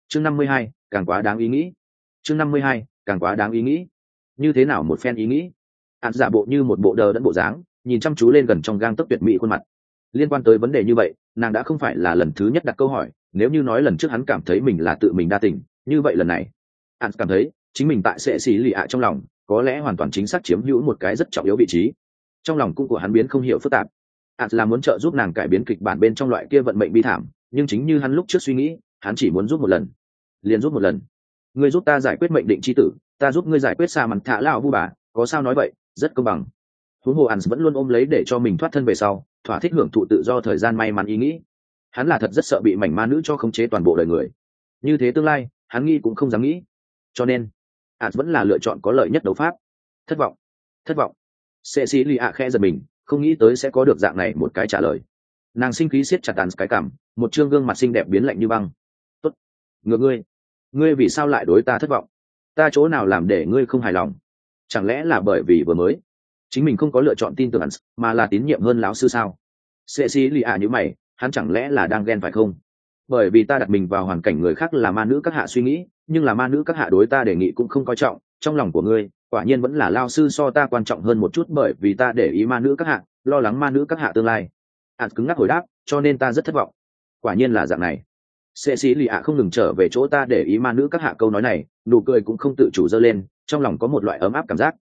chương 52, càng quá đáng ý nghĩ. chương 52, càng quá đáng ý nghĩ. Như thế nào một phen ý nghĩ? Án giả bộ như một bộ đờ đẫn bộ dáng, nhìn chăm chú lên gần trong gang tấc tuyệt mỹ khuôn mặt. Liên quan tới vấn đề như vậy, nàng đã không phải là lần thứ nhất đặt câu hỏi. Nếu như nói lần trước hắn cảm thấy mình là tự mình đa tình, như vậy lần này hắn cảm thấy chính mình tại sẽ xì lì ạ trong lòng có lẽ hoàn toàn chính xác chiếm hữu một cái rất trọng yếu vị trí. Trong lòng cung của hắn biến không hiểu phức tạp. Hắn là muốn trợ giúp nàng cải biến kịch bản bên trong loại kia vận mệnh bi thảm, nhưng chính như hắn lúc trước suy nghĩ, hắn chỉ muốn giúp một lần, liền giúp một lần. Ngươi giúp ta giải quyết mệnh định chi tử, ta giúp ngươi giải quyết xa mặt thả lão vu bà, có sao nói vậy, rất công bằng. Huống hồ hắn vẫn luôn ôm lấy để cho mình thoát thân về sau, thỏa thích hưởng thụ tự do thời gian may mắn ý nghĩ. Hắn là thật rất sợ bị mảnh ma nữ cho khống chế toàn bộ đời người. Như thế tương lai, hắn nghĩ cũng không dám nghĩ. Cho nên, hắn vẫn là lựa chọn có lợi nhất đấu pháp. Thất vọng, thất vọng. Cecilia khẽ giật mình, không nghĩ tới sẽ có được dạng này một cái trả lời. Nàng sinh khí siết chặt tàn cái cằm, một trương gương mặt xinh đẹp biến lạnh như băng. Tốt, ngược ngươi vì sao lại đối ta thất vọng? Ta chỗ nào làm để ngươi không hài lòng? Chẳng lẽ là bởi vì vừa mới chính mình không có lựa chọn tin tưởng hắn, mà là tín nhiệm hơn lão sư sao? Cecilia như mày, hắn chẳng lẽ là đang ghen phải không? Bởi vì ta đặt mình vào hoàn cảnh người khác là ma nữ các hạ suy nghĩ, nhưng là ma nữ các hạ đối ta đề nghị cũng không coi trọng. Trong lòng của ngươi quả nhiên vẫn là lao sư so ta quan trọng hơn một chút, bởi vì ta để ý ma nữ các hạ, lo lắng ma nữ các hạ tương lai. Hắn cứng ngắc hồi đáp, cho nên ta rất thất vọng. Quả nhiên là dạng này. Cecilia không ngừng trở về chỗ ta để ý ma nữ các hạ câu nói này, nụ cười cũng không tự chủ dơ lên, trong lòng có một loại ấm áp cảm giác.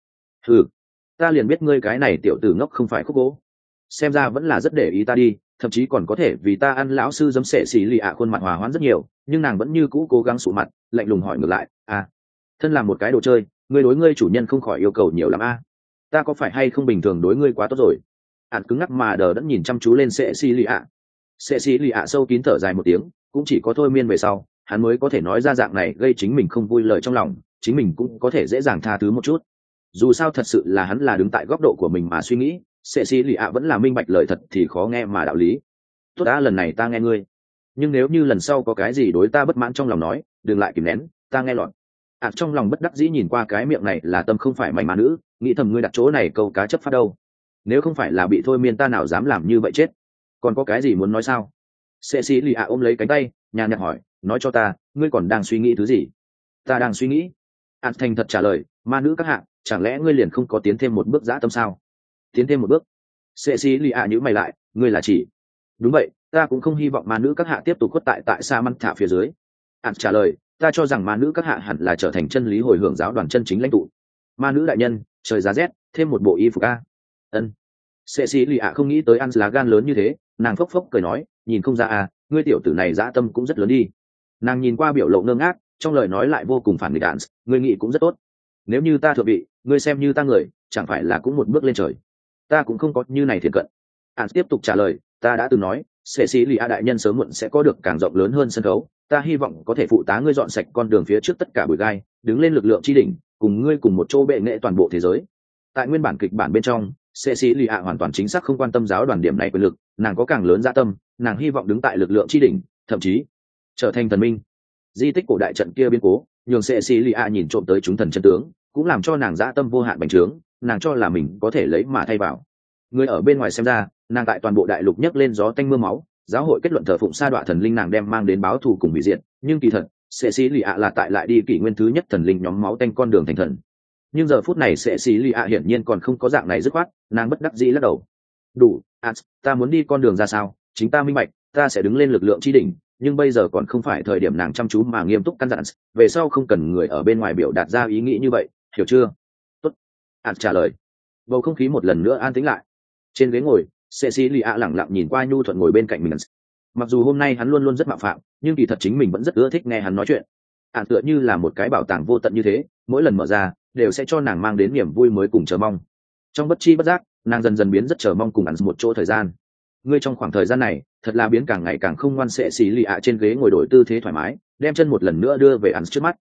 Ta liền biết ngươi cái này tiểu tử ngốc không phải khúc gỗ, xem ra vẫn là rất để ý ta đi, thậm chí còn có thể vì ta ăn lão sư dấm sệ xì lì ạ. Khuôn mặt hòa hoãn rất nhiều, nhưng nàng vẫn như cũ cố gắng sụ mặt, lạnh lùng hỏi ngược lại, thân là một cái đồ chơi, ngươi đối ngươi chủ nhân không khỏi yêu cầu nhiều lắm ta có phải hay không bình thường đối ngươi quá tốt rồi? Ản cứng ngắc mà đờ đẫn nhìn chăm chú lên sệ xì lì ạ. Sệ xì lì ạ sâu kín thở dài một tiếng, cũng chỉ có thôi miên về sau hắn mới có thể nói ra dạng này gây chính mình không vui lời trong lòng, chính mình cũng có thể dễ dàng tha thứ một chút. Dù sao thật sự là hắn là đứng tại góc độ của mình mà suy nghĩ, Cecilia vẫn là minh bạch lời thật thì khó nghe mà đạo lý. Tốt đã, lần này ta nghe ngươi, nhưng nếu như lần sau có cái gì đối ta bất mãn trong lòng nói, đừng lại kìm nén, ta nghe lọt. Trong lòng bất đắc dĩ nhìn qua cái miệng này là tâm không phải mảnh mà nữ, nghĩ thầm ngươi đặt chỗ này câu cá chấp phát đâu. Nếu không phải là bị thôi miên ta nào dám làm như vậy chết. Còn có cái gì muốn nói sao? Cecilia ôm lấy cánh tay, nhàn nhạt hỏi, nói cho ta, ngươi còn đang suy nghĩ thứ gì? Ta đang suy nghĩ. Thành thật trả lời, ma nữ các hạ, chẳng lẽ ngươi liền không có tiến thêm một bước dã tâm sao? Tiến thêm một bước? Cecilia nhíu mày lại, ngươi là chỉ? Đúng vậy, ta cũng không hy vọng ma nữ các hạ tiếp tục khuất tại Sa Măn Thả phía dưới. Trả lời, ta cho rằng ma nữ các hạ hẳn là trở thành chân lý hồi hưởng giáo đoàn chân chính lãnh tụ. Ma nữ đại nhân, trời giá rét, thêm một bộ y phục a. Ân. Cecilia không nghĩ tới ăn lá gan lớn như thế, nàng phốc phốc cười nói, nhìn không ra ngươi tiểu tử này dã tâm cũng rất lớn đi. Nàng nhìn qua biểu lộ ngơ ngác, trong lời nói lại vô cùng phản nghịch đạn, ngươi nghĩ cũng rất tốt. Nếu như ta thượng vị, ngươi xem như ta người, chẳng phải là cũng một bước lên trời. Ta cũng không có như này thiện cận. Tiếp tục trả lời, ta đã từng nói, Cecilia đại nhân sớm muộn sẽ có được càng rộng lớn hơn sân khấu, ta hy vọng có thể phụ tá ngươi dọn sạch con đường phía trước tất cả bụi gai, đứng lên lực lượng chi đỉnh, cùng ngươi cùng một chỗ bệ nghệ toàn bộ thế giới. Tại nguyên bản kịch bản bên trong, Cecilia hoàn toàn chính xác không quan tâm giáo đoàn điểm này quyền lực, nàng có càng lớn dạ tâm, nàng hy vọng đứng tại lực lượng chi đỉnh, thậm chí trở thành thần minh. Di tích cổ đại trận kia biến cố, nhường Cecilia nhìn trộm tới chúng thần chân tướng, cũng làm cho nàng dạ tâm vô hạn bành trướng, nàng cho là mình có thể lấy mà thay vào. Người ở bên ngoài xem ra, nàng tại toàn bộ đại lục nhấc lên gió tanh mưa máu, giáo hội kết luận thờ phụng sa đọa thần linh nàng đem mang đến báo thù cùng hủy diệt, nhưng kỳ thật, Cecilia là tại lại đi kỷ nguyên thứ nhất thần linh nhóm máu tanh con đường thành thần. Nhưng giờ phút này Cecilia hiển nhiên còn không có dạng này dứt khoát, nàng bất đắc dĩ lắc đầu. Đủ, ta muốn đi con đường ra sao, chính ta minh bạch, ta sẽ đứng lên lực lượng chi đỉnh, nhưng bây giờ còn không phải thời điểm. Nàng chăm chú mà nghiêm túc căn dặn, về sau không cần người ở bên ngoài biểu đạt ra ý nghĩ như vậy, hiểu chưa? Tốt. Trả lời. Bầu không khí một lần nữa an tĩnh lại. Trên ghế ngồi, Cecilia lẳng lặng nhìn qua nhu thuận ngồi bên cạnh mình. Mặc dù hôm nay hắn luôn luôn rất mạo phạm, nhưng kỳ thật chính mình vẫn rất ưa thích nghe hắn nói chuyện. Tựa như là một cái bảo tàng vô tận như thế, mỗi lần mở ra đều sẽ cho nàng mang đến niềm vui mới cùng chờ mong. Trong bất chi bất giác, nàng dần dần biến rất chờ mong cùng hắn một chỗ thời gian. Ngươi trong khoảng thời gian này thật là biến càng ngày càng không ngoan. Cecilia trên ghế ngồi đổi tư thế thoải mái, đem chân một lần nữa đưa về hắn trước mắt.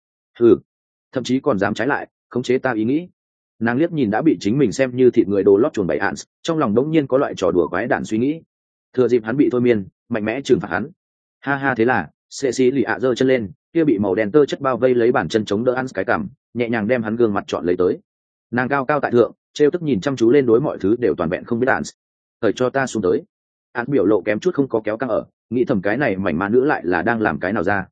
Thậm chí còn dám trái lại, khống chế ta ý nghĩ. Nàng liếc nhìn đã bị chính mình xem như thịt người đồ lót chuồn bày ạn, trong lòng đống nhiên có loại trò đùa quái đản suy nghĩ. Thừa dịp hắn bị thôi miên, mạnh mẽ trừng phạt hắn. Ha, thế là Cecilia giơ chân lên, kia bị màu đen tơ chất bao vây lấy bàn chân chống đỡ ăn cái cằm, nhẹ nhàng đem hắn gương mặt chọn lấy tới. Nàng cao cao tại thượng, trêu tức nhìn chăm chú lên, đối mọi thứ đều toàn vẹn không biết đạn. Thời cho ta xuống tới. Biểu lộ kém chút không có kéo căng ở, nghĩ thầm cái này mảnh ma nữ lại là đang làm cái nào ra.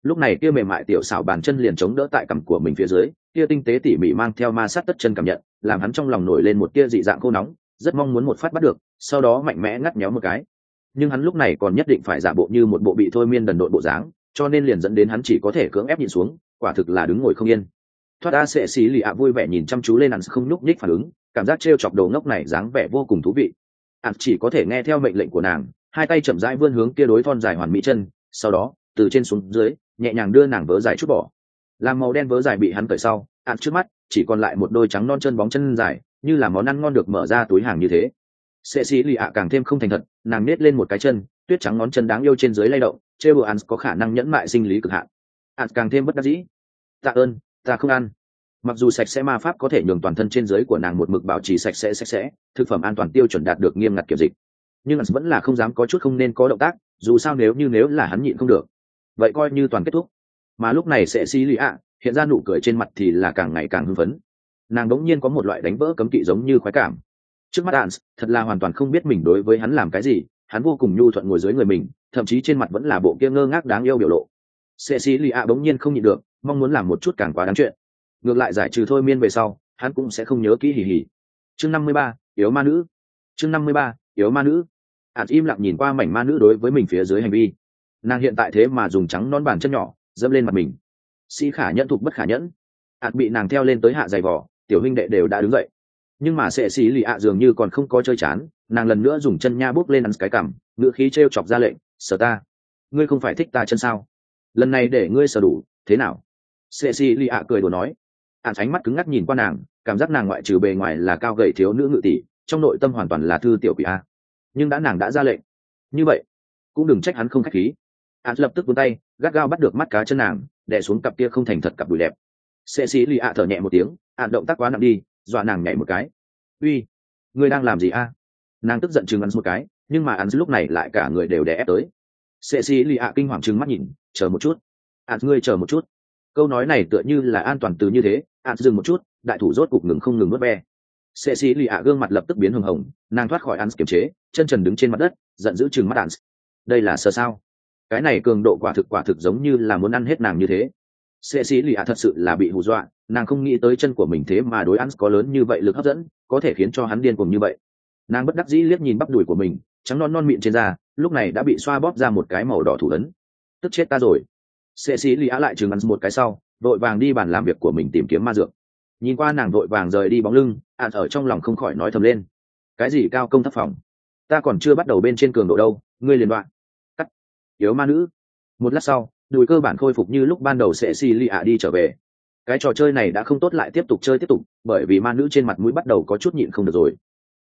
Lúc này kia mềm mại tiểu xảo bàn chân liền chống đỡ tại cằm của mình phía dưới, kia tinh tế tỉ mỉ mang theo ma sát tất chân cảm nhận, làm hắn trong lòng nổi lên một tia dị dạng khô nóng, rất mong muốn một phát bắt được, sau đó mạnh mẽ ngắt méo một cái. Nhưng hắn lúc này còn nhất định phải giả bộ như một bộ bị thôi miên đần độn bộ dáng, cho nên liền dẫn đến hắn chỉ có thể cưỡng ép nhịn xuống, quả thực là đứng ngồi không yên. Thoát ra sẽ xí lì ạ vui vẻ nhìn chăm chú lên hắn không nhúc nhích phản ứng, cảm giác trêu chọc đầu ngốc này dáng vẻ vô cùng thú vị. Hắn chỉ có thể nghe theo mệnh lệnh của nàng, hai tay chậm rãi vươn hướng kia đối thon dài hoàn mỹ chân, sau đó từ trên xuống dưới nhẹ nhàng đưa nàng vớ dài chút bỏ. Làm màu đen vớ dài bị hắn cởi sau, hắn trước mắt chỉ còn lại một đôi trắng non chân bóng chân dài, như là món ăn ngon được mở ra túi hàng như thế. Sẽ xí lì ạ càng thêm không thành thật, nàng nết lên một cái chân, tuyết trắng ngón chân đáng yêu trên dưới lay động, trêu đùa hắn có khả năng nhẫn mại sinh lý cực hạn. Hắn càng thêm bất đắc dĩ. Tạ ơn, ta không ăn. Mặc dù sạch sẽ ma pháp có thể nhường toàn thân trên dưới của nàng một mực bảo trì sạch sẽ, thực phẩm an toàn tiêu chuẩn đạt được nghiêm ngặt kiểm dịch, nhưng hắn vẫn là không dám có chút không nên có động tác, dù sao nếu là hắn nhịn không được, vậy coi như toàn kết thúc. Mà lúc này sẽ xí lì ạ hiện ra nụ cười trên mặt thì là càng ngày càng hưng phấn. Nàng đống nhiên có một loại đánh vỡ cấm kỵ giống như khoái cảm. Trước mắt Hans thật là hoàn toàn không biết mình đối với hắn làm cái gì, hắn vô cùng nhu thuận ngồi dưới người mình, thậm chí trên mặt vẫn là bộ kia ngơ ngác đáng yêu biểu lộ. Cecilia bỗng nhiên không nhịn được, mong muốn làm một chút càng quá đáng chuyện. Ngược lại giải trừ thôi miên về sau, hắn cũng sẽ không nhớ kỹ hì hì. Chương 53, yếu ma nữ. Chương 53, yếu ma nữ. Hans im lặng nhìn qua mảnh ma nữ đối với mình phía dưới hành vi. Nàng hiện tại thế mà dùng trắng non bàn chân nhỏ dẫm lên mặt mình. Sĩ khả nhẫn thục bất khả nhẫn. Hans bị nàng theo lên tới hạ giày vò, tiểu huynh đệ đều đã đứng dậy. Nhưng mà sệ xì lì ạ dường như còn không có chơi chán, nàng lần nữa dùng chân nha bốc lên ăn cái cằm, ngựa khí trêu chọc ra lệnh, sờ ta, ngươi không phải thích ta chân sao? Lần này để ngươi sờ đủ, thế nào? Sệ xì lì ạ cười đùa nói. Ánh mắt cứng ngắc nhìn qua nàng, cảm giác nàng ngoại trừ bề ngoài là cao gầy thiếu nữ ngự tỷ, trong nội tâm hoàn toàn là thư tiểu quỷ a. Nhưng nàng đã ra lệnh, như vậy cũng đừng trách hắn không khách khí. Hắn lập tức vươn tay, gắt gao bắt được mắt cá chân nàng, đè xuống cặp kia không thành thật cặp đùi đẹp. Sệ xì lì ạ thở nhẹ một tiếng, động tác quá nặng đi, dọa nàng nhảy một cái. Uy, ngươi đang làm gì a? Nàng tức giận chừng hắn một cái, nhưng mà hắn lúc này lại cả người đều đè ép tới. Cecilia kinh hoàng trừng mắt nhìn, chờ một chút. Ngươi chờ một chút. Câu nói này tựa như là an toàn từ như thế. Dừng một chút, đại thủ rốt cục ngừng không ngừng nuốt ve. Cecilia gương mặt lập tức biến hồng hồng, nàng thoát khỏi hắn kiềm chế, chân trần đứng trên mặt đất, giận dữ chừng mắt hắn. Đây là sờ sao? Cái này cường độ quả thực giống như là muốn ăn hết nàng như thế. Cecilia thật sự là bị hù dọa, nàng không nghĩ tới chân của mình thế mà đối hắn có lớn như vậy lực hấp dẫn, có thể khiến cho hắn điên cuồng như vậy. Nàng bất đắc dĩ liếc nhìn bắp đùi của mình, trắng non non mịn trên da, lúc này đã bị xoa bóp ra một cái màu đỏ thủ ấn. Tức chết ta rồi. Cecilia lại chừng hắn một cái sau, vội vàng đi bàn làm việc của mình tìm kiếm ma dược. Nhìn qua nàng vội vàng rời đi bóng lưng, ở trong lòng không khỏi nói thầm lên. Cái gì cao công thấp phòng? Ta còn chưa bắt đầu bên trên cường độ đâu, ngươi liền đoạn. Cắt. Yếu ma nữ. Một lát sau, đùi cơ bản khôi phục như lúc ban đầu Cecilia đi trở về. Cái trò chơi này đã không tốt lại tiếp tục chơi tiếp tục, bởi vì ma nữ trên mặt mũi bắt đầu có chút nhịn không được rồi.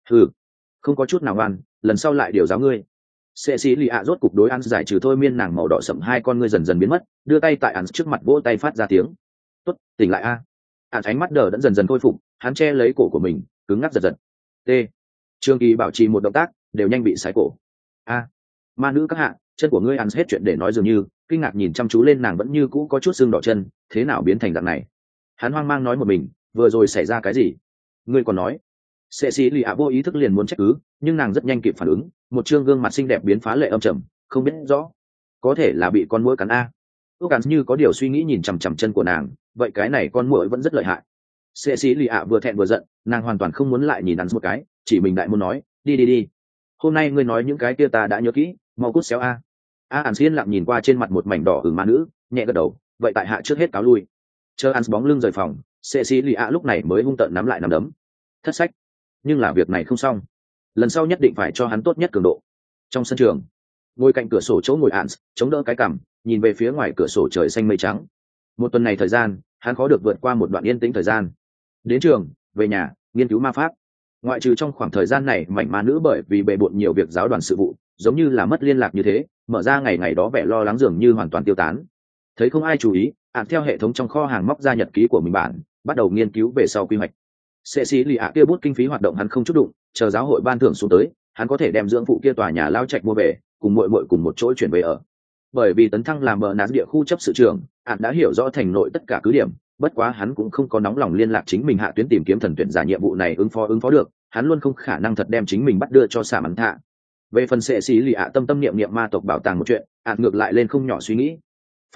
Không có chút nào ngoan, lần sau lại điều giáo ngươi. Cecilia rốt cục đối ăn giải trừ thôi miên nàng màu đỏ sậm hai con ngươi dần dần biến mất, đưa tay tại ăn trước mặt vỗ tay phát ra tiếng. Tốt, tỉnh lại a. Ánh mắt đờ đẫn dần dần khôi phục, hắn che lấy cổ của mình, cứng ngắc giật giật. T. Trương Kỳ bảo trì một động tác, đều nhanh bị sái cổ. Ma nữ các hạ, chân của ngươi ăn hết chuyện để nói dường như, kinh ngạc nhìn chăm chú lên nàng vẫn như cũ có chút xương đỏ chân, thế nào biến thành dạng này? Hắn hoang mang nói một mình, vừa rồi xảy ra cái gì? Ngươi còn nói. Cecilia vô ý thức liền muốn trách cứ, nhưng nàng rất nhanh kịp phản ứng, một trương gương mặt xinh đẹp biến phá lệ âm trầm, không biết rõ, có thể là bị con muỗi cắn a. Úc Cắn như có điều suy nghĩ nhìn chằm chằm chân của nàng, vậy cái này con muỗi vẫn rất lợi hại. Cecilia vừa thẹn vừa giận, nàng hoàn toàn không muốn lại nhìn hắn một cái, chỉ mình đại muốn nói, đi. Hôm nay ngươi nói những cái kia ta đã nhớ kỹ, mau cút xéo a. Hắn yên lặng nhìn qua trên mặt một mảnh đỏ ửng ma nữ, nhẹ gật đầu, vậy tại hạ trước hết cáo lui. Chờ hắn bóng lưng rời phòng, Cecilia lúc này mới hung tợn nắm lại nắm đấm. Thất sách. Nhưng là việc này không xong, lần sau nhất định phải cho hắn tốt nhất cường độ. Trong sân trường, ngồi cạnh cửa sổ chỗ ngồi Hans, chống đỡ cái cằm, nhìn về phía ngoài cửa sổ trời xanh mây trắng. Một tuần này thời gian, hắn khó được vượt qua một đoạn yên tĩnh thời gian. Đến trường, về nhà, nghiên cứu ma pháp. Ngoại trừ trong khoảng thời gian này mảnh ma nữ bởi vì bề bộn nhiều việc giáo đoàn sự vụ, giống như là mất liên lạc như thế, mở ra ngày đó vẻ lo lắng dường như hoàn toàn tiêu tán. Thấy không ai chú ý, Hans theo hệ thống trong kho hàng móc ra nhật ký của mình bản, bắt đầu nghiên cứu về sau quy hoạch. Cecilia kia bút kinh phí hoạt động hắn không chút đụng, chờ giáo hội ban thưởng xuống tới, hắn có thể đem dưỡng phụ kia tòa nhà lao trạch mua về, cùng muội cùng một chỗ chuyển về ở. Bởi vì tấn thăng làm bờ nát địa khu chấp sự trưởng, hắn đã hiểu rõ thành nội tất cả cứ điểm, bất quá hắn cũng không có nóng lòng liên lạc chính mình hạ tuyến tìm kiếm thần tuyển giả nhiệm vụ này ứng phó được, hắn luôn không khả năng thật đem chính mình bắt đưa cho xả mắn thạ. Về phần Cecilia tâm niệm ma tộc bảo tàng một chuyện, hắn ngược lại lên không nhỏ suy nghĩ. Phải biết,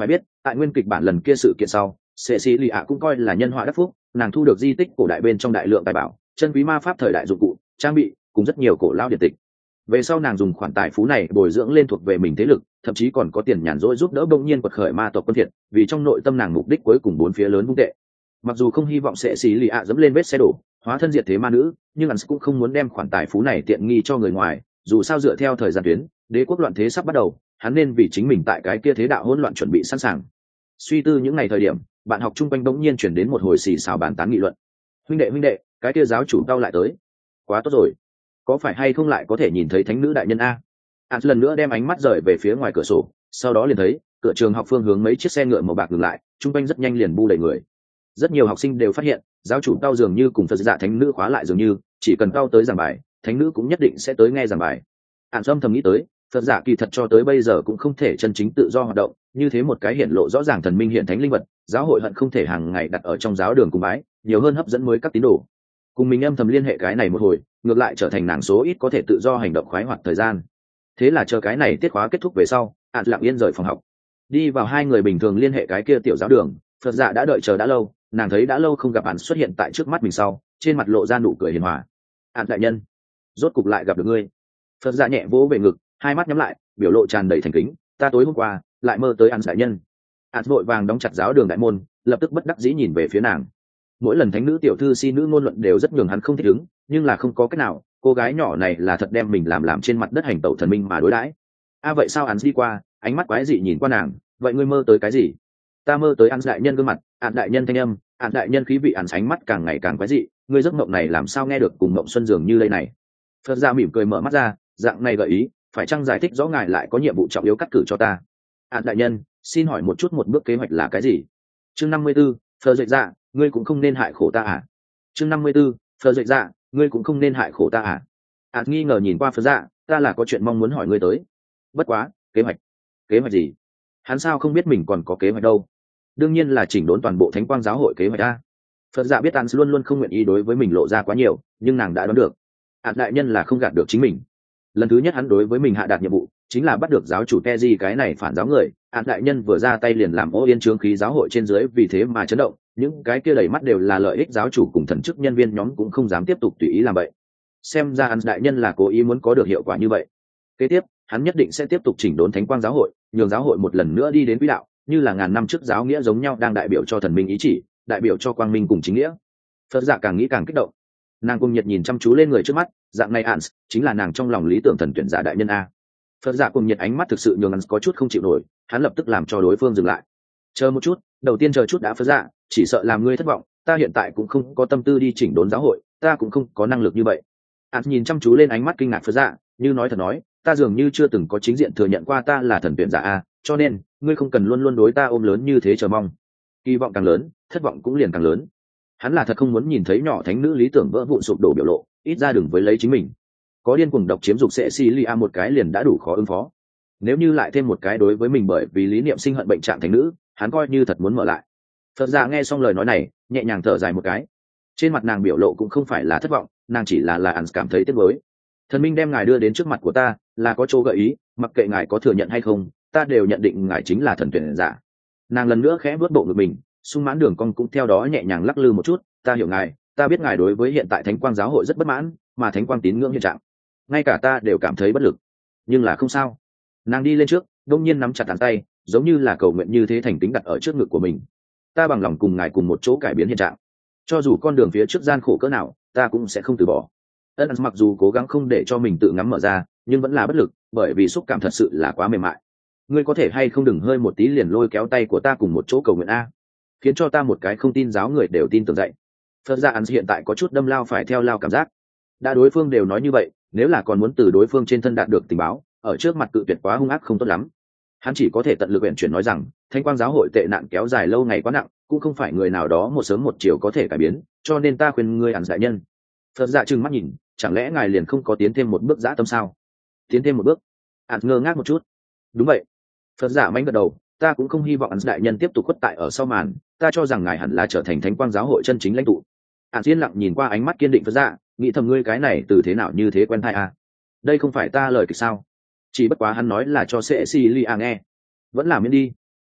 Tại nguyên kịch bản lần kia sự kiện sau, Cecilia cũng coi là nhân họa đắc phúc, nàng thu được di tích cổ đại bên trong đại lượng tài bảo, chân quý ma pháp thời đại dụng cụ, trang bị, cùng rất nhiều cổ lao điện tịch. Về sau nàng dùng khoản tài phú này bồi dưỡng lên thuộc về mình thế lực, thậm chí còn có tiền nhàn rỗi giúp đỡ bỗng nhiên quật khởi ma tộc quân thiệt, vì trong nội tâm nàng mục đích cuối cùng bốn phía lớn vung tệ. Mặc dù không hy vọng Cecilia dẫm lên vết xe đổ, hóa thân diệt thế ma nữ, nhưng hắn cũng không muốn đem khoản tài phú này tiện nghi cho người ngoài, dù sao dựa theo thời gian tuyến, đế quốc loạn thế sắp bắt đầu, hắn nên vì chính mình tại cái kia thế đạo hỗn loạn chuẩn bị sẵn sàng. Suy tư những ngày thời điểm, bạn học chung quanh bỗng nhiên chuyển đến một hồi xì xào bàn tán nghị luận. Huynh đệ, cái kia giáo chủ đau lại tới. Quá tốt rồi, có phải hay không lại có thể nhìn thấy thánh nữ đại nhân a? Hắn lần nữa đem ánh mắt rời về phía ngoài cửa sổ, sau đó liền thấy cửa trường học phương hướng mấy chiếc xe ngựa màu bạc ngừng lại, chung quanh rất nhanh liền bu đầy người. Rất nhiều học sinh đều phát hiện, giáo chủ đau dường như cùng Phật dạ thánh nữ khóa lại dường như, chỉ cần đau tới giảng bài, thánh nữ cũng nhất định sẽ tới nghe giảng bài. Hắn âm thầm nghĩ tới, Phật giả kỳ thật cho tới bây giờ cũng không thể chân chính tự do hoạt động, như thế một cái hiển lộ rõ ràng thần minh hiện thánh linh vật, giáo hội hận không thể hàng ngày đặt ở trong giáo đường cùng bái, nhiều hơn hấp dẫn mới các tín đồ. Cùng mình âm thầm liên hệ cái này một hồi, ngược lại trở thành nàng số ít có thể tự do hành động khoái hoạt thời gian. Thế là chờ cái này tiết khóa kết thúc về sau, Ản lặng yên rời phòng học, đi vào hai người bình thường liên hệ cái kia tiểu giáo đường. Phật giả đã đợi chờ đã lâu, nàng thấy đã lâu không gặp Ản xuất hiện tại trước mắt mình sau, trên mặt lộ ra nụ cười hiền hòa. Ản đại nhân, rốt cục lại gặp được ngươi. Phật giả nhẹ vỗ về ngực, hai mắt nhắm lại, biểu lộ tràn đầy thành kính. Ta tối hôm qua lại mơ tới Ản đại nhân. Ản vội vàng đóng chặt giáo đường đại môn, lập tức bất đắc dĩ nhìn về phía nàng. Mỗi lần thánh nữ tiểu thư si nữ ngôn luận đều rất nhường hắn không thích ứng, nhưng là không có cách nào, cô gái nhỏ này là thật đem mình làm trên mặt đất hành tẩu thần minh mà đối đãi. Vậy sao Ản đi qua, ánh mắt quái dị nhìn qua nàng, vậy ngươi mơ tới cái gì? Ta mơ tới Ản đại nhân gương mặt, Ản đại nhân thanh âm, Ản đại nhân khí vị, Ản ánh mắt càng ngày càng quái dị, ngươi giấc mộng này làm sao nghe được cùng mộng xuân dường như đây này. Phật gia mỉm cười mở mắt ra, dạng này gợi ý, phải chăng giải thích rõ ngài lại có nhiệm vụ trọng yếu cắt cử cho ta? Ản đại nhân, xin hỏi một chút một bước kế hoạch là cái gì? Chương 54, Phật dậy dạ, ngươi cũng không nên hại khổ ta à? Chương 54, Phật dậy dạ, ngươi cũng không nên hại khổ ta à? Ản nghi ngờ nhìn qua Phật dạ, ta là có chuyện mong muốn hỏi ngươi tới. Bất quá, kế hoạch gì? Hắn sao không biết mình còn có kế hoạch đâu? Đương nhiên là chỉnh đốn toàn bộ Thánh Quang giáo hội kế hoạch a. Phật dạ biết Ản luôn luôn không nguyện ý đối với mình lộ ra quá nhiều, nhưng nàng đã đoán được, Ản đại nhân là không gạt được chính mình. Lần thứ nhất hắn đối với mình hạ đạt nhiệm vụ, chính là bắt được giáo chủ Teji cái này phản giáo người. Ản đại nhân vừa ra tay liền làm ô yên chướng khí giáo hội trên dưới, vì thế mà chấn động. Những cái kia đầy mắt đều là lợi ích, giáo chủ cùng thần chức nhân viên nhóm cũng không dám tiếp tục tùy ý làm vậy. Xem ra Ản đại nhân là cố ý muốn có được hiệu quả như vậy. Kế tiếp, hắn nhất định sẽ tiếp tục chỉnh đốn Thánh Quang giáo hội, nhường giáo hội một lần nữa đi đến quỹ đạo, như là ngàn năm trước giáo nghĩa giống nhau, đang đại biểu cho thần minh ý chỉ, đại biểu cho quang minh cùng chính nghĩa. Phật dạ càng nghĩ càng kích động, nàng cùng nhiệt nhìn chăm chú lên người trước mắt, dạng này Ản chính là nàng trong lòng lý tưởng thần tuyển giả đại nhân a. Phật dạ cùng nhiệt ánh mắt thực sự nhường Ản có chút không chịu nổi, hắn lập tức làm cho đối phương dừng lại. Chờ một chút, đầu tiên chờ chút đã. Phật dạ, chỉ sợ làm ngươi thất vọng, ta hiện tại cũng không có tâm tư đi chỉnh đốn giáo hội, ta cũng không có năng lực như vậy. Ản nhìn chăm chú lên ánh mắt kinh ngạc Phật dạ, như nói thật nói, ta dường như chưa từng có chính diện thừa nhận qua ta là thần tuyển giả a, cho nên ngươi không cần luôn luôn đối ta ôm lớn như thế chờ mong. Kỳ vọng càng lớn, thất vọng cũng liền càng lớn. Hắn là thật không muốn nhìn thấy nhỏ thánh nữ lý tưởng vỡ vụn sụp đổ biểu lộ, ít ra đừng với lấy chính mình. Có điên cuồng độc chiếm dục Cecilia một cái liền đã đủ khó ứng phó, nếu như lại thêm một cái đối với mình bởi vì lý niệm sinh hận bệnh trạng thánh nữ, hắn coi như thật muốn mở lại. Phật giả nghe xong lời nói này, nhẹ nhàng thở dài một cái, trên mặt nàng biểu lộ cũng không phải là thất vọng, nàng chỉ là Ản cảm thấy tiếc nuối. Thần minh đem ngài đưa đến trước mặt của ta là có chỗ gợi ý, mặc kệ ngài có thừa nhận hay không, ta đều nhận định ngài chính là thần tuyển giả. Nàng lần nữa khẽ vớt bộ ngực mình, sung mãn đường cong cũng theo đó nhẹ nhàng lắc lư một chút. Ta hiểu ngài, ta biết ngài đối với hiện tại Thánh Quang giáo hội rất bất mãn, mà Thánh Quang tín ngưỡng hiện trạng, ngay cả ta đều cảm thấy bất lực. Nhưng là không sao. Nàng đi lên trước, đông nhiên nắm chặt bàn tay, giống như là cầu nguyện như thế, thành kính đặt ở trước ngực của mình. Ta bằng lòng cùng ngài cùng một chỗ cải biến hiện trạng, cho dù con đường phía trước gian khổ cỡ nào, ta cũng sẽ không từ bỏ. Ân mặc dù cố gắng không để cho mình tự ngắm mở ra, nhưng vẫn là bất lực, bởi vì xúc cảm thật sự là quá mềm mại. Ngươi có thể hay không đừng hơi một tí liền lôi kéo tay của ta cùng một chỗ cầu nguyện a, khiến cho ta một cái không tin giáo người đều tin tưởng dậy. Phật ra hắn hiện tại có chút đâm lao phải theo lao cảm giác. Đã đối phương đều nói như vậy, nếu là còn muốn từ đối phương trên thân đạt được tình báo, ở trước mặt cự tuyệt quá hung ác không tốt lắm. Hắn chỉ có thể tận lực uyển chuyển nói rằng, Thánh Quang giáo hội tệ nạn kéo dài lâu ngày quá nặng, cũng không phải người nào đó một sớm một chiều có thể cải biến, cho nên ta khuyên ngươi Ản đại nhân. Phật dạ trừng mắt nhìn, chẳng lẽ ngài liền không có tiến thêm một bước dã tâm sao? Tiến thêm một bước? Ản ngơ ngác một chút. Đúng vậy. Phật dạ mánh gật đầu, ta cũng không hy vọng Ản đại nhân tiếp tục khuất tại ở sau màn, ta cho rằng ngài hẳn là trở thành Thánh Quang giáo hội chân chính lãnh tụ. Ản yên lặng nhìn qua ánh mắt kiên định Phật dạ, nghĩ thầm ngươi cái này từ thế nào như thế quen thai à? Đây không phải ta lời kịch sao? Chỉ bất quá hắn nói là cho Cecilia nghe, vẫn làm miễn đi.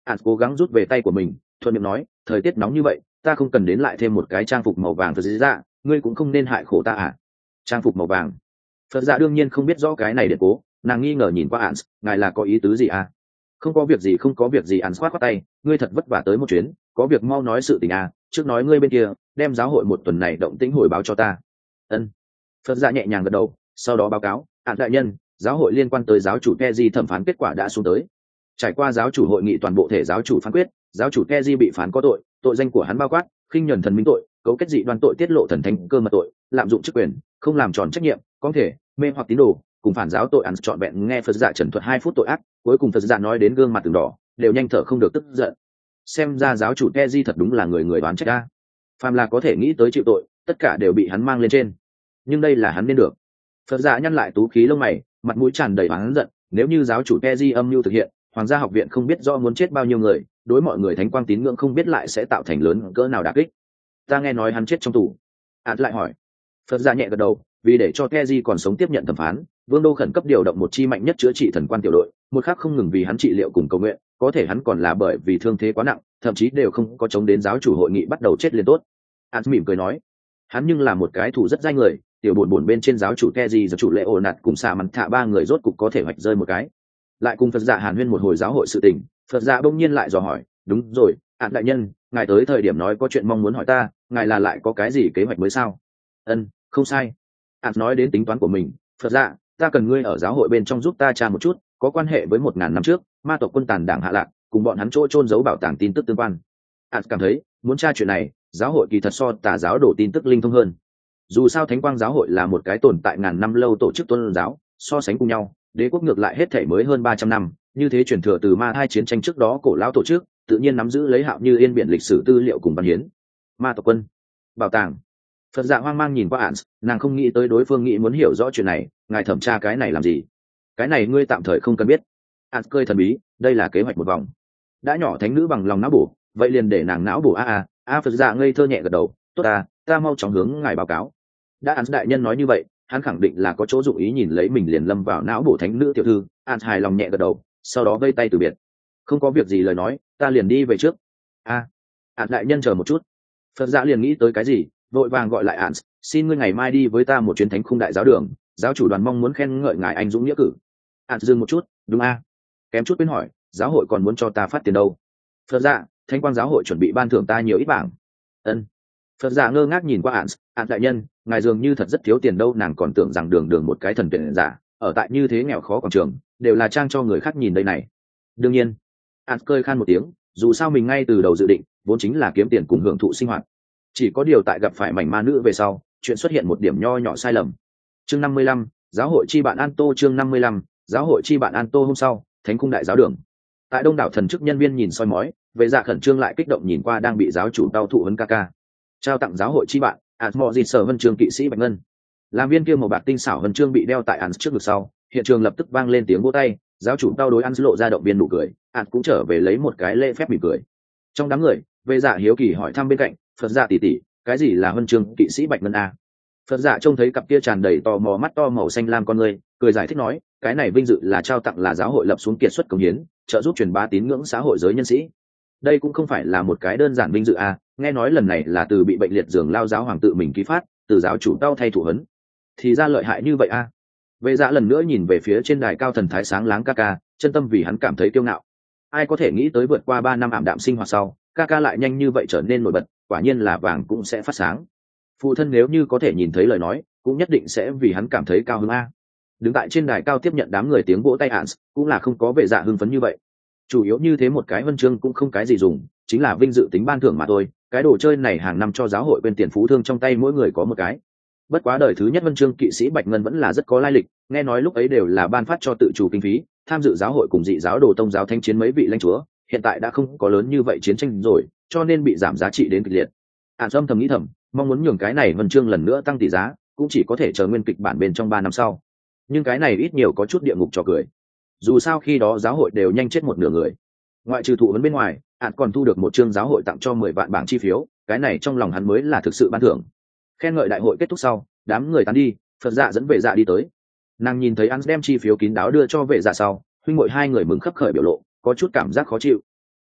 ạn cố gắng rút về tay của mình, thuận miệng nói, thời tiết nóng như vậy, ta không cần đến lại thêm một cái trang phục màu vàng phật dạ, ngươi cũng không nên hại khổ ta à. Trang phục màu vàng? Phật dạ đương nhiên không biết rõ cái này điện cố, nàng nghi ngờ nhìn qua ạn, ngài là có ý tứ gì à? Không có việc gì, không có việc gì. Ạn khoát khoát tay, ngươi thật vất vả tới một chuyến, có việc mau nói sự tình à, trước nói ngươi bên kia đem giáo hội một tuần này động tĩnh hồi báo cho ta. Ân. Phật dạ nhẹ nhàng gật đầu, sau đó báo cáo, ạn đại nhân, giáo hội liên quan tới giáo chủ Keji thẩm phán kết quả đã xuống tới. Trải qua giáo chủ hội nghị toàn bộ thể giáo chủ phán quyết, giáo chủ Keji bị phán có tội, tội danh của hắn bao quát khinh nhẫn thần minh tội, cấu kết dị đoan tội, tiết lộ thần thánh cơ mật tội, lạm dụng chức quyền, không làm tròn trách nhiệm, có thể mê hoặc tín đồ, cùng phản giáo tội. Ăn trọn vẹn nghe Phật dạ trần thuật 2 phút tội ác, cuối cùng Phật dạ nói đến gương mặt từng đỏ, đều nhanh thở không được tức giận. Xem ra giáo chủ Keji thật đúng là người đoán trách a. Phàm là có thể nghĩ tới chịu tội, tất cả đều bị hắn mang lên trên. Nhưng đây là hắn nên được. Phật dạ nhăn lại tú khí lông mày, mặt mũi tràn đầy oán giận, nếu như giáo chủ Keji âm mưu thực hiện, hoàng gia học viện không biết rõ muốn chết bao nhiêu người, đối mọi người thánh quang tín ngưỡng không biết lại sẽ tạo thành lớn cỡ nào đả kích. Ta nghe nói hắn chết trong tù. Ản lại hỏi. Phật dạ nhẹ gật đầu, vì để cho Keji còn sống tiếp nhận thẩm phán, vương đô khẩn cấp điều động một chi mạnh nhất chữa trị thần quan tiểu đội, một khác không ngừng vì hắn trị liệu cùng cầu nguyện, có thể hắn còn là bởi vì thương thế quá nặng, thậm chí đều không có chống đến giáo chủ hội nghị bắt đầu chết liền tốt. Ản mỉm cười nói, hắn nhưng là một cái thủ rất dai người, tiểu buồn bên trên giáo chủ Keji giáo chủ lệ ổ nạt cùng xà mặn thạ 3 người rốt cục có thể hoạch rơi một cái. Lại cùng Phật dạ hàn huyên một hồi giáo hội sự tình, Phật dạ bỗng nhiên lại dò hỏi, đúng rồi, Ản đại nhân, ngài tới thời điểm nói có chuyện mong muốn hỏi ta, ngài là lại có cái gì kế hoạch mới sao? Ân, không sai. Ản nói đến tính toán của mình, Phật dạ, ta cần ngươi ở giáo hội bên trong giúp ta tra một chút, có quan hệ với 1000 năm trước ma tộc quân tàn đảng hạ lạc, cùng bọn hắn chỗ chôn giấu bảo tàng tin tức tương quan. Ản cảm thấy, muốn tra chuyện này, giáo hội kỳ thật so tà giáo đổ tin tức linh thông hơn. Dù sao Thánh Quang giáo hội là một cái tồn tại ngàn năm lâu tổ chức tôn giáo, so sánh cùng nhau, đế quốc ngược lại hết thể mới hơn 300 năm, như thế truyền thừa từ ma hai chiến tranh trước đó cổ lão tổ chức, tự nhiên nắm giữ lấy hạo như yên biển lịch sử tư liệu cùng văn hiến. Ma tộc quân, bảo tàng. Phật dạ hoang mang nhìn qua ạn, nàng không nghĩ tới đối phương nghĩ muốn hiểu rõ chuyện này, ngài thẩm tra cái này làm gì? Cái này ngươi tạm thời không cần biết. Ạn cười thần bí, đây là kế hoạch một vòng. Đã nhỏ thánh nữ bằng lòng não bổ, vậy liền để nàng não bổ Phật dạ ngây thơ nhẹ gật đầu, tốt ta mau chóng hướng ngài báo cáo. Đã ạn đại nhân nói như vậy, hắn khẳng định là có chỗ dụng ý, nhìn lấy mình liền lâm vào não bổ thánh nữ tiểu thư. Ạn hài lòng nhẹ gật đầu, sau đó vây tay từ biệt. Không có việc gì lời nói, ta liền đi về trước. Ạn đại nhân chờ một chút. Phật dạ liền nghĩ tới cái gì, vội vàng gọi lại Ạn, xin ngươi ngày mai đi với ta một chuyến thánh khung đại giáo đường, giáo chủ đoàn mong muốn khen ngợi ngài anh dũng nghĩa cử. Ạn dừng một chút, đúng kém chút quên hỏi, giáo hội còn muốn cho ta phát tiền đâu? Phật dạ, Thánh Quang giáo hội chuẩn bị ban thưởng ta nhiều ít bảng. Ân. Phật dạ ngơ ngác nhìn qua Ạn đại nhân, ngài dường như thật rất thiếu tiền đâu. Nàng còn tưởng rằng đường một cái thần tuyển giả, ở tại như thế nghèo khó quảng trường, đều là trang cho người khác nhìn đây này. Đương nhiên. Ạn cười khan một tiếng, dù sao mình ngay từ đầu dự định vốn chính là kiếm tiền cùng hưởng thụ sinh hoạt, chỉ có điều tại gặp phải mảnh ma nữ về sau, chuyện xuất hiện một điểm nho nhỏ sai lầm. Chương 55, giáo hội chi bạn An Tô. Chương 55, giáo hội chi bạn An Tô. Hôm sau, Thánh Cung đại giáo đường, tại đông đảo thần chức nhân viên nhìn soi mói, vệ dạ khẩn trương lại kích động nhìn qua đang bị giáo chủ đau thụ huấn ca trao tặng giáo hội chi bạn mọ dịt sở huân chương kỵ sĩ bạch ngân. Làm viên kia màu bạc tinh xảo huân chương bị đeo tại An trước ngực sau, hiện trường lập tức vang lên tiếng vỗ tay. Giáo chủ đau đối An lộ ra động viên nụ cười, An cũng trở về lấy một cái lễ phép mỉm cười. Trong đám người, vệ dạ hiếu kỳ hỏi thăm bên cạnh, Phật dạ tỷ tỷ, cái gì là huân chương kỵ sĩ bạch ngân a? Phật dạ trông thấy cặp kia tràn đầy tò mò mắt to màu xanh lam con người, cười giải thích nói, cái này vinh dự là trao tặng là giáo hội lập xuống kiệt xuất cống hiến, trợ giúp truyền bá tín ngưỡng xã hội giới nhân sĩ. Đây cũng không phải là một cái đơn giản vinh dự nghe nói lần này là từ bị bệnh liệt giường lao giáo hoàng tự mình ký phát, từ giáo chủ đau thay thủ hấn. Thì ra lợi hại như vậy Vệ dạ lần nữa nhìn về phía trên đài cao thần thái sáng láng ca, chân tâm vì hắn cảm thấy kiêu ngạo. Ai có thể nghĩ tới vượt qua 3 năm ảm đạm sinh hoạt sau, ca lại nhanh như vậy trở nên nổi bật, quả nhiên là vàng cũng sẽ phát sáng. Phụ thân nếu như có thể nhìn thấy lời nói, cũng nhất định sẽ vì hắn cảm thấy cao hứng Đứng tại trên đài cao tiếp nhận đám người tiếng vỗ tay Hans, cũng là không có vệ dạ hưng phấn như vậy. Chủ yếu như thế một cái huân chương cũng không cái gì dùng, chính là vinh dự tính ban thưởng mà thôi. Cái đồ chơi này hàng năm cho giáo hội quên tiền phú thương trong tay mỗi người có một cái. Bất quá đời thứ nhất huân chương kỵ sĩ bạch ngân vẫn là rất có lai lịch, nghe nói lúc ấy đều là ban phát cho tự chủ kinh phí, tham dự giáo hội cùng dị giáo đồ tông giáo thanh chiến mấy vị lãnh chúa, hiện tại đã không có lớn như vậy chiến tranh rồi, cho nên bị giảm giá trị đến kịch liệt. Âm thầm nghĩ thầm, mong muốn nhường cái này huân chương lần nữa tăng tỷ giá, cũng chỉ có thể chờ nguyên kịch bản bên trong 3 năm sau. Nhưng cái này ít nhiều có chút địa ngục trò cười. Dù sao khi đó giáo hội đều nhanh chết một nửa người, ngoại trừ thụ huấn bên ngoài, còn thu được một chương giáo hội tặng cho 10 vạn bảng chi phiếu, cái này trong lòng hắn mới là thực sự ban thưởng. Khen ngợi đại hội kết thúc sau, đám người tán đi, Phật dạ dẫn vệ dạ đi tới. Nàng nhìn thấy An đem chi phiếu kín đáo đưa cho vệ dạ sau, huynh muội hai người mừng khấp khởi biểu lộ, có chút cảm giác khó chịu.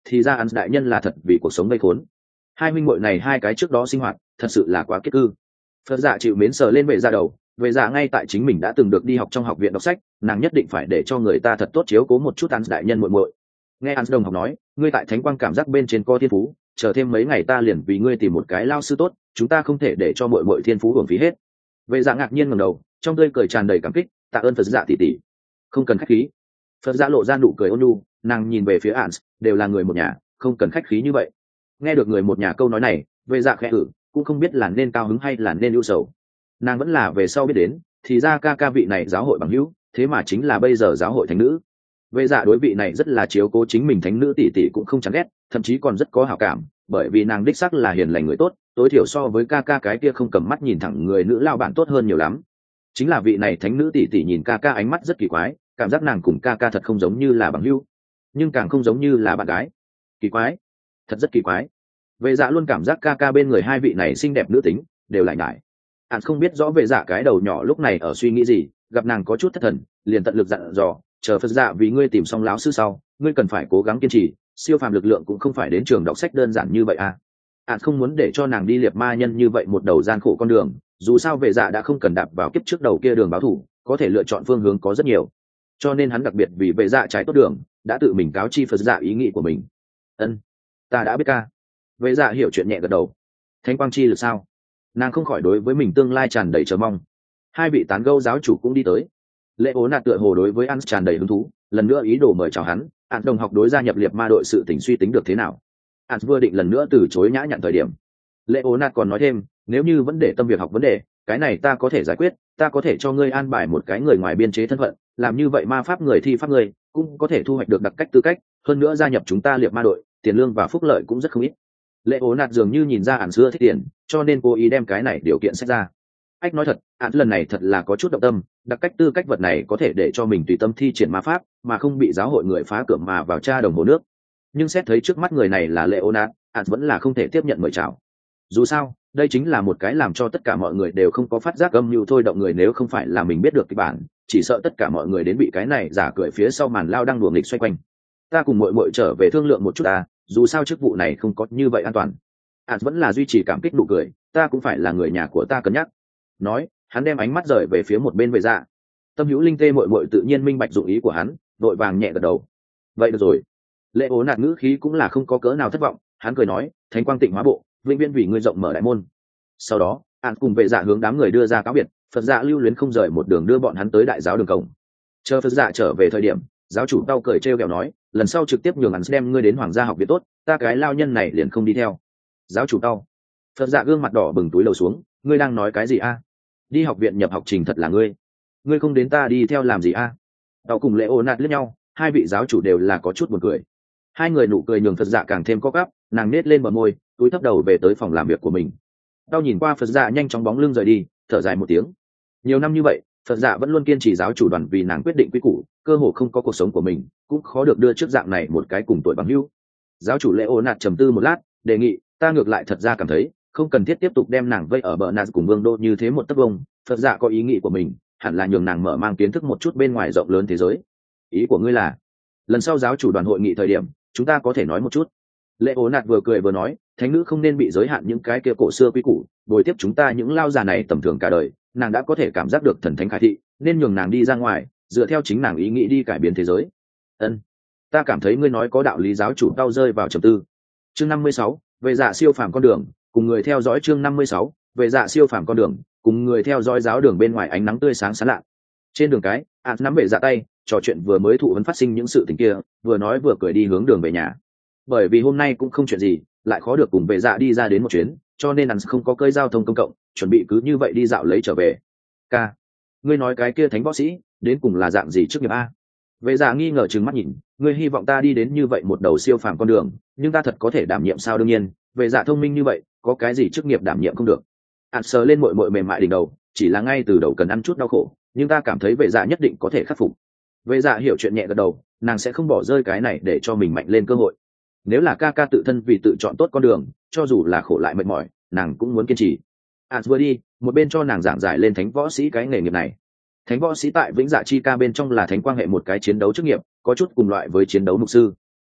thì ra ăn đại nhân là thật vì cuộc sống gây khốn. Hai huynh muội này hai cái trước đó sinh hoạt thật sự là quá kiết cư. Phật dạ chịu mến sờ lên vệ dạ đầu, vệ dạ ngay tại chính mình đã từng được đi học trong học viện đọc sách, nàng nhất định phải để cho người ta thật tốt chiếu cố một chút ăn đại nhân muội muội. Nghe ăn đồng học nói, ngươi tại thánh quang cảm giác bên trên có thiên phú, chờ thêm mấy ngày ta liền vì ngươi tìm một cái lao sư tốt, chúng ta không thể để cho muội muội thiên phú hưởng phí hết. Vệ dạ ngạc nhiên ngẩng đầu, trong tươi cười tràn đầy cảm kích, tạ ơn Phật dạ tỷ tỷ. Không cần khách khí. Phật dạ lộ ra nụ cười ôn nhu, nàng nhìn về phía Ans, đều là người một nhà, không cần khách khí như vậy. Nghe được người một nhà câu nói này, vệ dạ khẽ hử, cũng không biết là nên cao hứng hay là nên ưu sầu. Nàng vẫn là về sau biết đến, thì ra ca ca vị này giáo hội bằng hữu, thế mà chính là bây giờ giáo hội thánh nữ. Vệ dạ đối vị này rất là chiếu cố chính mình thánh nữ tỷ tỷ cũng không chán ghét, thậm chí còn rất có hảo cảm, bởi vì nàng đích xác là hiền lành người tốt, tối thiểu so với ca ca cái kia không cầm mắt nhìn thẳng người nữ lao bạn tốt hơn nhiều lắm. Chính là vị này thánh nữ tỷ tỷ nhìn ca ca ánh mắt rất kỳ quái, cảm giác nàng cùng ca ca thật không giống như là bằng hữu, nhưng càng không giống như là bạn gái. Kỳ quái, thật rất kỳ quái. Vệ dạ luôn cảm giác ca ca bên người hai vị này xinh đẹp nữ tính đều lại ngại. Hắn không biết rõ vệ dạ cái đầu nhỏ lúc này ở suy nghĩ gì, gặp nàng có chút thất thần, liền tận lực dặn dò, chờ Phật dạ vì ngươi tìm xong lão sư sau, ngươi cần phải cố gắng kiên trì, siêu phàm lực lượng cũng không phải đến trường đọc sách đơn giản như vậy à. Hắn không muốn để cho nàng đi liệt ma nhân như vậy một đầu gian khổ con đường, dù sao vệ dạ đã không cần đạp vào kiếp trước đầu kia đường báo thủ, có thể lựa chọn phương hướng có rất nhiều, cho nên hắn đặc biệt vì vệ dạ trái tốt đường, đã tự mình cáo chi Phật dạ ý nghĩ của mình. Ân, ta đã biết ca. Vệ dạ hiểu chuyện nhẹ gật đầu. Thánh quang chi lực sao? Nàng không khỏi đối với mình tương lai tràn đầy chờ mong. Hai vị tán gẫu giáo chủ cũng đi tới. Lệ ố nạt tựa hồ đối với ăn tràn đầy hứng thú, lần nữa ý đồ mời chào hắn. Ăn đồng học đối gia nhập liệt ma đội sự tình suy tính được thế nào? Ăn vừa định lần nữa từ chối nhã nhặn thời điểm. Lệ ố nạt còn nói thêm, nếu như vẫn để tâm việc học vấn đề, cái này ta có thể giải quyết, ta có thể cho ngươi an bài một cái người ngoài biên chế thân phận, làm như vậy ma pháp người thi pháp người cũng có thể thu hoạch được đặc cách tư cách, hơn nữa gia nhập chúng ta liệt ma đội, tiền lương và phúc lợi cũng rất không ít. Lệ ố nạt dường như nhìn ra ản xưa thích tiền, cho nên cố ý đem cái này điều kiện xét ra. Ách nói thật, ản lần này thật là có chút động tâm, đặc cách tư cách vật này có thể để cho mình tùy tâm thi triển ma pháp mà không bị giáo hội người phá cửa mà vào tra đồng hồ nước. Nhưng xét thấy trước mắt người này là Lệ ố nạt, ản vẫn là không thể tiếp nhận mời chào. Dù sao đây chính là một cái làm cho tất cả mọi người đều không có phát giác âm mưu thôi động người, nếu không phải là mình biết được kịch bản, chỉ sợ tất cả mọi người đến bị cái này giả cười phía sau màn lao đang đùa nghịch xoay quanh. Ta cùng muội muội trở về thương lượng một chút à, dù sao chức vụ này không có như vậy an toàn. Vẫn là duy trì cảm kích nụ cười, ta cũng phải là người nhà của ta cân nhắc. Nói, hắn đem ánh mắt rời về phía một bên vệ dạ. Tâm hữu linh tê muội muội tự nhiên minh bạch dụng ý của hắn, vội vàng nhẹ gật đầu. Vậy được rồi. Lệ ố nạt ngữ khí cũng là không có cỡ nào thất vọng, hắn cười nói, thánh quang tịnh hóa bộ, vĩnh viễn vì ngươi rộng mở đại môn. Sau đó an cùng vệ dạ hướng đám người đưa ra cáo biệt, Phật dạ lưu luyến không rời một đường đưa bọn hắn tới đại giáo đường cổng. Chờ Phật dạ trở về thời điểm, giáo chủ tao cười trêu ghẹo nói, lần sau trực tiếp nhường hắn đem ngươi đến hoàng gia học viện tốt, ta cái lao nhân này liền không đi theo. Giáo chủ tao. Phật dạ gương mặt đỏ bừng túi lầu xuống, ngươi đang nói cái gì a? Đi học viện nhập học trình thật là ngươi không đến ta đi theo làm gì a? Tao cùng Lệ ố nạt liếc nhau, hai vị giáo chủ đều là có chút buồn cười. Hai người nụ cười nhường Phật dạ càng thêm có gắp, nàng nết lên bờ môi, túi thấp đầu về tới phòng làm việc của mình. Tao nhìn qua Phật dạ nhanh chóng bóng lưng rời đi, thở dài một tiếng. Nhiều năm như vậy, Phật dạ vẫn luôn kiên trì giáo chủ đoàn vì nàng quyết định quy củ, cơ hồ không có cuộc sống của mình, cũng khó được đưa trước dạng này một cái cùng tuổi bằng hữu. Giáo chủ Lệ ố nạt trầm tư một lát, đề nghị, ta ngược lại thật ra cảm thấy không cần thiết tiếp tục đem nàng vây ở bờ nạt cùng vương đô như thế một tấc vông. Phật dạ có ý nghĩ của mình, hẳn là nhường nàng mở mang kiến thức một chút bên ngoài rộng lớn thế giới. Ý của ngươi là, lần sau giáo chủ đoàn hội nghị thời điểm, chúng ta có thể nói một chút. Lệ ố nạt vừa cười vừa nói, thánh nữ không nên bị giới hạn những cái kia cổ xưa quy củ, bồi tiếp chúng ta những lao già này tầm thường cả đời, nàng đã có thể cảm giác được thần thánh khải thị, nên nhường nàng đi ra ngoài, dựa theo chính nàng ý nghĩ đi cải biến thế giới. Ân, ta cảm thấy ngươi nói có đạo lý. Giáo chủ đau rơi vào trầm tư. Chương 56, về dạ siêu phàm con đường, cùng người theo dõi. Chương 56, về dạ siêu phàm con đường, cùng người theo dõi. Giáo đường bên ngoài ánh nắng tươi sáng sáng lạ. Trên đường cái, nắm về dạ tay, trò chuyện vừa mới thụ vấn phát sinh những sự tình kia, vừa nói vừa cười đi hướng đường về nhà. Bởi vì hôm nay cũng không chuyện gì, lại khó được cùng vệ dạ đi ra đến một chuyến, cho nên hắn không có cơi giao thông công cộng, chuẩn bị cứ như vậy đi dạo lấy trở về. Ca, ngươi nói cái kia thánh võ sĩ đến cùng là dạng gì trước nghiệp a? Vệ dạ nghi ngờ trừng mắt nhìn, ngươi hy vọng ta đi đến như vậy một đầu siêu phàm con đường, nhưng ta thật có thể đảm nhiệm sao? Đương nhiên, vệ dạ thông minh như vậy, có cái gì chức nghiệp đảm nhiệm không được. Sờ lên mội mội mềm mại đỉnh đầu, chỉ là ngay từ đầu cần ăn chút đau khổ, nhưng ta cảm thấy vệ dạ nhất định có thể khắc phục. Vệ dạ hiểu chuyện nhẹ gật đầu, nàng sẽ không bỏ rơi cái này để cho mình mạnh lên cơ hội. Nếu là ca ca tự thân vì tự chọn tốt con đường, cho dù là khổ lại mệt mỏi, nàng cũng muốn kiên trì. Vừa đi một bên cho nàng giảng giải lên thánh võ sĩ cái nghề nghiệp này. Thánh võ sĩ tại Vĩnh Dạ Chi Ca bên trong là thánh quang hệ một cái chiến đấu chức nghiệp, có chút cùng loại với chiến đấu mục sư.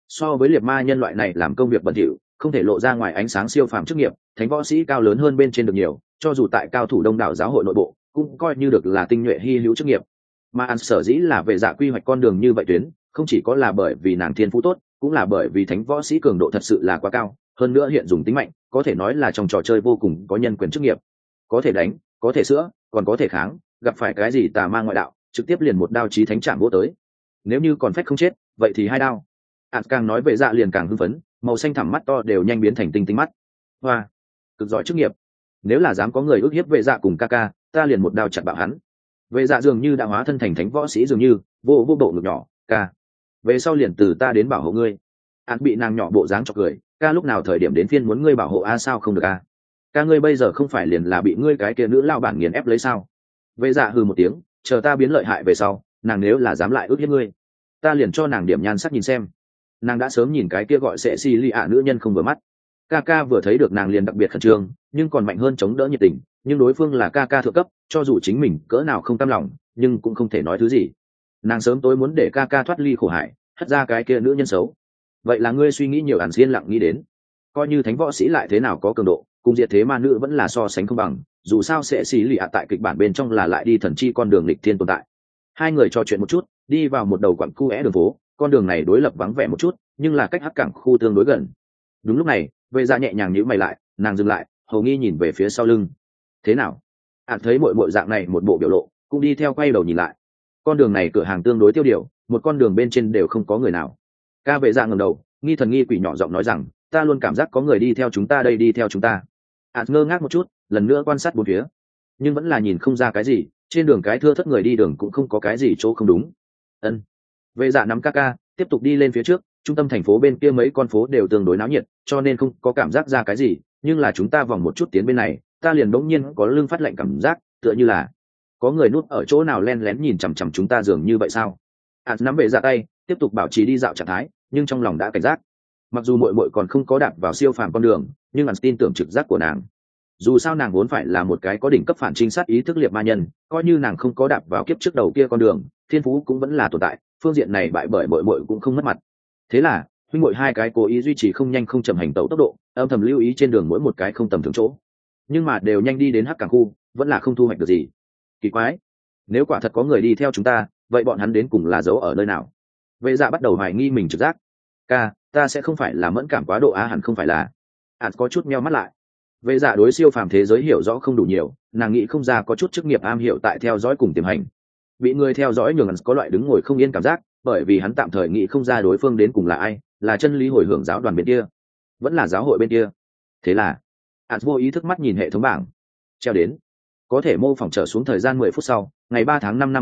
So với liệt ma nhân loại này làm công việc bẩn thỉu, không thể lộ ra ngoài ánh sáng siêu phàm chức nghiệp, thánh võ sĩ cao lớn hơn bên trên được nhiều, cho dù tại cao thủ đông đảo giáo hội nội bộ cũng coi như được là tinh nhuệ hy hữu chức nghiệp. Mà ăn sở dĩ là về dạ quy hoạch con đường như vậy tuyến, không chỉ có là bởi vì nàng thiên phú tốt, cũng là bởi vì thánh võ sĩ cường độ thật sự là quá cao, hơn nữa hiện dùng tính mạnh, có thể nói là trong trò chơi vô cùng có nhân quyền chức nghiệp, có thể đánh, có thể sữa, còn có thể kháng, gặp phải cái gì tà ma ngoại đạo, trực tiếp liền một đao chí thánh chạm vô tới. Nếu như còn phách không chết, vậy thì hai đao. Càng nói về dạ liền càng hưng phấn, màu xanh thẳm mắt to đều nhanh biến thành tinh tinh mắt. Hoa, cực giỏi chức nghiệp. Nếu là dám có người ức hiếp vệ dạ cùng ca ca, ta liền một đao chặt bạo hắn. Vệ dạ dường như đã hóa thân thành thánh võ sĩ dường như, vô bộ ngực nhỏ, ca. Về sau liền từ ta đến bảo hộ ngươi. Bị nàng nhỏ bộ dáng chọc cười, ca lúc nào thời điểm đến phiên muốn ngươi bảo hộ a sao không được a? Ca ngươi bây giờ không phải liền là bị ngươi cái kia nữ lao bản nghiền ép lấy sao? Vệ dạ hừ một tiếng, chờ ta biến lợi hại về sau, nàng nếu là dám lại ức hiếp ngươi, ta liền cho nàng điểm nhan sắc nhìn xem. Nàng đã sớm nhìn cái kia gọi sẽ xì lì ạ nữ nhân không vừa mắt. Ca ca vừa thấy được nàng liền đặc biệt khẩn trương, nhưng còn mạnh hơn chống đỡ nhiệt tình, nhưng đối phương là ca ca thượng cấp, cho dù chính mình cỡ nào không cam lòng, nhưng cũng không thể nói thứ gì. Nàng sớm tối muốn để ca ca thoát ly khổ hải, hất ra cái kia nữ nhân xấu. Vậy là ngươi suy nghĩ nhiều, ẩn yên lặng nghĩ đến, coi như thánh võ sĩ lại thế nào có cường độ, cùng diệt thế ma nữ vẫn là so sánh không bằng, dù sao sẽ xì lì ạ tại kịch bản bên trong là lại đi thần chi con đường lịch thiên tồn tại. Hai người trò chuyện một chút, đi vào một đầu quặng cu é đường phố, con đường này đối lập vắng vẻ một chút, nhưng là cách hắc cảng khu tương đối gần. Đúng lúc này, vệ dạ nhẹ nhàng nhíu mày lại, nàng dừng lại, hầu nghi nhìn về phía sau lưng. Thế nào? Thấy muội dạng này một bộ biểu lộ, cũng đi theo quay đầu nhìn lại. Con đường này cửa hàng tương đối tiêu điều, một con đường bên trên đều không có người nào. Ca vệ dạ ngẩng đầu, nghi thần nghi quỷ nhỏ giọng nói rằng, ta luôn cảm giác có người đi theo chúng ta đây, đi theo chúng ta. Ngơ ngác một chút, lần nữa quan sát bốn phía, nhưng vẫn là nhìn không ra cái gì. Trên đường cái thưa thớt người đi đường cũng không có cái gì chỗ không đúng. Ân. Vệ dạ nắm ca tiếp tục đi lên phía trước, trung tâm thành phố bên kia mấy con phố đều tương đối náo nhiệt, cho nên không có cảm giác ra cái gì, nhưng là chúng ta vòng một chút tiến bên này, ta liền bỗng nhiên có lưng phát lạnh cảm giác, tựa như là có người núp ở chỗ nào len lén nhìn chằm chằm chúng ta dường như vậy sao? Nắm vệ dạ tay, tiếp tục bảo trì đi dạo trạng thái, nhưng trong lòng đã cảnh giác. Mặc dù muội còn không có đạp vào siêu phàm con đường, nhưng tin tưởng trực giác của nàng. Dù sao nàng vốn phải là một cái có đỉnh cấp phản trinh sát ý thức liệt ma nhân, coi như nàng không có đạp vào kiếp trước đầu kia con đường, thiên phú cũng vẫn là tồn tại, phương diện này bại bởi muội cũng không mất mặt. Thế là huynh muội hai cái cố ý duy trì không nhanh không chậm hành tẩu tốc độ, âm thầm lưu ý trên đường mỗi một cái không tầm thường chỗ, nhưng mà đều nhanh đi đến hắc cảng khu, vẫn là không thu hoạch được gì. Kỳ quái, nếu quả thật có người đi theo chúng ta, vậy bọn hắn đến cùng là giấu ở nơi nào? Vệ dạ bắt đầu hoài nghi mình trực giác. Ca, ta sẽ không phải là mẫn cảm quá độ á? Hẳn không phải là. Có chút meo mắt lại. Vệ dạ đối siêu phàm thế giới hiểu rõ không đủ nhiều, nàng nghĩ không ra có chút chức nghiệp am hiểu tại theo dõi cùng tiềm hành. Bị người theo dõi nhường có loại đứng ngồi không yên cảm giác, bởi vì hắn tạm thời nghĩ không ra đối phương đến cùng là ai, là chân lý hồi hưởng giáo đoàn bên kia, vẫn là giáo hội bên kia. Thế là vô ý thức mắt nhìn hệ thống bảng, treo đến có thể mô phỏng trở xuống thời gian 10 phút sau, ngày 3 tháng 5 năm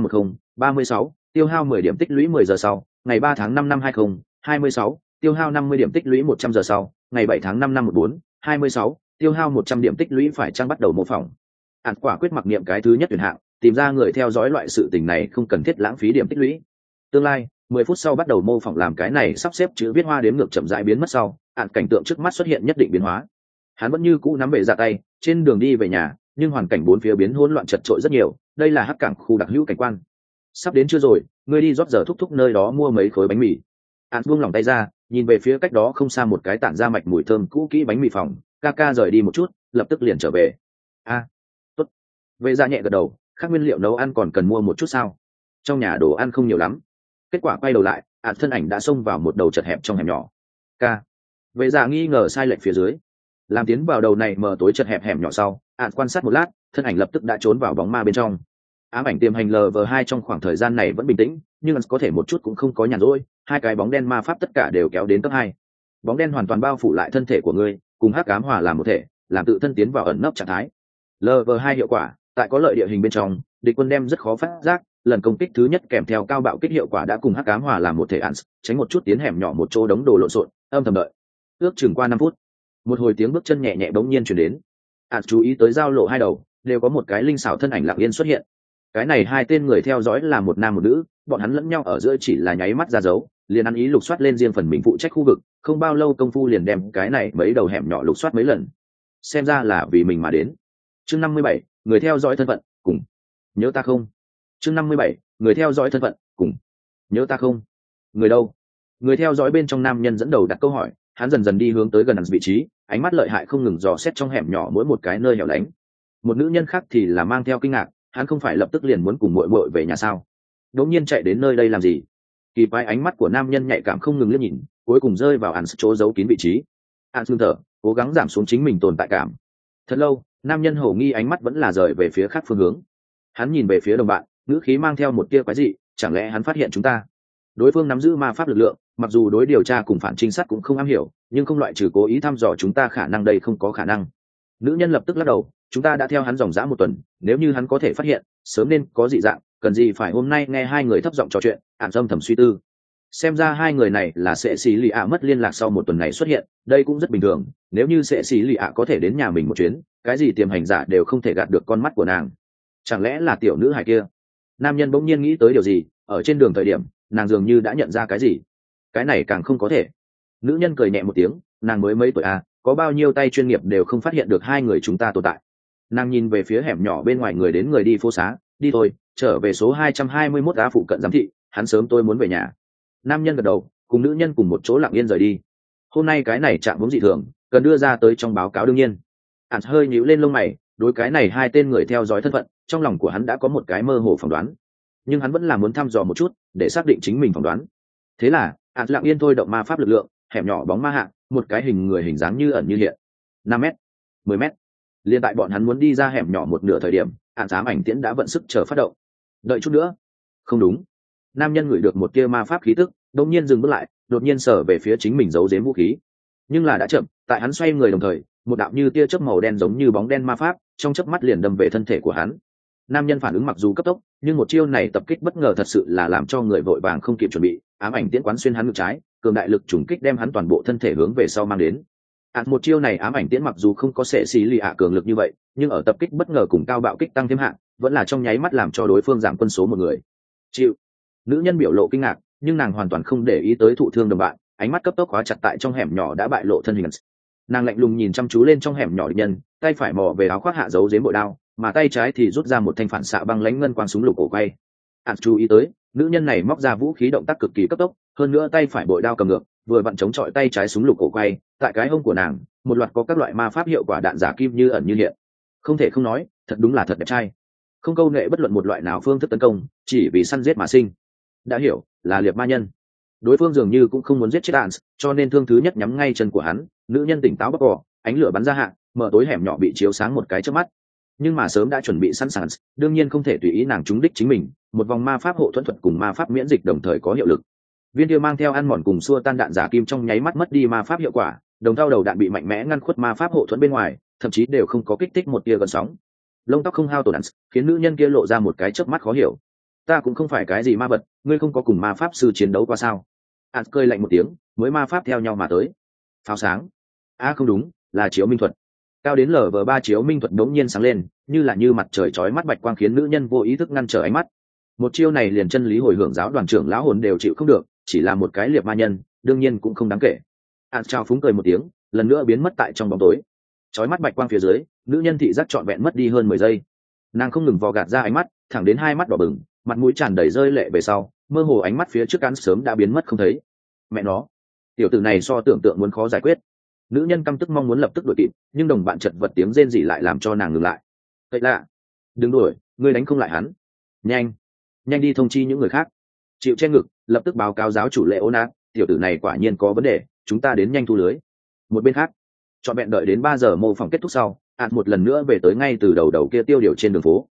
1036, tiêu hao 10 điểm tích lũy 10 giờ sau, ngày 3 tháng 5 năm 2026, tiêu hao 50 điểm tích lũy 100 giờ sau, ngày 7 tháng 5 năm 1426, tiêu hao 100 điểm tích lũy. Phải trang bắt đầu mô phỏng. Quả quyết mặc niệm cái thứ nhất tuyển hạng, tìm ra người theo dõi, loại sự tình này không cần thiết lãng phí điểm tích lũy. Tương lai 10 phút sau bắt đầu mô phỏng, làm cái này sắp xếp chữ viết hoa đếm ngược chậm rãi biến mất sau, cảnh tượng trước mắt xuất hiện nhất định biến hóa. Hắn vẫn như cũ nắm vệ dạ tay, trên đường đi về nhà, nhưng hoàn cảnh bốn phía biến hỗn loạn chật chội rất nhiều. Đây là hắc cảng khu đặc hữu cảnh quan. Sắp đến chưa rồi, ngươi đi rót giờ thúc thúc nơi đó mua mấy khối bánh mì. Buông lòng tay ra, nhìn về phía cách đó không xa một cái tản ra mạch mùi thơm cũ kỹ bánh mì phòng. Ca rời đi một chút, lập tức liền trở về. Tốt. Vệ dạ nhẹ gật đầu, khác nguyên liệu nấu ăn còn cần mua một chút sao? Trong nhà đồ ăn không nhiều lắm. Kết quả quay đầu lại, thân ảnh đã xông vào một đầu chật hẹp trong hẻm nhỏ. Vệ dạ nghi ngờ sai lệch phía dưới, làm tiến vào đầu này mờ tối chật hẹp hẻm nhỏ sau, quan sát một lát, thân ảnh lập tức đã trốn vào bóng ma bên trong. Ám ảnh tiềm hành LV2 trong khoảng thời gian này vẫn bình tĩnh, nhưng có thể một chút cũng không có nhàn rỗi. Hai cái bóng đen ma pháp tất cả đều kéo đến cấp 2. Bóng đen hoàn toàn bao phủ lại thân thể của ngươi, cùng hắc ám hòa làm một thể, làm tự thân tiến vào ẩn nấp trạng thái. LV2 hiệu quả, tại có lợi địa hình bên trong, địch quân đem rất khó phát giác. Lần công kích thứ nhất kèm theo cao bạo kích hiệu quả đã cùng hắc ám hòa làm một thể. Tránh một chút tiến hẻm nhỏ một chỗ đống đồ lộn xộn, âm thầm đợi. Ước chừng qua 5 phút, một hồi tiếng bước chân nhẹ nhẹ bỗng nhiên truyền đến. Chú ý tới giao lộ hai đầu đều có một cái linh xảo thân ảnh lặng yên xuất hiện. Cái này hai tên người theo dõi là một nam một nữ, bọn hắn lẫn nhau ở giữa chỉ là nháy mắt ra dấu, liền ăn ý lục soát lên riêng phần mình phụ trách khu vực, không bao lâu công phu liền đem cái này mấy đầu hẻm nhỏ lục soát mấy lần. Xem ra là vì mình mà đến. Chương 57, người theo dõi thân phận, cùng. Nhớ ta không? Chương 57, người theo dõi thân phận, cùng. Nhớ ta không? Người đâu? Người theo dõi bên trong nam nhân dẫn đầu đặt câu hỏi, hắn dần dần đi hướng tới gần vị trí, ánh mắt lợi hại không ngừng dò xét trong hẻm nhỏ mỗi một cái nơi hẻo lánh. Một nữ nhân khác thì là mang theo kinh ngạc, hắn không phải lập tức liền muốn cùng muội muội về nhà sao? Đột nhiên chạy đến nơi đây làm gì? Kỳ quái ánh mắt của nam nhân nhạy cảm không ngừng liếc nhìn, cuối cùng rơi vào hắn chỗ giấu kín vị trí. Hắn ngưng thở, cố gắng giảm xuống chính mình tồn tại cảm. Thật lâu, nam nhân hổ nghi ánh mắt vẫn là rời về phía khác phương hướng. Hắn nhìn về phía đồng bạn, ngữ khí mang theo một tia quái dị, chẳng lẽ hắn phát hiện chúng ta? Đối phương nắm giữ ma pháp lực lượng, mặc dù đối điều tra cùng phản trinh sát cũng không am hiểu, nhưng không loại trừ cố ý thăm dò chúng ta khả năng đây không có khả năng. Nữ nhân lập tức lắc đầu, chúng ta đã theo hắn dòng dã một tuần, nếu như hắn có thể phát hiện sớm nên có dị dạng, cần gì phải hôm nay nghe hai người thấp giọng trò chuyện. Ản âm thầm suy tư, xem ra hai người này là sẽ xì lì ạ mất liên lạc sau một tuần này xuất hiện, đây cũng rất bình thường. Nếu như sẽ xì lì ạ có thể đến nhà mình một chuyến, cái gì tiềm hành giả đều không thể gạt được con mắt của nàng. Chẳng lẽ là tiểu nữ hài kia? Nam nhân bỗng nhiên nghĩ tới điều gì, ở trên đường thời điểm nàng dường như đã nhận ra cái gì. Cái này càng không có thể. Nữ nhân cười nhẹ một tiếng, nàng mới mấy tuổi à, có bao nhiêu tay chuyên nghiệp đều không phát hiện được hai người chúng ta tồn tại. Nàng nhìn về phía hẻm nhỏ bên ngoài người đến người đi phố xá, đi thôi, trở về số 221 á phụ cận giám thị, hắn sớm tôi muốn về nhà. Nam nhân gật đầu, cùng nữ nhân cùng một chỗ lặng yên rời đi. Hôm nay cái này chạm vốn dị thường, cần đưa ra tới trong báo cáo đương nhiên. Hắn hơi nhíu lên lông mày, đối cái này hai tên người theo dõi thân phận, trong lòng của hắn đã có một cái mơ hồ phỏng đoán, nhưng hắn vẫn là muốn thăm dò một chút để xác định chính mình phỏng đoán. Thế là hắn lặng yên thôi động ma pháp lực lượng, hẻm nhỏ bóng ma hạ, một cái hình người hình dáng như ẩn như hiện. 5 m, 10 m. Liên tại bọn hắn muốn đi ra hẻm nhỏ một nửa thời điểm, hắn ám ảnh tiễn đã vận sức chờ phát động. Đợi chút nữa. Không đúng. Nam nhân ngửi được một tia ma pháp khí tức, đột nhiên dừng bước lại, đột nhiên sở về phía chính mình giấu giếm vũ khí. Nhưng là đã chậm, tại hắn xoay người đồng thời, một đạo như tia chớp màu đen giống như bóng đen ma pháp, trong chớp mắt liền đâm về thân thể của hắn. Nam nhân phản ứng mặc dù cấp tốc, nhưng một chiêu này tập kích bất ngờ thật sự là làm cho người vội vàng không kịp chuẩn bị. Ám ảnh tiễn quán xuyên hắn ngực trái, cường đại lực trùng kích đem hắn toàn bộ thân thể hướng về sau mang đến. Một chiêu này ám ảnh tiễn mặc dù không có sẽ xì lì ạ cường lực như vậy, nhưng ở tập kích bất ngờ cùng cao bạo kích tăng thêm hạng, vẫn là trong nháy mắt làm cho đối phương giảm quân số một người. Chịu. Nữ nhân biểu lộ kinh ngạc, nhưng nàng hoàn toàn không để ý tới thụ thương đồng bạn, ánh mắt cấp tốc khóa chặt tại trong hẻm nhỏ đã bại lộ thân hình. Nàng lạnh lùng nhìn chăm chú lên trong hẻm nhỏ địch nhân, tay phải mò về áo khoác hạ giấu giếm bội đao, mà tay trái thì rút ra một thanh phản xạ băng lãnh ngân quang súng lục cổ quay. Chú ý tới, nữ nhân này móc ra vũ khí động tác cực kỳ cấp tốc, hơn nữa tay phải bội đao cầm ngược, vừa vặn chống chọi tay trái súng lục cổ quay, tại cái hông của nàng, một loạt có các loại ma pháp hiệu quả đạn giả kim như ẩn như hiện. Không thể không nói, thật đúng là thật đẹp trai. Không câu nệ bất luận một loại nào phương thức tấn công, chỉ vì săn giết mà sinh. Đã hiểu, là liệp ma nhân. Đối phương dường như cũng không muốn giết chết Ans, cho nên thương thứ nhất nhắm ngay chân của hắn. Nữ nhân tỉnh táo bóc cỏ, ánh lửa bắn ra hạ, mở tối hẻm nhỏ bị chiếu sáng một cái trước mắt. Nhưng mà sớm đã chuẩn bị sẵn sàng, đương nhiên không thể tùy ý nàng trúng đích chính mình. Một vòng ma pháp hộ thuẫn thuật cùng ma pháp miễn dịch đồng thời có hiệu lực. Viên kia mang theo ăn mòn cùng xua tan đạn giả kim trong nháy mắt mất đi ma pháp hiệu quả, đồng thau đầu đạn bị mạnh mẽ ngăn khuất ma pháp hộ thuẫn bên ngoài, thậm chí đều không có kích thích một tia gần sóng. Lông tóc không hao tổn, khiến nữ nhân kia lộ ra một cái chớp mắt khó hiểu. Ta cũng không phải cái gì ma vật, ngươi không có cùng ma pháp sư chiến đấu qua sao? Ans cười lạnh một tiếng, mới ma pháp theo nhau mà tới. Pháo sáng. Không đúng, là chiếu minh thuật. Cao đến LV3 chiếu minh thuật đống nhiên sáng lên, như mặt trời chói mắt bạch quang khiến nữ nhân vô ý thức ngăn trở ánh mắt. Một chiêu này liền chân lý hồi hưởng giáo đoàn trưởng lão hồn đều chịu không được, chỉ là một cái liệp ma nhân, đương nhiên cũng không đáng kể. Ans chào phúng cười một tiếng, lần nữa biến mất tại trong bóng tối. Chói mắt bạch quang phía dưới, nữ nhân thị giác trọn vẹn mất đi hơn 10 giây. Nàng không ngừng vò gạt ra ánh mắt, thẳng đến hai mắt đỏ bừng, mặt mũi tràn đầy rơi lệ về sau, mơ hồ ánh mắt phía trước Ans sớm đã biến mất không thấy. Mẹ nó, tiểu tử này so tưởng tượng muốn khó giải quyết. Nữ nhân căm tức mong muốn lập tức đuổi kịp, nhưng đồng bạn chật vật tiếng rên rỉ lại làm cho nàng ngừng lại. Vậy lạ, đừng đuổi, ngươi đánh không lại hắn. Nhanh đi thông chi những người khác. Chịu che ngực, lập tức báo cáo giáo chủ Leonard, tiểu tử này quả nhiên có vấn đề, chúng ta đến nhanh thu lưới. Một bên khác, chọn vẹn đợi đến 3 giờ mô phỏng kết thúc sau, Ans một lần nữa về tới ngay từ đầu kia tiêu điều trên đường phố.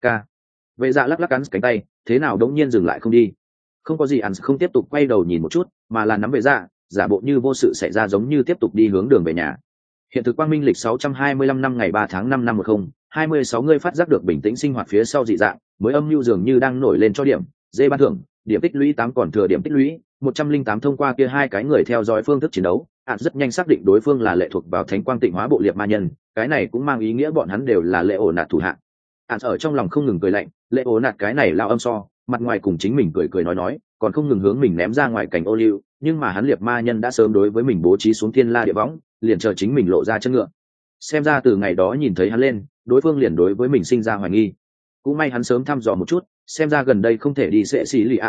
Vệ dạ lắc Ans cánh tay, thế nào đống nhiên dừng lại không đi. Không có gì, Ans không tiếp tục quay đầu nhìn một chút, mà là nắm vệ dạ, giả bộ như vô sự xảy ra giống như tiếp tục đi hướng đường về nhà. Hiện thực quang minh lịch 625 năm ngày 3 tháng 5 năm 26 ngươi phát giác được bình tĩnh sinh hoạt phía sau dị dạng, mới âm mưu dường như đang nổi lên cho điểm, dê ban thưởng, điểm tích lũy 8 còn thừa điểm tích lũy, 108 thông qua kia hai cái người theo dõi phương thức chiến đấu, rất nhanh xác định đối phương là lệ thuộc vào Thánh Quang Tịnh Hóa bộ liệt ma nhân, cái này cũng mang ý nghĩa bọn hắn đều là lệ ổ nạt thủ hạ. Ở trong lòng không ngừng cười lạnh, lệ ổ nạt cái này lao âm so, mặt ngoài cùng chính mình cười nói, còn không ngừng hướng mình ném ra ngoài cảnh ô liu, nhưng mà hắn liệt ma nhân đã sớm đối với mình bố trí xuống thiên la địa võng, liền chờ chính mình lộ ra chân ngựa. Xem ra từ ngày đó nhìn thấy hắn lên, đối phương liền đối với mình sinh ra hoài nghi. Cũng may hắn sớm thăm dò một chút, xem ra gần đây không thể đi sẽ xì lì ạ dinh thự,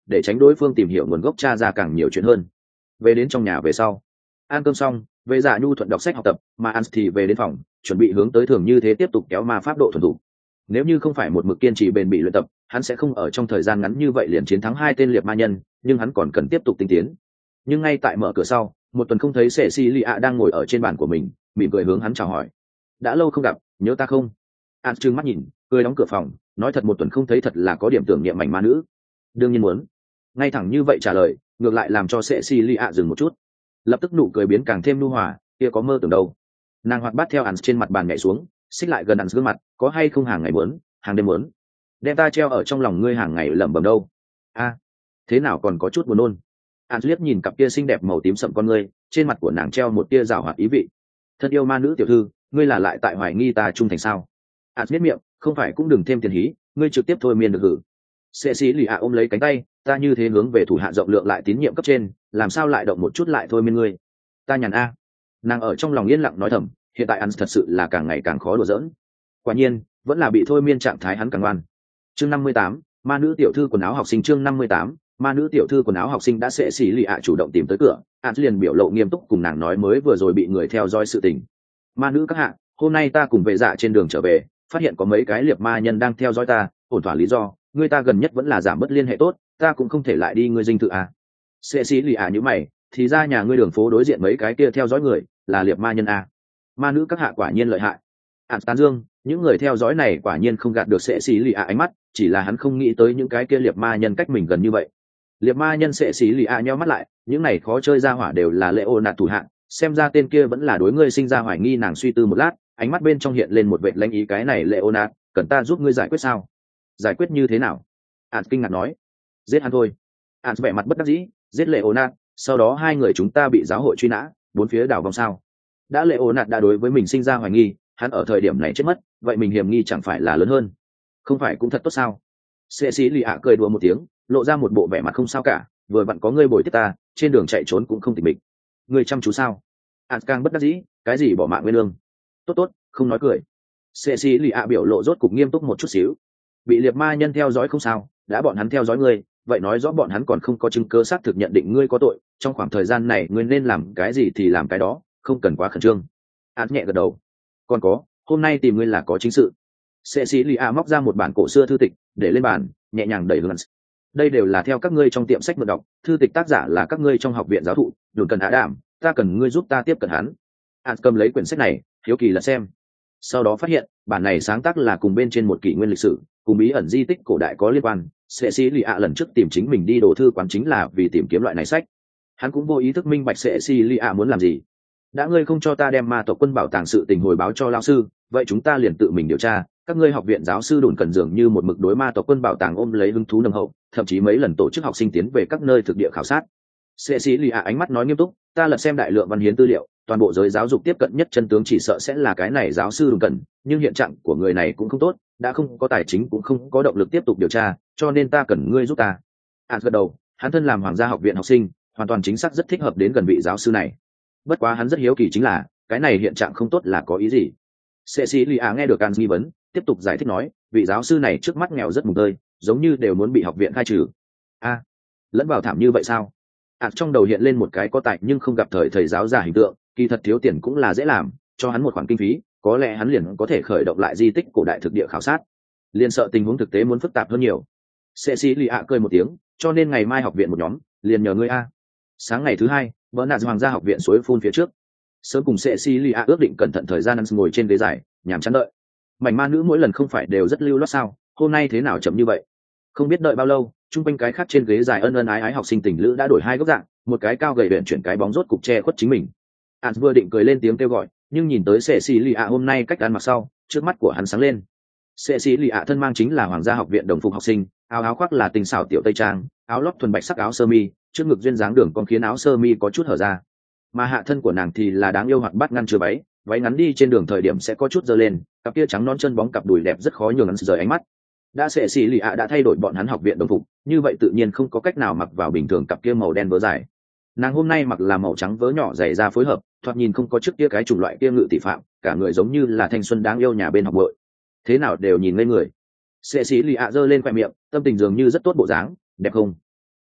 để tránh đối phương tìm hiểu nguồn gốc tra ra càng nhiều chuyện hơn. Về đến trong nhà về sau, ăn cơm xong, về dạ nhu thuận đọc sách học tập, mà ăn thì về đến phòng chuẩn bị hướng tới thường như thế tiếp tục kéo ma pháp độ thuần thủ. Nếu như không phải một mực kiên trì bền bỉ luyện tập, hắn sẽ không ở trong thời gian ngắn như vậy liền chiến thắng 2 tên liệt ma nhân, nhưng hắn còn cần tiếp tục tinh tiến. Nhưng ngay tại mở cửa sau, một tuần không thấy Cecilia đang ngồi ở trên bàn của mình, mỉm cười hướng hắn chào hỏi. Đã lâu không gặp, nhớ ta không? An trừng mắt nhìn, cười đóng cửa phòng, nói thật một tuần không thấy thật là có điểm tưởng niệm mảnh ma nữ. Đương nhiên muốn. Ngay thẳng như vậy trả lời, ngược lại làm cho Cecilia dừng một chút. Lập tức nụ cười biến càng thêm nhu hòa, kia có mơ tưởng đâu. Nàng hoạt bát theo An trên mặt bàn nhảy xuống, xích lại gần An gương mặt, có hay không hàng ngày muốn, hàng đêm muốn. Đem ta treo ở trong lòng ngươi hàng ngày lẩm bẩm đâu. A, thế nào còn có chút buồn nôn. An liếc nhìn cặp kia xinh đẹp màu tím sậm con ngươi, trên mặt của nàng treo một tia giảo hoạt ý vị. Thân yêu ma nữ tiểu thư, ngươi là lại tại hoài nghi ta trung thành sao? An biết miệng, không phải cũng đừng thêm tiền hí, ngươi trực tiếp thôi miên được hử. Cecilia ôm lấy cánh tay, ta như thế hướng về thủ hạ rộng lượng lại tín nhiệm cấp trên, làm sao lại động một chút lại thôi miên ngươi? Ta nhàn a. Nàng ở trong lòng yên lặng nói thầm, hiện tại An thật sự là càng ngày càng khó đùa giỡn. Quả nhiên, vẫn là bị thôi miên trạng thái hắn càng ngoan. Chương 58, ma nữ tiểu thư quần áo học sinh. Chương 58, ma nữ tiểu thư quần áo học sinh. Đã Cecilia chủ động tìm tới cửa, An liền biểu lộ nghiêm túc cùng nàng nói mới vừa rồi bị người theo dõi sự tình. Ma nữ các hạ, hôm nay ta cùng vệ dạ trên đường trở về, phát hiện có mấy cái liệp ma nhân đang theo dõi ta, ổn thỏa lý do, người ta gần nhất vẫn là giảm bớt liên hệ tốt, ta cũng không thể lại đi ngươi dinh thự à. Cecilia như mày, thì ra nhà ngươi đường phố đối diện mấy cái kia theo dõi người là liệp ma nhân à. Ma nữ các hạ quả nhiên lợi hại. An tán dương, những người theo dõi này quả nhiên không gạt được Cecilia ánh mắt, chỉ là hắn không nghĩ tới những cái kia liệp ma nhân cách mình gần như vậy. Liệp ma nhân Cecilia nheo mắt lại, những này khó chơi ra hỏa đều là Leonard thủ hạng, xem ra tên kia vẫn là đối ngươi sinh ra hoài nghi. Nàng suy tư một lát, ánh mắt bên trong hiện lên một vệt lãnh ý, cái này Leonard, cần ta giúp ngươi giải quyết sao? Giải quyết như thế nào? An kinh ngạc nói. Giết hắn thôi. An vẻ mặt bất đắc dĩ, giết Leonard, sau đó hai người chúng ta bị giáo hội truy nã, bốn phía đảo vòng sao? Đã Leonard đã đối với mình sinh ra hoài nghi, hắn ở thời điểm này chết mất, vậy mình hiểm nghi chẳng phải là lớn hơn? Không phải cũng thật tốt sao? Cecilia cười đùa một tiếng, lộ ra một bộ vẻ mặt không sao cả, vừa vặn có ngươi bồi tiếp ta, trên đường chạy trốn cũng không tịch mịch. Ngươi chăm chú sao? An càng bất đắc dĩ, cái gì bỏ mạng nguyên lương? Tốt tốt, không nói cười. Cecilia biểu lộ rốt cục nghiêm túc một chút xíu. Bị liệt ma nhân theo dõi không sao, đã bọn hắn theo dõi ngươi, vậy nói rõ bọn hắn còn không có chứng cứ xác thực nhận định ngươi có tội, trong khoảng thời gian này ngươi nên làm cái gì thì làm cái đó, không cần quá khẩn trương. An nhẹ gật đầu. Còn có, hôm nay tìm ngươi là có chính sự. Cecilia móc ra một bản cổ xưa thư tịch để lên bàn, nhẹ nhàng đẩy hướng. Đây đều là theo các ngươi trong tiệm sách mượn đọc, thư tịch tác giả là các ngươi trong học viện giáo thụ, đừng cần hạ đảm, ta cần ngươi giúp ta tiếp cận hắn. An cầm lấy quyển sách này, hiếu kỳ là xem. Sau đó phát hiện, bản này sáng tác là cùng bên trên một kỷ nguyên lịch sử, cùng bí ẩn di tích cổ đại có liên quan. Cecilia lần trước tìm chính mình đi đồ thư quán chính là vì tìm kiếm loại này sách. Hắn cũng vô ý thức minh bạch Cecilia muốn làm gì. Đã ngươi không cho ta đem ma tộc quân bảo tàng sự tình hồi báo cho lão sư, vậy chúng ta liền tự mình điều tra. Các ngươi học viện giáo sư đồn cần dường như một mực đối ma tộc quân bảo tàng ôm lấy hứng thú nồng hậu, thậm chí mấy lần tổ chức học sinh tiến về các nơi thực địa khảo sát. Cecilia ánh mắt nói nghiêm túc, ta lật xem đại lượng văn hiến tư liệu, toàn bộ giới giáo dục tiếp cận nhất chân tướng chỉ sợ sẽ là cái này giáo sư đồn cần, nhưng hiện trạng của người này cũng không tốt, đã không có tài chính cũng không có động lực tiếp tục điều tra, cho nên ta cần ngươi giúp ta. Gật đầu, hắn thân làm hoàng gia học viện học sinh, hoàn toàn chính xác rất thích hợp đến gần vị giáo sư này. Bất quá hắn rất hiếu kỳ chính là, cái này hiện trạng không tốt là có ý gì? Cecilia nghe được An nghi vấn, tiếp tục giải thích nói, vị giáo sư này trước mắt nghèo rất mùng tơi, giống như đều muốn bị học viện khai trừ. A, lẫn vào thảm như vậy sao? Trong đầu hiện lên một cái có tài nhưng không gặp thời thầy giáo giả hình tượng, kỳ thật thiếu tiền cũng là dễ làm, cho hắn một khoản kinh phí, có lẽ hắn liền có thể khởi động lại di tích cổ đại thực địa khảo sát. Liền sợ tình huống thực tế muốn phức tạp hơn nhiều. Cecilia cười một tiếng, cho nên ngày mai học viện một nhóm, liền nhờ ngươi a. Sáng ngày thứ hai, Bernard hoàng gia học viện suối phun phía trước. Sớm cùng Cecilia ước định cẩn thận thời gian ăn ngồi trên ghế dài, nhàm chán đợi. Mảnh ma nữ mỗi lần không phải đều rất lưu loát sao, hôm nay thế nào chậm như vậy? Không biết đợi bao lâu, chung quanh cái khác trên ghế dài ân ân ái ái học sinh tình lữ đã đổi hai góc dạng, một cái cao gầy luyện chuyển cái bóng rốt cục che khuất chính mình. An vừa định cười lên tiếng kêu gọi, nhưng nhìn tới Cecilia hôm nay cách ăn mặc sau, trước mắt của hắn sáng lên. Cecilia thân mang chính là hoàng gia học viện đồng phục học sinh, áo áo khoác là tinh xảo tiểu tây trang, áo lót thuần bạch sắc áo sơ mi, trước ngực duyên dáng đường còn khiến áo sơ mi có chút hở ra. Mà hạ thân của nàng thì là đáng yêu hoạt bát ngăn chứa váy, váy ngắn đi trên đường thời điểm sẽ có chút giơ lên, cặp kia trắng non chân bóng cặp đùi đẹp rất khó nhường hắn rời ánh mắt. Đã Cecilia đã thay đổi bọn hắn học viện đồng phục, như vậy tự nhiên không có cách nào mặc vào bình thường cặp kia màu đen vớ dài. Nàng hôm nay mặc là màu trắng vớ nhỏ dày ra phối hợp, thoạt nhìn không có trước kia cái chủng loại kia ngự tỷ phạm, cả người giống như là thanh xuân đáng yêu nhà bên học bội. Thế nào đều nhìn ngây người. Cecilia giơ lên khoe miệng, tâm tình dường như rất tốt bộ dáng, đẹp không?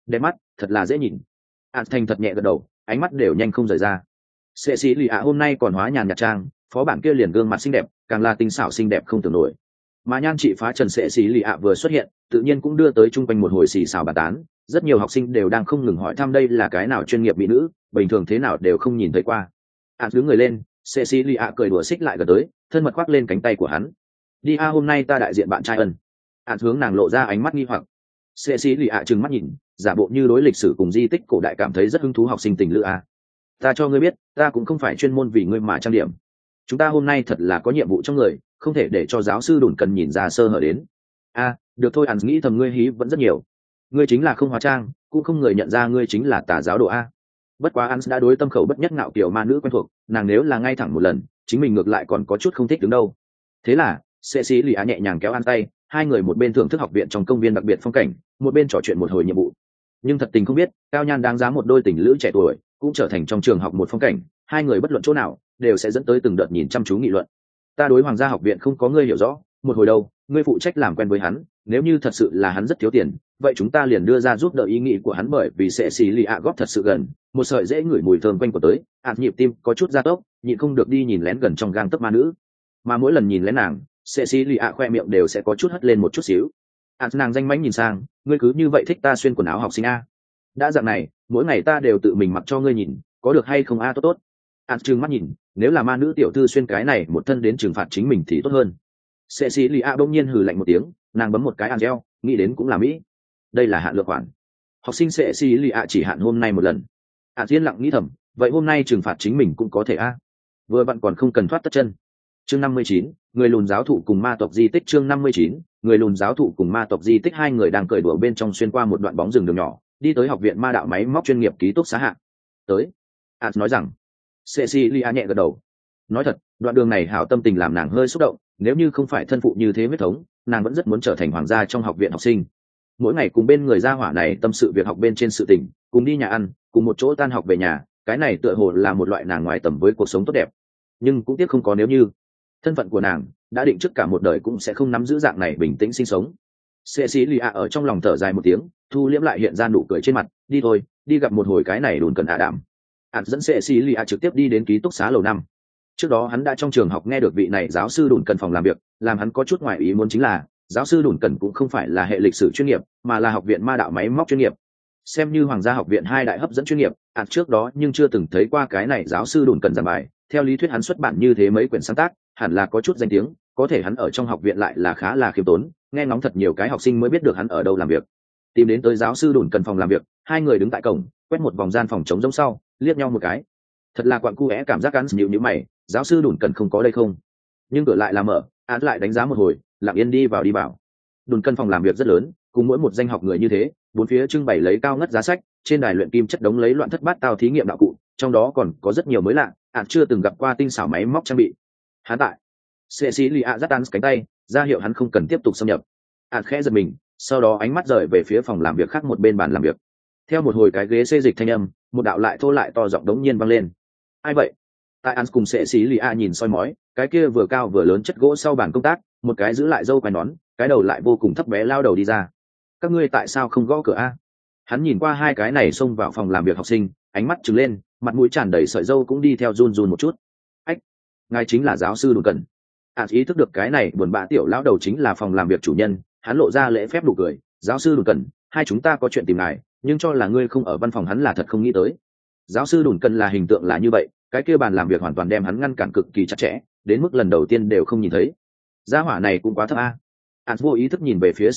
đẹp mắt, thật là dễ nhìn. Thành thật nhẹ gật đầu, ánh mắt đều nhanh không rời ra. Sệ sĩ lì hôm nay còn hóa nhàn nhạt trang, phó bản kia liền gương mặt xinh đẹp, càng là tinh xảo xinh đẹp không tưởng nổi. Mà nhan chị phá trần sệ sĩ lì vừa xuất hiện, tự nhiên cũng đưa tới chung quanh một hồi xì xào bàn tán. Rất nhiều học sinh đều đang không ngừng hỏi thăm đây là cái nào chuyên nghiệp mỹ nữ, bình thường thế nào đều không nhìn thấy qua. Đứng người lên, sệ sĩ lì cười đùa xích lại gần tới, thân mật khoác lên cánh tay của hắn. Đi hôm nay ta đại diện bạn trai ân. Hướng nàng lộ ra ánh mắt nghi hoặc. Sệ sĩ lì trừng mắt nhìn, giả bộ như đối lịch sử cùng di tích cổ đại cảm thấy rất hứng thú. Học sinh tình lữ ta cho ngươi biết, ta cũng không phải chuyên môn vì ngươi mà trang điểm. Chúng ta hôm nay thật là có nhiệm vụ trong người, không thể để cho giáo sư Đùn cần nhìn ra sơ hở đến. Được thôi. Nghĩ thầm ngươi hí vẫn rất nhiều. Ngươi chính là không hóa trang, cũng không người nhận ra ngươi chính là tà giáo đồ Bất quá đã đối tâm khẩu bất nhất ngạo kiểu ma nữ quen thuộc, nàng nếu là ngay thẳng một lần, chính mình ngược lại còn có chút không thích đứng đâu. Thế là sệ sĩ lì nhẹ nhàng kéo tay, hai người một bên thưởng thức học viện trong công viên đặc biệt phong cảnh, một bên trò chuyện một hồi nhiệm vụ. Nhưng thật tình không biết, cao nhan đáng giá một đôi tình lữ trẻ tuổi cũng trở thành trong trường học một phong cảnh, hai người bất luận chỗ nào đều sẽ dẫn tới từng đợt nhìn chăm chú nghị luận. Ta đối hoàng gia học viện không có ngươi hiểu rõ, một hồi đâu ngươi phụ trách làm quen với hắn, nếu như thật sự là hắn rất thiếu tiền, vậy chúng ta liền đưa ra giúp đỡ ý nghĩ của hắn, bởi vì sẽ xì lì góp thật sự gần, một sợi dễ ngửi mùi thơm quanh của tới. Nhịp tim có chút gia tốc, nhịn không được đi nhìn lén gần trong gang tấc ma nữ, mà mỗi lần nhìn lén nàng, sẽ xì lì khoe miệng đều sẽ có chút hất lên một chút xíu. Nàng danh mãnh nhìn sang, ngươi cứ như vậy thích ta xuyên quần áo học sinh đã dạng này, mỗi ngày ta đều tự mình mặc cho ngươi nhìn, có được hay không tốt tốt. Trừng mắt nhìn, nếu là ma nữ tiểu thư xuyên cái này một thân đến trừng phạt chính mình thì tốt hơn. Sệ sĩ lì đông nhiên hừ lạnh một tiếng, nàng bấm một cái Angel, nghĩ đến cũng là mỹ. Đây là hạn lượng khoản. Học sinh sệ sĩ lì chỉ hạn hôm nay một lần. Yên lặng nghĩ thầm, vậy hôm nay trừng phạt chính mình cũng có thể vừa bạn còn không cần thoát tất chân. Chương 59, người lùn giáo thụ cùng ma tộc di tích. Chương 59, người lùn giáo thụ cùng ma tộc di tích. Hai người đang cười đùa bên trong xuyên qua một đoạn bóng rừng đường nhỏ, đi tới học viện ma đạo máy móc chuyên nghiệp ký túc xá hạng. Tới. Nói rằng. Cecilia nhẹ gật đầu. Nói thật, đoạn đường này hảo tâm tình làm nàng hơi xúc động, nếu như không phải thân phụ như thế huyết thống, nàng vẫn rất muốn trở thành hoàng gia trong học viện học sinh. Mỗi ngày cùng bên người gia hỏa này tâm sự việc học bên trên sự tình, cùng đi nhà ăn, cùng một chỗ tan học về nhà, cái này tựa hồ là một loại nàng ngoài tầm với cuộc sống tốt đẹp. Nhưng cũng tiếc không có nếu như. Thân phận của nàng đã định trước cả một đời cũng sẽ không nắm giữ dạng này bình tĩnh sinh sống. Cecilia ở trong lòng thở dài một tiếng, thu liễm lại hiện ra nụ cười trên mặt, đi thôi, đi gặp một hồi cái này đồn cần đảm. Dẫn Cecilia trực tiếp đi đến ký túc xá lầu 5. Trước đó hắn đã trong trường học nghe được vị này giáo sư đồn cần phòng làm việc, làm hắn có chút ngoài ý muốn chính là giáo sư đồn cần cũng không phải là hệ lịch sử chuyên nghiệp, mà là học viện ma đạo máy móc chuyên nghiệp. Xem như hoàng gia học viện hai đại hấp dẫn chuyên nghiệp, trước đó nhưng chưa từng thấy qua cái này giáo sư đồn cần giảng bài. Theo lý thuyết hắn xuất bản như thế mấy quyển sáng tác, hẳn là có chút danh tiếng, có thể hắn ở trong học viện lại là khá là khiêm tốn, nghe ngóng thật nhiều cái học sinh mới biết được hắn ở đâu làm việc. Tìm đến tới giáo sư đồn cần phòng làm việc, hai người đứng tại cổng, quét một vòng gian phòng trống rỗng sau, liếc nhau một cái. Thật là quặn cu cảm giác cắn nhíu nhíu mày, giáo sư đồn cần không có đây không? Nhưng cửa lại là mở, án lại đánh giá một hồi, lặng yên đi vào đi bảo. Đồn cần phòng làm việc rất lớn, cùng mỗi một danh học người như thế, bốn phía trưng bày lấy cao ngất giá sách, trên đài luyện kim chất đống lấy loạn thất bát tao thí nghiệm đạo cụ, trong đó còn có rất nhiều mới lạ, chưa từng gặp qua tinh xảo máy móc trang bị. Hắn tại Cecilia giắt ăn cánh tay, ra hiệu hắn không cần tiếp tục xâm nhập. Khẽ giật mình, sau đó ánh mắt rời về phía phòng làm việc khác một bên bàn làm việc. Theo một hồi cái ghế xê dịch thanh âm, một đạo lại thô lại to giọng đống nhiên vang lên. Ai vậy? Tại An cùng Cecilia nhìn soi mói, cái kia vừa cao vừa lớn chất gỗ sau bàn công tác, một cái giữ lại râu quai nón, cái đầu lại vô cùng thấp bé lao đầu đi ra. Các ngươi tại sao không gõ cửa Hắn nhìn qua hai cái này xông vào phòng làm việc học sinh, ánh mắt trừng lên, mặt mũi tràn đầy sợi râu cũng đi theo run run một chút. Ách, ngài chính là giáo sư đồn cần. Ý thức được cái này buồn bã tiểu lão đầu chính là phòng làm việc chủ nhân, hắn lộ ra lễ phép đủ cười. Giáo sư đồn cần, hai chúng ta có chuyện tìm ngài, nhưng cho là ngươi không ở văn phòng hắn là thật không nghĩ tới. Giáo sư đồn cần là hình tượng là như vậy, cái kia bàn làm việc hoàn toàn đem hắn ngăn cản cực kỳ chặt chẽ, đến mức lần đầu tiên đều không nhìn thấy. Gia hỏa này cũng quá thấp vô ý thức nhìn về phía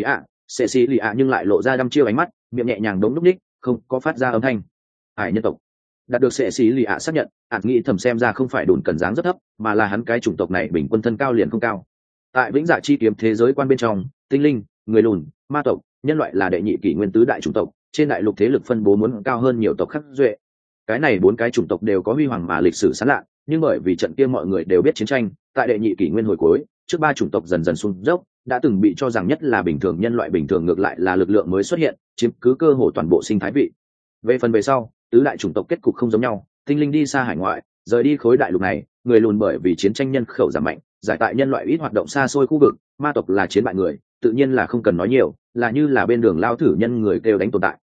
Cecilia nhưng lại lộ ra đăm chiêu ánh mắt, miệng nhẹ nhàng đống núc ních, không có phát ra âm thanh. Hải nhân tộc. Đạt được Cecilia xác nhận, nghĩ thầm xem ra không phải đồn cần dáng rất thấp, mà là hắn cái chủng tộc này bình quân thân cao liền không cao. Tại vĩnh dạ chi kiếm thế giới quan bên trong, tinh linh, người lùn, ma tộc, nhân loại là đệ nhị kỷ nguyên tứ đại chủng tộc, trên đại lục thế lực phân bố muốn cao hơn nhiều tộc khác duệ. Cái này bốn cái chủng tộc đều có huy hoàng mà lịch sử sán lạ, nhưng bởi vì trận kia mọi người đều biết chiến tranh, tại đệ nhị kỷ nguyên hồi cuối, trước ba chủng tộc dần dần xuống dốc, đã từng bị cho rằng nhất là bình thường nhân loại bình thường ngược lại là lực lượng mới xuất hiện, chiếm cứ cơ hồ toàn bộ sinh thái vị. Về phần về sau, tứ đại chủng tộc kết cục không giống nhau, tinh linh đi xa hải ngoại, rời đi khối đại lục này, người lùn bởi vì chiến tranh nhân khẩu giảm mạnh, giải tại nhân loại ít hoạt động xa xôi khu vực, ma tộc là chiến bại người, tự nhiên là không cần nói nhiều, là như là bên đường lao thử nhân người kêu đánh tồn tại.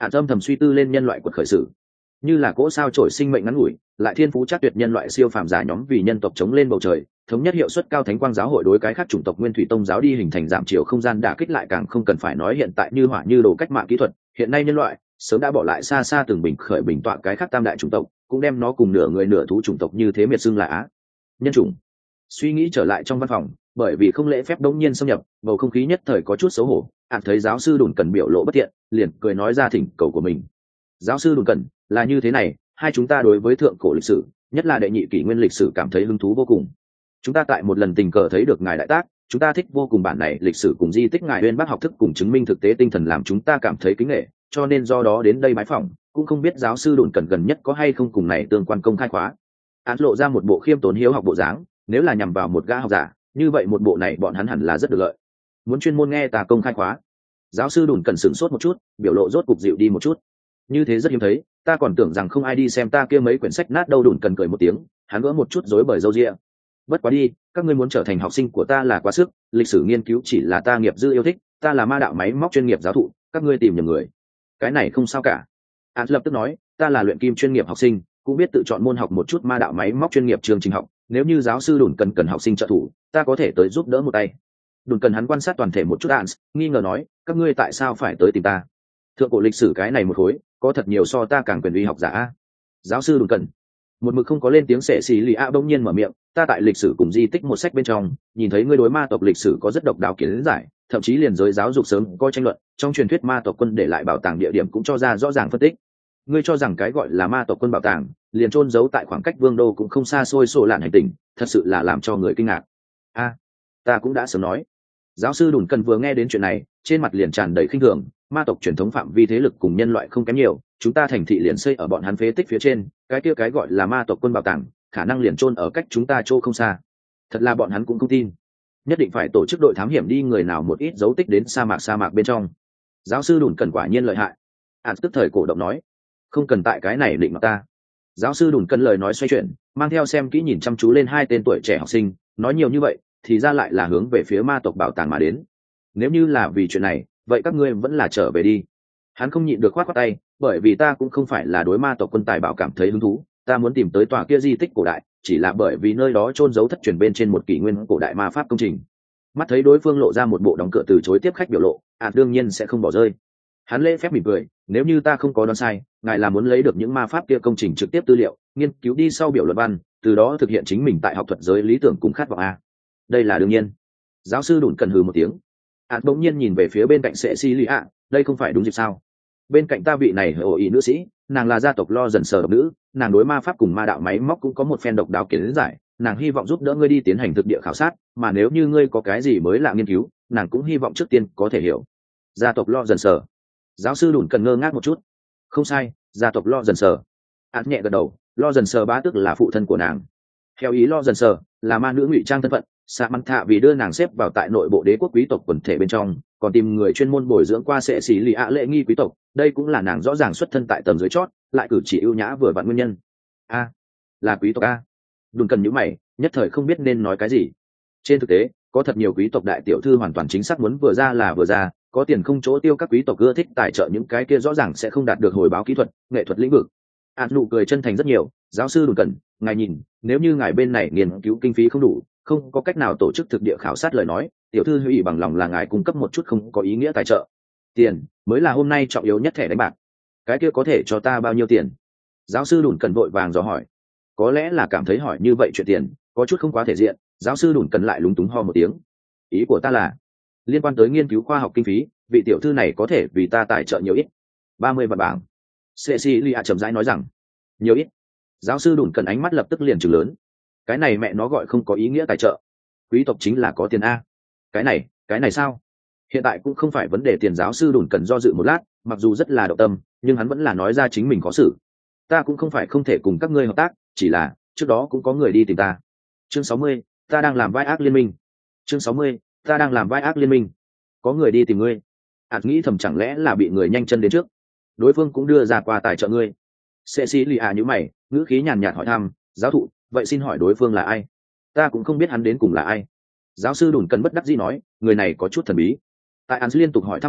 Âm thầm suy tư lên nhân loại quật khởi sự, như là cỗ sao trổi sinh mệnh ngắn ngủi, lại thiên phú chắc tuyệt nhân loại siêu phàm giả nhóm vì nhân tộc chống lên bầu trời, thống nhất hiệu suất cao thánh quang giáo hội đối cái khác chủng tộc nguyên thủy tông giáo đi hình thành giảm chiều không gian đả kích lại càng không cần phải nói hiện tại như hỏa như đồ cách mạng kỹ thuật, hiện nay nhân loại sớm đã bỏ lại xa xa từng bình khởi bình tọa cái khác tam đại chủng tộc, cũng đem nó cùng nửa người nửa thú chủng tộc như thế miệt xưng là á nhân chủng. Suy nghĩ trở lại trong văn phòng, bởi vì không lễ phép đống nhiên xâm nhập, bầu không khí nhất thời có chút xấu hổ. Thấy giáo sư Đùn Cần biểu lộ bất tiện, liền cười nói ra thỉnh cầu của mình. Giáo sư Đùn Cần, là như thế này, hai chúng ta đối với thượng cổ lịch sử, nhất là đệ nhị kỷ nguyên lịch sử cảm thấy hứng thú vô cùng. Chúng ta tại một lần tình cờ thấy được ngài đại tác, chúng ta thích vô cùng bản này lịch sử cùng di tích ngài uyên bác học thức cùng chứng minh thực tế tinh thần làm chúng ta cảm thấy kính nể, cho nên do đó đến đây bái phỏng, cũng không biết giáo sư Đùn Cần gần nhất có hay không cùng này tương quan công khai khóa. Lộ ra một bộ khiêm tốn hiếu học bộ dáng, nếu là nhằm vào một gã học giả, như vậy một bộ này bọn hắn hẳn là rất được lợi. Muốn chuyên môn nghe ta công khai khóa. Giáo sư Đùn Cần sửng sốt một chút, biểu lộ rốt cục dịu đi một chút. Như thế rất hiếm thấy, ta còn tưởng rằng không ai đi xem ta kia mấy quyển sách nát đâu. Đùn Cần cười một tiếng, hắn gỡ một chút rối bời râu ria. Bất quá đi, các ngươi muốn trở thành học sinh của ta là quá sức, lịch sử nghiên cứu chỉ là ta nghiệp dư yêu thích, ta là ma đạo máy móc chuyên nghiệp giáo thụ, các ngươi tìm nhầm người. Cái này không sao cả. Lập tức nói, ta là luyện kim chuyên nghiệp học sinh, cũng biết tự chọn môn học một chút ma đạo máy móc chuyên nghiệp chương trình học, nếu như giáo sư Đùn cần học sinh trợ thủ, ta có thể tới giúp đỡ một tay. Đùn cần hắn quan sát toàn thể một chút nghi ngờ nói, các ngươi tại sao phải tới tìm ta? Thượng cổ lịch sử cái này một khối, có thật nhiều so ta càng quyền uy học giả. Giáo sư Đùn cần một mực không có lên tiếng sệ xì lì bỗng nhiên mở miệng, ta tại lịch sử cùng di tích một sách bên trong nhìn thấy ngươi đối ma tộc lịch sử có rất độc đáo kiến giải, thậm chí liền giới giáo dục sớm có tranh luận, trong truyền thuyết ma tộc quân để lại bảo tàng địa điểm cũng cho ra rõ ràng phân tích. Ngươi cho rằng cái gọi là ma tộc quân bảo tàng liền chôn giấu tại khoảng cách vương đô cũng không xa xôi sổ lạn hành tinh, thật sự là làm cho người kinh ngạc. Ta cũng đã sớm nói. Giáo sư Đùn Cần vừa nghe đến chuyện này, trên mặt liền tràn đầy khinh thường, ma tộc truyền thống phạm vi thế lực cùng nhân loại không kém nhiều, chúng ta thành thị liền xây ở bọn hắn phế tích phía trên, cái kia cái gọi là ma tộc quân bảo tàng khả năng liền chôn ở cách chúng ta chỗ không xa. Thật là bọn hắn cũng không tin, nhất định phải tổ chức đội thám hiểm đi người nào một ít dấu tích đến sa mạc bên trong. Giáo sư Đùn Cần quả nhiên lợi hại. Tức thời cổ động nói, không cần tại cái này định mặt ta. Giáo sư Đùn Cần lời nói xoay chuyển, mang theo xem kỹ nhìn chăm chú lên hai tên tuổi trẻ học sinh, nói nhiều như vậy thì ra lại là hướng về phía ma tộc bảo tàng mà đến. Nếu như là vì chuyện này, vậy các ngươi vẫn là trở về đi. Hắn không nhịn được khoát khoát tay, bởi vì ta cũng không phải là đối ma tộc quân tài bảo cảm thấy hứng thú, ta muốn tìm tới tòa kia di tích cổ đại, chỉ là bởi vì nơi đó chôn giấu thất truyền bên trên một kỷ nguyên cổ đại ma pháp công trình. Mắt thấy đối phương lộ ra một bộ đóng cửa từ chối tiếp khách biểu lộ, đương nhiên sẽ không bỏ rơi. Hắn lễ phép mỉm cười, nếu như ta không có đoán sai, ngài là muốn lấy được những ma pháp kia công trình trực tiếp tư liệu, nghiên cứu đi sau biểu luận văn, từ đó thực hiện chính mình tại học thuật giới lý tưởng cùng khát vọng đây là đương nhiên. Giáo sư Đùn Cần hừ một tiếng. Bỗng nhiên nhìn về phía bên cạnh sệ si lì đây không phải đúng dịp sao? Bên cạnh ta vị này hổ ý nữ sĩ, nàng là gia tộc lo dần sờ độc nữ, nàng đối ma pháp cùng ma đạo máy móc cũng có một phen độc đáo kiến giải, nàng hy vọng giúp đỡ ngươi đi tiến hành thực địa khảo sát, mà nếu như ngươi có cái gì mới lạ nghiên cứu, nàng cũng hy vọng trước tiên có thể hiểu. Gia tộc lo dần sờ. Giáo sư Đùn Cần ngơ ngác một chút. Không sai, gia tộc lo dần sờ. Nhẹ gật đầu, lo dần sờ bá tức là phụ thân của nàng. Theo ý lo dần sờ là ma nữ ngụy trang thân phận, Samantha vì đưa nàng xếp vào tại nội bộ đế quốc quý tộc quần thể bên trong, còn tìm người chuyên môn bồi dưỡng qua sệ sĩ lì lễ nghi quý tộc, đây cũng là nàng rõ ràng xuất thân tại tầng dưới chót, lại cử chỉ ưu nhã vừa vặn nguyên nhân. Là quý tộc Đùn Cần nhíu mày, nhất thời không biết nên nói cái gì. Trên thực tế, có thật nhiều quý tộc đại tiểu thư hoàn toàn chính xác muốn vừa ra là vừa ra, có tiền không chỗ tiêu, các quý tộc ưa thích tài trợ những cái kia rõ ràng sẽ không đạt được hồi báo kỹ thuật, nghệ thuật lĩnh vực. Nụ cười chân thành rất nhiều, giáo sư Đùn Cần, ngài nhìn, nếu như ngài bên này nghiên cứu kinh phí không đủ, không có cách nào tổ chức thực địa khảo sát lời nói, tiểu thư hữu bằng lòng là ngài cung cấp một chút không có ý nghĩa tài trợ. Tiền mới là hôm nay trọng yếu nhất thẻ đánh bạc. Cái kia có thể cho ta bao nhiêu tiền? Giáo sư Đùn Cần vội vàng dò hỏi. Có lẽ là cảm thấy hỏi như vậy chuyện tiền có chút không quá thể diện, giáo sư Đùn Cần lại lúng túng ho một tiếng. Ý của ta là liên quan tới nghiên cứu khoa học kinh phí, vị tiểu thư này có thể vì ta tài trợ nhiều ít. 30 vạn bảng. Cecilia chậm rãi nói rằng. Nhiều ít? Giáo sư Đùn Cần ánh mắt lập tức liền trừng lớn. Cái này mẹ nó gọi không có ý nghĩa tài trợ. Quý tộc chính là có tiền cái này sao? Hiện tại cũng không phải vấn đề tiền. Giáo sư Đùn Cần do dự một lát, mặc dù rất là động tâm, nhưng hắn vẫn là nói ra chính mình có xử. Ta cũng không phải không thể cùng các ngươi hợp tác, chỉ là trước đó cũng có người đi tìm ta. Chương 60, ta đang làm vai ác liên minh. Chương 60, ta đang làm vai ác liên minh. Có người đi tìm ngươi? Nghĩ thầm chẳng lẽ là bị người nhanh chân đến trước. Đối phương cũng đưa ra qua tài trợ ngươi. Cecilia nhíu mày, ngữ khí nhàn nhạt hỏi thăm, giáo thụ, vậy xin hỏi đối phương là ai? Ta cũng không biết hắn đến cùng là ai. Giáo sư Đùn Cần bất đắc dĩ nói, người này có chút thần bí. Tại liên tục hỏi thăm hạ,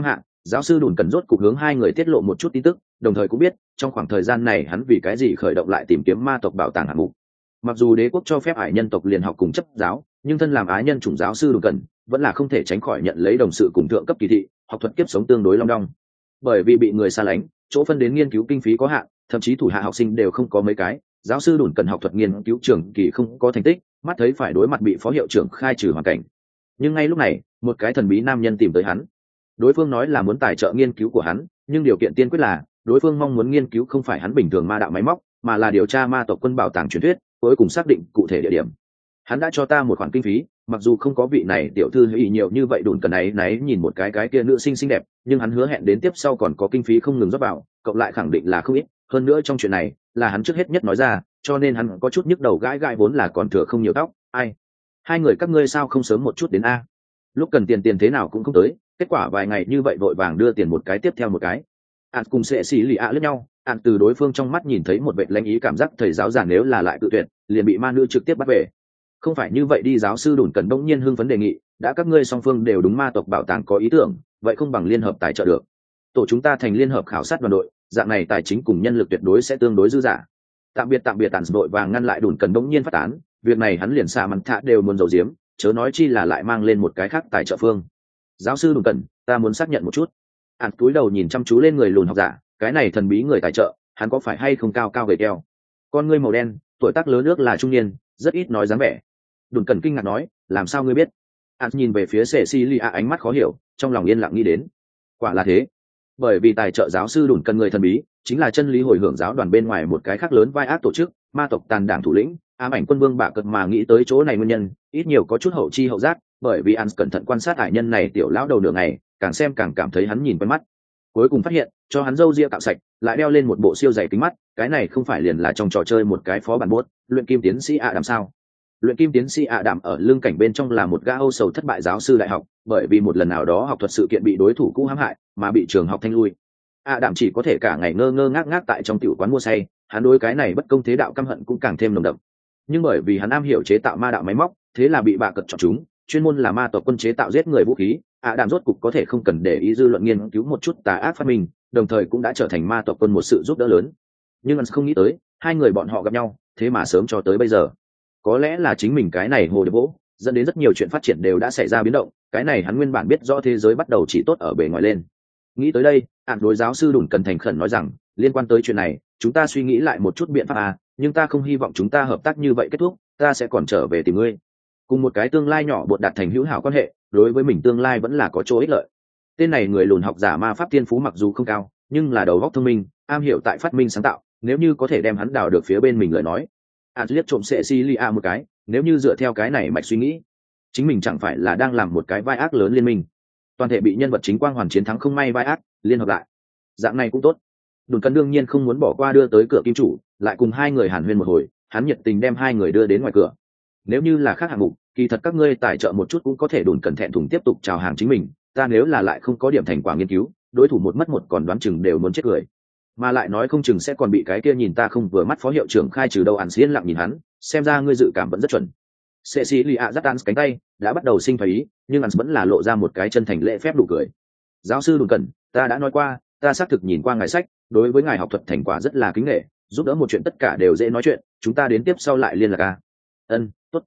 Giáo sư Đùn Cần rốt cục hướng hai người tiết lộ một chút tin tức, đồng thời cũng biết trong khoảng thời gian này hắn vì cái gì khởi động lại tìm kiếm ma tộc bảo tàng hạng mục. Mặc dù đế quốc cho phép ải nhân tộc liền học cùng chấp giáo, nhưng thân làm á nhân chủng giáo sư Đùn Cần vẫn là không thể tránh khỏi nhận lấy đồng sự cùng thượng cấp kỳ thị, học thuật kiếp sống tương đối long đong. Bởi vì bị người xa lánh, chỗ phân đến nghiên cứu kinh phí có hạn, thậm chí thủ hạ học sinh đều không có mấy cái, giáo sư Đùn Cần học thuật nghiên cứu trường kỳ không có thành tích, mắt thấy phải đối mặt bị phó hiệu trưởng khai trừ hoàn cảnh. Nhưng ngay lúc này, một cái thần bí nam nhân tìm tới hắn. Đối phương nói là muốn tài trợ nghiên cứu của hắn, nhưng điều kiện tiên quyết là đối phương mong muốn nghiên cứu không phải hắn bình thường ma đạo máy móc, mà là điều tra ma tộc quân bảo tàng truyền thuyết, cuối cùng xác định cụ thể địa điểm. Hắn đã cho ta một khoản kinh phí, mặc dù không có vị này tiểu thư hữu nhiều như vậy Đùn Cần náy nhìn một cái kia nữ sinh xinh đẹp, nhưng hắn hứa hẹn đến tiếp sau còn có kinh phí không ngừng rót vào, cộng lại khẳng định là không ít. Hơn nữa trong chuyện này là hắn trước hết nhất nói ra, cho nên hắn có chút nhức đầu gãi gãi vốn là còn thừa không nhiều tóc. Ai, hai người các ngươi sao không sớm một chút đến a? Lúc cần tiền thế nào cũng không tới, kết quả vài ngày như vậy vội vàng đưa tiền một cái tiếp theo một cái. Ản cùng sẽ xì lì ạ lẫn nhau, Ản từ đối phương trong mắt nhìn thấy một vệ lãnh ý, cảm giác thầy giáo già nếu là lại tự tuyệt, liền bị ma nữ trực tiếp bắt về. Không phải như vậy đi, giáo sư Đùn Cần đông nhiên hưng phấn đề nghị, đã các ngươi song phương đều đúng ma tộc bảo tàng có ý tưởng, vậy không bằng liên hợp tài trợ được. Tổ chúng ta thành liên hợp khảo sát đoàn đội, dạng này tài chính cùng nhân lực tuyệt đối sẽ tương đối dư dả. Tạm biệt Ản đội vàng ngăn lại Đùn Cần đông nhiên phát tán, việc này hắn liền xả mắn thạ đều muốn giấu giếm, chớ nói chi là lại mang lên một cái khác tài trợ phương. Giáo sư Đùn Cần, ta muốn xác nhận một chút. Ản cúi đầu nhìn chăm chú lên người lùn học giả, cái này thần bí người tài trợ, hắn có phải hay không cao cao gầy teo, con ngươi màu đen, tuổi tác lớn ước là trung niên, rất ít nói dáng vẻ. Đùn Cần kinh ngạc nói, làm sao ngươi biết? Ản nhìn về phía Cecilia, ánh mắt khó hiểu, trong lòng yên lặng nghĩ đến. Quả là thế, bởi vì tài trợ giáo sư Đùn Cần người thần bí chính là chân lý hồi hưởng giáo đoàn bên ngoài một cái khác lớn vai ác tổ chức, ma tộc tàn đảng thủ lĩnh, ám ảnh quân vương bạ cật, mà nghĩ tới chỗ này nguyên nhân, ít nhiều có chút hậu chi hậu giác, bởi vì Ản cẩn thận quan sát ải nhân này tiểu lão đầu nửa ngày, càng xem càng cảm thấy hắn nhìn quen mắt. Cuối cùng phát hiện, cho hắn râu ria cạo sạch, lại đeo lên một bộ siêu dày kính mắt, cái này không phải liền là trong trò chơi một cái phó bản bốt, luyện kim tiến sĩ Adam sao? Luyện kim tiến sĩ Adam ở lưng cảnh bên trong là một gã âu sầu thất bại giáo sư đại học, bởi vì một lần nào đó học thuật sự kiện bị đối thủ cũ hãm hại, mà bị trường học thanh lui. Adam chỉ có thể cả ngày ngơ ngơ ngác ngác tại trong tiểu quán mua say, hắn đối cái này bất công thế đạo căm hận cũng càng thêm nồng đậm. Nhưng bởi vì hắn am hiểu chế tạo ma đạo máy móc, thế là bị bạ cật chọn chúng, chuyên môn là ma tộc quân chế tạo giết người vũ khí. Adam rốt cục có thể không cần để ý dư luận nghiên cứu một chút tà ác phát minh, đồng thời cũng đã trở thành ma tộc quân một sự giúp đỡ lớn. Nhưng hắn không nghĩ tới, hai người bọn họ gặp nhau, thế mà sớm cho tới bây giờ. Có lẽ là chính mình cái này hồ điệp vỗ, dẫn đến rất nhiều chuyện phát triển đều đã xảy ra biến động, cái này hắn nguyên bản biết rõ thế giới bắt đầu chỉ tốt ở bề ngoài lên. Nghĩ tới đây, Ản đối giáo sư Đùn Cần thành khẩn nói rằng, liên quan tới chuyện này, chúng ta suy nghĩ lại một chút biện pháp à, nhưng ta không hy vọng chúng ta hợp tác như vậy kết thúc, ta sẽ còn trở về tìm ngươi. Cùng một cái tương lai nhỏ bột đạt thành hữu hảo quan hệ, đối với mình tương lai vẫn là có chỗ ích lợi. Tên này người lùn học giả ma pháp thiên phú mặc dù không cao, nhưng là đầu óc thông minh, am hiểu tại phát minh sáng tạo, nếu như có thể đem hắn đào được phía bên mình lời nói. Ản liếc trộm Cecilia một cái, nếu như dựa theo cái này mạch suy nghĩ, chính mình chẳng phải là đang làm một cái vai ác lớn liên minh, toàn thể bị nhân vật chính quang hoàn chiến thắng không may vai ác liên hợp lại, dạng này cũng tốt. Đùn Cần đương nhiên không muốn bỏ qua đưa tới cửa kim chủ, lại cùng hai người hàn huyên một hồi, hắn nhiệt tình đem hai người đưa đến ngoài cửa. Nếu như là khác hạng mục, kỳ thật các ngươi tài trợ một chút cũng có thể. Đùn Cần thẹn thùng tiếp tục chào hàng chính mình, ta nếu là lại không có điểm thành quả nghiên cứu, đối thủ một mất một còn đoán chừng đều muốn chết cười, mà lại nói không chừng sẽ còn bị cái kia nhìn ta không vừa mắt phó hiệu trưởng khai trừ đâu. Ản xiên lặng nhìn hắn, xem ra ngươi dự cảm vẫn rất chuẩn. Cecilia giắt Ản cánh tay, đã bắt đầu sinh phải ý, nhưng Ản vẫn là lộ ra một cái chân thành lễ phép đủ cười. Giáo sư Đùn Cần, ta đã nói qua, ta xác thực nhìn qua ngài sách, đối với ngài học thuật thành quả rất là kính nể, giúp đỡ một chuyện tất cả đều dễ nói chuyện, chúng ta đến tiếp sau lại liên lạc a. Tốt.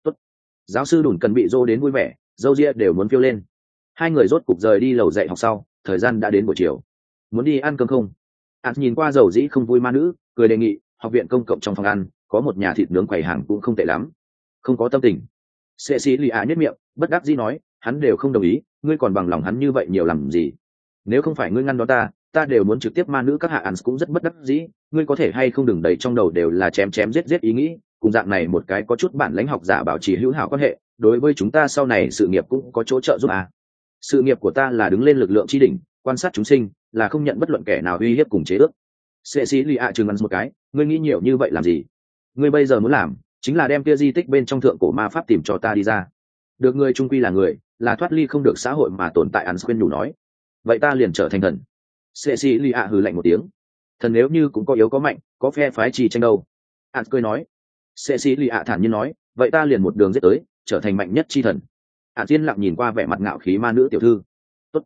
Giáo sư Đùn Cần bị dô đến vui vẻ, râu ria đều muốn phiêu lên. Hai người rốt cục rời đi lầu dạy học sau, thời gian đã đến buổi chiều. Muốn đi ăn cơm không? Ản nhìn qua dầu dĩ không vui ma nữ, cười đề nghị, học viện công cộng trong phòng ăn có một nhà thịt nướng quầy hàng cũng không tệ lắm. Không có tâm tình. Cecilia nhếch miệng, bất đắc dĩ nói, hắn đều không đồng ý, ngươi còn bằng lòng hắn như vậy nhiều làm gì? Nếu không phải ngươi ngăn đó ta đều muốn trực tiếp. Ma nữ các hạ Ản cũng rất bất đắc dĩ, ngươi có thể hay không đừng đầy trong đầu đều là chém giết ý nghĩ, cùng dạng này một cái có chút bản lãnh học giả bảo trì hữu hảo quan hệ, đối với chúng ta sau này sự nghiệp cũng có chỗ trợ giúp à. Sự nghiệp của ta là đứng lên lực lượng chi đỉnh, quan sát chúng sinh, là không nhận bất luận kẻ nào uy hiếp cùng chế ước. Cecilia trừng mắt một cái, ngươi nghĩ nhiều như vậy làm gì? Ngươi bây giờ muốn làm chính là đem kia di tích bên trong thượng cổ ma pháp tìm cho ta đi ra. Được, người trung quy là người, là thoát ly không được xã hội mà tồn tại. Ản khuyên nhủ nói, vậy ta liền trở thành thần. Cecilia hừ lạnh một tiếng, thần nếu như cũng có yếu có mạnh, có phe phái chi tranh đâu. Ản cười nói. Cecilia thản nhiên nói, vậy ta liền một đường giết tới, trở thành mạnh nhất chi thần. Ản tiên lặng nhìn qua vẻ mặt ngạo khí ma nữ tiểu thư. Tốt.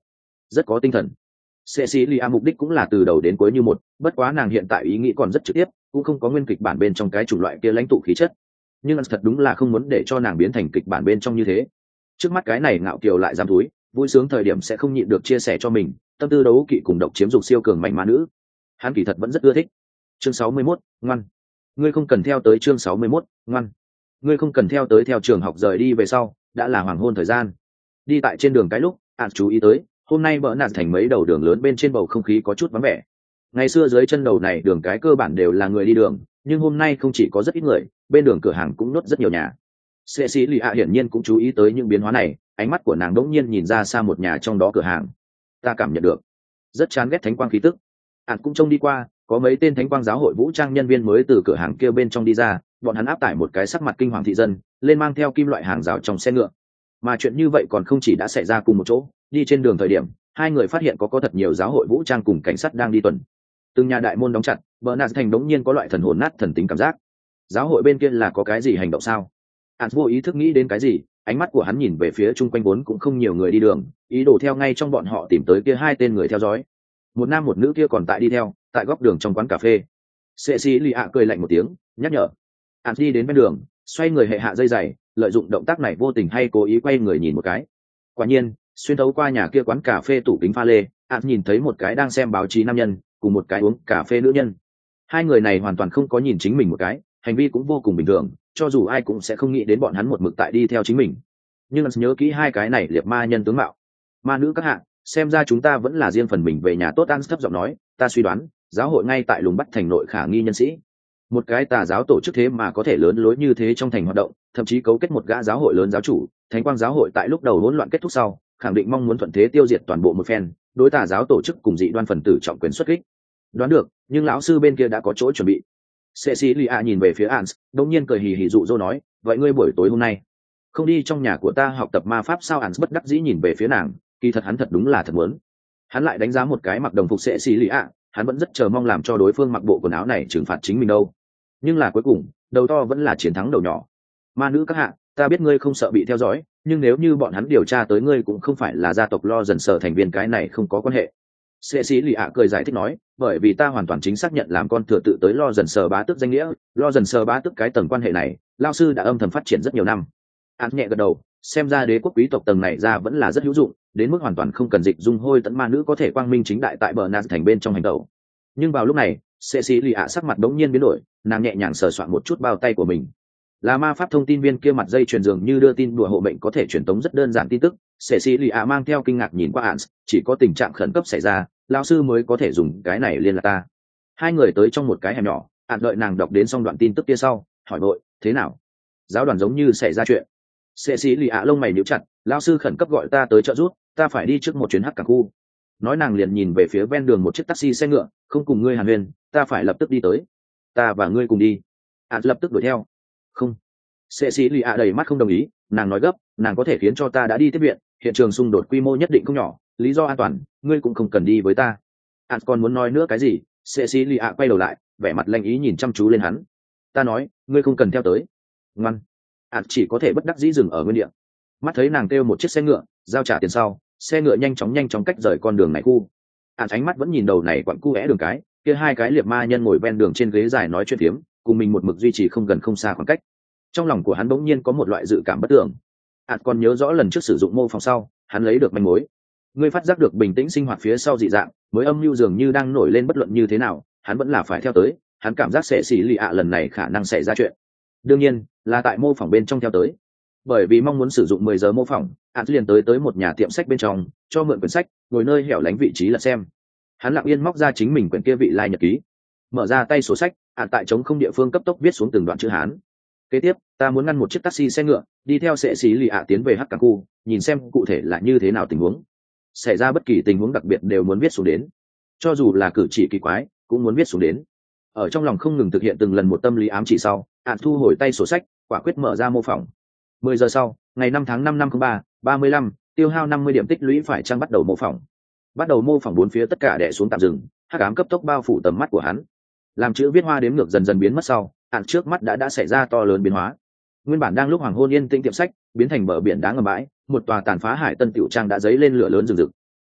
rất có tinh thần. Cecilia mục đích cũng là từ đầu đến cuối như một, bất quá nàng hiện tại ý nghĩ còn rất trực tiếp, cũng không có nguyên kịch bản bên trong cái chủng loại kia lãnh tụ khí chất. Nhưng thật đúng là không muốn để cho nàng biến thành kịch bản bên trong như thế. Trước mắt cái này ngạo kiều lại dám túi, vui sướng thời điểm sẽ không nhịn được chia sẻ cho mình, tâm tư đấu kỵ cùng độc chiếm dục siêu cường mạnh ma nữ. Hắn kỳ thật vẫn rất ưa thích. Chương 61, ngoan. Ngươi không cần theo tới chương 61, ngoan. Ngươi không cần theo tới theo trường học rời đi về sau, đã là hoàng hôn thời gian. Đi tại trên đường cái lúc, chú ý tới, hôm nay bỡ nạt thành mấy đầu đường lớn bên trên bầu không khí có chút vắng vẻ. Ngày xưa dưới chân đầu này đường cái cơ bản đều là người đi đường, nhưng hôm nay không chỉ có rất ít người, bên đường cửa hàng cũng nốt rất nhiều nhà. Cecilia hiển nhiên cũng chú ý tới những biến hóa này, ánh mắt của nàng đỗng nhiên nhìn ra xa một nhà trong đó cửa hàng. Ta cảm nhận được rất chán ghét thánh quang khí tức. Cũng trông đi qua, có mấy tên thánh quang giáo hội vũ trang nhân viên mới từ cửa hàng kia bên trong đi ra, bọn hắn áp tải một cái sắc mặt kinh hoàng thị dân lên mang theo kim loại hàng rào trong xe ngựa. Mà chuyện như vậy còn không chỉ đã xảy ra cùng một chỗ, đi trên đường thời điểm hai người phát hiện có thật nhiều giáo hội vũ trang cùng cảnh sát đang đi tuần. Từng nhà đại môn đóng chặt, Bernard thành đống nhiên có loại thần hồn nát thần tính cảm giác. Giáo hội bên kia là có cái gì hành động sao? Vô ý thức nghĩ đến cái gì, ánh mắt của hắn nhìn về phía chung quanh vốn cũng không nhiều người đi đường, ý đồ theo ngay trong bọn họ tìm tới kia hai tên người theo dõi. Một nam một nữ kia còn tại đi theo, tại góc đường trong quán cà phê. Cecilia cười lạnh một tiếng, nhắc nhở. Đi đến bên đường, xoay người hệ hạ dây giày, lợi dụng động tác này vô tình hay cố ý quay người nhìn một cái. Quả nhiên, xuyên thấu qua nhà kia quán cà phê tủ kính pha lê, nhìn thấy một cái đang xem báo chí nam nhân cùng một cái uống cà phê nữ nhân. Hai người này hoàn toàn không có nhìn chính mình một cái, hành vi cũng vô cùng bình thường, cho dù ai cũng sẽ không nghĩ đến bọn hắn một mực tại đi theo chính mình. Nhưng nhớ kỹ hai cái này liệt ma nhân tướng mạo. Ma nữ các hạ, xem ra chúng ta vẫn là riêng phần mình về nhà tốt. Thấp giọng nói, ta suy đoán giáo hội ngay tại lùng bắt thành nội khả nghi nhân sĩ. Một cái tà giáo tổ chức thế mà có thể lớn lối như thế trong thành hoạt động, thậm chí cấu kết một gã giáo hội lớn giáo chủ. Thánh quang giáo hội tại lúc đầu hỗn loạn kết thúc sau, khẳng định mong muốn thuận thế tiêu diệt toàn bộ một phen, đối tà giáo tổ chức cùng dị đoan phần tử trọng quyền xuất kích. Đoán được, nhưng lão sư bên kia đã có chỗ chuẩn bị. Cecilia nhìn về phía Ans, đống nhiên cười hì hì dụ dỗ nói, vậy ngươi buổi tối hôm nay không đi trong nhà của ta học tập ma pháp sao? Ans bất đắc dĩ nhìn về phía nàng, kỳ thật hắn thật đúng là thật muốn. Hắn lại đánh giá một cái mặc đồng phục Cecilia, hắn vẫn rất chờ mong làm cho đối phương mặc bộ quần áo này trừng phạt chính mình đâu. Nhưng là cuối cùng, đầu to vẫn là chiến thắng đầu nhỏ. Ma nữ các hạ, ta biết ngươi không sợ bị theo dõi, nhưng nếu như bọn hắn điều tra tới ngươi cũng không phải là gia tộc Lo dần sở thành viên, cái này không có quan hệ. Cecilia cười giải thích nói, bởi vì ta hoàn toàn chính xác nhận làm con thừa tự tới Lo dần sở bá tước danh nghĩa, Lo dần sở bá tước cái tầng quan hệ này, lao sư đã âm thầm phát triển rất nhiều năm. Án nhẹ gật đầu, xem ra đế quốc quý tộc tầng này ra vẫn là rất hữu dụng, đến mức hoàn toàn không cần dịch dung hôi tẫn ma nữ có thể quang minh chính đại tại bờ Nas thành bên trong hành động. Nhưng vào lúc này, Cecilia sắc mặt đống nhiên biến đổi, nàng nhẹ nhàng sờ soạn một chút bao tay của mình. Là ma pháp thông tin viên kia mặt dây chuyền dường như đưa tin đùa hộ mệnh có thể truyền tống rất đơn giản tin tức. Cecilia mang theo kinh ngạc nhìn qua Ans, chỉ có tình trạng khẩn cấp xảy ra, lão sư mới có thể dùng cái này liên lạc ta. Hai người tới trong một cái hẻm nhỏ, Ans đợi nàng đọc đến xong đoạn tin tức kia sau, hỏi vội, thế nào? Giáo đoàn giống như xảy ra chuyện. Cecilia lông mày nhíu chặt, lão sư khẩn cấp gọi ta tới trợ giúp, ta phải đi trước một chuyến hắc cả khu. Nói nàng liền nhìn về phía ven đường một chiếc taxi xe ngựa, không cùng ngươi hàn huyên, ta phải lập tức đi tới. Ta và ngươi cùng đi. Ans lập tức đuổi theo. Không. Cecilia đầy mắt không đồng ý, nàng nói gấp, nàng có thể khiến cho ta đã đi tiếp viện, hiện trường xung đột quy mô nhất định không nhỏ, lý do an toàn, ngươi cũng không cần đi với ta. Ans còn muốn nói nữa cái gì, Cecilia quay đầu lại, vẻ mặt lanh ý nhìn chăm chú lên hắn. Ta nói, ngươi không cần theo tới. Ngoan. Ans chỉ có thể bất đắc dĩ dừng ở nguyên địa. Mắt thấy nàng kêu một chiếc xe ngựa, giao trả tiền sau, xe ngựa nhanh chóng cách rời con đường này khu. Ans ánh mắt vẫn nhìn đầu này quặn cu é đường cái, kia hai cái liệp ma nhân ngồi ven đường trên ghế dài nói chuyện phiếm, cùng mình một mực duy trì không gần không xa khoảng cách. Trong lòng của hắn bỗng nhiên có một loại dự cảm bất tưởng. Còn nhớ rõ lần trước sử dụng mô phỏng sau, hắn lấy được manh mối. Ngươi phát giác được bình tĩnh sinh hoạt phía sau dị dạng, mới âm mưu dường như đang nổi lên, bất luận như thế nào, hắn vẫn là phải theo tới. Hắn cảm giác Cecilia lần này khả năng xảy ra chuyện. Đương nhiên, là tại mô phỏng bên trong theo tới. Bởi vì mong muốn sử dụng 10 giờ mô phỏng, liền tới một nhà tiệm sách bên trong, cho mượn quyển sách, ngồi nơi hẻo lánh vị trí là xem. Hắn lặng yên móc ra chính mình quyển kia vị lai nhật ký, mở ra tay sổ sách, tại trống không địa phương cấp tốc viết xuống từng đoạn chữ Hán. Kế tiếp, ta muốn ngăn một chiếc taxi xe ngựa, đi theo Cecilia tiến về hắc cảng khu, nhìn xem cụ thể là như thế nào tình huống. Xảy ra bất kỳ tình huống đặc biệt đều muốn viết xuống đến, cho dù là cử chỉ kỳ quái, cũng muốn viết xuống đến. Ở trong lòng không ngừng thực hiện từng lần một tâm lý ám chỉ sau, thu hồi tay sổ sách, quả quyết mở ra mô phỏng. 10 giờ sau, ngày 5 tháng 5 năm 03, 35, tiêu hao 50 điểm tích lũy phải chăng bắt đầu mô phỏng. Bắt đầu mô phỏng, bốn phía tất cả đè xuống tạm dừng, hắc ám cấp tốc bao phủ tầm mắt của hắn. Làm chữ viết hoa đếm ngược dần dần biến mất sau, trước mắt đã xảy ra to lớn biến hóa. Nguyên bản đang lúc hoàng hôn yên tĩnh tiệm sách, biến thành bờ biển đá ngầm bãi, một tòa tàn phá hải tân tiểu trang đã dấy lên lửa lớn rừng rực.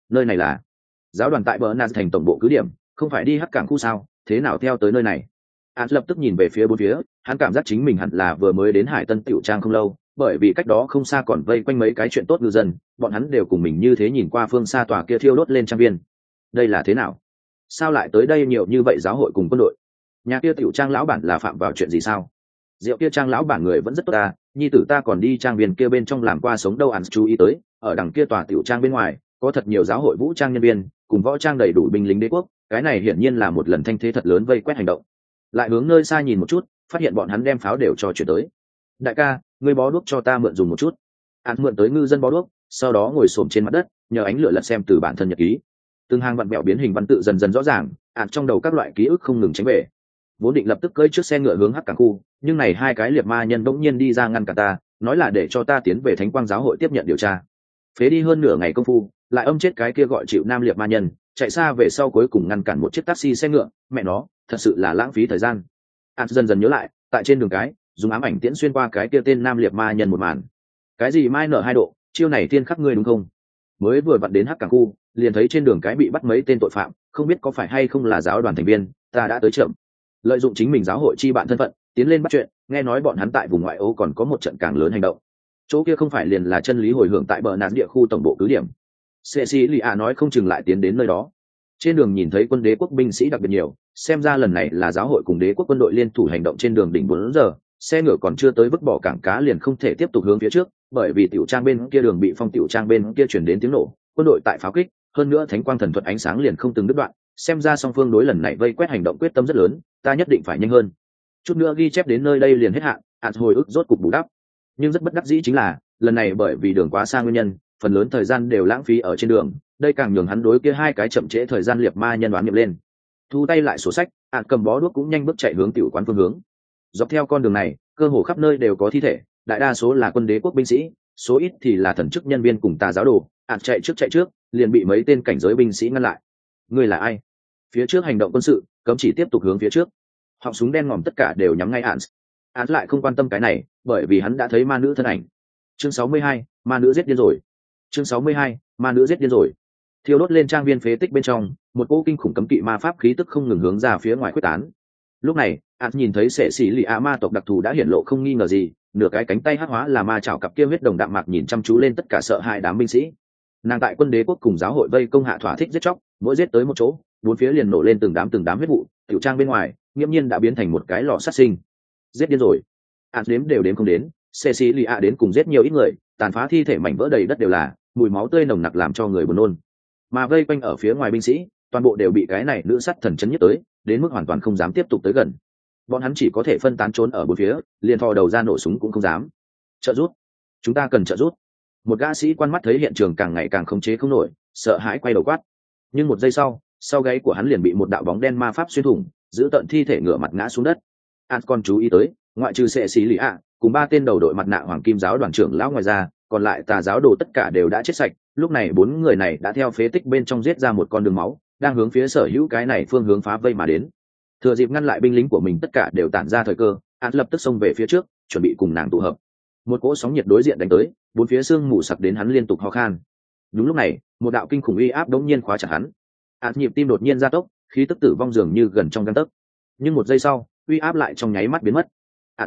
nơi này là giáo đoàn tại bờ nas thành tổng bộ cứ điểm, không phải đi hắc cảng khu sao, thế nào theo tới nơi này? Hắn lập tức nhìn về phía bốn phía, hắn cảm giác chính mình hẳn là vừa mới đến Hải Tân tiểu trang không lâu, bởi vì cách đó không xa còn vây quanh mấy cái chuyện tốt ngư dân, bọn hắn đều cùng mình như thế nhìn qua phương xa tòa kia thiêu đốt lên trang viên. Đây là thế nào? Sao lại tới đây nhiều như vậy giáo hội cùng quân đội? Nhà kia tiểu trang lão bản là phạm vào chuyện gì sao? Diệu kia trang lão bản người vẫn rất tốt ta, nhi tử ta còn đi trang viên kia bên trong làm qua sống đâu. Hắn chú ý tới, ở đằng kia tòa tiểu trang bên ngoài, có thật nhiều giáo hội vũ trang nhân viên, cùng võ trang đầy đủ binh lính đế quốc, cái này hiển nhiên là một lần thanh thế thật lớn vây quét hành động. Lại hướng nơi xa nhìn một chút, phát hiện bọn hắn đem pháo đều cho chuyển tới. Đại ca, ngươi bó đuốc cho ta mượn dùng một chút. Hắn mượn tới ngư dân bó đuốc, sau đó ngồi xổm trên mặt đất, nhờ ánh lửa lật xem từ bản thân nhật ký. Từng hàng vặn vẹo biến hình văn tự dần dần rõ ràng, trong đầu các loại ký ức không ngừng tránh về. Vốn định lập tức cưỡi chiếc xe ngựa hướng hắc cảng khu, nhưng này hai cái liệt ma nhân bỗng nhiên đi ra ngăn cả ta, nói là để cho ta tiến về Thánh Quang giáo hội tiếp nhận điều tra. Phế đi hơn nửa ngày công phu, lại âm chết cái kia gọi chịu nam liệt ma nhân, chạy xa về sau cuối cùng ngăn cản một chiếc taxi xe ngựa, mẹ nó, thật sự là lãng phí thời gian. Dần dần nhớ lại, tại trên đường cái, dùng ám ảnh tiễn xuyên qua cái kia tên nam liệt ma nhân một màn. Cái gì mai nở 2 độ, chiêu này tiên khắc ngươi đúng không? Mới vừa vặn đến hắc cảng khu, liền thấy trên đường cái bị bắt mấy tên tội phạm, không biết có phải hay không là giáo đoàn thành viên, ta đã tới chậm. Lợi dụng chính mình giáo hội chi bạn thân phận, tiến lên bắt chuyện, nghe nói bọn hắn tại vùng ngoại ô còn có một trận càng lớn hành động. Chỗ kia không phải liền là chân lý hồi hưởng tại bờ nát địa khu tổng bộ cứ điểm. Cecilia nói không chừng lại tiến đến nơi đó. Trên đường nhìn thấy quân đế quốc binh sĩ đặc biệt nhiều, xem ra lần này là giáo hội cùng đế quốc quân đội liên thủ hành động trên đường đỉnh 4 giờ, xe ngựa còn chưa tới vứt bỏ cảng cá liền không thể tiếp tục hướng phía trước, bởi vì tiểu trang bên kia đường bị phong, tiểu trang bên kia chuyển đến tiếng nổ, quân đội tại pháo kích, hơn nữa thánh quang thần thuật ánh sáng liền không từng đứt đoạn, xem ra song phương đối lần này vây quét hành động quyết tâm rất lớn, ta nhất định phải nhanh hơn. Chút nữa ghi chép đến nơi đây liền hết hạn, hồi ức rốt cục bù đắp. Nhưng rất bất đắc dĩ chính là, lần này bởi vì đường quá xa nguyên nhân, phần lớn thời gian đều lãng phí ở trên đường, đây càng nhường hắn đối kia hai cái chậm trễ thời gian liệt ma nhân đoán nghiệm lên. Thu tay lại sổ sách, cầm bó đuốc cũng nhanh bước chạy hướng tiểu quán phương hướng. Dọc theo con đường này, cơ hồ khắp nơi đều có thi thể, đại đa số là quân đế quốc binh sĩ, số ít thì là thần chức nhân viên cùng tà giáo đồ. Chạy trước, liền bị mấy tên cảnh giới binh sĩ ngăn lại. Ngươi là ai? Phía trước hành động quân sự, cấm chỉ tiếp tục hướng phía trước. Họng súng đen ngòm tất cả đều nhắm ngay Hans lại không quan tâm cái này, bởi vì hắn đã thấy ma nữ thân ảnh. Chương 62, ma nữ giết điên rồi. Chương 62, ma nữ giết điên rồi. Thiêu đốt lên trang viên phế tích bên trong, một cỗ kinh khủng cấm kỵ ma pháp khí tức không ngừng hướng ra phía ngoài quyết tán. Lúc này, nhìn thấy sệ sĩ lì a ma tộc đặc thù đã hiển lộ không nghi ngờ gì, nửa cái cánh tay hắc hóa là ma chảo cặp kia huyết đồng đạm mạc nhìn chăm chú lên tất cả sợ hãi đám binh sĩ. Nàng tại quân đế quốc cùng giáo hội vây công hạ thỏa thích giết chóc, mỗi giết tới một chỗ, bốn phía liền nổ lên từng đám huyết vụ, tiểu trang bên ngoài nghiễm nhiên đã biến thành một cái lò sát sinh. Giết điên rồi. Đếm đều đếm không đến, Cecilia đến cùng giết nhiều ít người, tàn phá thi thể mảnh vỡ đầy đất đều là, mùi máu tươi nồng nặc làm cho người buồn nôn. Mà vây quanh ở phía ngoài binh sĩ, toàn bộ đều bị cái này nữ sát thần chấn nhất tới, đến mức hoàn toàn không dám tiếp tục tới gần. Bọn hắn chỉ có thể phân tán trốn ở bốn phía, liền thò đầu ra nổ súng cũng không dám. Trợ rút, chúng ta cần trợ rút. Một gã sĩ quan mắt thấy hiện trường càng ngày càng khống chế không nổi, sợ hãi quay đầu quát. Nhưng một giây sau gáy của hắn liền bị một đạo bóng đen ma pháp xuyên thủng, giữ tận thi thể ngửa mặt ngã xuống đất. Còn chú ý tới, ngoại trừ sệ xí lì ạ cùng 3 tên đầu đội mặt nạ hoàng kim giáo đoàn trưởng lão ngoài ra, còn lại tà giáo đồ tất cả đều đã chết sạch. Lúc này 4 người này đã theo phế tích bên trong giết ra một con đường máu, đang hướng phía sở hữu cái này phương hướng phá vây mà đến. Thừa dịp ngăn lại binh lính của mình tất cả đều tản ra thời cơ, lập tức xông về phía trước, chuẩn bị cùng nàng tụ hợp. Một cỗ sóng nhiệt đối diện đánh tới, bốn phía sương mù sặc đến hắn liên tục ho khan. Đúng lúc này, một đạo kinh khủng uy áp đống nhiên khóa chặt hắn. Nhịp tim đột nhiên gia tốc, khí tức tử vong dường như gần trong gang tấc. Nhưng một giây sau, uy áp lại trong nháy mắt biến mất.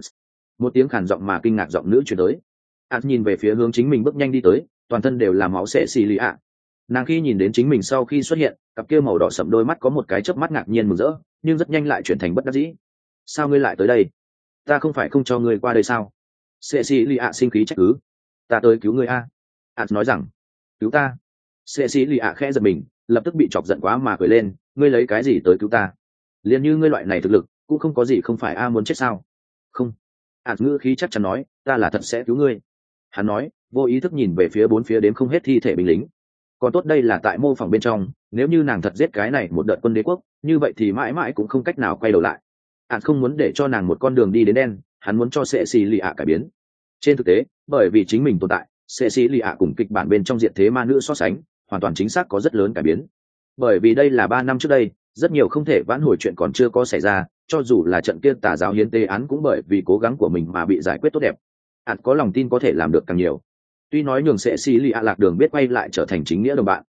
Một tiếng khàn giọng mà kinh ngạc giọng nữ truyền tới. Nhìn về phía hướng chính mình bước nhanh đi tới, toàn thân đều là máu xệ xì lì ạ. Nàng khi nhìn đến chính mình sau khi xuất hiện, cặp kia màu đỏ sẫm đôi mắt có một cái chớp mắt ngạc nhiên mừng rỡ, nhưng rất nhanh lại chuyển thành bất đắc dĩ. Sao ngươi lại tới đây? Ta không phải không cho ngươi qua đây sao? Cecilia sinh khí trách cứ. Ta tới cứu ngươi a. Nói rằng, cứu ta. Cecilia khẽ giật mình, lập tức bị chọc giận quá mà cười lên, ngươi lấy cái gì tới cứu ta? Liên như ngươi loại này thực lực, cũng không có gì không phải muốn chết sao? Không. Ngữ khí chắc chắn nói, ta là thật sẽ cứu ngươi. Hắn nói, vô ý thức nhìn về phía bốn phía đếm không hết thi thể binh lính. Còn tốt đây là tại mô phỏng bên trong, nếu như nàng thật giết cái này một đợt quân đế quốc, như vậy thì mãi mãi cũng không cách nào quay đầu lại. Không muốn để cho nàng một con đường đi đến đen, hắn muốn cho Cecilia cải biến. Trên thực tế, bởi vì chính mình tồn tại, Cecilia cùng kịch bản bên trong diện thế ma nữ so sánh, hoàn toàn chính xác có rất lớn cải biến. Bởi vì đây là 3 năm trước đây, rất nhiều không thể vãn hồi chuyện còn chưa có xảy ra, cho dù là trận kia tà giáo hiến tế án cũng bởi vì cố gắng của mình mà bị giải quyết tốt đẹp. Có lòng tin có thể làm được càng nhiều. Tuy nói nhường Cecilia lạc đường biết quay lại trở thành chính nghĩa đồng bạn,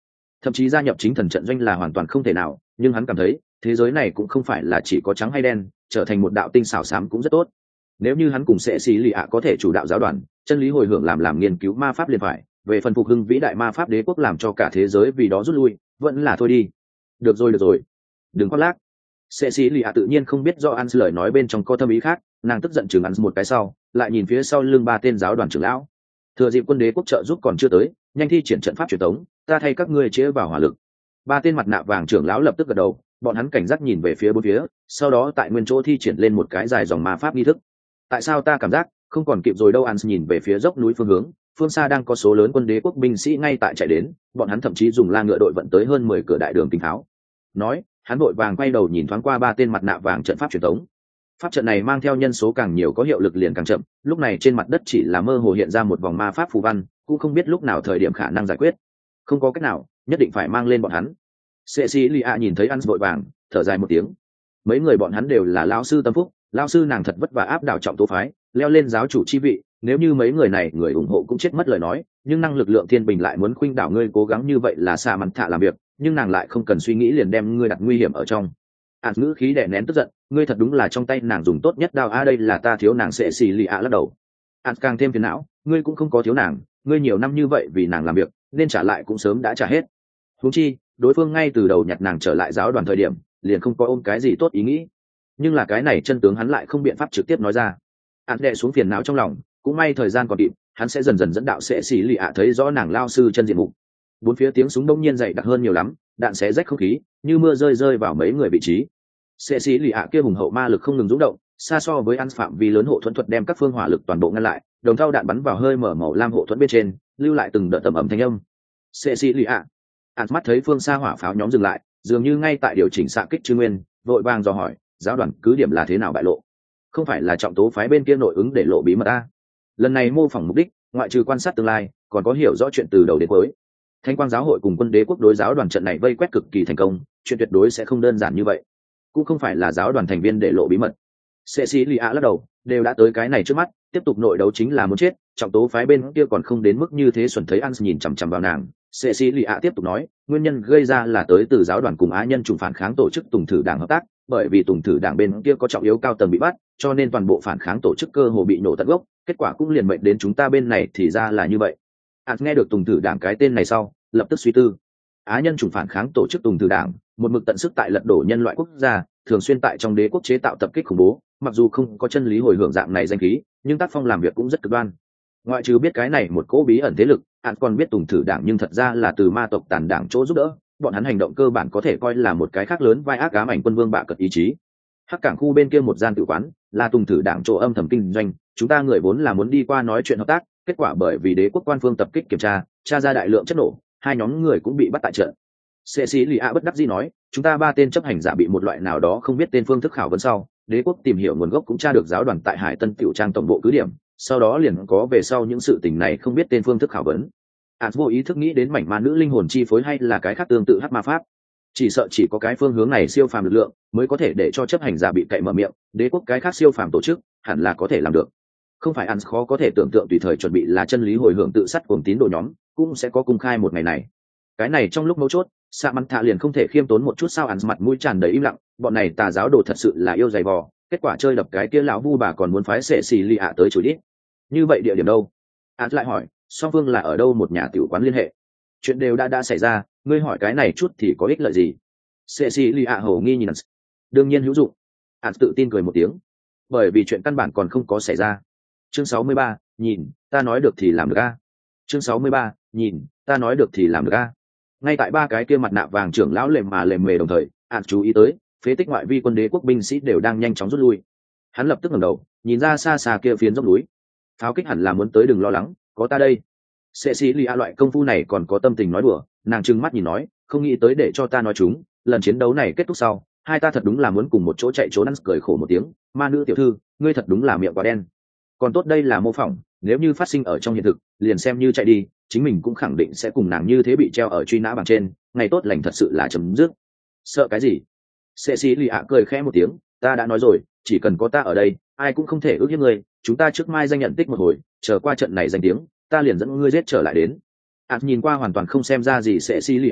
thậm chí gia nhập chính thần trận doanh là hoàn toàn không thể nào, nhưng hắn cảm thấy thế giới này cũng không phải là chỉ có trắng hay đen, trở thành một đạo tinh xảo xám cũng rất tốt. Nếu như hắn cùng sẽ xì lì ạ có thể chủ đạo giáo đoàn, chân lý hồi hưởng làm nghiên cứu ma pháp liền phải, về phần phục hưng vĩ đại ma pháp đế quốc làm cho cả thế giới vì đó rút lui, vẫn là thôi đi. Được rồi, đừng khoác lác. Sẽ xì lì ạ tự nhiên không biết do ăn lời nói bên trong có thâm ý khác, nàng tức giận chừng ăn một cái sau, lại nhìn phía sau lưng ba tên giáo đoàn trưởng lão. Thừa dịp quân đế quốc trợ giúp còn chưa tới, nhanh thi triển trận pháp truyền tống, ta thay các ngươi chĩa vào hỏa lực. Ba tên mặt nạ vàng trưởng lão lập tức gật đầu, bọn hắn cảnh giác nhìn về phía bốn phía, sau đó tại nguyên chỗ thi triển lên một cái dài dòng ma pháp nghi thức. Tại sao ta cảm giác không còn kịp rồi đâu? An nhìn về phía dốc núi phương hướng, phương xa đang có số lớn quân đế quốc binh sĩ ngay tại chạy đến, bọn hắn thậm chí dùng la ngựa đội vận tới hơn 10 cửa đại đường kính tháo. Nói, hắn vội vàng quay đầu nhìn thoáng qua ba tên mặt nạ vàng trận pháp truyền thống. Pháp trận này mang theo nhân số càng nhiều có hiệu lực liền càng chậm, lúc này trên mặt đất chỉ là mơ hồ hiện ra một vòng ma pháp phù văn, cũng không biết lúc nào thời điểm khả năng giải quyết. Không có cách nào, nhất định phải mang lên bọn hắn. Cecilia nhìn thấy An vội vàng, thở dài một tiếng. Mấy người bọn hắn đều là lão sư tâm phúc, lão sư nàng thật vất vả áp đảo trọng tố phái, leo lên giáo chủ chi vị, nếu như mấy người này người ủng hộ cũng chết mất lời nói, nhưng năng lực lượng thiên bình lại muốn khuynh đảo ngươi cố gắng như vậy là xa mắn thạ làm việc, nhưng nàng lại không cần suy nghĩ liền đem ngươi đặt nguy hiểm ở trong. Ngữ khí đè nén tức giận, ngươi thật đúng là trong tay nàng dùng tốt nhất đao a, đây là ta thiếu nàng. Cecilia lắc đầu. Càng thêm phiền não, ngươi cũng không có thiếu nàng, ngươi nhiều năm như vậy vì nàng làm việc, nên trả lại cũng sớm đã trả hết. Huống chi, đối phương ngay từ đầu nhặt nàng trở lại giáo đoàn thời điểm, liền không có ôm cái gì tốt ý nghĩ. Nhưng là cái này chân tướng hắn lại không biện pháp trực tiếp nói ra. Đè xuống phiền não trong lòng, cũng may thời gian còn kịp, hắn sẽ dần dần dẫn đạo Cecilia thấy rõ nàng lao sư chân diện mục. Bốn phía tiếng súng đông nhiên dày đặc hơn nhiều lắm, đạn xé rách không khí, như mưa rơi vào mấy người vị trí. Cecilia kia hùng hậu ma lực không ngừng rung động, xa so với An phạm vi lớn hộ thuẫn thuật đem các phương hỏa lực toàn bộ ngăn lại, đồng thau đạn bắn vào hơi mở màu lam hộ thuẫn bên trên, lưu lại từng đợt tầm ẩm thanh âm. Cecilia, An mắt thấy phương xa hỏa pháo nhóm dừng lại, dường như ngay tại điều chỉnh xạ kích chư nguyên, vội vàng dò hỏi, giáo đoàn cứ điểm là thế nào bại lộ? Không phải là trọng tố phái bên kia nội ứng để lộ bí mật a? Lần này mô phỏng mục đích, ngoại trừ quan sát tương lai, còn có hiểu rõ chuyện từ đầu đến cuối. Thánh quang giáo hội cùng quân đế quốc đối giáo đoàn trận này vây quét cực kỳ thành công, chuyện tuyệt đối sẽ không đơn giản như vậy. Cũng không phải là giáo đoàn thành viên để lộ bí mật. Cecilia lắc đầu, đều đã tới cái này trước mắt, tiếp tục nội đấu chính là muốn chết, trọng tố phái bên kia còn không đến mức như thế. Xuân thấy An nhìn chằm chằm vào nàng, Cecilia tiếp tục nói, nguyên nhân gây ra là tới từ giáo đoàn cùng á nhân chủng phản kháng tổ chức Tùng Thử Đảng hợp tác, bởi vì Tùng Thử Đảng bên kia có trọng yếu cao tầng bị bắt, cho nên toàn bộ phản kháng tổ chức cơ hồ bị nổ tận gốc, kết quả cũng liền mệnh đến chúng ta bên này. Thì ra là như vậy. An nghe được Tùng Thử Đảng cái tên này sau, lập tức suy tư. Á nhân chủng phản kháng tổ chức Tùng Thử Đảng, một mực tận sức tại lật đổ nhân loại quốc gia, thường xuyên tại trong đế quốc chế tạo tập kích khủng bố, mặc dù không có chân lý hồi hưởng dạng này danh khí, nhưng tác phong làm việc cũng rất cực đoan. Ngoại trừ biết cái này một cỗ bí ẩn thế lực, An còn biết Tùng Thử Đảng nhưng thật ra là từ ma tộc Tàn Đảng chỗ giúp đỡ, bọn hắn hành động cơ bản có thể coi là một cái khác lớn vai ác ám ảnh quân vương bạ cật ý chí. Hắc cảng khu bên kia một gian tử quán, là Tùng Thử Đảng chỗ âm thầm kinh doanh, chúng ta người vốn là muốn đi qua nói chuyện hợp tác, kết quả bởi vì đế quốc quan phương tập kích kiểm tra ra đại lượng chất nổ, hai nhóm người cũng bị bắt tại trận. Cecilia bất đắc dĩ nói, chúng ta ba tên chấp hành giả bị một loại nào đó không biết tên phương thức khảo vấn sau, đế quốc tìm hiểu nguồn gốc cũng tra được giáo đoàn tại Hải Tân tiểu trang tổng bộ cứ điểm, sau đó liền có về sau những sự tình này không biết tên phương thức khảo vấn. Vô ý thức nghĩ đến mảnh ma nữ linh hồn chi phối hay là cái khác tương tự hắc ma pháp. Chỉ sợ chỉ có cái phương hướng này siêu phàm lực lượng mới có thể để cho chấp hành giả bị cậy mở miệng, đế quốc cái khác siêu phàm tổ chức hẳn là có thể làm được. Không phải khó có thể tưởng tượng tùy thời chuẩn bị là chân lý hồi hưởng tự sát cuồng tín đồ nhóm cũng sẽ có công khai một ngày này. Cái này trong lúc mấu chốt, Samantha liền không thể khiêm tốn một chút sao? Mặt mũi tràn đầy im lặng, bọn này tà giáo đồ thật sự là yêu dày vò, kết quả chơi đập cái kia lão vu bà còn muốn phái Cecilia tới chửi đít. Như vậy địa điểm đâu? Lại hỏi, song phương là ở đâu một nhà tiểu quán liên hệ? Chuyện đều đã xảy ra, ngươi hỏi cái này chút thì có ích lợi gì? Cecilia hầu nghi nhìn. Đương nhiên hữu dụng. Tự tin cười một tiếng. Bởi vì chuyện căn bản còn không có xảy ra. Chương 63, nhìn, ta nói được thì làm được a. Chương 63, nhìn, ta nói được thì làm được a. Ngay tại ba cái kia mặt nạ vàng trưởng lão lềm mề đồng thời, chú ý tới, phế tích ngoại vi quân đế quốc binh sĩ đều đang nhanh chóng rút lui. Hắn lập tức ngẩng đầu, nhìn ra xa xa kia phiến dốc núi. Pháo kích hẳn là muốn tới, đừng lo lắng, có ta đây. Cecilia loại công phu này còn có tâm tình nói đùa, nàng trừng mắt nhìn nói, không nghĩ tới để cho ta nói chúng, lần chiến đấu này kết thúc sau, hai ta thật đúng là muốn cùng một chỗ chạy trốn. Ăn cười khổ một tiếng, ma nữ tiểu thư, ngươi thật đúng là miệng quá đen. Còn tốt đây là mô phỏng, nếu như phát sinh ở trong hiện thực, liền xem như chạy đi, chính mình cũng khẳng định sẽ cùng nàng như thế bị treo ở truy nã bảng trên, ngày tốt lành thật sự là chấm dứt. Sợ cái gì? Cecilia cười khẽ một tiếng, ta đã nói rồi, chỉ cần có ta ở đây, ai cũng không thể ước hiếp ngươi, chúng ta trước mai danh nhận tích một hồi, chờ qua trận này danh tiếng, ta liền dẫn ngươi giết trở lại đến. Nhìn qua hoàn toàn không xem ra gì Cecilia,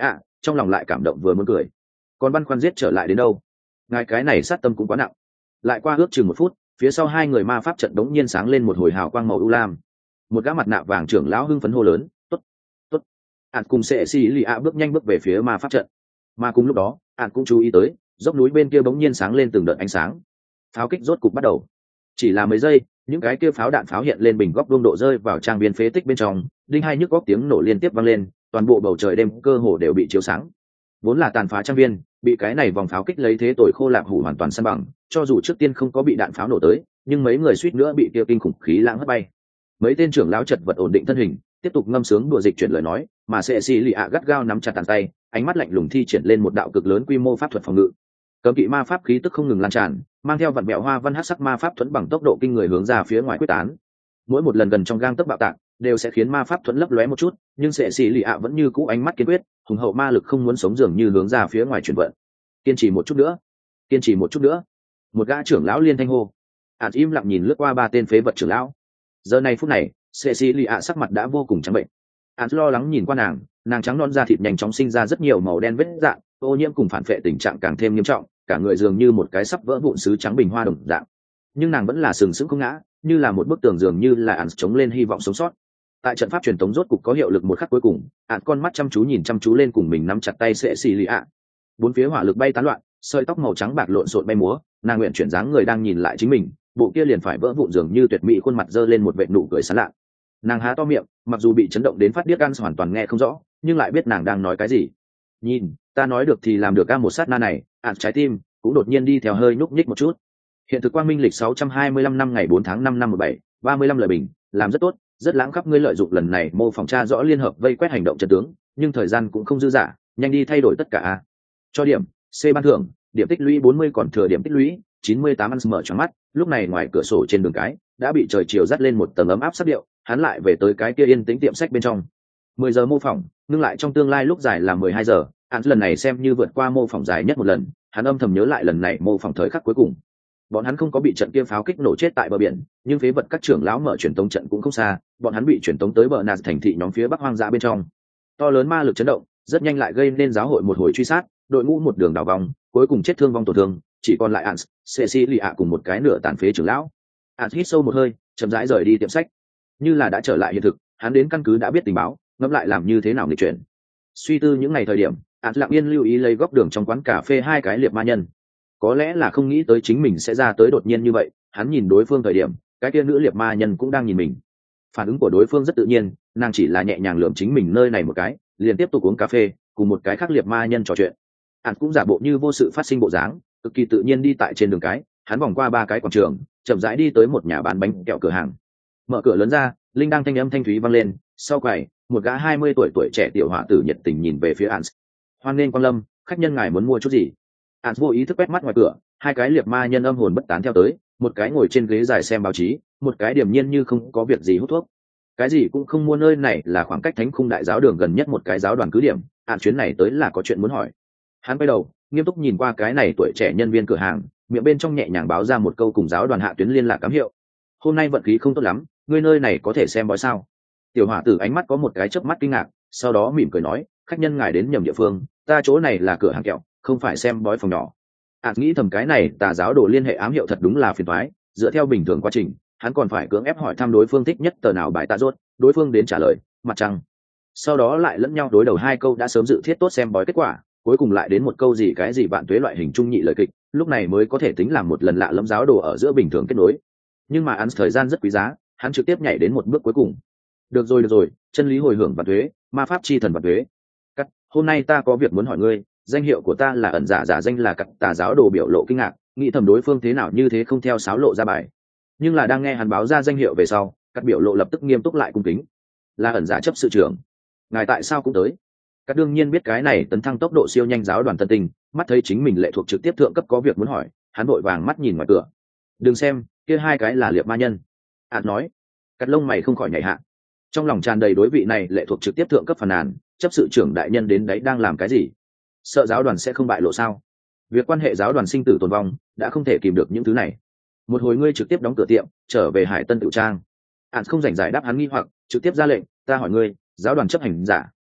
trong lòng lại cảm động vừa muốn cười. Còn băn khoăn giết trở lại đến đâu, ngài cái này sát tâm cũng quá nặng. Lại qua ước chừng 1 phút, phía sau hai người ma pháp trận đống nhiên sáng lên một hồi hào quang màu u lam. Một gã mặt nạ vàng trưởng lão hưng phấn hô lớn, tốt tốt. Ản cùng sẽ xì lì ạ bước nhanh bước về phía ma pháp trận. Mà cùng lúc đó Ản cũng chú ý tới dốc núi bên kia bỗng nhiên sáng lên từng đợt ánh sáng. Pháo kích rốt cục bắt đầu. Chỉ là mấy giây, những cái kia pháo đạn pháo hiện lên bình góc vuông độ rơi vào trang viên phế tích bên trong, đinh hai nhức góc tiếng nổ liên tiếp vang lên, toàn bộ bầu trời đêm cơ hồ đều bị chiếu sáng. Vốn là tàn phá trang viên, bị cái này vòng pháo kích lấy thế tội khô lạc hủ hoàn toàn san bằng, cho dù trước tiên không có bị đạn pháo nổ tới, nhưng mấy người suýt nữa bị kia kinh khủng khí lãng hất bay. Mấy tên trưởng lão chật vật ổn định thân hình, tiếp tục ngâm sướng đùa dịch chuyển lời nói, mà sẽ xì lì ạ gắt gao nắm chặt bàn tay, ánh mắt lạnh lùng thi triển lên một đạo cực lớn quy mô pháp thuật phòng ngự. Cấm kỵ ma pháp khí tức không ngừng lan tràn, mang theo vặn vẹo hoa văn hắc sắc ma pháp thuẫn bằng tốc độ kinh người hướng ra phía ngoài quyết tán. Mỗi một lần gần trong gang tấc bạo tạc, đều sẽ khiến ma pháp thuẫn lấp lóe một chút, nhưng sẽ xì lì ạ vẫn như cũ ánh mắt kiên quyết, hùng hậu ma lực không muốn sống dường như hướng ra phía ngoài chuyển vận. Kiên trì một chút nữa, kiên trì một chút nữa. Một gã trưởng lão liên thanh hô. Ản im lặng nhìn lướt qua 3 tên phế vật trưởng lão. Giờ này phút này, Cecilia sắc mặt đã vô cùng trắng bệnh. Ản lo lắng nhìn qua nàng trắng non da thịt nhanh chóng sinh ra rất nhiều màu đen vết rạn, ô nhiễm cùng phản phệ tình trạng càng thêm nghiêm trọng, cả người dường như một cái sắp vỡ vụn sứ trắng bình hoa đồng dạng. Nhưng nàng vẫn là sừng sững không ngã, như là một bức tường dường như là Ản chống lên hy vọng sống sót. Tại trận pháp truyền tống rốt cục có hiệu lực một khắc cuối cùng, Ản con mắt chăm chú nhìn chăm chú lên cùng mình nắm chặt tay Cecilia. Bốn phía hỏa lực bay tán loạn, sợi tóc màu trắng bạc lộn xộn bay múa, nàng nguyện chuyển dáng người đang nhìn lại chính mình, bộ kia liền phải vỡ vụn dường như tuyệt mỹ khuôn mặt giơ lên một vệt nụ cười sán lạ. Nàng há to miệng, mặc dù bị chấn động đến phát điếc gan hoàn toàn nghe không rõ, nhưng lại biết nàng đang nói cái gì. Nhìn, ta nói được thì làm được. Một sát na này, trái tim cũng đột nhiên đi theo hơi nhúc nhích một chút. Hiện thực quang minh lịch 625 năm ngày 4 tháng 5 năm 17, 35 lời bình, làm rất tốt, rất lãng khắp ngươi lợi dụng lần này mô phỏng tra rõ liên hợp vây quét hành động trận tướng, nhưng thời gian cũng không dư dả, nhanh đi thay đổi tất cả. Cho điểm, C ban thưởng, điểm tích lũy 40 còn thừa điểm tích lũy 98. Ăn mở choáng mắt, lúc này ngoài cửa sổ trên đường cái đã bị trời chiều dắt lên một tầng ấm áp sắc điệu, hắn lại về tới cái kia yên tĩnh tiệm sách bên trong. 10 giờ mô phỏng, ngưng lại trong tương lai lúc dài là 12 giờ, hắn lần này xem như vượt qua mô phỏng dài nhất một lần, hắn âm thầm nhớ lại lần này mô phỏng thời khắc cuối cùng. Bọn hắn không có bị trận kia pháo kích nổ chết tại bờ biển, nhưng phế vật các trưởng lão mở truyền tống trận cũng không xa, bọn hắn bị truyền tống tới bờ nạt thành thị nhóm phía bắc hoang dã bên trong. To lớn ma lực chấn động, rất nhanh lại gây nên giáo hội một hồi truy sát, đội ngũ một đường đảo vòng, cuối cùng chết thương vong tổn thương, chỉ còn lại Ans, Cecilia cùng một cái nửa tàn phế trưởng lão. Ans hít sâu một hơi, chậm rãi rời đi tiệm sách, như là đã trở lại hiện thực, hắn đến căn cứ đã biết tình báo, ngẫm lại làm như thế nào nghịch chuyển. Suy tư những ngày thời điểm, Ans lặng yên lưu ý lấy góc đường trong quán cà phê 2 cái liệp ma nhân. Có lẽ là không nghĩ tới chính mình sẽ ra tới đột nhiên như vậy, hắn nhìn đối phương thời điểm, cái kia nữ liệp ma nhân cũng đang nhìn mình. Phản ứng của đối phương rất tự nhiên, nàng chỉ là nhẹ nhàng lườm chính mình nơi này một cái, liền tiếp tục uống cà phê, cùng một cái khác liệp ma nhân trò chuyện. Hắn cũng giả bộ như vô sự phát sinh bộ dáng, cực kỳ tự nhiên đi tại trên đường cái, hắn vòng qua 3 cái quảng trường, chậm rãi đi tới một nhà bán bánh kẹo cửa hàng. Mở cửa lớn ra, linh đang thanh âm thanh thúy vang lên, sau quầy, một gã 20 tuổi trẻ tiểu hỏa tử nhiệt tình nhìn về phía Ans. Hoan nghênh quang lâm, khách nhân ngài muốn mua chút gì? Ans vô ý thức quét mắt ngoài cửa, 2 cái liệp ma nhân âm hồn bất tán theo tới, một cái ngồi trên ghế dài xem báo chí, một cái điềm nhiên như không có việc gì hút thuốc. Cái gì cũng không mua, nơi này là khoảng cách Thánh Khung Đại giáo đường gần nhất một cái giáo đoàn cứ điểm, chuyến này tới là có chuyện muốn hỏi. Hắn quay đầu, nghiêm túc nhìn qua cái này tuổi trẻ nhân viên cửa hàng, miệng bên trong nhẹ nhàng báo ra một câu cùng giáo đoàn hạ tuyến liên lạc cám hiệu. Hôm nay vận khí không tốt lắm, ngươi nơi này có thể xem bói sao? Tiểu hỏa tử ánh mắt có một cái chớp mắt kinh ngạc, sau đó mỉm cười nói, khách nhân ngài đến nhầm địa phương, ta chỗ này là cửa hàng kẹo, không phải xem bói phòng nhỏ. Nghĩ thầm cái này tà giáo đồ liên hệ ám hiệu thật đúng là phiền toái, dựa theo bình thường quá trình, hắn còn phải cưỡng ép hỏi thăm đối phương thích nhất tờ nào bài tạ rốt, đối phương đến trả lời, mặt trăng. Sau đó lại lẫn nhau đối đầu 2 câu đã sớm dự thiết tốt xem bói kết quả, cuối cùng lại đến một câu gì cái gì bạn tuế loại hình trung nhị lời kịch, lúc này mới có thể tính làm một lần lạ lẫm giáo đồ ở giữa bình thường kết nối. Nhưng mà hắn thời gian rất quý giá, hắn trực tiếp nhảy đến một bước cuối cùng. Được rồi, chân lý hồi hưởng vạn tuế, ma pháp chi thần vạn tuế. Cắt, hôm nay ta có việc muốn hỏi ngươi, danh hiệu của ta là ẩn giả, giả danh là Cắt. Tà giáo đồ biểu lộ kinh ngạc, nghĩ thầm đối phương thế nào như thế không theo sáo lộ ra bài. Nhưng là đang nghe hắn báo ra danh hiệu về sau, Cắt biểu lộ lập tức nghiêm túc lại cung kính. Là ẩn giả chấp sự trưởng, ngài tại sao cũng tới? Các đương nhiên biết cái này tấn thăng tốc độ siêu nhanh giáo đoàn tân tinh, mắt thấy chính mình lệ thuộc trực tiếp thượng cấp có việc muốn hỏi, hắn vội vàng mắt nhìn ngoài cửa. Đừng xem, kia 2 cái là liệp ma nhân. Nói. Cắt lông mày không khỏi nhảy hạ. Trong lòng tràn đầy đối vị này lệ thuộc trực tiếp thượng cấp phàn nàn, chấp sự trưởng đại nhân đến đấy đang làm cái gì? Sợ giáo đoàn sẽ không bại lộ sao? Việc quan hệ giáo đoàn sinh tử tồn vong, đã không thể kìm được những thứ này. Một hồi ngươi trực tiếp đóng cửa tiệm, trở về Hải Tân Tự Trang. Không rảnh giải đáp hắn nghi hoặc, trực tiếp ra lệnh, ta hỏi ngươi, giáo đoàn chấp hành giả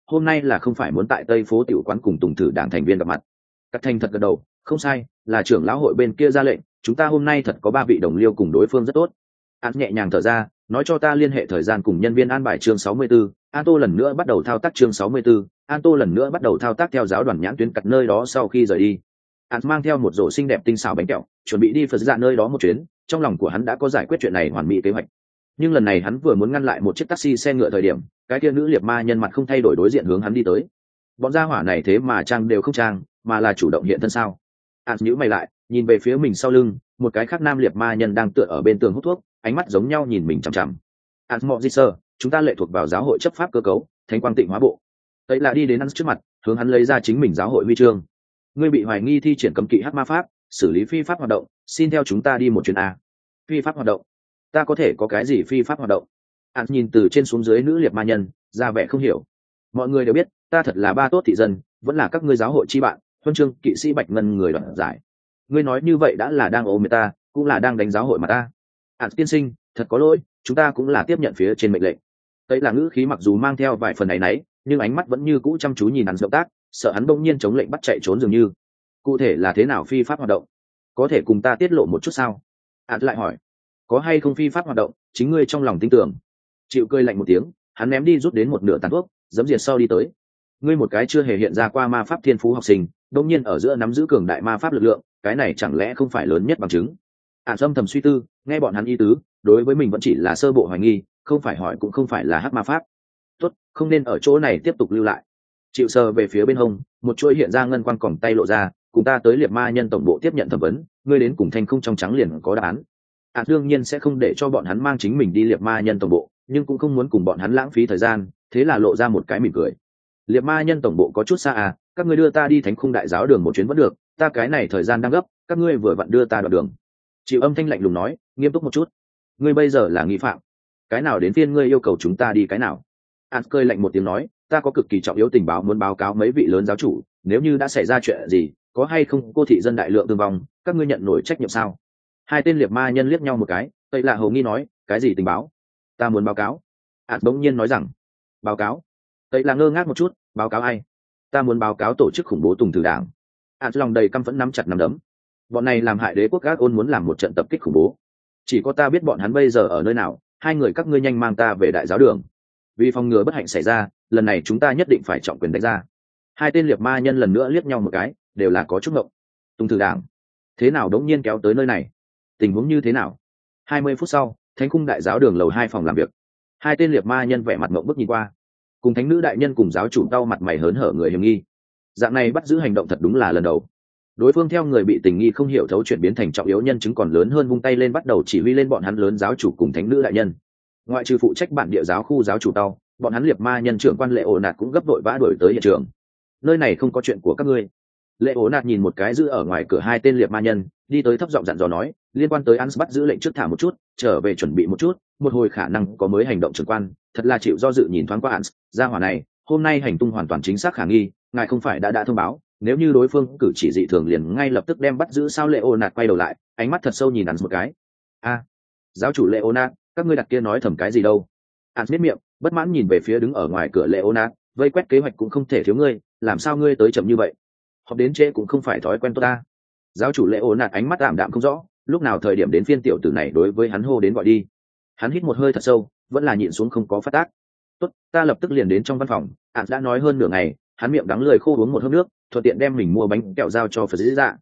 hôm nay là không phải muốn tại tây phố tiểu quán cùng tùng thử đảng thành viên gặp mặt. Cắt thành thật gật đầu, không sai, là trưởng lão hội bên kia ra lệnh, chúng ta hôm nay thật có 3 vị đồng liêu cùng đối phương rất tốt. An nhẹ nhàng thở ra, nói cho ta liên hệ thời gian cùng nhân viên an bài chương 64, An Tô lần nữa bắt đầu thao tác chương 64, An Tô lần nữa bắt đầu thao tác theo giáo đoàn nhãn tuyến cặt nơi đó sau khi rời đi. An mang theo một rổ xinh đẹp tinh xảo bánh kẹo, chuẩn bị đi Phật dạ nơi đó một chuyến, trong lòng của hắn đã có giải quyết chuyện này hoàn mỹ kế hoạch. Nhưng lần này hắn vừa muốn ngăn lại một chiếc taxi xe ngựa thời điểm, cái kia nữ liệt ma nhân mặt không thay đổi đối diện hướng hắn đi tới. Bọn gia hỏa này thế mà trang đều không trang, mà là chủ động hiện thân sao? An nhíu mày lại, nhìn về phía mình sau lưng, một cái khác nam liệt ma nhân đang tựa ở bên tường hút thuốc, ánh mắt giống nhau nhìn mình chằm chằm. An mọ di sơ, chúng ta lệ thuộc vào giáo hội chấp pháp cơ cấu, thánh quang tịnh hóa bộ. Ấy là đi đến ăn trước mặt, hướng hắn lấy ra chính mình giáo hội huy chương. Ngươi bị hoài nghi thi triển cấm kỵ hắc ma pháp, xử lý phi pháp hoạt động, xin theo chúng ta đi một chuyến a. Phi pháp hoạt động? Ta có thể có cái gì phi pháp hoạt động? An nhìn từ trên xuống dưới nữ liệt ma nhân, ra vẻ không hiểu. Mọi người đều biết, ta thật là ba tốt thị dân, vẫn là các ngươi giáo hội chi bạn, huân chương kỵ sĩ bạch ngân người đoạt giải. Ngươi nói như vậy đã là đang ôm ta, cũng là đang đánh giáo hội mà ta. An tiên sinh, thật có lỗi, chúng ta cũng là tiếp nhận phía trên mệnh lệnh. Ấy là ngữ khí mặc dù mang theo vài phần áy náy, nhưng ánh mắt vẫn như cũ chăm chú nhìn hắn động tác, sợ hắn bỗng nhiên chống lệnh bắt chạy trốn dường như. Cụ thể là thế nào phi pháp hoạt động? Có thể cùng ta tiết lộ một chút sao? An lại hỏi. Có hay không phi pháp hoạt động, chính ngươi trong lòng tin tưởng. Chịu cười lạnh một tiếng, hắn ném đi rút đến một nửa tàn thuốc, giẫm diệt sau đi tới. Ngươi một cái chưa hề hiện ra qua ma pháp thiên phú học sinh, đột nhiên ở giữa nắm giữ cường đại ma pháp lực lượng, cái này chẳng lẽ không phải lớn nhất bằng chứng? An âm thầm suy tư, nghe bọn hắn ý tứ, đối với mình vẫn chỉ là sơ bộ hoài nghi, không phải hỏi cũng không phải là hắc ma pháp. Tốt, không nên ở chỗ này tiếp tục lưu lại. Chịu sờ về phía bên hông, một chuỗi hiện ra ngân quang còng tay lộ ra, cùng ta tới liệt ma nhân tổng bộ tiếp nhận thẩm vấn, ngươi đến cùng thanh không trong trắng liền có đáp án. Đương nhiên sẽ không để cho bọn hắn mang chính mình đi liệt ma nhân tổng bộ, nhưng cũng không muốn cùng bọn hắn lãng phí thời gian, thế là lộ ra một cái mỉm cười. Liệt ma nhân tổng bộ có chút xa à, các ngươi đưa ta đi thánh khung đại giáo đường một chuyến vẫn được, ta cái này thời gian đang gấp, các ngươi vừa vặn đưa ta đoạn đường. Chịu âm thanh lạnh lùng nói, nghiêm túc một chút. Ngươi bây giờ là nghi phạm, cái nào đến phiên ngươi yêu cầu chúng ta đi cái nào? An cười lạnh một tiếng nói, ta có cực kỳ trọng yếu tình báo muốn báo cáo mấy vị lớn giáo chủ, nếu như đã xảy ra chuyện gì, có hay không cô thị dân đại lượng thương vong, các ngươi nhận nổi trách nhiệm sao? Hai tên liệt ma nhân liếc nhau một cái, tây lạ hầu nghi nói, cái gì tình báo? Ta muốn báo cáo. An bỗng nhiên nói rằng, báo cáo. Tây là ngơ ngác một chút, báo cáo ai? Ta muốn báo cáo tổ chức khủng bố Tùng Tử Đảng. An lòng đầy căm phẫn nắm chặt nắm đấm. Bọn này làm hại đế quốc Gác Ôn muốn làm một trận tập kích khủng bố. Chỉ có ta biết bọn hắn bây giờ ở nơi nào, hai người các ngươi nhanh mang ta về đại giáo đường. Vì phòng ngừa bất hạnh xảy ra, lần này chúng ta nhất định phải trọng quyền đánh ra. Hai tên liệt ma nhân lần nữa liếc nhau một cái, đều là có chút ngộng. Tùng Tử Đảng, thế nào đống nhiên kéo tới nơi này? Tình huống như thế nào? 20 phút sau, thánh cung đại giáo đường lầu 2 phòng làm việc. Hai tên liệt ma nhân vẻ mặt ngộng bức nhìn qua, cùng thánh nữ đại nhân cùng giáo chủ đau mặt mày hớn hở người hiểm nghi. Dạng này bắt giữ hành động thật đúng là lần đầu. Đối phương theo người bị tình nghi không hiểu thấu chuyển biến thành trọng yếu nhân chứng còn lớn hơn, vung tay lên bắt đầu chỉ huy lên bọn hắn lớn giáo chủ cùng thánh nữ đại nhân. Ngoại trừ phụ trách bản địa giáo khu giáo chủ tao, bọn hắn liệt ma nhân trưởng quan lệ ổ nạt cũng gấp đội vã đuổi tới hiện trường. Nơi này không có chuyện của các ngươi. Lệ ổ nạt nhìn một cái giữ ở ngoài cửa hai tên liệt ma nhân, đi tới thấp giọng dặn dò nói, liên quan tới Ans bắt giữ lệnh trước thả một chút, trở về chuẩn bị một chút, một hồi khả năng có mới hành động trưởng quan, thật là chịu do dự nhìn thoáng qua Ans, gia hỏa này, hôm nay hành tung hoàn toàn chính xác khả nghi, ngài không phải đã thông báo, nếu như đối phương cử chỉ dị thường liền ngay lập tức đem bắt giữ sao? Lệ ổ nạt quay đầu lại, ánh mắt thật sâu nhìn Ans một cái. A, giáo chủ Lệ ổ nạt, các ngươi đặt kia nói thầm cái gì đâu? Ans biết miệng, bất mãn nhìn về phía đứng ở ngoài cửa Lệ ổ nạt, vây quét kế hoạch cũng không thể thiếu ngươi, làm sao ngươi tới chậm như vậy? Họp đến trễ cũng không phải thói quen tốt ta. Giáo chủ Lệ ổ nạt ánh mắt ảm đạm không rõ, lúc nào thời điểm đến phiên tiểu tử này đối với hắn hô đến gọi đi. Hắn hít một hơi thật sâu, vẫn là nhịn xuống không có phát tác. Tốt, ta lập tức liền đến trong văn phòng. Ans đã nói hơn nửa ngày, hắn miệng đắng lưỡi khô uống một hớp nước, thuận tiện đem mình mua bánh kẹo giao cho Phật Dạ.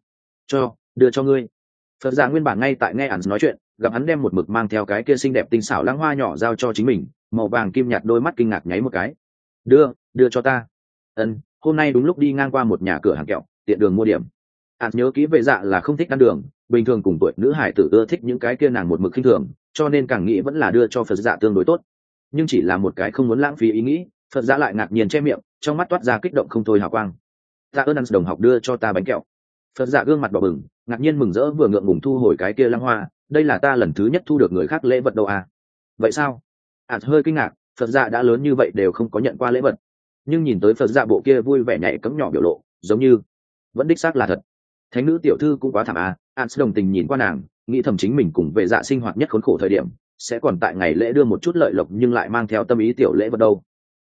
Đưa cho ngươi. Phật Dạ nguyên bản ngay tại nghe Ans nói chuyện, gặp hắn đem một mực mang theo cái kia xinh đẹp tinh xảo lãng hoa nhỏ giao cho chính mình, màu vàng kim nhạt đôi mắt kinh ngạc nháy một cái. Đưa cho ta. Hôm nay đúng lúc đi ngang qua một nhà cửa hàng kẹo, tiện đường mua điểm. Ans nhớ kỹ Vệ Dạ là không thích ăn đường, bình thường cùng tuổi nữ hải tử ưa thích những cái kia nàng một mực khinh thường, cho nên càng nghĩ vẫn là đưa cho Phật Dạ tương đối tốt. Nhưng chỉ là một cái không muốn lãng phí ý nghĩ, Phật Dạ lại ngạc nhiên che miệng, trong mắt toát ra kích động không thôi hào quang. Tạ ơn Ans đồng học đưa cho ta bánh kẹo. Phật Dạ gương mặt đỏ bừng, ngạc nhiên mừng rỡ vừa ngượng ngùng thu hồi cái kia lăng hoa, đây là ta lần thứ nhất thu được người khác lễ vật đâu à? Vậy sao? Ans hơi kinh ngạc, Phật Dạ đã lớn như vậy đều không có nhận qua lễ vật. Nhưng nhìn tới Phật Dạ bộ kia vui vẻ nhảy cẫng nhỏ biểu lộ, giống như vẫn đích xác là thật. Thánh nữ tiểu thư cũng quá thảm à? Ans đồng tình nhìn qua nàng, nghĩ thầm chính mình cùng Vệ Dạ sinh hoạt nhất khốn khổ thời điểm, sẽ còn tại ngày lễ đưa một chút lợi lộc nhưng lại mang theo tâm ý tiểu lễ vật đâu.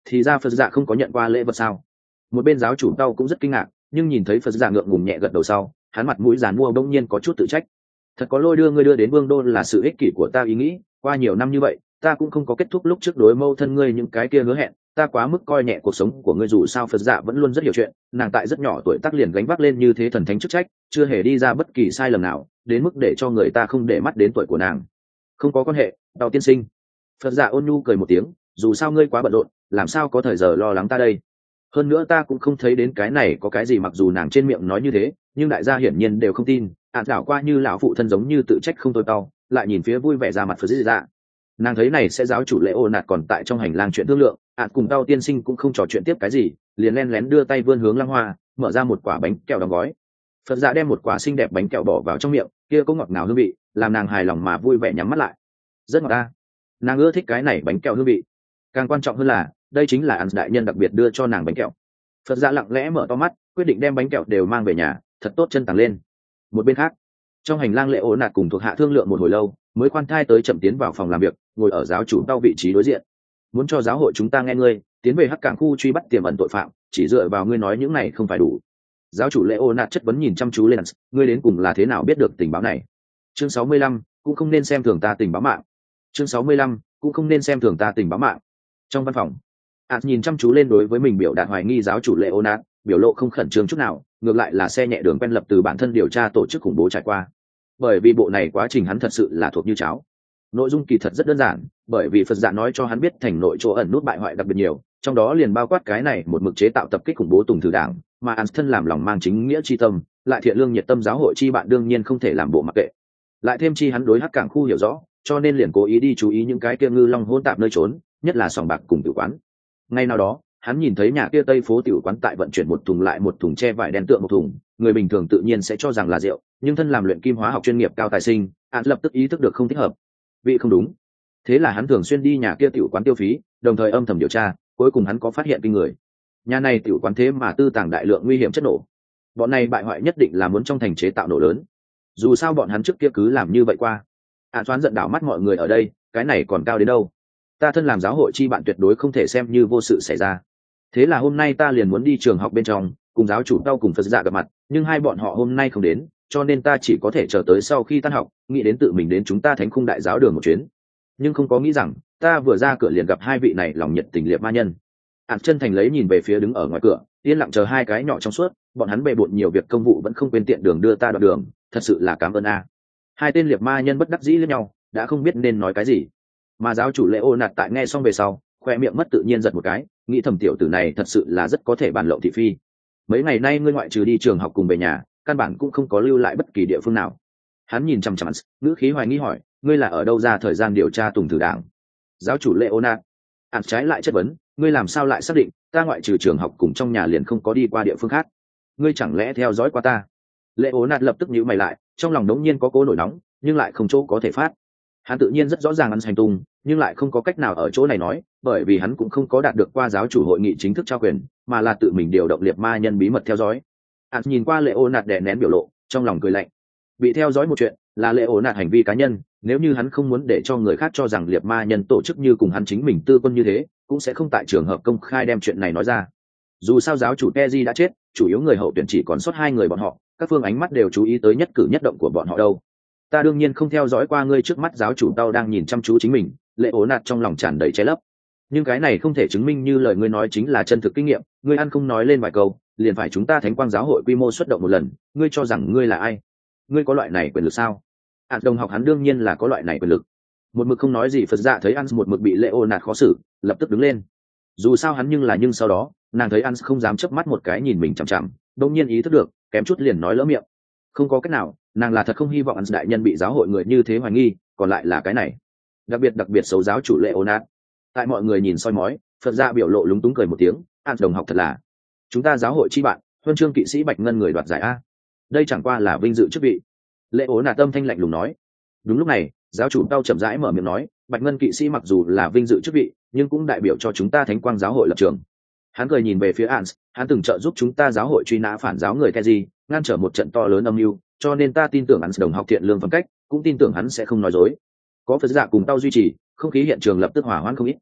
thì ra Phật dạ không có nhận qua lễ vật sao? Một bên giáo chủ tao cũng rất kinh ngạc, nhưng nhìn thấy Phật dạ ngượng ngùng nhẹ gật đầu sau, hắn mặt mũi giàn mua bỗng nhiên có chút tự trách. Thật có lỗi, đưa ngươi đưa đến Vương đô là sự ích kỷ của ta ý nghĩ, qua nhiều năm như vậy ta cũng không có kết thúc lúc trước đối mâu thân ngươi những cái kia hứa hẹn, ta quá mức coi nhẹ cuộc sống của ngươi. Dù sao Phật dạ vẫn luôn rất hiểu chuyện, nàng tại rất nhỏ tuổi tác liền gánh vác lên như thế thần thánh chức trách, chưa hề đi ra bất kỳ sai lầm nào đến mức để cho người ta không để mắt đến tuổi của nàng. Không có quan hệ, Tào tiên sinh. Phật dạ ôn nhu cười một tiếng, dù sao ngươi quá bận rộn, làm sao có thời giờ lo lắng ta đây. Hơn nữa ta cũng không thấy đến cái này có cái gì. Mặc dù nàng trên miệng nói như thế, nhưng đại gia hiển nhiên đều không tin. Đảo qua như lão phụ thân giống như tự trách không tôi tao, lại nhìn phía vui vẻ ra mặt Phật dạ. Nàng thấy này sẽ giáo chủ lễ ô nạt còn tại trong hành lang chuyện thương lượng, cùng Tao tiên sinh cũng không trò chuyện tiếp cái gì, liền len lén đưa tay vươn hướng Lăng Hoa, mở ra một quả bánh kẹo đóng gói. Phật dạ đem một quả xinh đẹp bánh kẹo bỏ vào trong miệng, kia có ngọt ngào hương vị, làm nàng hài lòng mà vui vẻ nhắm mắt lại. Rất ngọt ta, nàng ưa thích cái này bánh kẹo hương vị. Càng quan trọng hơn là đây chính là đại nhân đặc biệt đưa cho nàng bánh kẹo. Phật dạ lặng lẽ mở to mắt, quyết định đem bánh kẹo đều mang về nhà, thật tốt chân tàng lên. Một bên khác, trong hành lang lễ ố nạt cùng thuộc hạ thương lượng một hồi lâu, mới khoan thai tới chậm tiến vào phòng làm việc, ngồi ở giáo chủ Tao vị trí đối diện. Muốn cho giáo hội chúng ta nghe ngươi tiến về Hắc Cảng khu truy bắt tiềm ẩn tội phạm, chỉ dựa vào ngươi nói những này không phải đủ. Giáo chủ lễ ô nạt chất vấn nhìn chăm chú lên, ngươi đến cùng là thế nào biết được tình báo này? Chương 65, cũng không nên xem thường ta tình báo mạng. Chương 65, cũng không nên xem thường ta tình báo mạng. Trong văn phòng, nhìn chăm chú lên đối với mình biểu đạt hoài nghi giáo chủ lễ ô nạt, biểu lộ không khẩn trương chút nào, ngược lại là xe nhẹ đường quen lập từ bản thân điều tra tổ chức khủng bố trải qua. Bởi vì bộ này quá trình hắn thật sự là thuộc như cháo. Nội dung kỳ thật rất đơn giản, bởi vì Phật dạ nói cho hắn biết thành nội chỗ ẩn nút bại hoại đặc biệt nhiều, trong đó liền bao quát cái này một mực chế tạo tập kích khủng bố Tùng Thử Đảng, mà An thân làm lòng mang chính nghĩa chi tâm, lại thiện lương nhiệt tâm giáo hội chi bạn đương nhiên không thể làm bộ mặc kệ. Lại thêm chi hắn đối Hắc Cảng khu hiểu rõ, cho nên liền cố ý đi chú ý những cái kia ngư long hỗn tạp nơi trốn, nhất là sòng bạc cùng tử quán. Ngay nào đó, hắn nhìn thấy nhà kia Tây phố tiểu quán tại vận chuyển một thùng lại một thùng che vải đen tượng một thùng, người bình thường tự nhiên sẽ cho rằng là rượu, nhưng thân làm luyện kim hóa học chuyên nghiệp cao tài sinh, An lập tức ý thức được không thích hợp, vị không đúng. Thế là hắn thường xuyên đi nhà kia tiểu quán tiêu phí, đồng thời âm thầm điều tra, cuối cùng hắn có phát hiện kinh người. Nhà này tiểu quán thế mà tư tàng đại lượng nguy hiểm chất nổ. Bọn này bại hoại nhất định là muốn trong thành chế tạo nổ lớn. Dù sao bọn hắn trước kia cứ làm như vậy qua. Toán giận đảo mắt mọi người ở đây, cái này còn cao đến đâu? Ta thân làm giáo hội chi bạn tuyệt đối không thể xem như vô sự xảy ra. Thế là hôm nay ta liền muốn đi trường học bên trong, cùng giáo chủ Tao cùng Phật dạ gặp mặt, nhưng hai bọn họ hôm nay không đến, cho nên ta chỉ có thể chờ tới sau khi tan học, nghĩ đến tự mình đến chúng ta Thánh Khung Đại giáo đường một chuyến. Nhưng không có nghĩ rằng ta vừa ra cửa liền gặp hai vị này lòng nhiệt tình liệt ma nhân. Chân thành lấy nhìn về phía đứng ở ngoài cửa, yên lặng chờ hai cái nhỏ trong suốt, bọn hắn bề bộn nhiều việc công vụ vẫn không quên tiện đường đưa ta đoạn đường, thật sự là cảm ơn a. Hai tên liệt ma nhân bất đắc dĩ lẫn nhau, đã không biết nên nói cái gì. Mà giáo chủ lễ ô nạt tại nghe xong về sau, khoe miệng mất tự nhiên giật một cái, nghĩ thầm tiểu tử này thật sự là rất có thể bàn lộng thị phi. Mấy ngày nay ngươi ngoại trừ đi trường học cùng về nhà, căn bản cũng không có lưu lại bất kỳ địa phương nào. Hắn nhìn chằm chằm, ngữ khí hoài nghi hỏi, ngươi là ở đâu ra thời gian điều tra Tùng Thử Đảng? Giáo chủ Leonard trái lại chất vấn, ngươi làm sao lại xác định ta ngoại trừ trường học cùng trong nhà liền không có đi qua địa phương khác? Ngươi chẳng lẽ theo dõi qua ta? Leonard lập tức nhíu mày lại, trong lòng đống nhiên có cố nổi nóng, nhưng lại không chỗ có thể phát. Hắn tự nhiên rất rõ ràng hành tung, nhưng lại không có cách nào ở chỗ này nói, bởi vì hắn cũng không có đạt được qua giáo chủ hội nghị chính thức trao quyền, mà là tự mình điều động liệt ma nhân bí mật theo dõi. Nhìn qua Leonard đè nén biểu lộ, trong lòng cười lạnh. Bị theo dõi một chuyện là Leonard hành vi cá nhân, nếu như hắn không muốn để cho người khác cho rằng liệt ma nhân tổ chức như cùng hắn chính mình tư quân như thế, cũng sẽ không tại trường hợp công khai đem chuyện này nói ra. Dù sao giáo chủ Teji đã chết, chủ yếu người hậu tuyển chỉ còn sót hai người bọn họ, các phương ánh mắt đều chú ý tới nhất cử nhất động của bọn họ đâu. Ta đương nhiên không theo dõi qua ngươi, trước mắt giáo chủ Tao đang nhìn chăm chú chính mình, Leonard trong lòng tràn đầy che lấp. Nhưng cái này không thể chứng minh như lời ngươi nói chính là chân thực kinh nghiệm, ngươi ăn không nói lên vài câu, liền phải chúng ta Thánh Quang giáo hội quy mô xuất động một lần, ngươi cho rằng ngươi là ai? Ngươi có loại này quyền lực sao? Đồng học hắn đương nhiên là có loại này quyền lực. Một mực không nói gì Phật dạ thấy ăn một mực bị Leonard khó xử, lập tức đứng lên. Dù sao hắn nhưng sau đó nàng thấy ăn không dám chớp mắt một cái nhìn mình chằm chằm, đông nhiên ý thức được, kém chút liền nói lỡ miệng. Không có cách nào, nàng là thật không hy vọng ăn đại nhân bị giáo hội người như thế hoài nghi, còn lại là cái này đặc biệt xấu giáo chủ Leonard. Tại mọi người nhìn soi mói, Phật dạ biểu lộ lúng túng cười một tiếng, ăn đồng học thật là chúng ta giáo hội chi bạn, huân chương kỵ sĩ Bạch Ngân người đoạt giải a. Đây chẳng qua là vinh dự chức vị. Leonard tâm thanh lạnh lùng nói. Đúng lúc này, giáo chủ Tao chậm rãi mở miệng nói, Bạch Ngân kỵ sĩ mặc dù là vinh dự chức vị, nhưng cũng đại biểu cho chúng ta Thánh Quang giáo hội lập trường. Hắn cười nhìn về phía Ans, hắn từng trợ giúp chúng ta giáo hội truy nã phản giáo người Teji, ngăn trở một trận to lớn âm mưu, cho nên ta tin tưởng Ans đồng học thiện lương phẩm cách, cũng tin tưởng hắn sẽ không nói dối. Có Phật dạ cùng Tao duy trì, không khí hiện trường lập tức hòa hoãn không ít.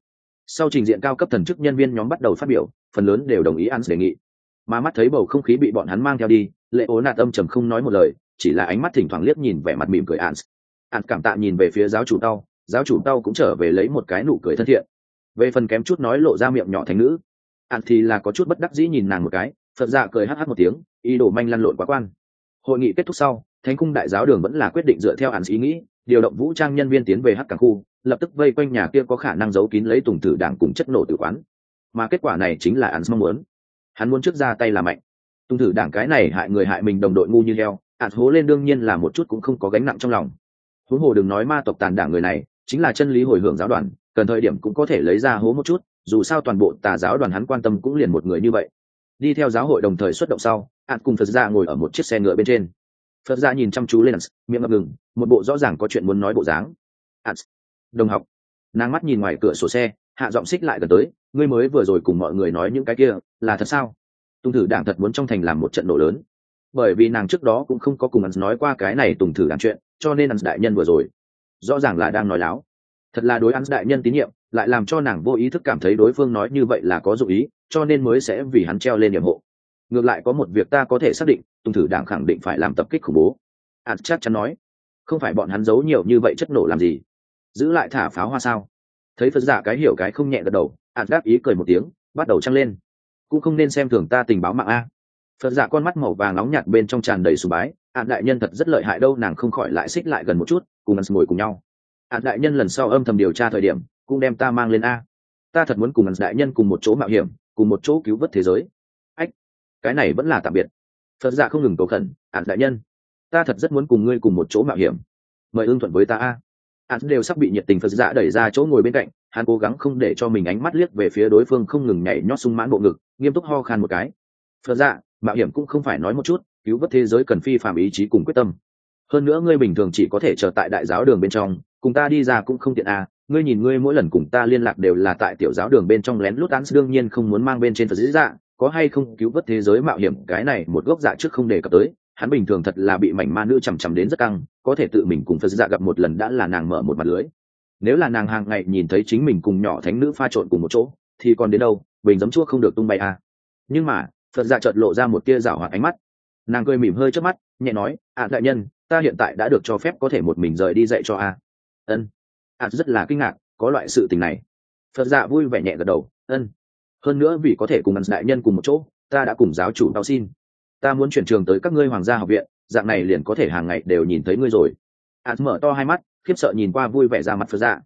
Sau trình diện cao cấp thần chức nhân viên nhóm bắt đầu phát biểu, phần lớn đều đồng ý Ans đề nghị. Mà mắt thấy bầu không khí bị bọn hắn mang theo đi, Lệ Ố Nạt âm trầm không nói một lời, chỉ là ánh mắt thỉnh thoảng liếc nhìn vẻ mặt mỉm cười Ans. Ans cảm tạ nhìn về phía giáo chủ tao cũng trở về lấy một cái nụ cười thân thiện. Về phần kém chút nói lộ ra miệng nhỏ thánh nữ, Ans thì là có chút bất đắc dĩ nhìn nàng một cái, Phật dạ cười hắc hắc một tiếng, ý đồ manh lăn lộn quá quan. Hội nghị kết thúc sau, Thánh cung đại giáo đường vẫn là quyết định dựa theo Ans ý nghĩ, điều động vũ trang nhân viên tiến về hắc cảng khu, lập tức vây quanh nhà kia có khả năng giấu kín lấy tùng tử đảng cùng chất nổ tử quán. Mà kết quả này chính là Ans mong muốn. Hắn muốn trước ra tay là mạnh. Tùng tử đảng cái này hại người hại mình đồng đội ngu như heo, Ans hố lên đương nhiên là một chút cũng không có gánh nặng trong lòng. Huống hồ đừng nói ma tộc tàn đảng người này, chính là chân lý hồi hưởng giáo đoàn, cần thời điểm cũng có thể lấy ra hố một chút, dù sao toàn bộ tà giáo đoàn hắn quan tâm cũng liền một người như vậy. Đi theo giáo hội đồng thời xuất động sau, Ans cùng Phật gia ngồi ở một chiếc xe ngựa bên trên. Phật gia nhìn chăm chú lên Ans, miệng ngập ngừng, một bộ rõ ràng có chuyện muốn nói bộ dáng. Ans, đồng học. Nàng mắt nhìn ngoài cửa sổ xe, hạ giọng xích lại gần tới, ngươi mới vừa rồi cùng mọi người nói những cái kia là thật sao? Tùng thử đảng thật muốn trong thành làm một trận nổ lớn. Bởi vì nàng trước đó cũng không có cùng Ans nói qua cái này Tùng thử đảng chuyện, cho nên Ans đại nhân vừa rồi rõ ràng là đang nói láo. Thật là đối Ans đại nhân tín nhiệm, lại làm cho nàng vô ý thức cảm thấy đối phương nói như vậy là có dụng ý, cho nên mới sẽ vì hắn treo lên điểm hộ. Ngược lại có một việc ta có thể xác định, Tùng thử đảng khẳng định phải làm tập kích khủng bố. Ans chắc chắn nói, không phải bọn hắn giấu nhiều như vậy chất nổ làm gì, giữ lại thả pháo hoa sao? Thấy Phật giả cái hiểu cái không nhẹ gật đầu, Ans đáp ý cười một tiếng, bắt đầu trăng lên. Cũng không nên xem thường ta tình báo mạng a. Phật giả con mắt màu vàng nóng nhạt bên trong tràn đầy sùng bái, Ans đại nhân thật rất lợi hại đâu, nàng không khỏi lại xích lại gần một chút, cùng Ans ngồi cùng nhau. Ans đại nhân lần sau âm thầm điều tra thời điểm, cũng đem ta mang lên a. Ta thật muốn cùng Ans đại nhân cùng một chỗ mạo hiểm, cùng một chỗ cứu vớt thế giới. Ách, cái này vẫn là tạm biệt. Phật giả không ngừng cầu khẩn, Ans đại nhân, ta thật rất muốn cùng ngươi cùng một chỗ mạo hiểm, mời ưng thuận với ta a. Hắn đều sắp bị nhiệt tình Phật dạ đẩy ra chỗ ngồi bên cạnh, hắn cố gắng không để cho mình ánh mắt liếc về phía đối phương không ngừng nhảy nhót sung mãn bộ ngực, nghiêm túc ho khan một cái. Phật dạ, mạo hiểm cũng không phải nói một chút, cứu vớt thế giới cần phi phàm ý chí cùng quyết tâm. Hơn nữa ngươi bình thường chỉ có thể chờ tại đại giáo đường bên trong, cùng ta đi ra cũng không tiện à, ngươi nhìn ngươi mỗi lần cùng ta liên lạc đều là tại tiểu giáo đường bên trong lén lút, hắn đương nhiên không muốn mang bên trên Phật dạ, có hay không cứu vớt thế giới mạo hiểm cái này một gốc dạ trước không đề cập tới. Hắn bình thường thật là bị mảnh ma nữ chằm chằm đến rất căng, có thể tự mình cùng Phật dạ gặp một lần đã là nàng mở một mặt lưới. Nếu là nàng hàng ngày nhìn thấy chính mình cùng nhỏ thánh nữ pha trộn cùng một chỗ, thì còn đến đâu, bình giấm chua không được tung bay à. Nhưng mà, Phật dạ chợt lộ ra một tia giảo hoạt ánh mắt. Nàng cười mỉm hơi trước mắt, nhẹ nói, đại nhân, ta hiện tại đã được cho phép có thể một mình rời đi dạy cho a. Ân. Rất là kinh ngạc, có loại sự tình này. Phật dạ vui vẻ nhẹ gật đầu, ân. Hơn nữa vì có thể cùng đại nhân cùng một chỗ, ta đã cùng giáo chủ tao xin. Ta muốn chuyển trường tới các ngươi hoàng gia học viện, dạng này liền có thể hàng ngày đều nhìn thấy ngươi rồi. Mở to hai mắt, khiếp sợ nhìn qua vui vẻ ra mặt Phật dạ.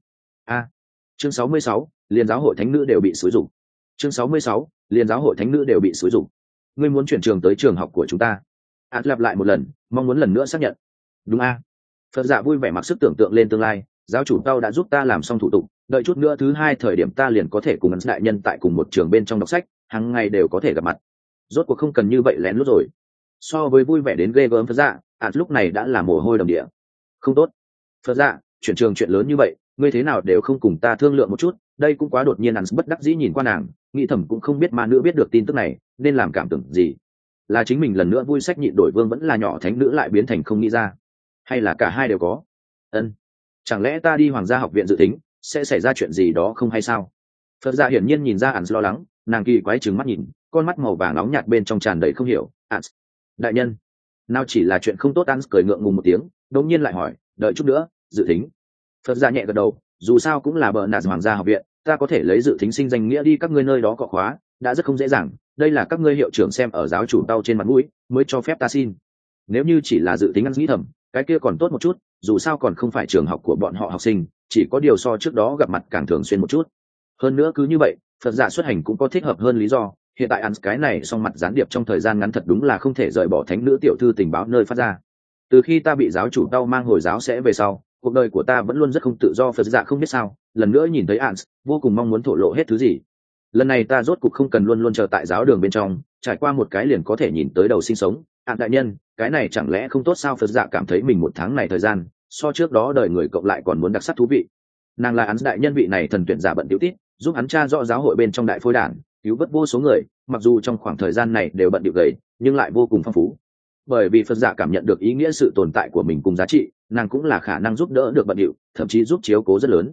Chương 66, liền giáo hội thánh nữ đều bị xúi dục. Chương 66, liền giáo hội thánh nữ đều bị xúi dục. Ngươi muốn chuyển trường tới trường học của chúng ta? Lặp lại một lần, mong muốn lần nữa xác nhận. Đúng a. Phật dạ vui vẻ mặc sức tưởng tượng lên tương lai, giáo chủ tao đã giúp ta làm xong thủ tục, đợi chút nữa thứ hai thời điểm ta liền có thể cùng Ans đại nhân tại cùng một trường bên trong đọc sách, hàng ngày đều có thể gặp mặt. Rốt cuộc không cần như vậy lén lút rồi. So với vui vẻ đến ghê gớm Phật dạ, lúc này đã là mồ hôi đầm địa. Không tốt. Phật dạ, chuyển trường chuyện lớn như vậy, ngươi thế nào đều không cùng ta thương lượng một chút, đây cũng quá đột nhiên. Ans bất đắc dĩ nhìn qua nàng, nghĩ thầm cũng không biết ma nữ biết được tin tức này nên làm cảm tưởng gì, là chính mình lần nữa vui sách nhịn đổi vương vẫn là nhỏ thánh nữ lại biến thành không nghĩ ra, hay là cả hai đều có. Ân, chẳng lẽ ta đi hoàng gia học viện dự tính sẽ xảy ra chuyện gì đó không hay sao? Phật dạ hiển nhiên nhìn ra Ans lo lắng, nàng kỳ quái trừng mắt nhìn, con mắt màu vàng nóng nhạt bên trong tràn đầy không hiểu. Ans đại nhân, nào chỉ là chuyện không tốt. Ans cười ngượng ngùng một tiếng, đột nhiên lại hỏi, đợi chút nữa dự tính? Phật dạ nhẹ gật đầu, dù sao cũng là bợ nạt hoàng gia học viện, ta có thể lấy dự tính sinh danh nghĩa đi các ngươi nơi đó cọ khóa, đã rất không dễ dàng, đây là các ngươi hiệu trưởng xem ở giáo chủ tao trên mặt mũi mới cho phép ta xin. Nếu như chỉ là dự tính ăn nghĩ thầm, cái kia còn tốt một chút, dù sao còn không phải trường học của bọn họ học sinh, chỉ có điều so trước đó gặp mặt càng thường xuyên một chút. Hơn nữa cứ như vậy, Phật dạ xuất hành cũng có thích hợp hơn lý do, hiện tại ăn cái này song mặt gián điệp trong thời gian ngắn thật đúng là không thể rời bỏ thánh nữ tiểu thư tình báo nơi phát ra. Từ khi ta bị giáo chủ tao mang hồi giáo sẽ về sau, cuộc đời của ta vẫn luôn rất không tự do. Phật dạ không biết sao, lần nữa nhìn thấy Ans, vô cùng mong muốn thổ lộ hết thứ gì. Lần này ta rốt cuộc không cần luôn luôn chờ tại giáo đường bên trong, trải qua một cái liền có thể nhìn tới đầu sinh sống. Đại nhân, cái này chẳng lẽ không tốt sao? Phật dạ cảm thấy mình một tháng này thời gian so trước đó đời người cộng lại còn muốn đặc sắc thú vị. Nàng là Ans đại nhân vị này thần tuyển giả bận tiểu tít, giúp hắn tra rõ giáo hội bên trong đại phôi đản, cứu vớt vô số người, mặc dù trong khoảng thời gian này đều bận điệu gầy nhưng lại vô cùng phong phú. Bởi vì Phật giả cảm nhận được ý nghĩa sự tồn tại của mình cùng giá trị, nàng cũng là khả năng giúp đỡ được bận điệu, thậm chí giúp chiếu cố rất lớn.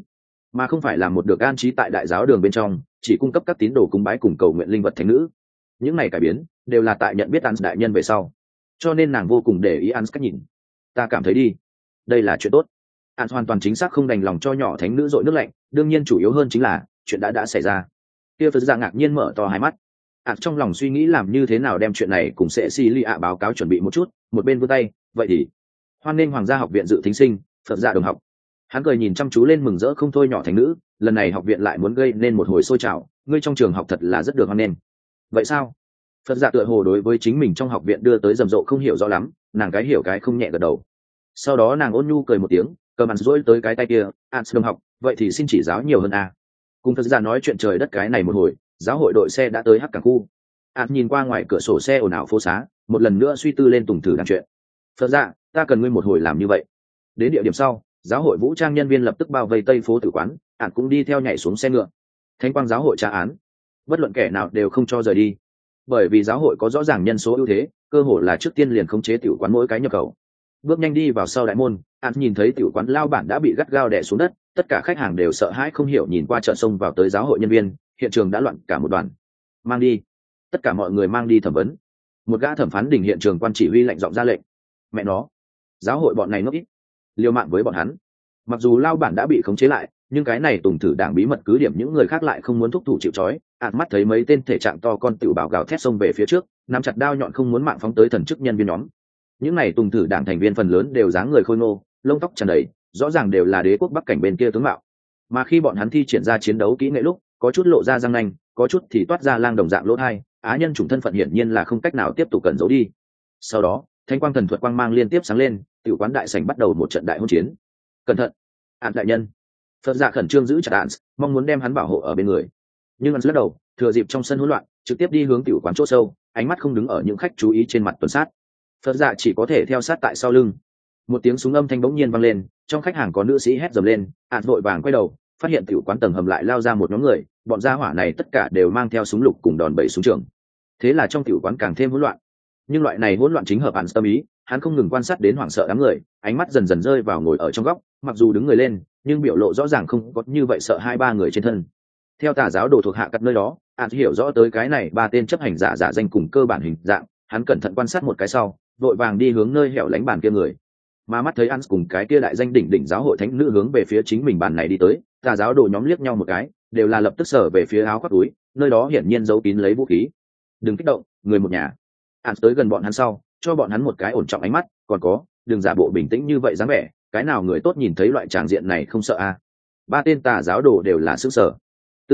mà không phải là một được an trí tại đại giáo đường bên trong chỉ cung cấp các tín đồ cúng bái cùng cầu nguyện linh vật thánh nữ. Những này cải biến đều là tại nhận biết Ans đại nhân về sau, cho nên nàng vô cùng để ý Ans cách nhìn. Ta cảm thấy đi, đây là chuyện tốt. Ans hoàn toàn chính xác không đành lòng cho nhỏ thánh nữ dội nước lạnh, đương nhiên chủ yếu hơn chính là chuyện đã xảy ra. Kia Phật Dạ ngạc nhiên mở to hai mắt. Ans trong lòng suy nghĩ làm như thế nào đem chuyện này cùng sẽ Celia báo cáo chuẩn bị một chút, một bên vươn tay, vậy thì hoan nghênh Hoàng gia học viện dự thính sinh, Phật Dạ đồng học. Hắn cười nhìn chăm chú lên mừng rỡ không thôi nhỏ thánh nữ, lần này học viện lại muốn gây nên một hồi sôi trào, ngươi trong trường học thật là rất được hoan nghênh. Vậy sao? Phật Dạ tựa hồ đối với chính mình trong học viện đưa tới rầm rộ không hiểu rõ lắm, nàng cái hiểu cái không nhẹ gật đầu. Sau đó nàng ôn nhu cười một tiếng, cầm bàn rỗi tới cái tay kia, Ans đồng học, vậy thì xin chỉ giáo nhiều hơn a. Cùng Phật Dạ nói chuyện trời đất cái này một hồi, giáo hội đội xe đã tới Hắc Cảng khu. Ans nhìn qua ngoài cửa sổ xe ồn ào phố xá, một lần nữa suy tư lên tùng thử đàn chuyện. Phật Dạ, ta cần ngươi một hồi làm như vậy. Đến địa điểm sau, giáo hội vũ trang nhân viên lập tức bao vây tây phố tử quán, Ans cũng đi theo nhảy xuống xe ngựa. Thánh quang giáo hội tra án, bất luận kẻ nào đều không cho rời đi, bởi vì giáo hội có rõ ràng nhân số ưu thế, cơ hội là trước tiên liền khống chế tiểu quán mỗi cái nhập khẩu. Bước nhanh đi vào sau đại môn, Ans nhìn thấy tiểu quán lao bản đã bị gắt gao đè xuống đất, tất cả khách hàng đều sợ hãi không hiểu nhìn qua chợ sông vào tới giáo hội nhân viên, hiện trường đã loạn cả một đoàn. Mang đi, tất cả mọi người mang đi thẩm vấn. Một gã thẩm phán đình hiện trường quan chỉ huy lạnh giọng ra lệnh. Mẹ nó, giáo hội bọn này ngốc ít, liều mạng với bọn hắn. Mặc dù lao bản đã bị khống chế lại, nhưng cái này tùng thử đảng bí mật cứ điểm những người khác lại không muốn thúc thủ chịu trói. Ạt mắt thấy mấy tên thể trạng to con tiểu bảo gào thét xông về phía trước, nắm chặt đao nhọn không muốn mạng phóng tới thần chức nhân viên nhóm. Những này tùng thử đảng thành viên phần lớn đều dáng người khôi ngô, lông tóc tràn đầy, rõ ràng đều là đế quốc bắc cảnh bên kia tướng mạo. Mà khi bọn hắn thi triển ra chiến đấu kỹ nghệ lúc, có chút lộ ra răng nanh, có chút thì toát ra lang đồng dạng lỗ thai, á nhân chủng thân phận hiển nhiên là không cách nào tiếp tục cẩn giấu đi. Sau đó, thanh quang thần thuật quang mang liên tiếp sáng lên, tiểu quán đại sảnh bắt đầu một trận đại hôn chiến. Cẩn thận, Ạn đại nhân. Phật Dạ khẩn trương giữ chặt Ạn, mong muốn đem hắn bảo hộ ở bên người. Nhưng Ạn lắc đầu, thừa dịp trong sân hỗn loạn, trực tiếp đi hướng tiểu quán chỗ sâu, ánh mắt không đứng ở những khách chú ý trên mặt tuần sát. Phật Dạ chỉ có thể theo sát tại sau lưng. Một tiếng súng âm thanh bỗng nhiên vang lên, trong khách hàng có nữ sĩ hét dầm lên, Ạn vội vàng quay đầu, phát hiện tiểu quán tầng hầm lại lao ra một nhóm người, bọn gia hỏa này tất cả đều mang theo súng lục cùng đòn bẩy súng trường. Thế là trong tiểu quán càng thêm hỗn loạn. Nhưng loại này hỗn loạn chính hợp Ạn tâm ý, hắn không ngừng quan sát đến hoảng sợ đám người, ánh mắt dần dần rơi vào ngồi ở trong góc, mặc dù đứng người lên, nhưng biểu lộ rõ ràng không có như vậy sợ hai ba người trên thân. Theo tà giáo đồ thuộc hạ cắt nơi đó, Ạn hiểu rõ tới cái này ba tên chấp hành giả giả danh cùng cơ bản hình dạng, hắn cẩn thận quan sát một cái sau, vội vàng đi hướng nơi hẻo lánh bàn kia người. Mà mắt thấy Ạn cùng cái kia đại danh đỉnh đỉnh giáo hội thánh nữ hướng về phía chính mình bàn này đi tới, tà giáo đồ nhóm liếc nhau một cái, đều là lập tức sở về phía áo khoác túi, nơi đó hiển nhiên giấu kín lấy vũ khí. Đừng kích động, người một nhà. Ạn tới gần bọn hắn sau, cho bọn hắn một cái ổn trọng ánh mắt, còn có, đừng giả bộ bình tĩnh như vậy dáng vẻ, cái nào người tốt nhìn thấy loại tràng diện này không sợ à? Ba tên tà giáo đồ đều là sức sở.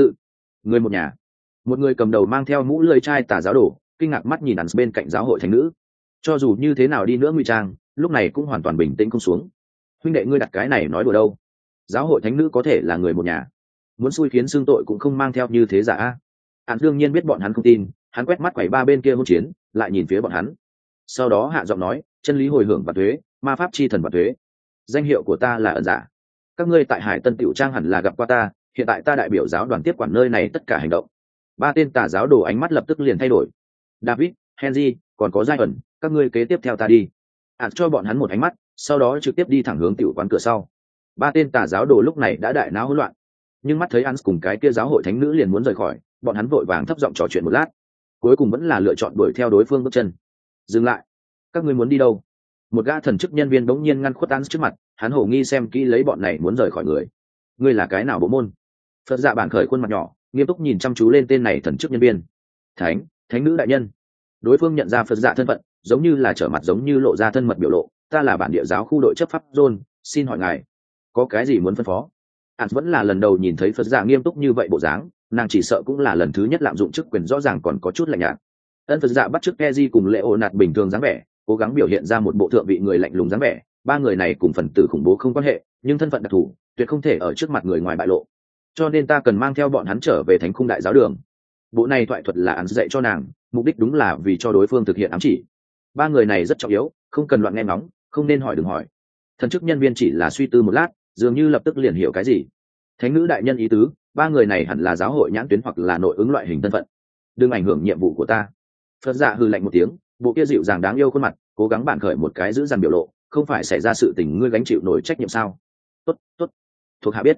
Người một nhà. Một người cầm đầu mang theo mũ lưỡi chai tà giáo đồ, kinh ngạc mắt nhìn Ạn bên cạnh giáo hội thánh nữ. Cho dù như thế nào đi nữa ngụy trang, lúc này cũng hoàn toàn bình tĩnh không xuống. Huynh đệ ngươi đặt cái này nói đùa đâu? Giáo hội thánh nữ có thể là người một nhà, muốn xui khiến xương tội cũng không mang theo như thế giả a. Ạn đương nhiên biết bọn hắn không tin, hắn quét mắt quẩy ba bên kia hỗn chiến, lại nhìn phía bọn hắn, sau đó hạ giọng nói, chân lý hồi hưởng và thuế, ma pháp chi thần và thuế, danh hiệu của ta là ẩn giả, các ngươi tại Hải Tân Tiểu Trang hẳn là gặp qua ta, hiện tại ta đại biểu giáo đoàn tiếp quản nơi này tất cả hành động. Ba tên tà giáo đồ ánh mắt lập tức liền thay đổi. David, Henry, còn có Giai ẩn, các ngươi kế tiếp theo ta đi. Ạn cho bọn hắn một ánh mắt, sau đó trực tiếp đi thẳng hướng tiểu quán cửa sau. Ba tên tà giáo đồ lúc này đã đại náo hỗn loạn, nhưng mắt thấy Ạn cùng cái kia giáo hội thánh nữ liền muốn rời khỏi, bọn hắn vội vàng thấp giọng trò chuyện một lát, cuối cùng vẫn là lựa chọn đuổi theo đối phương bước chân. Dừng lại, các ngươi muốn đi đâu? Một gã thần chức nhân viên bỗng nhiên ngăn khuất Ạn trước mặt, hắn hổ nghi xem kỹ lấy bọn này muốn rời khỏi người. Ngươi là cái nào bộ môn? Phật Dạ bản khởi khuôn mặt nhỏ, nghiêm túc nhìn chăm chú lên tên này thần chức nhân viên. Thánh nữ đại nhân. Đối phương nhận ra Phật Dạ thân phận, giống như là trở mặt giống như lộ ra thân mật biểu lộ, ta là bản địa giáo khu đội chấp pháp John, xin hỏi ngài có cái gì muốn phân phó? Ạn vẫn là lần đầu nhìn thấy Phật Dạ nghiêm túc như vậy bộ dáng, nàng chỉ sợ cũng là lần thứ nhất lạm dụng chức quyền, rõ ràng còn có chút lạnh nhạt. Phật Dạ bắt chước Keji cùng Leonard bình thường dáng vẻ, cố gắng biểu hiện ra một bộ thượng vị người lạnh lùng dáng vẻ. Ba người này cùng phần tử khủng bố không quan hệ, nhưng thân phận đặc thù, tuyệt không thể ở trước mặt người ngoài bại lộ. Cho nên ta cần mang theo bọn hắn trở về Thánh Khung Đại Giáo Đường. Bộ này thoại thuật là Ạn dạy cho nàng, mục đích đúng là vì cho đối phương thực hiện ám chỉ. Ba người này rất trọng yếu, không cần loạn nghe ngóng, không nên hỏi đừng hỏi. Thần chức nhân viên chỉ là suy tư một lát, dường như lập tức liền hiểu cái gì. Thánh nữ đại nhân ý tứ, ba người này hẳn là giáo hội nhãn tuyến hoặc là nội ứng loại hình thân phận, đừng ảnh hưởng nhiệm vụ của ta. Phật Dạ hừ lạnh một tiếng, bộ kia dịu dàng đáng yêu khuôn mặt, cố gắng bản khởi một cái giữ dằn biểu lộ, không phải xảy ra sự tình ngươi gánh chịu nổi trách nhiệm sao? Tốt, thuộc hạ biết.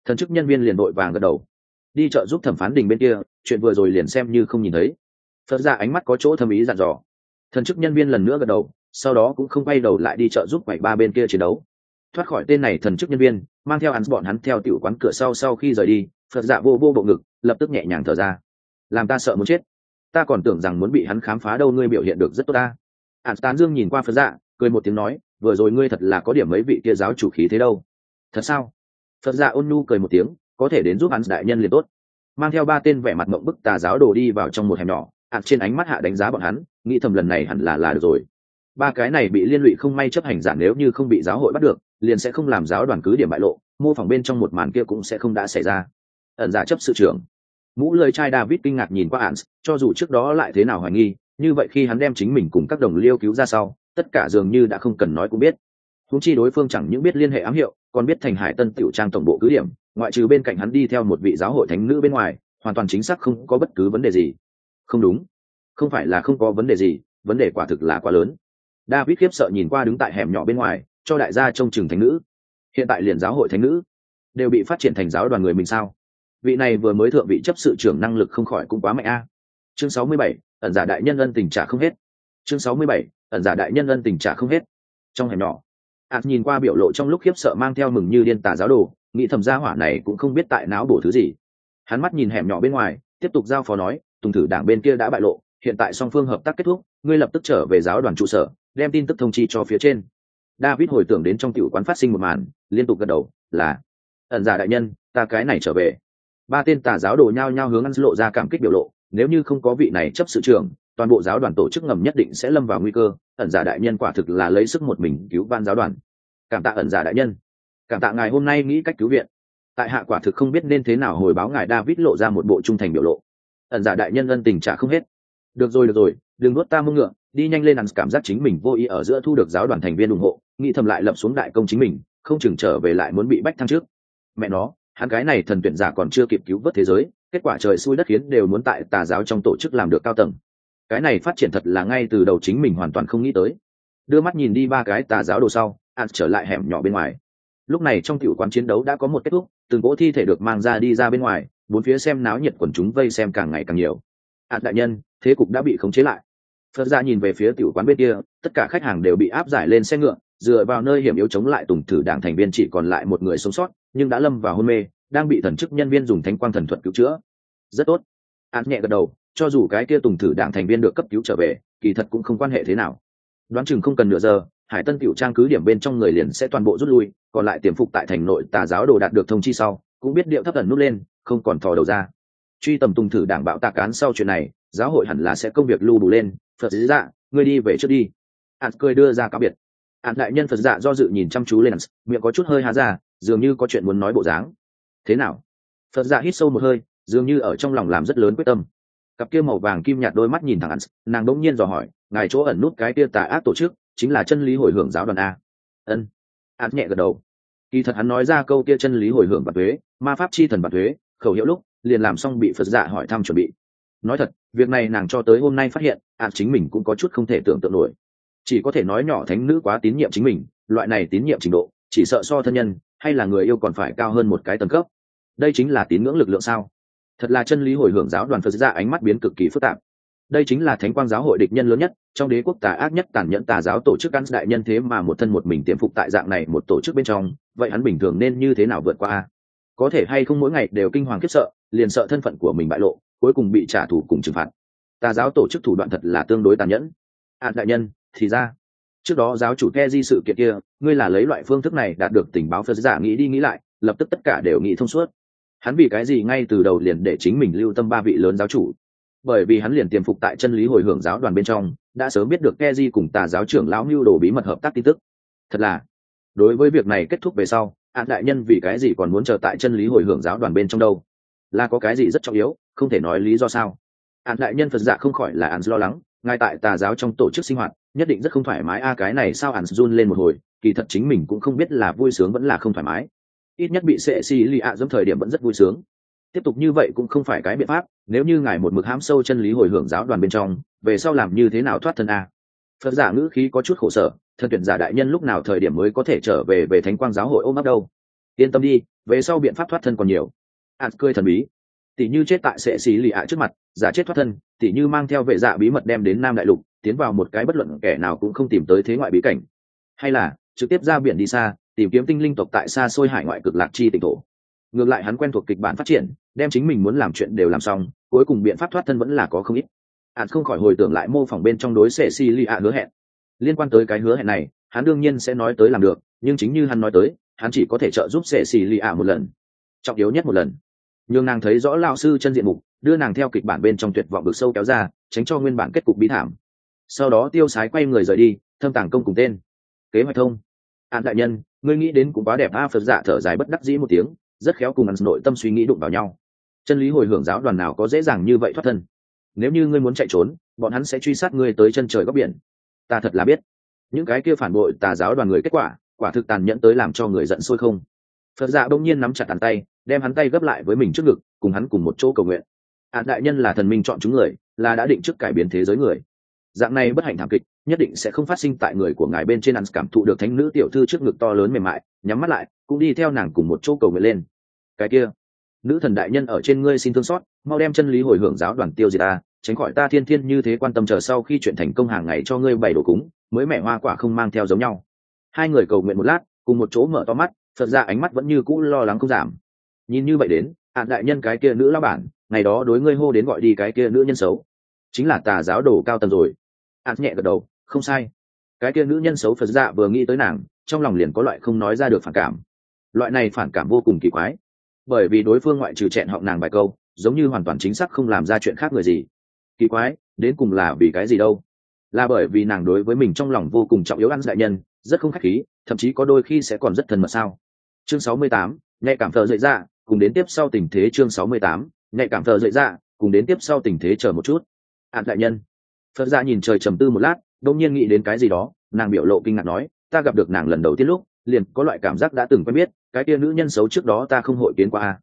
Thần chức nhân viên liền vội vàng gật đầu, đi chợ giúp thẩm phán đình bên kia, chuyện vừa rồi liền xem như không nhìn thấy. Phật dạ ánh mắt có chỗ thâm ý dặn dò. Thần chức nhân viên lần nữa gật đầu, sau đó cũng không quay đầu lại đi chợ giúp quậy ba bên kia chiến đấu. Thoát khỏi tên này thần chức nhân viên, mang theo hắn bọn hắn theo tiểu quán cửa sau khi rời đi, Phật dạ vô bộ ngực, lập tức nhẹ nhàng thở ra. Làm ta sợ muốn chết, ta còn tưởng rằng muốn bị hắn khám phá đâu, ngươi biểu hiện được rất tốt ta. Tán Dương nhìn qua Phật dạ, cười một tiếng nói, vừa rồi ngươi thật là có điểm mấy vị kia giáo chủ khí thế đâu. Thật sao? Phật dạ ôn nhu cười một tiếng, có thể đến giúp hắn đại nhân liền tốt. Mang theo ba tên vẻ mặt mộng bức tà giáo đồ đi vào trong một hẻm nhỏ, trên ánh mắt hạ đánh giá bọn hắn, nghĩ thầm lần này hẳn là được rồi. Ba cái này bị liên lụy không may chấp hành giả, nếu như không bị giáo hội bắt được, liền sẽ không làm giáo đoàn cứ điểm bại lộ, mô phỏng bên trong một màn kia cũng sẽ không đã xảy ra. Ẩn giả chấp sự trưởng, mũ lưỡi trai David kinh ngạc nhìn qua Ans, cho dù trước đó lại thế nào hoài nghi, như vậy khi hắn đem chính mình cùng các đồng liêu cứu ra sau, tất cả dường như đã không cần nói cũng biết. Huống chi đối phương chẳng những biết liên hệ ám hiệu, còn biết thành Hải Tân tiểu trang tổng bộ cứ điểm, ngoại trừ bên cạnh hắn đi theo một vị giáo hội thánh nữ bên ngoài, hoàn toàn chính xác không có bất cứ vấn đề gì. Không đúng, không phải là không có vấn đề gì, vấn đề quả thực là quá lớn. David khiếp sợ nhìn qua đứng tại hẻm nhỏ bên ngoài, cho đại gia trông chừng thánh nữ. Hiện tại liền giáo hội thánh nữ đều bị phát triển thành giáo đoàn người mình sao? Vị này vừa mới thượng vị chấp sự trưởng năng lực không khỏi cũng quá mạnh a. Chương 67, ẩn giả đại nhân ân tình trả không hết. Chương 67, ẩn giả đại nhân ân tình trả không hết. Trong hẻm nhỏ, nhìn qua biểu lộ trong lúc khiếp sợ mang theo mừng như điên tà giáo đồ, nghĩ thầm gia hỏa này cũng không biết tại não bổ thứ gì. Hắn mắt nhìn hẻm nhỏ bên ngoài, tiếp tục giao phó nói, Tùng thử đảng bên kia đã bại lộ, hiện tại song phương hợp tác kết thúc, ngươi lập tức trở về giáo đoàn trụ sở, đem tin tức thông chi cho phía trên. David hồi tưởng đến trong tiểu quán phát sinh một màn, liên tục gật đầu, là ẩn giả đại nhân, ta cái này trở về. Ba tên tà giáo đồ nhao nhao hướng ăn lộ ra cảm kích biểu lộ, nếu như không có vị này chấp sự trưởng, toàn bộ giáo đoàn tổ chức ngầm nhất định sẽ lâm vào nguy cơ. Ẩn giả đại nhân quả thực là lấy sức một mình cứu van giáo đoàn. Cảm tạ ẩn giả đại nhân, cảm tạ ngài hôm nay nghĩ cách cứu viện. Tại hạ quả thực không biết nên thế nào hồi báo ngài. David lộ ra một bộ trung thành biểu lộ. Ẩn giả đại nhân ân tình trả không hết. Được rồi, đừng nuốt ta mông ngựa, đi nhanh lên. Ăn cảm giác chính mình vô ý ở giữa thu được giáo đoàn thành viên ủng hộ, nghĩ thầm lại lập xuống đại công chính mình, không chừng trở về lại muốn bị bách thăng trước. Mẹ nó, hắn cái này thần tuyển giả còn chưa kịp cứu vớt thế giới, kết quả trời xui đất khiến đều muốn tại tà giáo trong tổ chức làm được cao tầng. Cái này phát triển thật là ngay từ đầu chính mình hoàn toàn không nghĩ tới. Đưa mắt nhìn đi ba cái tà giáo đồ sau, An trở lại hẻm nhỏ bên ngoài. Lúc này trong tiểu quán chiến đấu đã có một kết thúc, từng cỗ thi thể được mang ra đi ra bên ngoài, bốn phía xem náo nhiệt quần chúng vây xem càng ngày càng nhiều. An đại nhân, thế cục đã bị khống chế lại. Phật ra nhìn về phía tiểu quán bên kia, tất cả khách hàng đều bị áp giải lên xe ngựa, dựa vào nơi hiểm yếu chống lại Tùng thử đảng thành viên chỉ còn lại một người sống sót, nhưng đã lâm vào hôn mê, đang bị thần chức nhân viên dùng thánh quang thần thuật cứu chữa. Rất tốt. An nhẹ gật đầu, cho dù cái kia Tùng thử đảng thành viên được cấp cứu trở về, kỳ thật cũng không quan hệ thế nào. Đoán chừng không cần nửa giờ, Hải Tân tiểu trang cứ điểm bên trong người liền sẽ toàn bộ rút lui, còn lại tiềm phục tại thành nội tà giáo đồ đạt được thông chi sau, cũng biết điệu thấp ẩn nút lên, không còn thò đầu ra. Truy tầm Tùng thử đảng bạo tạc án sau chuyện này, giáo hội hẳn là sẽ công việc lưu đủ lên. Phật dạ, ngươi đi về trước đi. An cười đưa ra cáo biệt. An đại nhân Phật dạ do dự nhìn chăm chú lên, miệng có chút hơi há ra, dường như có chuyện muốn nói bộ dáng. Thế nào? Phật dạ hít sâu một hơi, dường như ở trong lòng làm rất lớn quyết tâm. Cặp kia màu vàng kim nhạt đôi mắt nhìn thẳng An, nàng đống nhiên dò hỏi, ngài chỗ ẩn nút cái kia tà ác tổ chức chính là chân lý hồi hưởng giáo đoàn a? Ân. An nhẹ gật đầu. Kỳ thật hắn nói ra câu kia chân lý hồi hưởng bản thuế, ma pháp chi thần bản thuế, khẩu hiệu lúc liền làm xong bị Phật dạ hỏi thăm chuẩn bị. Nói thật, việc này nàng cho tới hôm nay phát hiện, chính mình cũng có chút không thể tưởng tượng nổi. Chỉ có thể nói nhỏ thánh nữ quá tín nhiệm chính mình, loại này tín nhiệm trình độ, chỉ sợ so thân nhân hay là người yêu còn phải cao hơn một cái tầng cấp. Đây chính là tín ngưỡng lực lượng sao? Thật là chân lý hồi hưởng giáo đoàn Phật dạ ánh mắt biến cực kỳ phức tạp. Đây chính là thánh quang giáo hội địch nhân lớn nhất, trong đế quốc tà ác nhất tàn nhẫn tà giáo tổ chức ăn đại nhân, thế mà một thân một mình tiềm phục tại dạng này một tổ chức bên trong, vậy hắn bình thường nên như thế nào vượt qua? Có thể hay không mỗi ngày đều kinh hoàng khiếp sợ, liền sợ thân phận của mình bại lộ, cuối cùng bị trả thù cùng trừng phạt. Tà giáo tổ chức thủ đoạn thật là tương đối tàn nhẫn. Đại nhân, thì ra trước đó giáo chủ Keji sự kiện kia, ngươi là lấy loại phương thức này đạt được tình báo. Phật giả nghĩ đi nghĩ lại, lập tức tất cả đều nghĩ thông suốt. Hắn vì cái gì ngay từ đầu liền để chính mình lưu tâm ba vị lớn giáo chủ? Bởi vì hắn liền tiềm phục tại chân lý hồi hưởng giáo đoàn bên trong, đã sớm biết được Keji cùng tà giáo trưởng lão mưu đồ bí mật hợp tác tin tức. Thật là, đối với việc này kết thúc về sau, đại nhân vì cái gì còn muốn chờ tại chân lý hồi hưởng giáo đoàn bên trong đâu? Là có cái gì rất trọng yếu, không thể nói lý do sao? Đại nhân Phật dạ không khỏi là lo lắng, ngay tại tà giáo trong tổ chức sinh hoạt nhất định rất không thoải mái cái này sao? Run lên một hồi, kỳ thật chính mình cũng không biết là vui sướng vẫn là không thoải mái. Ít nhất bị sệ xì lì dẫm thời điểm vẫn rất vui sướng. Tiếp tục như vậy cũng không phải cái biện pháp, nếu như ngài một mực hãm sâu chân lý hồi hưởng giáo đoàn bên trong, về sau làm như thế nào thoát thân a? Phật giả ngữ khí có chút khổ sở, thần tuyển giả đại nhân lúc nào thời điểm mới có thể trở về thánh quang giáo hội ôm ấp đâu? Yên tâm đi, về sau biện pháp thoát thân còn nhiều. Cười thần bí, tỷ như chết tại sệ xì lì ạ trước mặt, giả chết thoát thân, tỷ như mang theo vệ dạ bí mật đem đến Nam Đại Lục, tiến vào một cái bất luận kẻ nào cũng không tìm tới thế ngoại bí cảnh, hay là trực tiếp ra biển đi xa, tìm kiếm tinh linh tộc tại xa xôi hải ngoại cực lạc chi tỉnh thổ. Ngược lại hắn quen thuộc kịch bản phát triển, đem chính mình muốn làm chuyện đều làm xong, cuối cùng biện pháp thoát thân vẫn là có không ít. Không khỏi hồi tưởng lại mô phỏng bên trong đối sệ xì lì ạ hứa hẹn. Liên quan tới cái hứa hẹn này, hắn đương nhiên sẽ nói tới làm được, nhưng chính như hắn nói tới, hắn chỉ có thể trợ giúp sệ xì lì ạ một lần, trọng yếu nhất một lần, nhưng nàng thấy rõ lão sư chân diện mục, đưa nàng theo kịch bản bên trong tuyệt vọng vực sâu kéo ra, tránh cho nguyên bản kết cục bí thảm. Sau đó tiêu sái quay người rời đi, thâm tàng công cùng tên. Kế hoạch thông. Đại nhân, ngươi nghĩ đến cũng quá đẹp a. Phật dạ thở dài bất đắc dĩ một tiếng, rất khéo cùng nội tâm suy nghĩ đụng vào nhau. Chân lý hồi hưởng giáo đoàn nào có dễ dàng như vậy thoát thân. Nếu như ngươi muốn chạy trốn, bọn hắn sẽ truy sát ngươi tới chân trời góc biển. Ta thật là biết, những cái kia phản bội tà giáo đoàn người kết quả thực tàn nhẫn tới làm cho người giận sôi không. Phật dạ đông nhiên nắm chặt bàn tay, đem hắn tay gấp lại với mình trước ngực, cùng hắn cùng một chỗ cầu nguyện. Đại nhân là thần minh chọn chúng người, là đã định trước cải biến thế giới người. Dạng này bất hạnh thảm kịch nhất định sẽ không phát sinh tại người của ngài bên trên. Hắn cảm thụ được thánh nữ tiểu thư trước ngực to lớn mềm mại, nhắm mắt lại, cũng đi theo nàng cùng một chỗ cầu nguyện lên. Cái kia, nữ thần đại nhân ở trên ngươi xin thương xót, mau đem chân lý hồi hưởng giáo đoàn tiêu diệt ta, tránh khỏi ta thiên thiên như thế quan tâm chờ sau khi chuyện thành công hàng ngày cho ngươi bày đồ cúng, mới mẻ hoa quả không mang theo giống nhau. Hai người cầu nguyện một lát, cùng một chỗ mở to mắt, Phật ra ánh mắt vẫn như cũ lo lắng không giảm. Nhìn như vậy đến, đại nhân cái kia nữ lão bản, ngày đó đối ngươi hô đến gọi đi cái kia nữ nhân xấu, chính là tà giáo đồ cao tầng rồi. Nhẹ gật đầu, không sai. Cái kia nữ nhân xấu Phật dạ vừa nghĩ tới nàng, trong lòng liền có loại không nói ra được phản cảm. Loại này phản cảm vô cùng kỳ quái, bởi vì đối phương ngoại trừ chẹn họng nàng vài câu, giống như hoàn toàn chính xác không làm ra chuyện khác người gì. Kỳ quái, đến cùng là vì cái gì đâu? Là bởi vì nàng đối với mình trong lòng vô cùng trọng yếu đại nhân, rất không khách khí, thậm chí có đôi khi sẽ còn rất thân mật sao? Chương 68, nhạy cảm thờ dậy ra, cùng đến tiếp sau tình thế. Chương 68, nhạy cảm thờ dậy ra, cùng đến tiếp sau tình thế. Chờ một chút. Đại nhân. Phật ra nhìn trời trầm tư một lát, đột nhiên nghĩ đến cái gì đó, nàng biểu lộ kinh ngạc nói, ta gặp được nàng lần đầu tiên lúc, liền có loại cảm giác đã từng quen biết, cái kia nữ nhân xấu trước đó ta không hội kiến qua.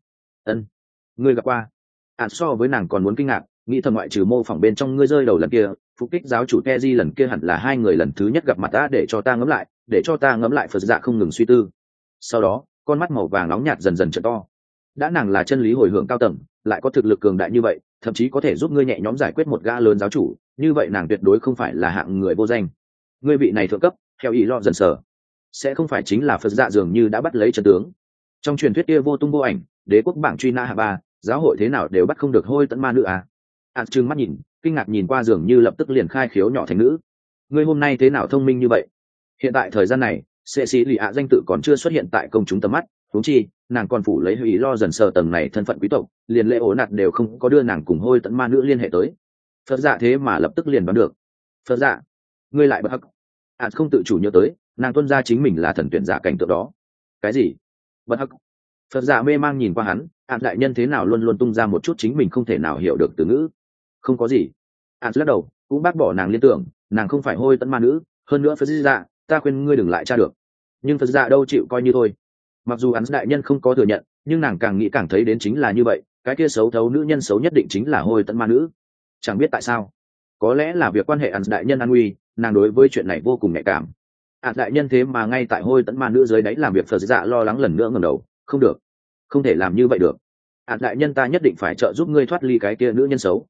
Ngươi gặp qua? So với nàng còn muốn kinh ngạc, nghĩ thầm ngoại trừ mô phỏng bên trong ngươi rơi đầu lần kia, phục kích giáo chủ Keji lần kia hẳn là hai người lần thứ nhất gặp mặt ta. Để cho ta ngẫm lại. Phật dạ không ngừng suy tư. Sau đó con mắt màu vàng nóng nhạt dần dần trở to. Đã nàng là chân lý hồi hưởng cao tầng, lại có thực lực cường đại như vậy, thậm chí có thể giúp ngươi nhẹ nhõm giải quyết một gã lớn giáo chủ, như vậy nàng tuyệt đối không phải là hạng người vô danh. Ngươi vị này thượng cấp theo ý lo dần sở, sẽ không phải chính là Phật dạ dường như đã bắt lấy chân tướng. Trong truyền thuyết kia vô tung vô ảnh, đế quốc bảng truy nã hạ ba, giáo hội thế nào đều bắt không được hôi tận ma nữ à? Trừng mắt nhìn, kinh ngạc nhìn qua, dường như lập tức liền khai khiếu nhỏ thành nữ. Ngươi hôm nay thế nào thông minh như vậy? Hiện tại thời gian này, sệ sĩ lì ạ danh tự còn chưa xuất hiện tại công chúng tầm mắt, huống chi nàng còn phủ lấy hủy lo dần sờ tầng này thân phận quý tộc, liền lễ ổ nạt đều không có đưa nàng cùng hôi tận ma nữ liên hệ tới. Phật dạ thế mà lập tức liền đoán được. Phật dạ, ngươi lại bất hắc. Không tự chủ nhớ tới, nàng tuân ra chính mình là thần tuyển giả cảnh tượng đó. Cái gì? Bất hắc? Phật dạ mê mang nhìn qua hắn, đại nhân thế nào luôn luôn tung ra một chút chính mình không thể nào hiểu được từ ngữ. Không có gì. Lắc đầu, cũng bác bỏ nàng liên tưởng, nàng không phải hôi tận ma nữ, hơn nữa Phật dạ, ta khuyên ngươi đừng lại tra được. Nhưng Phật dạ đâu chịu coi như thôi. Mặc dù đại nhân không có thừa nhận, nhưng nàng càng nghĩ càng thấy đến chính là như vậy, cái kia xấu thấu nữ nhân xấu nhất định chính là hôi tận ma nữ. Chẳng biết tại sao, có lẽ là việc quan hệ đại nhân an nguy, nàng đối với chuyện này vô cùng nhạy cảm. Đại nhân thế mà ngay tại hôi tận ma nữ dưới đáy làm việc. Phật dạ lo lắng lần nữa ngẩng đầu, không được, không thể làm như vậy được. Đại nhân, ta nhất định phải trợ giúp ngươi thoát ly cái kia nữ nhân xấu.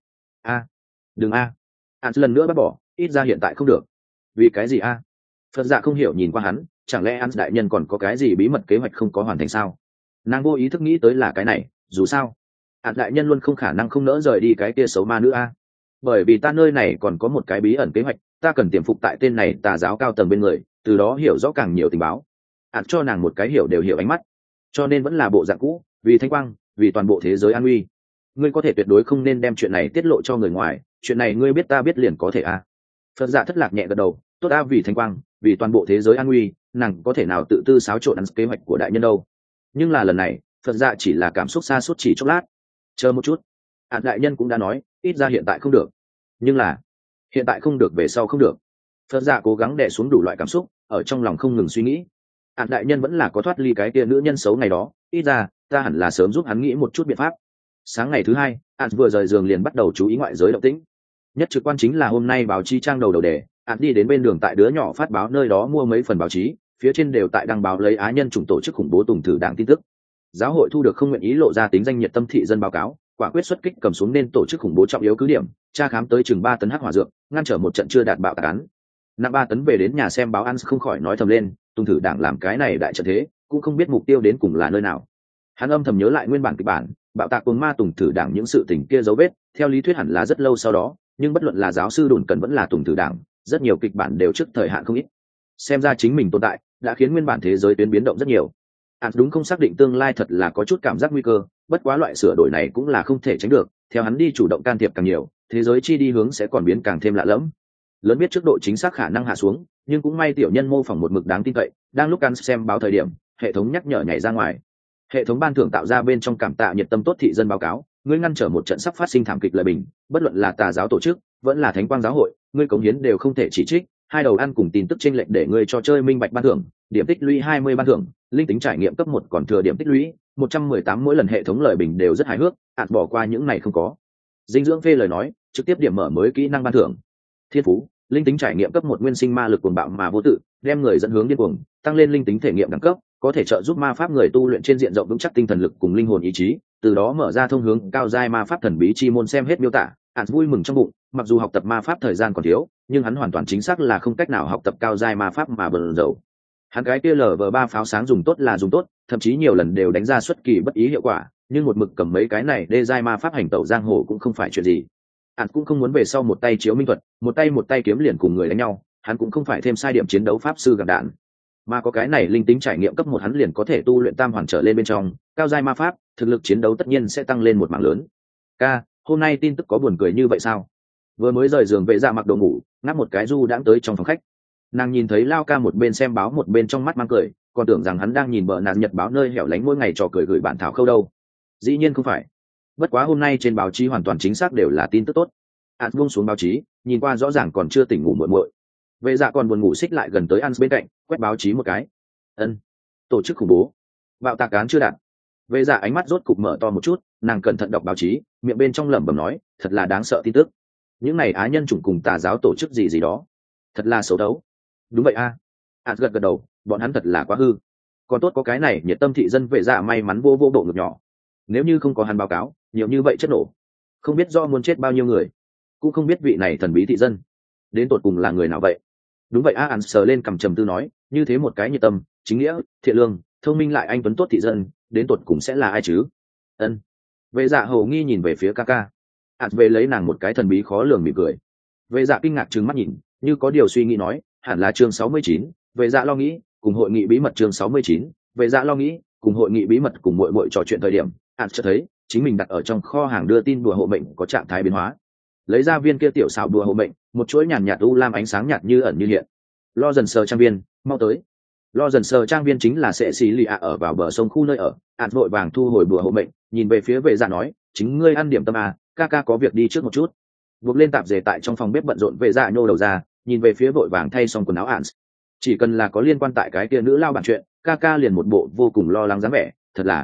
Đừng lần nữa bác bỏ, ít ra hiện tại không được. Vì cái gì Phật dạ không hiểu nhìn qua hắn, chẳng lẽ đại nhân còn có cái gì bí mật kế hoạch không có hoàn thành sao? Nàng vô ý thức nghĩ tới là cái này, dù sao đại nhân luôn không khả năng không nỡ rời đi cái kia xấu ma nữ bởi vì ta nơi này còn có một cái bí ẩn kế hoạch, ta cần tiềm phục tại tên này tà giáo cao tầng bên người, từ đó hiểu rõ càng nhiều tình báo. Cho nàng một cái hiểu đều hiểu ánh mắt, cho nên vẫn là bộ dạng cũ, vì thanh quang, vì toàn bộ thế giới an nguy. Ngươi có thể tuyệt đối không nên đem chuyện này tiết lộ cho người ngoài, chuyện này ngươi biết ta biết liền có thể Phật dạ thất lạc nhẹ gật đầu, tốt vì thanh quang, vì toàn bộ thế giới an nguy, nàng có thể nào tự tư xáo trộn kế hoạch của đại nhân đâu. Nhưng là lần này Phật dạ chỉ là cảm xúc xa suốt chỉ chốc lát. Chờ một chút, đại nhân cũng đã nói ít ra hiện tại không được, nhưng là hiện tại không được về sau không được. Phật dạ cố gắng đè xuống đủ loại cảm xúc ở trong lòng, không ngừng suy nghĩ. Đại nhân vẫn là có thoát ly cái kia nữ nhân xấu ngày đó, ít ra ta hẳn là sớm giúp hắn nghĩ một chút biện pháp. Sáng ngày thứ hai, vừa rời giường liền bắt đầu chú ý ngoại giới động tĩnh. Nhất trực quan chính là hôm nay báo chí trang đầu đề. Đi đến bên đường tại đứa nhỏ phát báo nơi đó mua mấy phần báo chí, phía trên đều tại đăng báo lấy á nhân chủng tổ chức khủng bố Tùng Thử Đảng tin tức. giáo hội thu được không nguyện ý lộ ra tính danh nhiệt tâm thị dân báo cáo, quả quyết xuất kích cầm xuống nên tổ chức khủng bố trọng yếu cứ điểm, tra khám tới chừng 3 tấn hắc hỏa dược, ngăn trở một trận chưa đạt bạo tạc án. Nặng 3 tấn về đến nhà xem báo ăn không khỏi nói thầm lên, Tùng Thử Đảng làm cái này đại trận thế, cũng không biết mục tiêu đến cùng là nơi nào. Hắn âm thầm nhớ lại nguyên bản kịch bản, bạo tạc cuồng ma Tùng Thử Đảng những sự tình kia dấu vết, theo lý thuyết hẳn là rất lâu sau đó, nhưng bất luận là giáo sư Đồn Cần vẫn là Tùng Thử Đảng, rất nhiều kịch bản đều trước thời hạn không ít. Xem ra chính mình tồn tại đã khiến nguyên bản thế giới tuyến biến động rất nhiều. Đúng không xác định tương lai thật là có chút cảm giác nguy cơ, bất quá loại sửa đổi này cũng là không thể tránh được, theo hắn đi chủ động can thiệp càng nhiều, thế giới chi đi hướng sẽ còn biến càng thêm lạ lẫm. Lớn biết trước độ chính xác khả năng hạ xuống, nhưng cũng may tiểu nhân mô phỏng một mực đáng tin cậy, đang lúc ăn xem báo thời điểm, hệ thống nhắc nhở nhảy ra ngoài. Hệ thống ban thưởng tạo ra bên trong cảm tạ nhiệt tâm tốt thị dân báo cáo, ngươi ngăn trở một trận sắp phát sinh thảm kịch lợi bình, bất luận là tà giáo tổ chức, vẫn là thánh quang giáo hội, ngươi cống hiến đều không thể chỉ trích, hai đầu ăn cùng tin tức chênh lệch để ngươi cho chơi minh bạch ban thưởng, điểm tích lũy 20 ban thưởng, linh tính trải nghiệm cấp 1 còn thừa điểm tích lũy 118 mỗi lần hệ thống lợi bình đều rất hài hước, bỏ qua những này không có. Dinh dưỡng phê lời nói, trực tiếp điểm mở mới kỹ năng ban thưởng. Thiên phú, linh tính trải nghiệm cấp 1 nguyên sinh ma lực cuồng bạo mà vô tự, đem người dẫn hướng điên cuồng, tăng lên linh tính thể nghiệm đẳng cấp, có thể trợ giúp ma pháp người tu luyện trên diện rộng vững chắc tinh thần lực cùng linh hồn ý chí, từ đó mở ra thông hướng cao giai ma pháp thần bí chi môn. Xem hết miêu tả, vui mừng trong bụng, mặc dù học tập ma pháp thời gian còn thiếu, nhưng hắn hoàn toàn chính xác là không cách nào học tập cao giai ma pháp mà bần dầu. Hắn cái kia LV3 pháo sáng dùng tốt là dùng tốt, thậm chí nhiều lần đều đánh ra xuất kỳ bất ý hiệu quả, nhưng một mực cầm mấy cái này đê giai ma pháp hành tẩu giang hồ cũng không phải chuyện gì. Hắn cũng không muốn về sau một tay chiếu minh thuật, một tay kiếm liền cùng người đánh nhau, hắn cũng không phải thêm sai điểm chiến đấu pháp sư gạt đạn, mà có cái này linh tính trải nghiệm cấp 1 hắn liền có thể tu luyện tam hoàn trở lên bên trong cao giai ma pháp, thực lực chiến đấu tất nhiên sẽ tăng lên một mảng lớn. Hôm nay tin tức có buồn cười như vậy sao? Vừa mới rời giường vệ dạ mặc đồ ngủ, ngáp một cái du đãng tới trong phòng khách. Nàng nhìn thấy Lao Ca một bên xem báo một bên trong mắt mang cười, còn tưởng rằng hắn đang nhìn bờ nàng nhật báo nơi hẻo lánh mỗi ngày trò cười gửi bản thảo khâu đâu. Dĩ nhiên không phải. Bất quá hôm nay trên báo chí hoàn toàn chính xác đều là tin tức tốt. Buông xuống báo chí, nhìn qua rõ ràng còn chưa tỉnh ngủ muội muội. Vệ dạ còn buồn ngủ xích lại gần tới ăn bên cạnh, quét báo chí một cái. Tổ chức khủng bố, bạo tạc án chưa đạt. Vệ dạ ánh mắt rốt cục mở to một chút, nàng cẩn thận đọc báo chí, miệng bên trong lẩm bẩm nói, thật là đáng sợ tin tức. Những này á nhân chủng cùng tà giáo tổ chức gì đó, thật là xấu đấu. Đúng vậy a. Gật gật đầu, bọn hắn thật là quá hư. Còn tốt có cái này nhiệt tâm thị dân vệ dạ may mắn vô bộ ngực nhỏ. Nếu như không có hắn báo cáo, nhiều như vậy chất nổ, không biết do muốn chết bao nhiêu người, cũng không biết vị này thần bí thị dân đến tột cùng là người nào vậy. Đúng vậy a. Sờ lên cằm trầm tư nói, như thế một cái nhiệt tâm, chính nghĩa, thiện lương, thông minh lại anh tuấn tốt thị dân, đến tột cùng sẽ là ai chứ? Vệ dạ hầu nghi nhìn về phía Kaka. Về lấy nàng một cái thần bí khó lường mỉm cười. Vệ dạ kinh ngạc trừng mắt nhìn, như có điều suy nghĩ nói, hẳn là chương 69. Vệ dạ lo nghĩ, cùng hội nghị bí mật chương 69. Vệ dạ lo nghĩ, cùng hội nghị bí mật cùng muội trò chuyện thời điểm, chợt thấy chính mình đặt ở trong kho hàng đưa tin đùa hộ mệnh có trạng thái biến hóa. Lấy ra viên kia tiểu xảo đùa hộ mệnh, một chuỗi nhàn nhạt u lam ánh sáng nhạt như ẩn như hiện. Lo dần sờ trang viên, mau tới. Lo dần sờ trang viên chính là sẽ xì lì ạ ở vào bờ sông khu nơi ở. Vội vàng thu hồi đùa hộ mệnh, nhìn về phía vệ dạ nói, chính ngươi ăn điểm tâm à, Kaka có việc đi trước một chút. Buộc lên tạp dề tại trong phòng bếp bận rộn, vệ dạ nhô đầu ra, nhìn về phía vội vàng thay xong quần áo ạn. Chỉ cần là có liên quan tại cái kia nữ lao bản chuyện, Kaka liền một bộ vô cùng lo lắng dáng vẻ, thật là.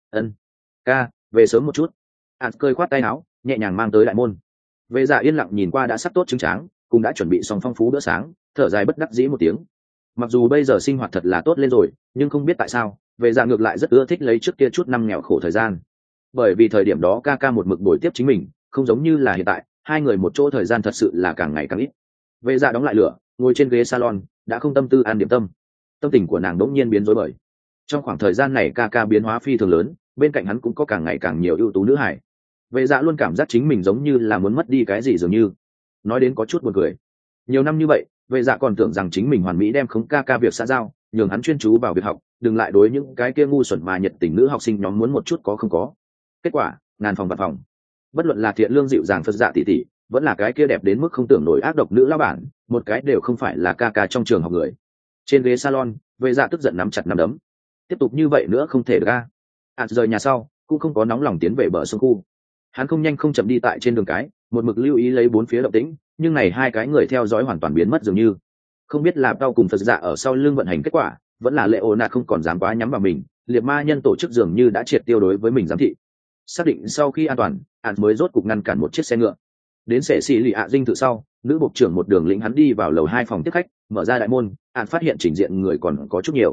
Ca, về sớm một chút. Cơi khoát tay áo, nhẹ nhàng mang tới đại môn. Vệ dạ yên lặng nhìn qua đã sắp tốt trứng tráng, cũng đã chuẩn bị xong phong phú bữa sáng, thở dài bất đắc dĩ một tiếng. Mặc dù bây giờ sinh hoạt thật là tốt lên rồi, nhưng không biết tại sao, vệ dạ ngược lại rất ưa thích lấy trước kia chút năm nghèo khổ thời gian. Bởi vì thời điểm đó Kaka một mực bồi tiếp chính mình, không giống như là hiện tại, hai người một chỗ thời gian thật sự là càng ngày càng ít. Vệ dạ đóng lại lửa, ngồi trên ghế salon, đã không tâm tư ăn điểm tâm. Tâm tình của nàng đỗng nhiên biến rối bời. Trong khoảng thời gian này Kaka biến hóa phi thường lớn, bên cạnh hắn cũng có càng ngày càng nhiều ưu tú nữ hải. Vệ dạ luôn cảm giác chính mình giống như là muốn mất đi cái gì dường như. Nói đến có chút buồn cười. Nhiều năm như vậy, vệ dạ còn tưởng rằng chính mình hoàn mỹ đem khống Kaka việc xã giao, nhường hắn chuyên chú vào việc học, đừng lại đối những cái kia ngu xuẩn mà nhiệt tình nữ học sinh nhóm muốn một chút có không có. Kết quả, ngàn phòng vạn phòng. Bất luận là thiện lương dịu dàng Phật dạ tỷ tỷ, vẫn là cái kia đẹp đến mức không tưởng nổi ác độc nữ lão bản, một cái đều không phải là Kaka trong trường học người. Trên ghế salon, vệ dạ tức giận nắm chặt nắm đấm. Tiếp tục như vậy nữa không thể được a. Rời nhà sau, cũng không có nóng lòng tiến về bờ sông khu. Hắn không nhanh không chậm đi tại trên đường cái, một mực lưu ý lấy bốn phía động tĩnh, nhưng này hai cái người theo dõi hoàn toàn biến mất dường như. Không biết là đau cùng Phật dạ ở sau lưng vận hành kết quả, vẫn là Leona không còn dám quá nhắm vào mình, liệt ma nhân tổ chức dường như đã triệt tiêu đối với mình giám thị. Xác định sau khi an toàn, mới rốt cục ngăn cản một chiếc xe ngựa. Đến sệ xì lì ạ dinh thự sau, nữ bộ trưởng một đường lĩnh hắn đi vào lầu 2 phòng tiếp khách, mở ra đại môn, phát hiện chỉnh diện người còn có chút nhiều.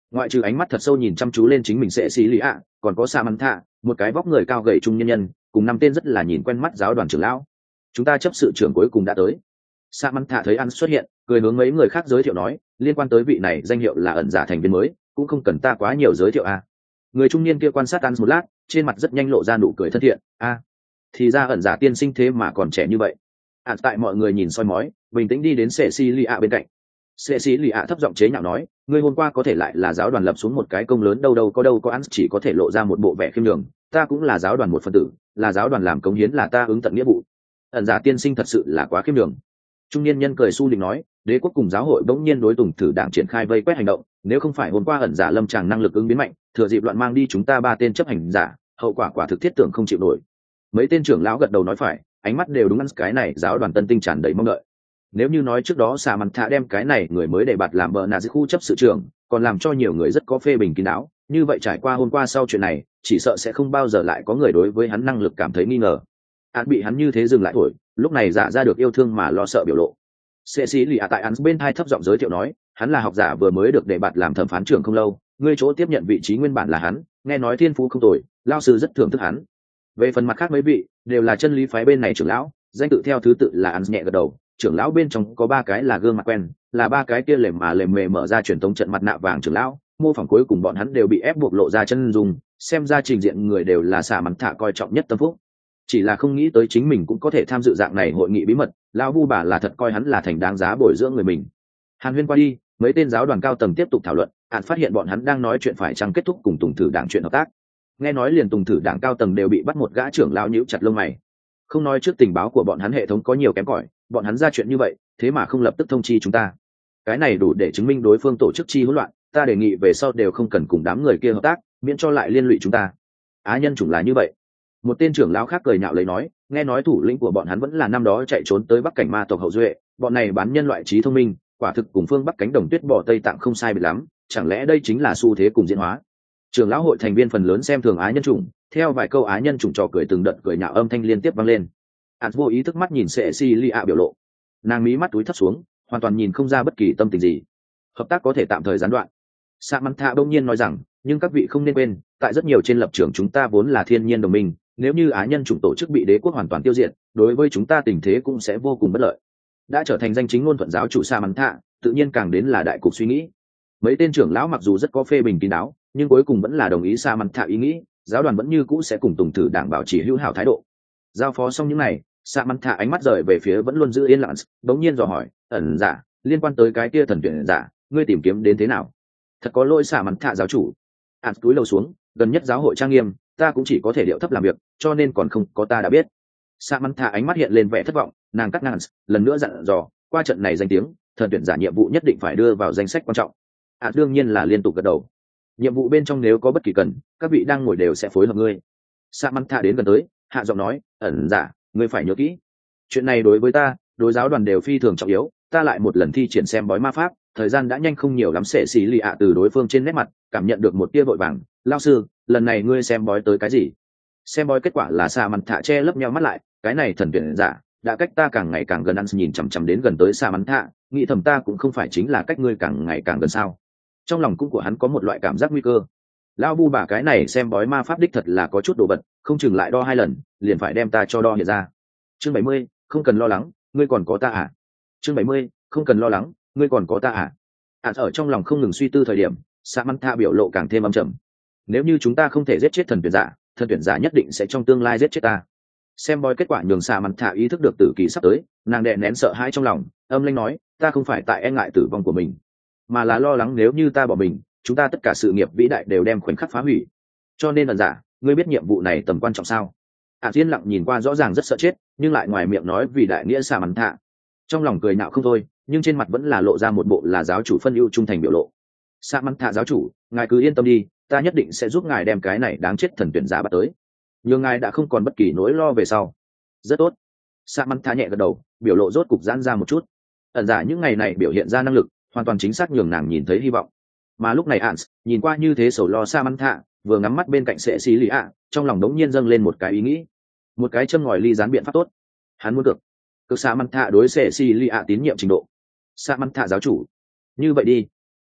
Ngoại trừ ánh mắt thật sâu nhìn chăm chú lên chính mình sẽ xí lì ạ, còn có Samantha, một cái vóc người cao gầy trung nhân nhân, cùng năm tên rất là nhìn quen mắt giáo đoàn trưởng lão. Chúng ta chấp sự trưởng cuối cùng đã tới. Samantha thấy An xuất hiện, cười hướng mấy người khác giới thiệu nói, liên quan tới vị này danh hiệu là ẩn giả thành viên mới, cũng không cần ta quá nhiều giới thiệu a. Người trung niên kia quan sát An một lát, trên mặt rất nhanh lộ ra nụ cười thân thiện. A, thì ra ẩn giả tiên sinh thế mà còn trẻ như vậy. An tại mọi người nhìn soi mói, bình tĩnh đi đến Cecilia bên cạnh. Cecilia thấp giọng chế nhạo nói, ngươi hôm qua có thể lại là giáo đoàn lập xuống một cái công lớn, đâu có An chỉ có thể lộ ra một bộ vẻ khiêm nhường. Ta cũng là giáo đoàn một phần tử, là giáo đoàn làm cống hiến là ta ứng tận nghĩa vụ. Ẩn giả tiên sinh thật sự là quá khiêm nhường. Trung niên nhân cười su định nói, đế quốc cùng giáo hội bỗng nhiên đối tùng thử đảng triển khai vây quét hành động, nếu không phải hôm qua ẩn giả lâm tràng năng lực ứng biến mạnh, thừa dịp loạn mang đi chúng ta 3 tên chấp hành giả, hậu quả quả thực thiết tưởng không chịu nổi. Mấy tên trưởng lão gật đầu nói phải, ánh mắt đều đúng ăn cái này giáo đoàn tân tinh tràn đầy mong đợi. Nếu như nói trước đó Samantha đem cái này người mới để bạt làm bờ nà dưới khu chấp sự trưởng, còn làm cho nhiều người rất có phê bình kín đáo, như vậy trải qua hôm qua sau chuyện này, chỉ sợ sẽ không bao giờ lại có người đối với hắn năng lực cảm thấy nghi ngờ. Án bị hắn như thế dừng lại thổi, lúc này giả ra được yêu thương mà lo sợ biểu lộ. Cecilia tại án bên thai thấp giọng giới thiệu nói, hắn là học giả vừa mới được đề bạt làm thẩm phán trưởng không lâu, ngươi chỗ tiếp nhận vị trí nguyên bản là hắn, nghe nói thiên phú không tồi, lao sư rất thưởng thức hắn. Về phần mặt khác mấy vị, đều là chân lý phái bên này trưởng lão, danh tự theo thứ tự là án nhẹ gật đầu, trưởng lão bên trong có 3 cái là gương mặt quen, là 3 cái kia lềm mề mở ra truyền tống trận mặt nạ vàng trưởng lão, mô phỏng cuối cùng bọn hắn đều bị ép buộc lộ ra chân dung, xem ra trình diện người đều là xả mắn thả coi trọng nhất tâm phúc. Chỉ là không nghĩ tới chính mình cũng có thể tham dự dạng này hội nghị bí mật, lão vu bà là thật coi hắn là thành đáng giá bồi dưỡng người mình. Hàn huyên qua đi, mấy tên giáo đoàn cao tầng tiếp tục thảo luận, Hạn phát hiện bọn hắn đang nói chuyện phải chăng kết thúc cùng Tùng Thử Đảng chuyện hợp tác. Nghe nói liền Tùng Thử Đảng cao tầng đều bị bắt một gã trưởng lão nhíu chặt lông mày. Không nói trước tình báo của bọn hắn hệ thống có nhiều kém cỏi, bọn hắn ra chuyện như vậy, thế mà không lập tức thông chi chúng ta. Cái này đủ để chứng minh đối phương tổ chức chi hỗn loạn, ta đề nghị về sau đều không cần cùng đám người kia hợp tác, miễn cho lại liên lụy chúng ta. Á nhân chủng là như vậy. Một tên trưởng lão khác cười nhạo lấy nói, nghe nói thủ lĩnh của bọn hắn vẫn là năm đó chạy trốn tới Bắc cảnh ma tộc hậu duệ, bọn này bán nhân loại trí thông minh, quả thực cùng phương Bắc cánh đồng tuyết bỏ Tây Tạng không sai biệt lắm, chẳng lẽ đây chính là xu thế cùng diễn hóa. Trưởng lão hội thành viên phần lớn xem thường Á nhân chủng, theo vài câu Á nhân chủng trò cười từng đợt cười nhạo âm thanh liên tiếp vang lên. Hạt vô ý thức mắt nhìn Cecilia biểu lộ, nàng mí mắt túi thấp xuống, hoàn toàn nhìn không ra bất kỳ tâm tình gì. Hợp tác có thể tạm thời gián đoạn. Samantha đông nhiên nói rằng, nhưng các vị không nên quên, tại rất nhiều trên lập trường chúng ta vốn là thiên nhiên đồng minh, nếu như Á nhân chủng tổ chức bị đế quốc hoàn toàn tiêu diệt, đối với chúng ta tình thế cũng sẽ vô cùng bất lợi. Đã trở thành danh chính ngôn thuận giáo chủ Samantha, tự nhiên càng đến là đại cục suy nghĩ. Mấy tên trưởng lão mặc dù rất có phê bình kín đáo, nhưng cuối cùng vẫn là đồng ý Samantha ý nghĩ, giáo đoàn vẫn như cũ sẽ cùng Tùng Thử Đảng bảo trì hữu hảo thái độ. Giao phó xong những này, Samantha ánh mắt rời về phía vẫn luôn giữ yên lặng, đống nhiên dò hỏi, ẩn giả, liên quan tới cái kia thần tuyển giả, ngươi tìm kiếm đến thế nào? Thật có lỗi Samantha giáo chủ. Túi lầu xuống, gần nhất giáo hội trang nghiêm, ta cũng chỉ có thể điệu thấp làm việc, cho nên còn không có ta đã biết. Samantha ánh mắt hiện lên vẻ thất vọng, nàng cắt ngang, lần nữa dặn dò, qua trận này danh tiếng, thần tuyển giả nhiệm vụ nhất định phải đưa vào danh sách quan trọng. Đương nhiên là liên tục gật đầu. Nhiệm vụ bên trong nếu có bất kỳ cần, các vị đang ngồi đều sẽ phối hợp ngươi. Samantha đến gần tới, hạ giọng nói, ẩn giả, ngươi phải nhớ kỹ. Chuyện này đối với ta, đối giáo đoàn đều phi thường trọng yếu, ta lại một lần thi triển xem bói ma pháp, thời gian đã nhanh không nhiều lắm. Cecilia từ đối phương trên nét mặt cảm nhận được một tia vội vàng, lao sư, lần này ngươi xem bói tới cái gì? Xem bói kết quả là Samantha che lấp nhau mắt lại, cái này thần tuyển giả đã cách ta càng ngày càng gần. Ăn nhìn chằm chằm đến gần tới Samantha, nghĩ thầm ta cũng không phải chính là cách ngươi càng ngày càng gần sao? Trong lòng cũng của hắn có một loại cảm giác nguy cơ. Lao bu bà cái này xem bói ma pháp đích thật là có chút đồ vật, không chừng lại đo 2 lần, liền phải đem ta cho đo hiện ra. Chương 70, không cần lo lắng, ngươi còn có ta à? Chương 70, không cần lo lắng, ngươi còn có ta à? Ở trong lòng không ngừng suy tư thời điểm, Samantha biểu lộ càng thêm âm trầm. Nếu như chúng ta không thể giết chết thần tuyển giả nhất định sẽ trong tương lai giết chết ta. Xem bói kết quả nhường Samantha ý thức được tử kỳ sắp tới, nàng đè nén sợ hãi trong lòng, âm lãnh nói, ta không phải tại e ngại tử vong của mình, mà là lo lắng nếu như ta bỏ mình, chúng ta tất cả sự nghiệp vĩ đại đều đem khoảnh khắc phá hủy. Cho nên ẩn giả, ngươi biết nhiệm vụ này tầm quan trọng sao? Thiên lặng nhìn qua rõ ràng rất sợ chết, nhưng lại ngoài miệng nói vì đại nghĩa Samantha. Trong lòng cười nhạo không thôi, nhưng trên mặt vẫn là lộ ra một bộ là giáo chủ phân ưu trung thành biểu lộ. Samantha giáo chủ, ngài cứ yên tâm đi, ta nhất định sẽ giúp ngài đem cái này đáng chết thần tuyển giả bắt tới. Nhưng ngài đã không còn bất kỳ nỗi lo về sau. Rất tốt. Samantha nhẹ gật đầu, biểu lộ rốt cục giãn ra một chút. Ẩn giả những ngày này biểu hiện ra năng lực, hoàn toàn chính xác nhường nàng nhìn thấy hy vọng. Mà lúc này Ans nhìn qua như thế sầu lo Samantha, vừa ngắm mắt bên cạnh Cecilia, trong lòng đống nhiên dâng lên một cái ý nghĩ, một cái châm ngòi ly gián biện pháp tốt. Hắn muốn cực Samantha đối Cecilia tín nhiệm trình độ. Samantha giáo chủ, như vậy đi.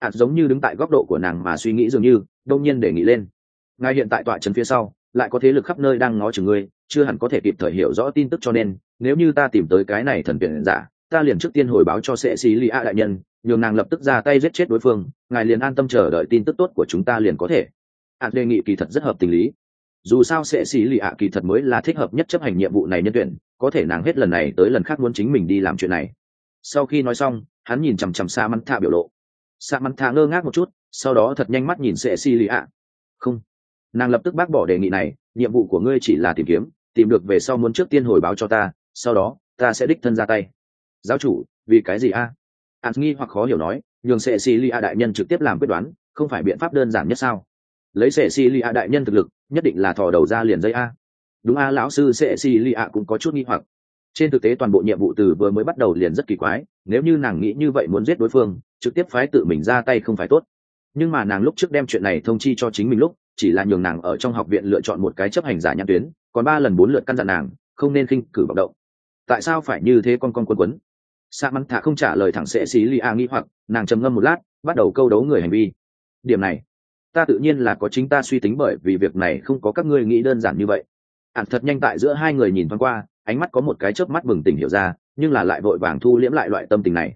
giống như đứng tại góc độ của nàng mà suy nghĩ, dường như đông nhiên để nghĩ lên. Ngài hiện tại tọa trấn phía sau, lại có thế lực khắp nơi đang ngó chừng ngươi, chưa hẳn có thể kịp thời hiểu rõ tin tức, cho nên nếu như ta tìm tới cái này thần tuyển giả, ta liền trước tiên hồi báo cho sệ xì lì ạ đại nhân, nhường nàng lập tức ra tay giết chết đối phương, ngài liền an tâm chờ đợi tin tức tốt của chúng ta liền có thể. Đề nghị kỳ thật rất hợp tình lý. Dù sao sệ xì lì ạ kỳ thật mới là thích hợp nhất chấp hành nhiệm vụ này nhân tuyển, có thể nàng hết lần này tới lần khác muốn chính mình đi làm chuyện này. Sau khi nói xong, hắn nhìn chằm chằm Samantha biểu lộ. Samantha ngơ ngác một chút, sau đó thật nhanh mắt nhìn sệ xì lì ạ. Không, nàng lập tức bác bỏ đề nghị này, nhiệm vụ của ngươi chỉ là tìm kiếm, tìm được về sau muốn trước tiên hồi báo cho ta, sau đó ta sẽ đích thân ra tay. Giáo chủ, vì cái gì a? Nghi hoặc khó hiểu nói, nhường sệ xì lì ạ đại nhân trực tiếp làm quyết đoán, không phải biện pháp đơn giản nhất sao? Lấy sệ xì lì ạ đại nhân thực lực, nhất định là thò đầu ra liền dây a. Đúng a, lão sư sệ xì lì ạ cũng có chút nghi hoặc. Trên thực tế toàn bộ nhiệm vụ từ vừa mới bắt đầu liền rất kỳ quái, nếu như nàng nghĩ như vậy muốn giết đối phương, trực tiếp phái tự mình ra tay không phải tốt. Nhưng mà nàng lúc trước đem chuyện này thông chi cho chính mình lúc, chỉ là nhường nàng ở trong học viện lựa chọn một cái chấp hành giả nhãn tuyến, còn 3 lần 4 lượt căn dặn nàng không nên khinh cử vọng động. Tại sao phải như thế con quấn? Samantha không trả lời thẳng sẽ xí Lia nghi hoặc, nàng trầm ngâm một lát, bắt đầu câu đấu người hành vi. Điểm này, ta tự nhiên là có chính ta suy tính, bởi vì việc này không có các ngươi nghĩ đơn giản như vậy. Thật nhanh tại giữa hai người nhìn thoáng qua, ánh mắt có một cái chớp mắt bừng tỉnh hiểu ra, nhưng là lại vội vàng thu liễm lại loại tâm tình này.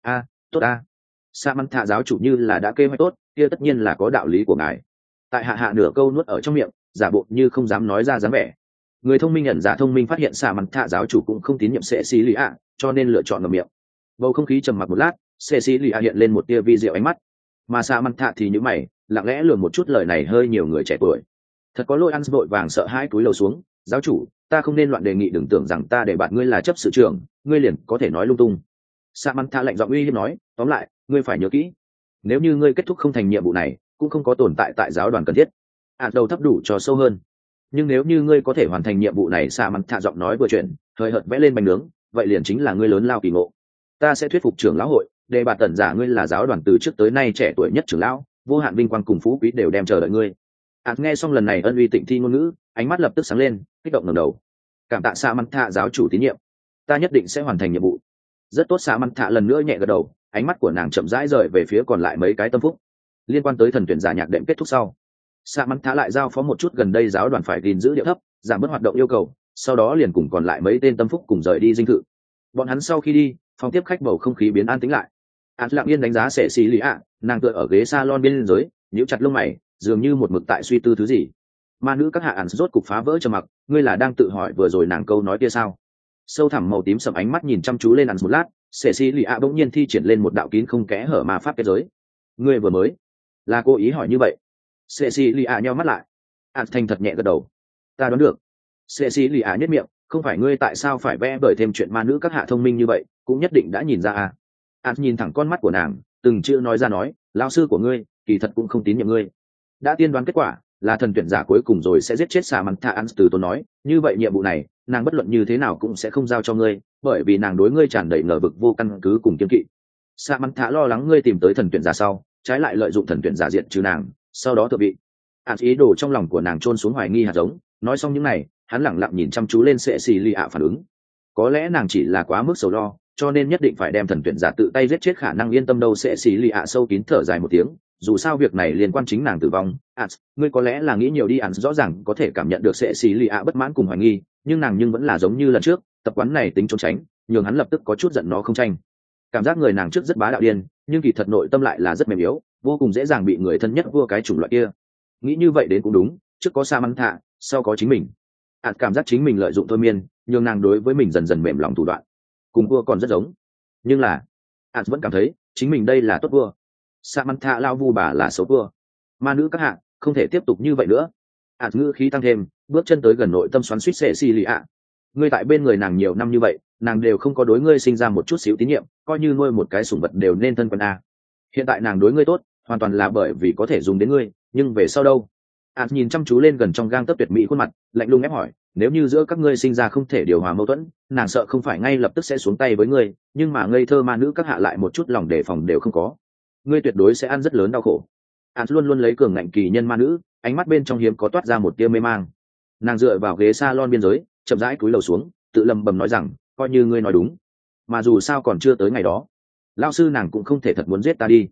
Tốt a. Samantha giáo chủ như là đã kế hoạch tốt, kia tất nhiên là có đạo lý của ngài. Tại hạ nửa câu nuốt ở trong miệng, giả bộ như không dám nói ra dáng vẻ. Người thông minh nhận giả thông minh phát hiện Samantha giáo chủ cũng không tín nhiệm Cecilia, cho nên lựa chọn ngậm miệng. Bầu không khí trầm mặc một lát, Cecilia hiện lên một tia vi diệu ánh mắt, mà Samantha thì nhíu mày, lặng lẽ lườm một chút lời này hơi nhiều người trẻ tuổi. Thật có lỗi, ăn vội vàng sợ hãi cúi đầu xuống, giáo chủ, ta không nên loạn đề nghị, đừng tưởng rằng ta để bạn ngươi là chấp sự trưởng, ngươi liền có thể nói lung tung. Samantha lạnh giọng uy hiếp nói, tóm lại, ngươi phải nhớ kỹ, nếu như ngươi kết thúc không thành nhiệm vụ này, cũng không có tồn tại tại giáo đoàn cần thiết. Đầu thấp đủ cho sâu hơn. Nhưng nếu như ngươi có thể hoàn thành nhiệm vụ này, Samantha giọng nói vừa chuyện, hơi hợt vẽ lên bánh nướng, vậy liền chính là ngươi lớn lao kỳ ngộ. Ta sẽ thuyết phục trưởng lão hội, để bà tẩn giả ngươi là giáo đoàn từ trước tới nay trẻ tuổi nhất trưởng lão, vô hạn vinh quang cùng phú quý đều đem chờ đợi ngươi. Nghe xong lần này ân uy tịnh thi ngôn ngữ, ánh mắt lập tức sáng lên, kích động ngẩng đầu. Cảm tạ Samantha giáo chủ tín nhiệm, ta nhất định sẽ hoàn thành nhiệm vụ. Rất tốt. Samantha lần nữa nhẹ gật đầu, ánh mắt của nàng chậm rãi rời về phía còn lại mấy cái tâm phúc. Liên quan tới thần tuyển giả nhạc đệm kết thúc sau, Samantha lại giao phó một chút gần đây giáo đoàn phải gìn giữ điệu thấp, giảm bớt hoạt động yêu cầu, sau đó liền cùng còn lại mấy tên tâm phúc cùng rời đi dinh thự. Bọn hắn sau khi đi, phòng tiếp khách bầu không khí biến an tĩnh lại. Lặng yên đánh giá Cecilia, nàng tựa ở ghế salon bên dưới, nhíu chặt lông mày, dường như một mực tại suy tư thứ gì. Ma nữ các hạ rốt cục phá vỡ trầm mặc, ngươi là đang tự hỏi vừa rồi nàng câu nói kia sao? Sâu thẳm màu tím sậm ánh mắt nhìn chăm chú lên một lát, Cecilia bỗng nhiên thi triển lên một đạo kín không kẽ hở ma pháp kết giới. Ngươi vừa mới là cố ý hỏi như vậy? Cecilia nheo mắt lại. Thành thật nhẹ gật đầu. Ta đoán được. Cecilia nhếch miệng, không phải ngươi tại sao phải vẽ bởi thêm chuyện ma nữ các hạ thông minh như vậy, cũng nhất định đã nhìn ra à? Nhìn thẳng con mắt của nàng, từng chữ nói ra nói, lão sư của ngươi, kỳ thật cũng không tín nhiệm ngươi. Đã tiên đoán kết quả là thần tuyển giả cuối cùng rồi sẽ giết chết Samantha. Từ tôi nói, như vậy nhiệm vụ này, nàng bất luận như thế nào cũng sẽ không giao cho ngươi, bởi vì nàng đối ngươi tràn đầy ngờ vực vô căn cứ cùng kiên kỵ. Samantha lo lắng ngươi tìm tới thần tuyển giả sau, trái lại lợi dụng thần tuyển giả diện trừ nàng, sau đó tự vị. Ý đồ trong lòng của nàng chôn xuống hoài nghi hạt giống. Nói xong những này, hắn lẳng lặng nhìn chăm chú lên Cecilia phản ứng. Có lẽ nàng chỉ là quá mức sầu lo, cho nên nhất định phải đem thần tuyển giả tự tay giết chết khả năng yên tâm đâu. Cecilia sâu kín thở dài một tiếng, dù sao việc này liên quan chính nàng tử vong. Ngươi có lẽ là nghĩ nhiều đi. Rõ ràng có thể cảm nhận được Cecilia bất mãn cùng hoài nghi, nhưng nàng vẫn là giống như lần trước, tập quán này tính trốn tránh, nhường hắn lập tức có chút giận nó không tranh. Cảm giác người nàng trước rất bá đạo điên, nhưng kỳ thật nội tâm lại là rất mềm yếu, vô cùng dễ dàng bị người thân nhất vua cái chủng loại kia. Nghĩ như vậy đến cũng đúng, trước có Samantha, sau có chính mình. Cảm giác chính mình lợi dụng thôi miên, nhường nàng đối với mình dần dần mềm lòng thủ đoạn, cùng vua còn rất giống. Nhưng là vẫn cảm thấy chính mình đây là tốt vua, Samantha lao vu bà là xấu vua. Ma nữ các hạ, không thể tiếp tục như vậy nữa. Ngữ khí tăng thêm, bước chân tới gần nội tâm xoắn suýt Cecilia. Ngươi tại bên người nàng nhiều năm như vậy, nàng đều không có đối ngươi sinh ra một chút xíu tín nhiệm, coi như nuôi một cái sủng vật đều nên thân quen a. Hiện tại nàng đối ngươi tốt, hoàn toàn là bởi vì có thể dùng đến ngươi, nhưng về sau đâu? Nhìn chăm chú lên gần trong gang tấc tuyệt mỹ khuôn mặt, lạnh lùng ép hỏi, nếu như giữa các ngươi sinh ra không thể điều hòa mâu thuẫn, nàng sợ không phải ngay lập tức sẽ xuống tay với ngươi, nhưng mà ngây thơ ma nữ các hạ lại một chút lòng đề phòng đều không có, ngươi tuyệt đối sẽ ăn rất lớn đau khổ. Luôn luôn lấy cường ngạnh kỳ nhân ma nữ, ánh mắt bên trong hiếm có toát ra một tia mê mang. Nàng dựa vào ghế salon biên giới, chậm rãi cúi đầu xuống, tự lầm bầm nói rằng, coi như ngươi nói đúng, mà dù sao còn chưa tới ngày đó, lão sư nàng cũng không thể thật muốn giết ta đi.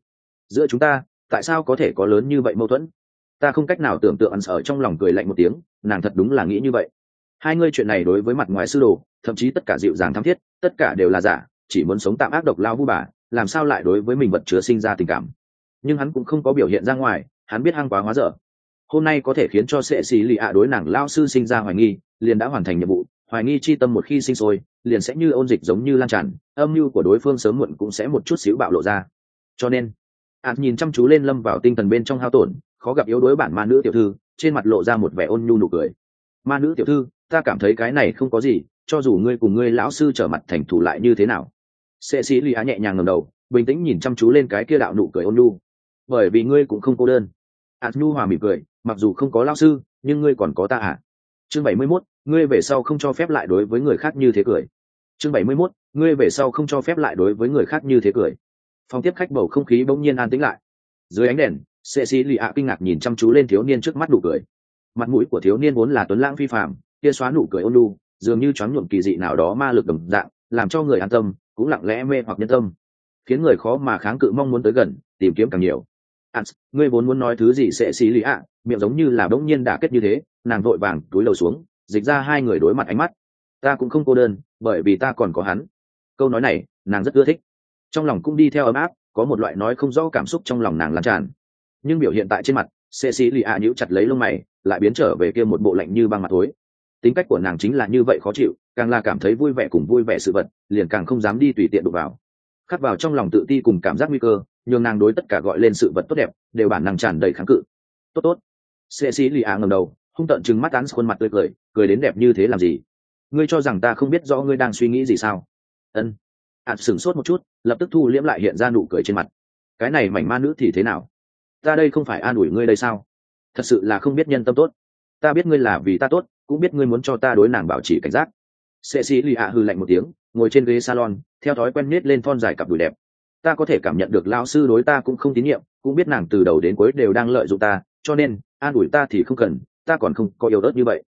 giữa chúng ta tại sao có thể có lớn như vậy mâu thuẫn? Ta không cách nào tưởng tượng. Ăn ở trong lòng cười lạnh một tiếng, nàng thật đúng là nghĩ như vậy. Hai ngươi chuyện này đối với mặt ngoài sư đồ, thậm chí tất cả dịu dàng thắm thiết, tất cả đều là giả, chỉ muốn sống tạm ác độc lao vu bà, làm sao lại đối với mình vật chứa sinh ra tình cảm? Nhưng hắn cũng không có biểu hiện ra ngoài, hắn biết hăng quá hóa dở. Hôm nay có thể khiến cho sệ xì lì ạ đối nàng lao sư sinh ra hoài nghi, liền đã hoàn thành nhiệm vụ. Hoài nghi chi tâm một khi sinh sôi, liền sẽ như ôn dịch giống như lan tràn, âm mưu của đối phương sớm muộn cũng sẽ một chút xíu bạo lộ ra. Cho nên nhìn chăm chú lên lâm vào tinh thần bên trong hao tổn, khó gặp yếu đuối bản ma nữ tiểu thư, trên mặt lộ ra một vẻ ôn nhu nụ cười. Ma nữ tiểu thư, ta cảm thấy cái này không có gì, cho dù ngươi cùng ngươi lão sư trở mặt thành thủ lại như thế nào. Cecilia nhẹ nhàng ngẩng đầu, bình tĩnh nhìn chăm chú lên cái kia đạo nụ cười ôn nhu. Bởi vì ngươi cũng không cô đơn. Nhu hòa mỉm cười, mặc dù không có lão sư, nhưng ngươi còn có ta à. Chương 71, ngươi về sau không cho phép lại đối với người khác như thế cười. Chương 71, ngươi về sau không cho phép lại đối với người khác như thế cười. Phòng tiếp khách bầu không khí bỗng nhiên an tĩnh lại. Dưới ánh đèn, Cecilia kinh ngạc nhìn chăm chú lên thiếu niên trước mắt nụ cười. Mặt mũi của thiếu niên vốn là tuấn lãng phi phàm, kia xóa nụ cười ôn nhu, dường như choáng nhuộm kỳ dị nào đó ma lực đồng dạng, làm cho người an tâm, cũng lặng lẽ mê hoặc nhân tâm, khiến người khó mà kháng cự mong muốn tới gần, tìm kiếm càng nhiều. Ngươi vốn muốn nói thứ gì Cecilia, miệng giống như là bỗng nhiên đả kết như thế, nàng vội vàng cúi đầu xuống, dịch ra hai người đối mặt ánh mắt. Ta cũng không cô đơn, bởi vì ta còn có hắn. Câu nói này, nàng rất ưa thích. Trong lòng cũng đi theo ấm áp, có một loại nói không rõ cảm xúc trong lòng nàng lan tràn. Nhưng biểu hiện tại trên mặt, Cecilia nhíu chặt lấy lông mày, lại biến trở về kia một bộ lạnh như băng mặt thối. Tính cách của nàng chính là như vậy khó chịu, càng là cảm thấy vui vẻ cùng vui vẻ sự vật, liền càng không dám đi tùy tiện đụng vào. Khắc vào trong lòng tự ti cùng cảm giác nguy cơ, nhường nàng đối tất cả gọi lên sự vật tốt đẹp, đều bản năng tràn đầy kháng cự. Tốt tốt. Cecilia ngẩng đầu, hung tợn trừng mắt khuôn mặt tươi cười, cười đến đẹp như thế làm gì? Ngươi cho rằng ta không biết rõ ngươi đang suy nghĩ gì sao? Ân. Sửng sốt một chút, lập tức thu liễm lại hiện ra nụ cười trên mặt. Cái này mảnh ma nữ thì thế nào? Ta đây không phải an ủi ngươi đây sao? Thật sự là không biết nhân tâm tốt. Ta biết ngươi là vì ta tốt, cũng biết ngươi muốn cho ta đối nàng bảo trì cảnh giác. Cecilia hừ lạnh một tiếng, ngồi trên ghế salon, theo thói quen nết lên thon dài cặp đùi đẹp. Ta có thể cảm nhận được lão sư đối ta cũng không tín nhiệm, cũng biết nàng từ đầu đến cuối đều đang lợi dụng ta, cho nên an ủi ta thì không cần, ta còn không có yêu ớt như vậy.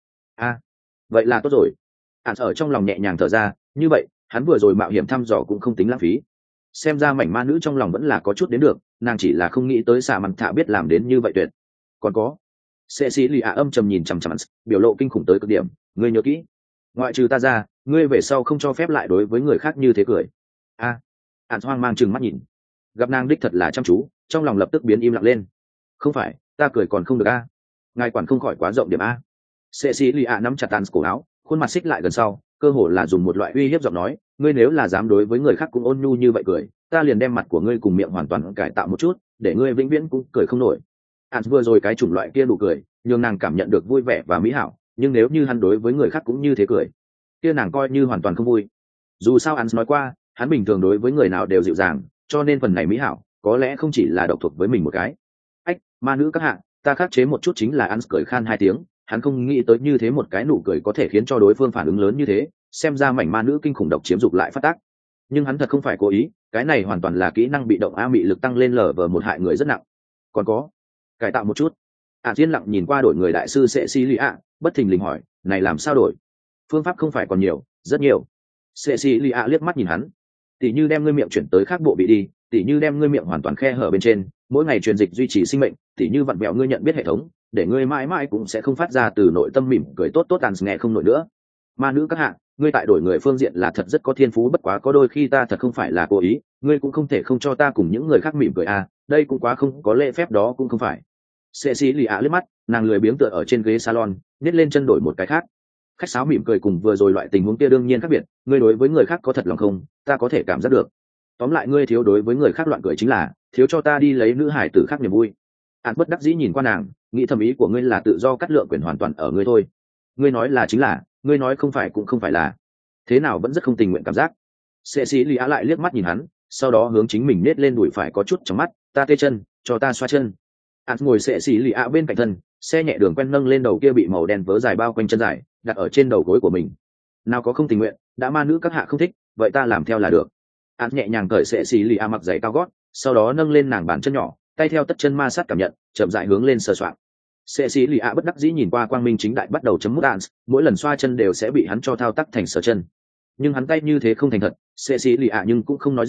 Vậy là tốt rồi. Ở trong lòng nhẹ nhàng thở ra, như vậy hắn vừa rồi mạo hiểm thăm dò cũng không tính lãng phí. Xem ra mảnh ma nữ trong lòng vẫn là có chút đến được, nàng chỉ là không nghĩ tới xà mặt thạ biết làm đến như vậy tuyệt. Còn có. Cecilia âm trầm nhìn chằm chằm, biểu lộ kinh khủng tới cực điểm. Ngươi nhớ kỹ, ngoại trừ ta ra, ngươi về sau không cho phép lại đối với người khác như thế cười. Hoang mang chừng mắt nhìn, gặp nàng đích thật là chăm chú, trong lòng lập tức biến im lặng lên. Không phải, ta cười còn không được ngài quản không khỏi quá rộng điểm Cecilia nắm chặt cổ áo, khuôn mặt xích lại gần sau, cơ hồ là dùng một loại uy hiếp giọng nói, ngươi nếu là dám đối với người khác cũng ôn nhu như vậy cười, ta liền đem mặt của ngươi cùng miệng hoàn toàn cải tạo một chút, để ngươi vĩnh viễn cũng cười không nổi. Vừa rồi cái chủng loại kia nụ cười, nhưng nàng cảm nhận được vui vẻ và mỹ hảo, nhưng nếu như hắn đối với người khác cũng như thế cười, kia nàng coi như hoàn toàn không vui. Dù sao hắn nói qua, hắn bình thường đối với người nào đều dịu dàng, cho nên phần này mỹ hảo có lẽ không chỉ là độc thuộc với mình một cái. Ma nữ các hạ, ta khắc chế một chút chính là hắn cười khan hai tiếng, hắn không nghĩ tới như thế một cái nụ cười có thể khiến cho đối phương phản ứng lớn như thế, xem ra mảnh ma nữ kinh khủng độc chiếm dục lại phát tác. Nhưng hắn thật không phải cố ý, cái này hoàn toàn là kỹ năng bị động mị lực tăng lên một hại người rất nặng. Còn có cải tạo một chút. Thiên lặng nhìn qua đổi người đại sư Cecilia, bất thình lình hỏi, này làm sao đổi? Phương pháp không phải còn nhiều, rất nhiều. Cecilia liếc mắt nhìn hắn, tỉ như đem ngươi miệng chuyển tới khác bộ vị đi, tỉ như đem ngươi miệng hoàn toàn khe hở bên trên, mỗi ngày truyền dịch duy trì sinh mệnh, tỉ như vặn vẹo ngươi nhận biết hệ thống, để ngươi mãi mãi cũng sẽ không phát ra từ nội tâm mỉm cười tốt tốt nghe không nổi nữa. Ma nữ các hạ, ngươi tại đổi người phương diện là thật rất có thiên phú, bất quá có đôi khi ta thật không phải là cố ý, ngươi cũng không thể không cho ta cùng những người khác mỉm cười đây cũng quá không có lễ phép, đó cũng không phải. Cecilia liếc mắt, nàng lười biếng tựa ở trên ghế salon, nhét lên chân đổi một cái khác. Khách sáo mỉm cười cùng vừa rồi loại tình huống kia đương nhiên khác biệt, ngươi đối với người khác có thật lòng không, ta có thể cảm giác được. Tóm lại ngươi thiếu đối với người khác loạn cười chính là thiếu cho ta đi lấy nữ hải tử khác niềm vui. Bất đắc dĩ nhìn qua nàng, nghĩ thầm ý của ngươi là tự do cắt lượng quyền hoàn toàn ở ngươi thôi. Ngươi nói là chính là, ngươi nói không phải cũng không phải là. Thế nào vẫn rất không tình nguyện cảm giác. Cecilia lại liếc mắt nhìn hắn, sau đó hướng chính mình nết lên đùi phải có chút trong mắt, ta tê chân, cho ta xoa chân. Ngồi Cecilia bên cạnh thân, xe nhẹ đường quen nâng lên đầu kia bị màu đen vớ dài bao quanh chân dài, đặt ở trên đầu gối của mình. Nào có không tình nguyện, đã ma nữ các hạ không thích, vậy ta làm theo là được. Nhẹ nhàng cởi Cecilia mặc giày cao gót, sau đó nâng lên nàng bàn chân nhỏ, tay theo tất chân ma sát cảm nhận, chậm rãi hướng lên sờ soạng. Cecilia bất đắc dĩ nhìn qua quang minh chính đại bắt đầu chấm mút mỗi lần xoa chân đều sẽ bị hắn cho thao tác thành sờ chân. Nhưng hắn tay như thế không thành thật, Cecilia nhưng cũng không nói gì,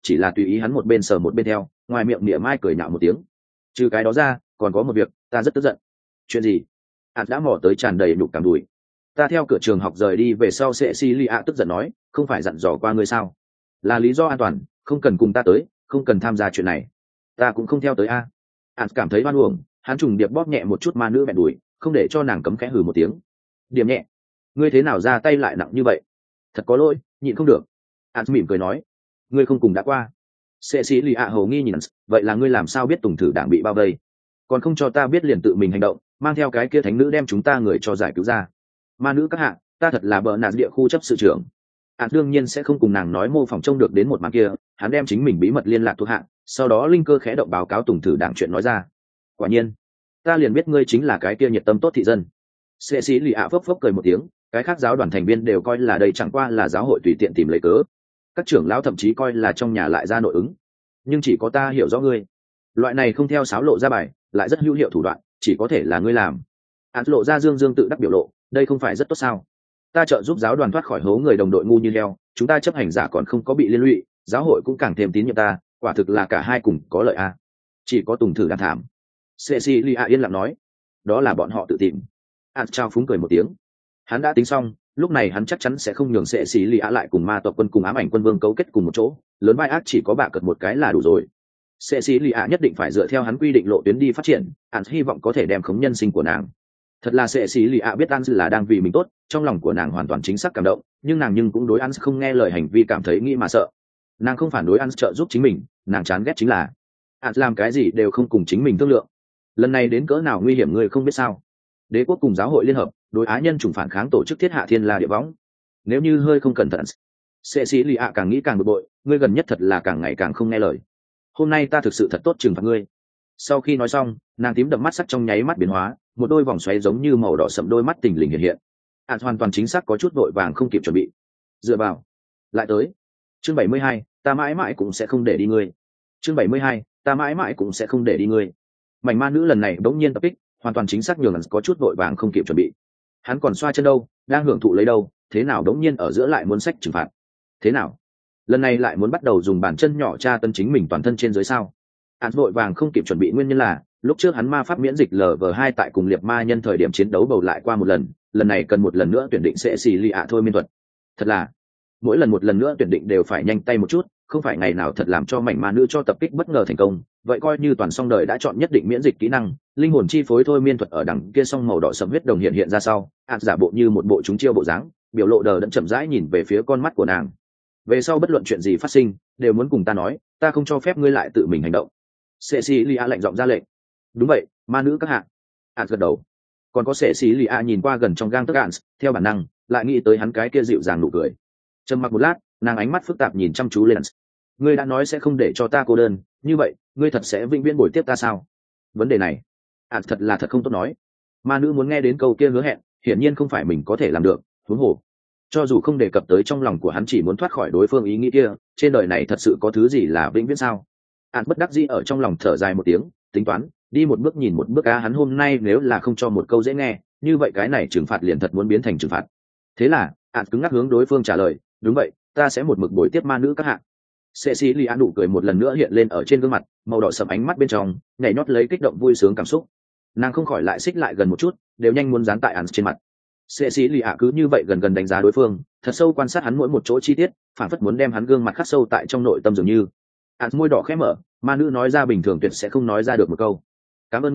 chỉ là tùy ý hắn một bên sờ một bên theo, ngoài miệng mỉa mai cười nhạo một tiếng. Trừ cái đó ra còn có một việc ta rất tức giận. Chuyện gì? Ản đã mò tới tràn đầy nhục cảm đùi. Ta theo cửa trường học rời đi về sau Cecilia tức giận nói, không phải dặn dò qua ngươi sao? Là lý do an toàn, không cần cùng ta tới, không cần tham gia chuyện này. Ta cũng không theo tới a. Ản cảm thấy oan uổng, hắn trùng điệp bóp nhẹ một chút ma nữ bẹn đùi, không để cho nàng cấm khẽ hừ một tiếng. Điểm nhẹ. Ngươi thế nào ra tay lại nặng như vậy? Thật có lỗi, nhịn không được. Ản mỉm cười nói, ngươi không cùng đã qua. Cecilia hầu nghi nhìn, vậy là ngươi làm sao biết Tùng Thử Đảng bị bao vây? Còn không cho ta biết liền tự mình hành động, mang theo cái kia thánh nữ đem chúng ta người cho giải cứu ra. Ma nữ các hạ, ta thật là bợ nạt địa khu chấp sự trưởng. Ản đương nhiên sẽ không cùng nàng nói mô phỏng trông được đến một màn kia, hắn đem chính mình bí mật liên lạc thuộc hạ, sau đó linh cơ khẽ động báo cáo Tùng Thử Đảng chuyện nói ra. Quả nhiên, ta liền biết ngươi chính là cái kia nhiệt tâm tốt thị dân. Cecilia phốc phốc cười một tiếng, cái khác giáo đoàn thành viên đều coi là đây chẳng qua là giáo hội tùy tiện tìm lấy cớ. Các trưởng lão thậm chí coi là trong nhà lại ra nội ứng, nhưng chỉ có ta hiểu rõ ngươi. Loại này không theo sáo lộ ra bài, lại rất hữu hiệu thủ đoạn, chỉ có thể là ngươi làm. Án lộ ra dương dương tự đắc biểu lộ, đây không phải rất tốt sao? Ta trợ giúp giáo đoàn thoát khỏi hố người đồng đội ngu như heo, chúng ta chấp hành giả còn không có bị liên lụy, giáo hội cũng càng thêm tín nhiệm ta, quả thực là cả hai cùng có lợi a. Chỉ có Tùng Thử Đảng thảm. Cecilia yên lặng nói, đó là bọn họ tự tìm. Án trao phúng cười một tiếng. Hắn đã tính xong, lúc này hắn chắc chắn sẽ không nhường Cecilia lại cùng ma tộc quân cùng ám ảnh quân vương cấu kết cùng một chỗ, lớn vai ác chỉ có bạ cật một cái là đủ rồi. Cecilia nhất định phải dựa theo hắn quy định lộ tuyến đi phát triển, hắn hy vọng có thể đem khống nhân sinh của nàng. Thật là Cecilia biết An là đang vì mình tốt, trong lòng của nàng hoàn toàn chính xác cảm động, nhưng nàng cũng đối An không nghe lời hành vi cảm thấy nghĩ mà sợ. Nàng không phản đối An trợ giúp chính mình, nàng chán ghét chính là An làm cái gì đều không cùng chính mình thương lượng. Lần này đến cỡ nào nguy hiểm ngươi không biết sao? Đế quốc cùng giáo hội liên hợp đối á nhân chủng phản kháng tổ chức thiết hạ thiên la địa võng. Nếu như hơi không cẩn thận, Cecilia càng nghĩ càng bực bội, ngươi gần nhất thật là càng ngày càng không nghe lời. Hôm nay ta thực sự thật tốt trừng phạt ngươi. Sau khi nói xong, nàng tím đậm mắt sắc trong nháy mắt biến hóa, một đôi vòng xoáy giống như màu đỏ sậm đôi mắt tình lình hiện hiện. Hoàn toàn chính xác có chút vội vàng không kịp chuẩn bị. Dựa vào, lại tới. Chương 72, ta mãi mãi cũng sẽ không để đi ngươi. Chương 72, ta mãi mãi cũng sẽ không để đi ngươi. Mảnh ma nữ lần này bỗng nhiên tập kích, hoàn toàn chính xác nhường có chút vội vàng không kịp chuẩn bị. Hắn còn xoa chân đâu, đang hưởng thụ lấy đâu, thế nào đống nhiên ở giữa lại muốn sách trừng phạt? Thế nào? Lần này lại muốn bắt đầu dùng bàn chân nhỏ tra tấn chính mình toàn thân trên dưới sao? Hắn vội vàng không kịp chuẩn bị nguyên nhân là, lúc trước hắn ma pháp miễn dịch LV2 tại cùng liệt ma nhân thời điểm chiến đấu bầu lại qua một lần này cần một lần nữa tuyển định sẽ xì lì ạ thôi miên thuật. Thật là, mỗi lần một lần nữa tuyển định đều phải nhanh tay một chút, không phải ngày nào thật làm cho mảnh ma nữ cho tập kích bất ngờ thành công, vậy coi như toàn song đời đã chọn nhất định miễn dịch kỹ năng, linh hồn chi phối thôi miên thuật ở đằng kia song màu đỏ sẫm huyết đồng hiện ra sau, giả bộ như một bộ chúng chiêu bộ dáng, biểu lộ đờ đẫn chậm rãi nhìn về phía con mắt của nàng. Về sau bất luận chuyện gì phát sinh, đều muốn cùng ta nói, ta không cho phép ngươi lại tự mình hành động. Cecilia lạnh giọng ra lệnh. Đúng vậy, ma nữ các hạ. Gật đầu. Còn có Cecilia nhìn qua gần trong gang tấc Ans, theo bản năng, lại nghĩ tới hắn cái kia dịu dàng nụ cười. Trầm mặc một lát, nàng ánh mắt phức tạp nhìn chăm chú lên. Ngươi đã nói sẽ không để cho ta cô đơn, như vậy, ngươi thật sẽ vĩnh viễn bồi tiếp ta sao? Vấn đề này, thật là thật không tốt nói. Ma nữ muốn nghe đến câu kia hứa hẹn, hiển nhiên không phải mình có thể làm được, huống hồ. Cho dù không đề cập tới trong lòng của hắn chỉ muốn thoát khỏi đối phương ý nghĩ kia, trên đời này thật sự có thứ gì là vĩnh viễn sao? Bất đắc dĩ ở trong lòng thở dài một tiếng, tính toán, đi một bước nhìn một bước hắn hôm nay nếu là không cho một câu dễ nghe, như vậy cái này trừng phạt liền thật muốn biến thành trừng phạt. Thế là, cứng ngắc hướng đối phương trả lời, đúng vậy, ta sẽ một mực bồi tiếp ma nữ các hạ. Cecilia nụ cười một lần nữa hiện lên ở trên gương mặt, màu đỏ sẫm ánh mắt bên trong nhảy nhót lấy kích động vui sướng cảm xúc. Nàng không khỏi lại xích lại gần một chút, đều nhanh muốn dán tại trên mặt. Cecilia cứ như vậy gần gần đánh giá đối phương, thật sâu quan sát hắn mỗi một chỗ chi tiết, phản phất muốn đem hắn gương mặt khắc sâu tại trong nội tâm dường như. Môi đỏ khẽ mở, ma nữ nói ra bình thường tuyệt sẽ không nói ra được một câu. Cảm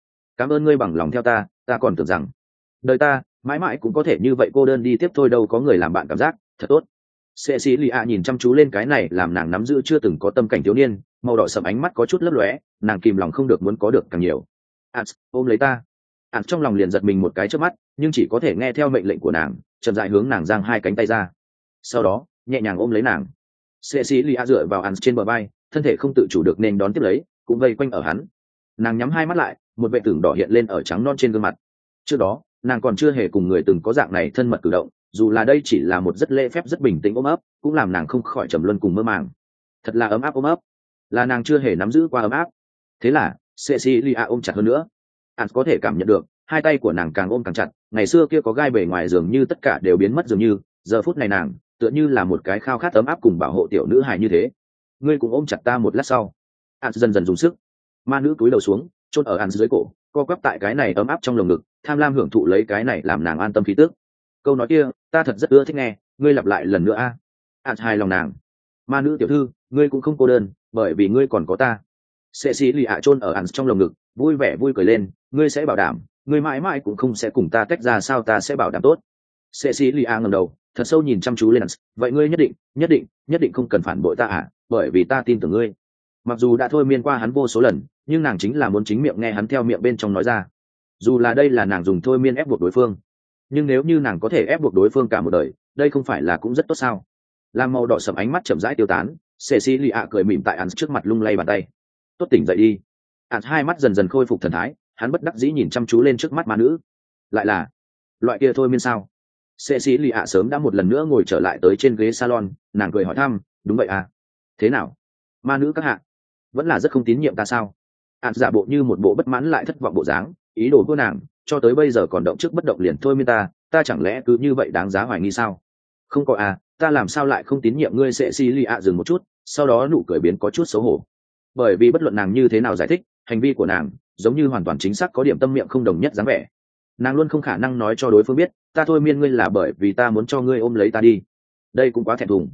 ơn ngươi bằng lòng theo ta, ta còn tưởng rằng đời ta mãi mãi cũng có thể như vậy cô đơn đi tiếp thôi, đâu có người làm bạn cảm giác thật tốt. Cecilia nhìn chăm chú lên cái này làm nàng nắm giữ chưa từng có tâm cảnh thiếu niên, màu đỏ sẫm ánh mắt có chút lấp lóe, nàng kìm lòng không được muốn có được càng nhiều. Ôm lấy ta. Trong lòng liền giật mình một cái trước mắt, nhưng chỉ có thể nghe theo mệnh lệnh của nàng, chậm rãi hướng nàng giang hai cánh tay ra. Sau đó, nhẹ nhàng ôm lấy nàng. Cecilia dựa vào trên bờ vai, thân thể không tự chủ được nên đón tiếp lấy, cũng vây quanh ở hắn. Nàng nhắm hai mắt lại, một vệ tưởng đỏ hiện lên ở trắng non trên gương mặt. Trước đó, nàng còn chưa hề cùng người từng có dạng này thân mật cử động, dù là đây chỉ là một rất lễ phép rất bình tĩnh ôm ấp, cũng làm nàng không khỏi trầm luân cùng mơ màng. Thật là ấm áp ôm ấp, là nàng chưa hề nắm giữ qua ấm áp. Thế là Cecilia ôm chặt hơn nữa. Có thể cảm nhận được, hai tay của nàng càng ôm càng chặt, ngày xưa kia có gai bề ngoài dường như tất cả đều biến mất dường như, giờ phút này nàng tựa như là một cái khao khát ấm áp cùng bảo hộ tiểu nữ hài như thế. ngươi cũng ôm chặt ta một lát sau. Ans dần dần dùng sức, ma nữ cúi đầu xuống chôn ở Ans dưới cổ, co quắp tại cái này ấm áp trong lồng ngực, tham lam hưởng thụ lấy cái này làm nàng an tâm khí tức. Câu nói kia ta thật rất ưa thích nghe, ngươi lặp lại lần nữa a. Ans hài lòng nàng. Ma nữ tiểu thư, ngươi cũng không cô đơn, bởi vì ngươi còn có ta. Cecilia chôn ở Ans trong lồng ngực, vui vẻ vui cười lên, ngươi sẽ bảo đảm, ngươi mãi mãi cũng không sẽ cùng ta tách ra sao? Ta sẽ bảo đảm tốt. Cecilia ngẩng đầu, thật sâu nhìn chăm chú lên Ans, vậy ngươi nhất định không cần phản bội ta à, bởi vì ta tin tưởng ngươi. Mặc dù đã thôi miên qua hắn vô số lần, nhưng nàng chính là muốn chính miệng nghe hắn theo miệng bên trong nói ra. Dù là đây là nàng dùng thôi miên ép buộc đối phương, nhưng nếu như nàng có thể ép buộc đối phương cả một đời, đây không phải là cũng rất tốt sao? Lam màu đỏ sẫm ánh mắt chậm rãi tiêu tán, Cecilia cười mỉm tại Ans trước mặt lung lay bàn tay. Tốt, tỉnh dậy đi. Ans hai mắt dần dần khôi phục thần thái, hắn bất đắc dĩ nhìn chăm chú lên trước mắt ma nữ. Lại là loại kia thôi miên sao? Cecilia sớm đã một lần nữa ngồi trở lại tới trên ghế salon, nàng cười hỏi thăm, đúng vậy à? Thế nào? Ma nữ các hạ, vẫn là rất không tín nhiệm ta sao? Ans giả bộ như một bộ bất mãn lại thất vọng bộ dáng, ý đồ của nàng, cho tới bây giờ còn động trước bất động liền thôi miên ta chẳng lẽ cứ như vậy đáng giá hoài nghi sao? Không có à, ta làm sao lại không tín nhiệm ngươi? Cecilia dừng một chút, sau đó nụ cười biến có chút xấu hổ. Bởi vì bất luận nàng như thế nào giải thích, hành vi của nàng giống như hoàn toàn chính xác có điểm tâm miệng không đồng nhất dáng vẻ. Nàng luôn không khả năng nói cho đối phương biết, ta thôi miên ngươi là bởi vì ta muốn cho ngươi ôm lấy ta đi. Đây cũng quá thẹn thùng.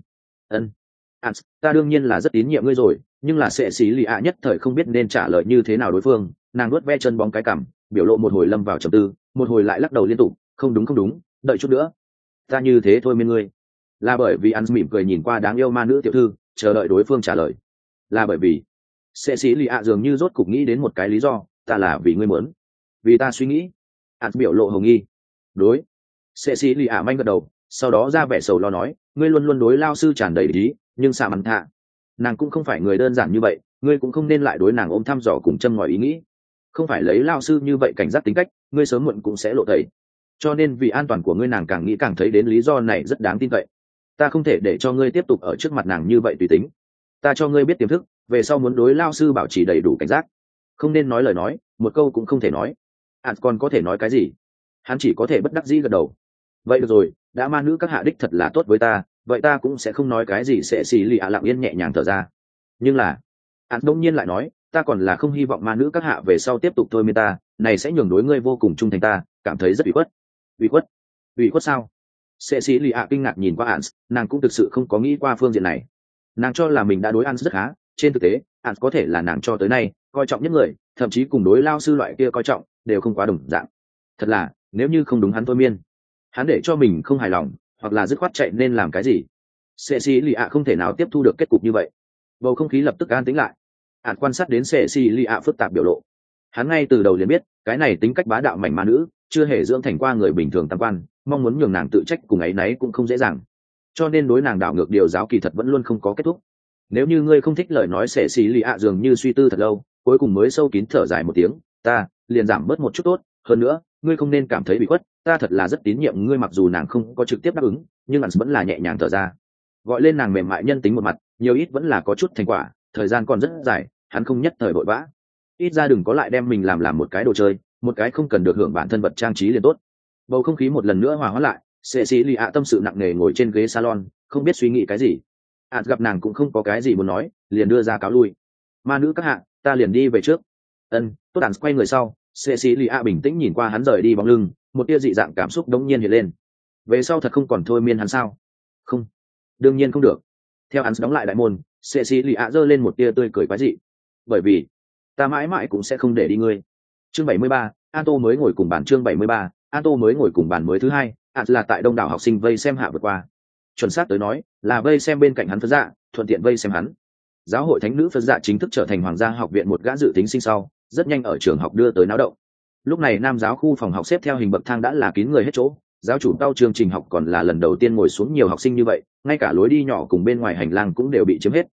Ans, ta đương nhiên là rất tín nhiệm ngươi rồi, nhưng là Cecilia nhất thời không biết nên trả lời như thế nào đối phương. Nàng nuốt ve chân bóng cái cằm, biểu lộ một hồi lâm vào trầm tư, một hồi lại lắc đầu liên tục, không đúng, đợi chút nữa. Ta như thế thôi miên ngươi là bởi vì Ans mỉm cười nhìn qua đáng yêu ma nữ tiểu thư, chờ đợi đối phương trả lời. Là bởi vì Cecilia dường như rốt cục nghĩ đến một cái lý do, ta là vì ngươi muốn, vì ta suy nghĩ. Ans biểu lộ hồng nghi. Đối. Cecilia manh gật đầu, sau đó ra vẻ sầu lo nói, ngươi luôn luôn đối lao sư tràn đầy ý, nhưng xạ mặn thạ, nàng cũng không phải người đơn giản như vậy, ngươi cũng không nên lại đối nàng ôm thăm dò cùng châm ngòi ý nghĩ. Không phải lấy lao sư như vậy cảnh giác tính cách, ngươi sớm muộn cũng sẽ lộ tẩy. Cho nên vì an toàn của ngươi, nàng càng nghĩ càng thấy đến lý do này rất đáng tin cậy. Ta không thể để cho ngươi tiếp tục ở trước mặt nàng như vậy tùy tính. Ta cho ngươi biết tiềm thức, về sau muốn đối lao sư bảo trì đầy đủ cảnh giác, không nên nói lời nói, một câu cũng không thể nói. Còn có thể nói cái gì? Hắn chỉ có thể bất đắc dĩ gật đầu. Vậy được rồi, đã ma nữ các hạ đích thật là tốt với ta, vậy ta cũng sẽ không nói cái gì. Sẽ xì lì lặng yên nhẹ nhàng thở ra. Nhưng là đông nhiên lại nói, ta còn là không hy vọng ma nữ các hạ về sau tiếp tục thôi miên ta, này sẽ nhường đối ngươi vô cùng trung thành, ta cảm thấy rất ủy khuất sao? Sẽ xì lì kinh ngạc nhìn qua Ans, nàng cũng thực sự không có nghĩ qua phương diện này. Nàng cho là mình đã đối Ans rất khá, trên thực tế Ans có thể là nàng cho tới nay coi trọng nhất người, thậm chí cùng đối lao sư loại kia coi trọng đều không quá đồng dạng. Thật là, nếu như không đúng hắn thôi miên, hắn để cho mình không hài lòng, hoặc là dứt khoát chạy nên làm cái gì. Cecilia không thể nào tiếp thu được kết cục như vậy. Bầu không khí lập tức an tĩnh lại. Hắn quan sát đến Cecilia phức tạp biểu lộ, hắn ngay từ đầu liền biết cái này tính cách bá đạo mảnh ma nữ chưa hề dưỡng thành qua người bình thường tam quan, mong muốn nhường nàng tự trách cùng ấy nấy cũng không dễ dàng, cho nên đối nàng đảo ngược điều giáo kỳ thật vẫn luôn không có kết thúc. Nếu như ngươi không thích lời nói, Cecilia dường như suy tư thật lâu, cuối cùng mới sâu kín thở dài một tiếng, ta liền giảm bớt một chút tốt, hơn nữa ngươi không nên cảm thấy bị khuất, ta thật là rất tín nhiệm ngươi. Mặc dù nàng không có trực tiếp đáp ứng, nhưng Ans vẫn là nhẹ nhàng thở ra, gọi lên nàng mềm mại nhân tính một mặt, nhiều ít vẫn là có chút thành quả, thời gian còn rất dài, hắn không nhất thời vội vã, ít ra đừng có lại đem mình làm một cái đồ chơi, một cái không cần được hưởng bản thân vật trang trí liền tốt. Bầu không khí một lần nữa hòa hóa lại, Cecilia tâm sự nặng nề ngồi trên ghế salon, không biết suy nghĩ cái gì. Ans gặp nàng cũng không có cái gì muốn nói, liền đưa ra cáo lui. Ma nữ các hạ, ta liền đi về trước. Tốt. Ans quay người sau, Cecilia bình tĩnh nhìn qua hắn rời đi bóng lưng, một tia dị dạng cảm xúc đống nhiên hiện lên. Về sau thật không còn thôi miên hắn sao? Không, đương nhiên không được. Theo Ans đóng lại đại môn, Cecilia giơ lên một tia tươi cười quái dị. Bởi vì ta mãi mãi cũng sẽ không để đi ngươi. Chương 73, Anto mới ngồi cùng bàn. Chương 73, Anto mới ngồi cùng bàn mới thứ hai. Ans là tại đông đảo học sinh vây xem hạ vượt qua. Chuẩn xác tới nói, là vây xem bên cạnh hắn Phật dạ, thuận tiện vây xem hắn. Giáo hội thánh nữ Phật dạ chính thức trở thành hoàng gia học viện một gã dự tính sinh sau, rất nhanh ở trường học đưa tới náo động. Lúc này nam giáo khu phòng học xếp theo hình bậc thang đã là kín người hết chỗ, giáo chủ cao chương trình học còn là lần đầu tiên ngồi xuống nhiều học sinh như vậy, ngay cả lối đi nhỏ cùng bên ngoài hành lang cũng đều bị chiếm hết.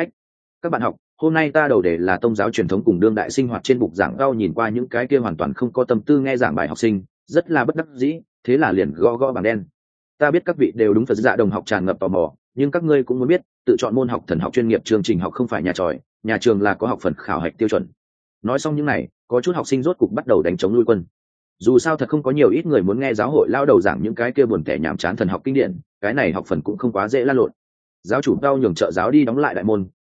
Các bạn học, hôm nay ta đầu đề là tôn giáo truyền thống cùng đương đại sinh hoạt. Trên bục giảng cao nhìn qua những cái kia hoàn toàn không có tâm tư nghe giảng bài học sinh, rất là bất đắc dĩ, thế là liền gõ bảng đen. Ta biết các vị đều đúng Phật dạ đồng học tràn ngập tò mò, nhưng các ngươi cũng muốn biết, tự chọn môn học thần học chuyên nghiệp chương trình học không phải nhà tròi, nhà trường là có học phần khảo hạch tiêu chuẩn. Nói xong những này, có chút học sinh rốt cục bắt đầu đánh chống lui quân. Dù sao thật không có nhiều ít người muốn nghe giáo hội lao đầu giảng những cái kia buồn tẻ nhàm chán thần học kinh điển, cái này học phần cũng không quá dễ lan lộn. Giáo chủ cao nhường trợ giáo đi đóng lại đại môn,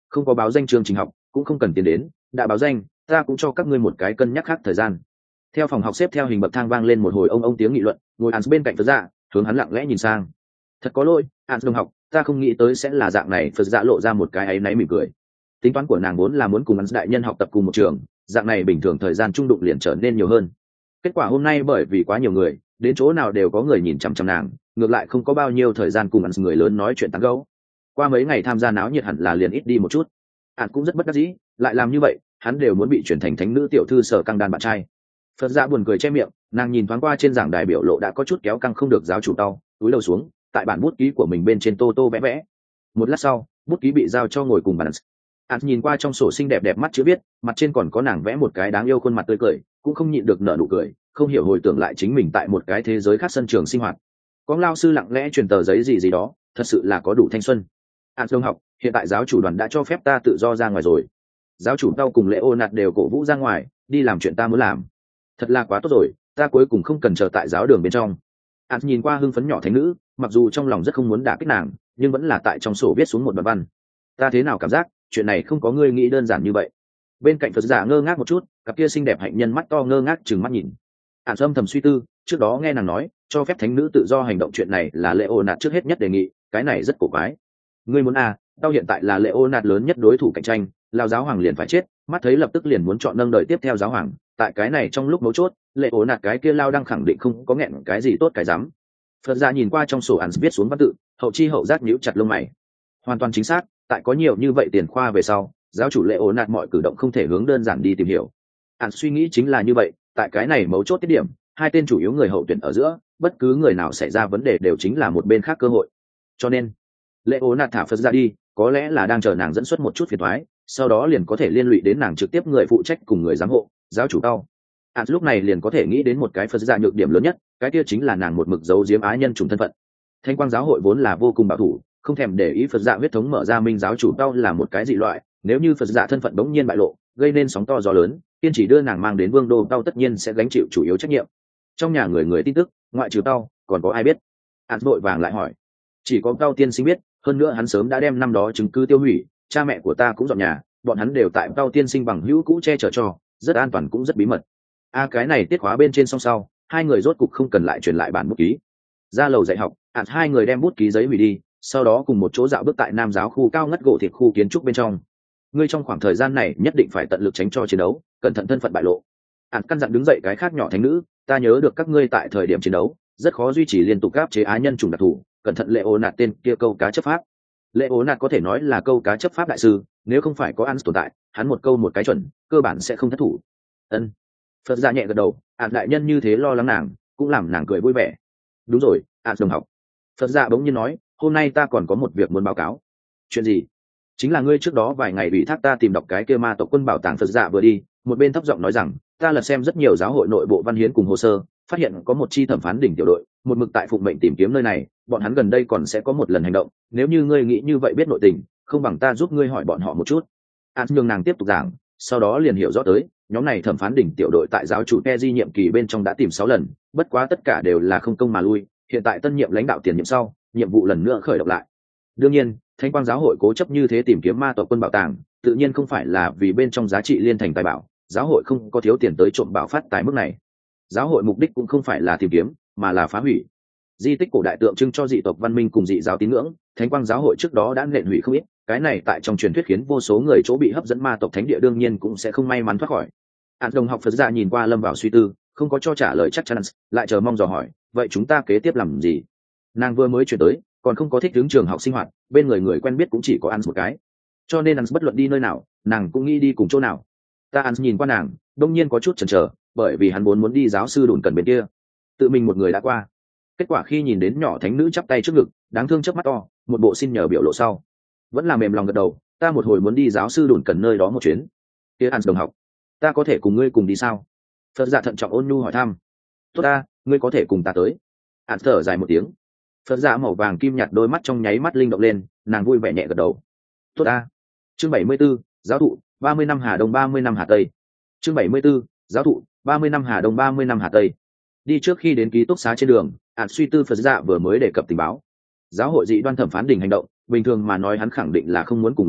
không có báo danh chương trình học cũng không cần tiền đến, đã báo danh ta cũng cho các ngươi một cái cân nhắc khác thời gian. Theo phòng học xếp theo hình bậc thang vang lên một hồi ông tiếng nghị luận, ngồi Ans bên cạnh Phật Dạ hướng hắn lặng lẽ nhìn sang. Thật có lỗi Ans đồng học, ta không nghĩ tới sẽ là dạng này. Phật Dạ lộ ra một cái áy náy mỉm cười. Tính toán của nàng vốn là muốn cùng Ans đại nhân học tập cùng một trường, dạng này bình thường thời gian trung đụng liền trở nên nhiều hơn. Kết quả hôm nay bởi vì quá nhiều người, đến chỗ nào đều có người nhìn chằm chằm nàng, ngược lại không có bao nhiêu thời gian cùng Ans người lớn nói chuyện tán gẫu. Qua mấy ngày tham gia náo nhiệt hẳn là liền ít đi một chút. Ans cũng rất bất đắc dĩ, lại làm như vậy hắn đều muốn bị chuyển thành thánh nữ tiểu thư Sở Căng Đan bạn trai. Phật Dạ buồn cười che miệng, nàng nhìn thoáng qua trên giảng đài biểu lộ đã có chút kéo căng không được giáo chủ tao, túi đầu xuống tại bản bút ký của mình bên trên tô tô vẽ vẽ. Một lát sau bút ký bị giao cho ngồi cùng bàn. Hắn nhìn qua trong sổ xinh đẹp đẹp mắt chữ viết, mặt trên còn có nàng vẽ một cái đáng yêu khuôn mặt tươi cười, cũng không nhịn được nở nụ cười, không hiểu hồi tưởng lại chính mình tại một cái thế giới khác sân trường sinh hoạt. Có lao sư lặng lẽ truyền tờ giấy gì gì đó, thật sự là có đủ thanh xuân. Đồng học, hiện tại giáo chủ đoàn đã cho phép ta tự do ra ngoài rồi. Giáo chủ tao cùng Leonard đều cổ vũ ra ngoài, đi làm chuyện ta muốn làm. Thật là quá tốt rồi, ta cuối cùng không cần chờ tại giáo đường bên trong. Hắn nhìn qua hưng phấn nhỏ thánh nữ, mặc dù trong lòng rất không muốn đả kích nàng, nhưng vẫn là tại trong sổ viết xuống một đoạn văn. Ta thế nào cảm giác chuyện này không có ngươi nghĩ đơn giản như vậy. Bên cạnh Phật Giả ngơ ngác một chút, cặp kia xinh đẹp hạnh nhân mắt to ngơ ngác chừng mắt nhìn. Hắn âm thầm suy tư, trước đó nghe nàng nói cho phép thánh nữ tự do hành động chuyện này là Leonard trước hết nhất đề nghị, cái này rất cổ quái. Ngươi muốn tao hiện tại là Leonard lớn nhất đối thủ cạnh tranh, lao giáo hoàng liền phải chết, mắt thấy lập tức liền muốn chọn nâng đời tiếp theo giáo hoàng, tại cái này trong lúc mấu chốt Leonard cái kia lao đang khẳng định không có nghẹn cái gì tốt cái dám. Phật Giả nhìn qua trong sổ Hắn viết xuống văn tự, hậu chi hậu giác nhíu chặt lông mày. Hoàn toàn chính xác, tại có nhiều như vậy tiền khoa về sau, giáo chủ Leonard mọi cử động không thể hướng đơn giản đi tìm hiểu. Hắn suy nghĩ chính là như vậy, tại cái này mấu chốt tiết điểm, hai tên chủ yếu người hậu tuyển ở giữa, bất cứ người nào xảy ra vấn đề đều chính là một bên khác cơ hội. Cho nên Leonard thả Phật Giả đi, có lẽ là đang chờ nàng dẫn xuất một chút phiền toái, sau đó liền có thể liên lụy đến nàng trực tiếp người phụ trách cùng người giám hộ, giáo chủ tao. Lúc này liền có thể nghĩ đến một cái Phật Giả nhược điểm lớn nhất, cái kia chính là nàng một mực giấu giếm á nhân chủng thân phận. Thanh quang giáo hội vốn là vô cùng bảo thủ, không thèm để ý Phật Giả huyết thống mở ra minh giáo chủ tao là một cái dị loại, nếu như Phật Giả thân phận bỗng nhiên bại lộ, gây nên sóng to gió lớn, kiên chỉ đưa nàng mang đến vương đô tao tất nhiên sẽ gánh chịu chủ yếu trách nhiệm. Trong nhà người tin tức, ngoại trừ tao, còn có ai biết? Vội vàng lại hỏi. Chỉ có tao tiên sinh biết, hơn nữa hắn sớm đã đem năm đó chứng cứ tiêu hủy, cha mẹ của ta cũng dọn nhà, bọn hắn đều tại tao tiên sinh bằng hữu cũ che chở cho, rất an toàn cũng rất bí mật. Cái này tiết khóa bên trên song sau, hai người rốt cục không cần lại truyền lại bản bút ký. Ra lầu dạy học, hai người đem bút ký giấy hủy đi, sau đó cùng một chỗ dạo bước tại nam giáo khu cao ngất gỗ thiệt khu kiến trúc bên trong. Ngươi trong khoảng thời gian này nhất định phải tận lực tránh cho chiến đấu, cẩn thận thân phận bại lộ. Căn dặn đứng dậy cái khác nhỏ thánh nữ, ta nhớ được các ngươi tại thời điểm chiến đấu rất khó duy trì liên tục áp chế á nhân chủng đặc thù, cẩn thận Leonard tên kia câu cá chấp pháp. Leonard có thể nói là câu cá chấp pháp đại sư, nếu không phải có Ans tồn tại, hắn một câu một cái chuẩn, cơ bản sẽ không thất thủ. Ân. Phật Giả nhẹ gật đầu, đại nhân như thế lo lắng nàng, cũng làm nàng cười vui vẻ. Đúng rồi, đồng học. Phật Giả bỗng nhiên nói, hôm nay ta còn có một việc muốn báo cáo. Chuyện gì? Chính là ngươi trước đó vài ngày ủy thác ta tìm đọc cái kia ma tộc quân bảo tàng. Phật Giả vừa đi, một bên thấp giọng nói rằng, ta lật xem rất nhiều giáo hội nội bộ văn hiến cùng hồ sơ, phát hiện có một chi thẩm phán đỉnh tiểu đội, một mực tại phụng mệnh tìm kiếm nơi này, bọn hắn gần đây còn sẽ có một lần hành động, nếu như ngươi nghĩ như vậy biết nội tình, không bằng ta giúp ngươi hỏi bọn họ một chút. Nhường nàng tiếp tục giảng, sau đó liền hiểu rõ tới, nhóm này thẩm phán đỉnh tiểu đội tại giáo chủ Peji nhiệm kỳ bên trong đã tìm 6 lần, bất quá tất cả đều là không công mà lui, hiện tại tân nhiệm lãnh đạo tiền nhiệm sau, nhiệm vụ lần nữa khởi động lại. Đương nhiên, Thánh Quang giáo hội cố chấp như thế tìm kiếm ma tộc quân bảo tàng, tự nhiên không phải là vì bên trong giá trị liên thành tài bảo, giáo hội không có thiếu tiền tới trộm bảo phát tài mức này. Giáo hội mục đích cũng không phải là tìm kiếm, mà là phá hủy. Di tích cổ đại tượng trưng cho dị tộc văn minh cùng dị giáo tín ngưỡng, Thánh Quang giáo hội trước đó đã nện hủy không ít, cái này tại trong truyền thuyết khiến vô số người chỗ bị hấp dẫn ma tộc thánh địa đương nhiên cũng sẽ không may mắn thoát khỏi. Đồng học Phật Giả nhìn qua lâm vào suy tư, không có cho trả lời chắc chắn, lại chờ mong dò hỏi, vậy chúng ta kế tiếp làm gì? Nàng vừa mới chuyển tới, còn không có thích ứng trường học sinh hoạt, bên người quen biết cũng chỉ có một cái, cho nên bất luận đi nơi nào, nàng cũng nghĩ đi cùng chỗ nào. Ta nhìn qua nàng, đông nhiên có chút chần chờ, bởi vì hắn muốn đi giáo sư Đùn Cần bên kia, tự mình một người đã qua. Kết quả khi nhìn đến nhỏ thánh nữ chắp tay trước ngực, đáng thương chớp mắt to, một bộ xin nhờ biểu lộ sau, vẫn là mềm lòng gật đầu. Ta một hồi muốn đi giáo sư Đùn Cần nơi đó một chuyến. Kia đồng học, ta có thể cùng ngươi cùng đi sao? Phật Giả thận trọng ôn nhu hỏi thăm. Tốt ta, ngươi có thể cùng ta tới. Thở dài một tiếng. Phật Giả màu vàng kim nhạt đôi mắt trong nháy mắt linh động lên, nàng vui vẻ nhẹ gật đầu. Tốt ta. Chương 74, giáo thụ, 30 năm Hà Đông 30 năm Hà Tây. Chương 74, giáo thụ, 30 năm Hà Đông 30 năm Hà Tây. Đi trước khi đến ký túc xá trên đường, suy tư Phật Giả vừa mới đề cập tình báo. Giáo hội dị đoan thẩm phán đỉnh hành động, bình thường mà nói hắn khẳng định là không muốn cùng lấy đi,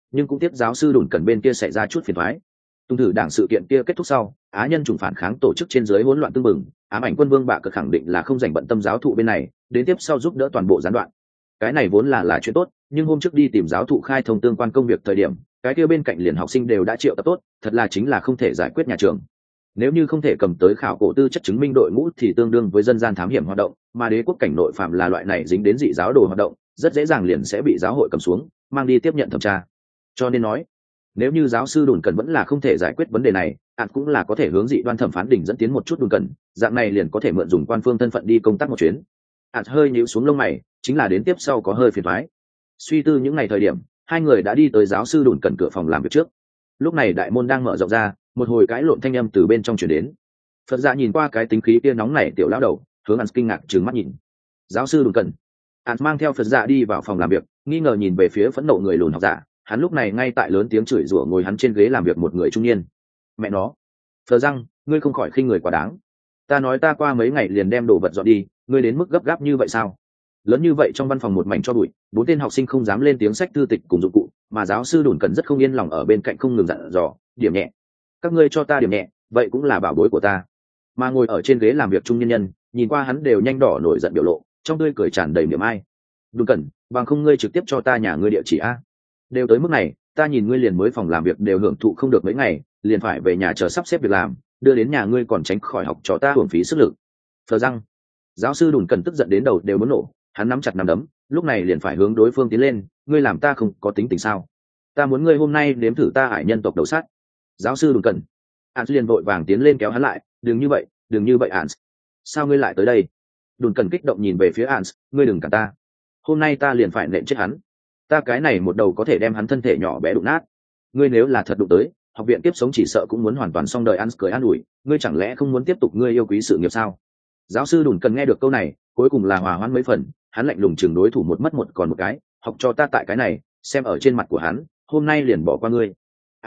nhưng cũng tiếp giáo sư đùn cần bên kia xảy ra chút phiền thoái. Tung thử đảng sự kiện kia kết thúc sau, Á nhân chủng phản kháng tổ chức trên dưới hỗn loạn tương bừng, ám ảnh quân vương bạ cực khẳng định là không dành bận tâm giáo thụ bên này, đến tiếp sau giúp đỡ toàn bộ gián đoạn. Cái này vốn là chuyện tốt, nhưng hôm trước đi tìm giáo thụ khai thông tương quan công việc thời điểm, cái kia bên cạnh liền học sinh đều đã triệu tập tốt, thật là chính là không thể giải quyết nhà trường. Nếu như không thể cầm tới khảo cổ tư chất chứng minh đội ngũ thì tương đương với dân gian thám hiểm hoạt động, mà đế quốc cảnh nội phạm là loại này dính đến dị giáo đồ hoạt động, rất dễ dàng liền sẽ bị giáo hội cầm xuống, mang đi tiếp nhận thẩm tra. Cho nên nói, nếu như giáo sư đùn cần vẫn là không thể giải quyết vấn đề này, cũng là có thể hướng dị đoan thẩm phán đỉnh dẫn tiến một chút đùn cần, dạng này liền có thể mượn dùng quan phương thân phận đi công tác một chuyến. Hơi nhíu xuống lông mày, chính là đến tiếp sau có hơi phiền toái. Suy tư những ngày thời điểm, hai người đã đi tới giáo sư đùn cần cửa phòng làm việc trước. Lúc này đại môn đang mở rộng ra, một hồi cãi lộn thanh âm từ bên trong truyền đến. Phật Dạ nhìn qua cái tính khí kia nóng nảy tiểu lão đầu, hướng Ans kinh ngạc trừng mắt nhìn. Giáo sư đùn cần. Ans mang theo Phật Dạ đi vào phòng làm việc, nghi ngờ nhìn về phía phẫn nộ người lùn học giả. Hắn lúc này ngay tại lớn tiếng chửi rủa ngồi hắn trên ghế làm việc một người trung niên. Mẹ nó, Phờ răng, ngươi không khỏi khinh người quá đáng. Ta nói ta qua mấy ngày liền đem đồ vật dọn đi, ngươi đến mức gấp gáp như vậy sao? Lớn như vậy trong văn phòng một mảnh cho bụi, 4 tên học sinh không dám lên tiếng sách thư tịch cùng dụng cụ, mà giáo sư đùn cần rất không yên lòng ở bên cạnh không ngừng dặn dò, điểm nhẹ. Các ngươi cho ta điểm nhẹ, vậy cũng là bảo bối của ta. Mà ngồi ở trên ghế làm việc trung nhân nhân, nhìn qua hắn đều nhanh đỏ nổi giận biểu lộ, trong tươi cười tràn đầy niềm ai. Đùn cần, bằng không ngươi trực tiếp cho ta nhà ngươi địa chỉ a. Đều tới mức này, ta nhìn ngươi liền mới phòng làm việc đều hưởng thụ không được mấy ngày, liền phải về nhà chờ sắp xếp việc làm, đưa đến nhà ngươi còn tránh khỏi học cho ta hưởng phí sức lực. Phờ răng. Giáo sư đùn cần tức giận đến đầu đều muốn nổ, hắn nắm chặt nắm đấm, lúc này liền phải hướng đối phương tiến lên, ngươi làm ta không có tính tình sao? Ta muốn ngươi hôm nay nếm thử ta ải nhân tộc đầu sát. Giáo sư đùn cần. Ans liền vội vàng tiến lên kéo hắn lại, đừng như vậy Ans. Sao ngươi lại tới đây? Đùn cần kích động nhìn về phía Ans, ngươi đừng cản ta. Hôm nay ta liền phải nện chết hắn. Ta cái này một đầu có thể đem hắn thân thể nhỏ bé đụng nát. Ngươi nếu là thật đụng tới, học viện tiếp sống chỉ sợ cũng muốn hoàn toàn xong đời. Ans cười an ủi, ngươi chẳng lẽ không muốn tiếp tục ngươi yêu quý sự nghiệp sao? Giáo sư đùn cần nghe được câu này, cuối cùng là hòa hoãn mấy phần, hắn lạnh lùng chừng đối thủ một mất một còn một cái, học cho ta tại cái này, xem ở trên mặt của hắn, hôm nay liền bỏ qua ngươi.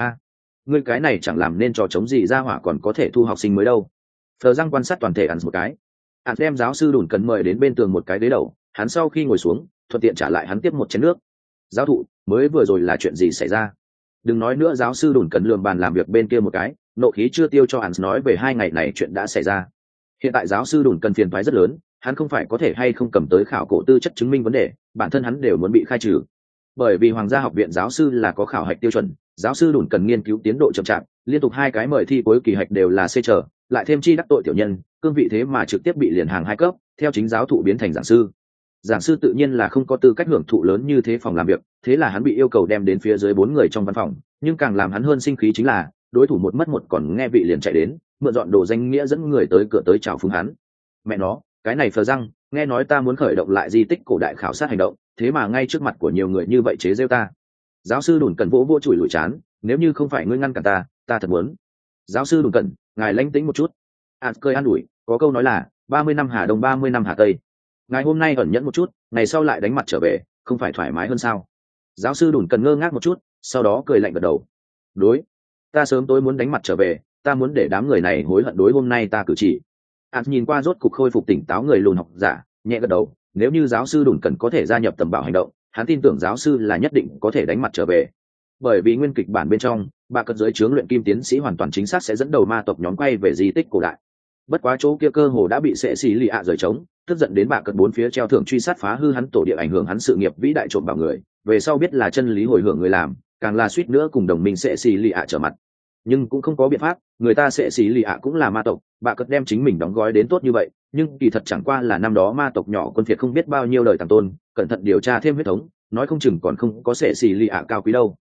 Ngươi cái này chẳng làm nên trò chống gì ra hỏa còn có thể thu học sinh mới đâu. Phờ răng quan sát toàn thể Ans một cái. Ans đem giáo sư đùn cần mời đến bên tường một cái ghế đầu, hắn sau khi ngồi xuống, thuận tiện trả lại hắn tiếp một chén nước. Giáo thụ, mới vừa rồi là chuyện gì xảy ra? Đừng nói nữa, giáo sư đùn cần lườm bàn làm việc bên kia một cái, nộ khí chưa tiêu cho Ans nói về 2 ngày này chuyện đã xảy ra. Hiện tại giáo sư đùn cần phiền toái rất lớn, hắn không phải có thể hay không cầm tới khảo cổ tư chất chứng minh vấn đề, bản thân hắn đều muốn bị khai trừ. Bởi vì Hoàng gia học viện giáo sư là có khảo hạch tiêu chuẩn, giáo sư đùn cần nghiên cứu tiến độ chậm chạp, liên tục 2 cái mời thi cuối kỳ hạch đều là C trở, lại thêm chi đắc tội tiểu nhân, cương vị thế mà trực tiếp bị liền hàng 2 cấp, theo chính giáo thụ biến thành giảng sư. Giảng sư tự nhiên là không có tư cách hưởng thụ lớn như thế phòng làm việc, thế là hắn bị yêu cầu đem đến phía dưới 4 người trong văn phòng, nhưng càng làm hắn hơn sinh khí chính là, đối thủ một mất một còn nghe vị liền chạy đến, mượn dọn đồ danh nghĩa dẫn người tới cửa tới chào phúng hắn. Mẹ nó, cái này Phờ răng, nghe nói ta muốn khởi động lại di tích cổ đại khảo sát hành động, thế mà ngay trước mặt của nhiều người như vậy chế giễu ta. Giáo sư đùn cần vỗ chùi lùi chán, nếu như không phải ngươi ngăn cản ta thật muốn. Giáo sư đùn cần, ngài lãnh tĩnh một chút. Cười an ủi, có câu nói là 30 năm Hà Đông 30 năm Hà Tây. Ngài hôm nay ẩn nhẫn một chút, ngày sau lại đánh mặt trở về, không phải thoải mái hơn sao? Giáo sư đùn cần ngơ ngác một chút, sau đó cười lạnh gật đầu. Đối, ta sớm tối muốn đánh mặt trở về, ta muốn để đám người này hối hận đối hôm nay ta cử chỉ. Nhìn qua rốt cục khôi phục tỉnh táo người lùn học giả, nhẹ gật đầu, nếu như giáo sư đùn cần có thể gia nhập tầm bảo hành động, hắn tin tưởng giáo sư là nhất định có thể đánh mặt trở về. Bởi vì nguyên kịch bản bên trong, bà cất dưới trướng luyện kim tiến sĩ hoàn toàn chính xác sẽ dẫn đầu ma tộc nhóm quay về di tích cổ đại. Bất quá chỗ kia cơ hồ đã bị sệ xì lì ạ rời trống, tức giận đến bà cất 4 phía treo thưởng truy sát phá hư hắn tổ địa, ảnh hưởng hắn sự nghiệp vĩ đại trộm bảo người, về sau biết là chân lý hồi hưởng người làm, càng là suýt nữa cùng đồng minh sệ xì lì ạ trở mặt. Nhưng cũng không có biện pháp, người ta sệ xì lì ạ cũng là ma tộc, bà cất đem chính mình đóng gói đến tốt như vậy, nhưng kỳ thật chẳng qua là năm đó ma tộc nhỏ quân phiệt không biết bao nhiêu đời tàng tôn, cẩn thận điều tra thêm huyết thống, nói không chừng còn không có sệ xì lì ạ cao quý đâu.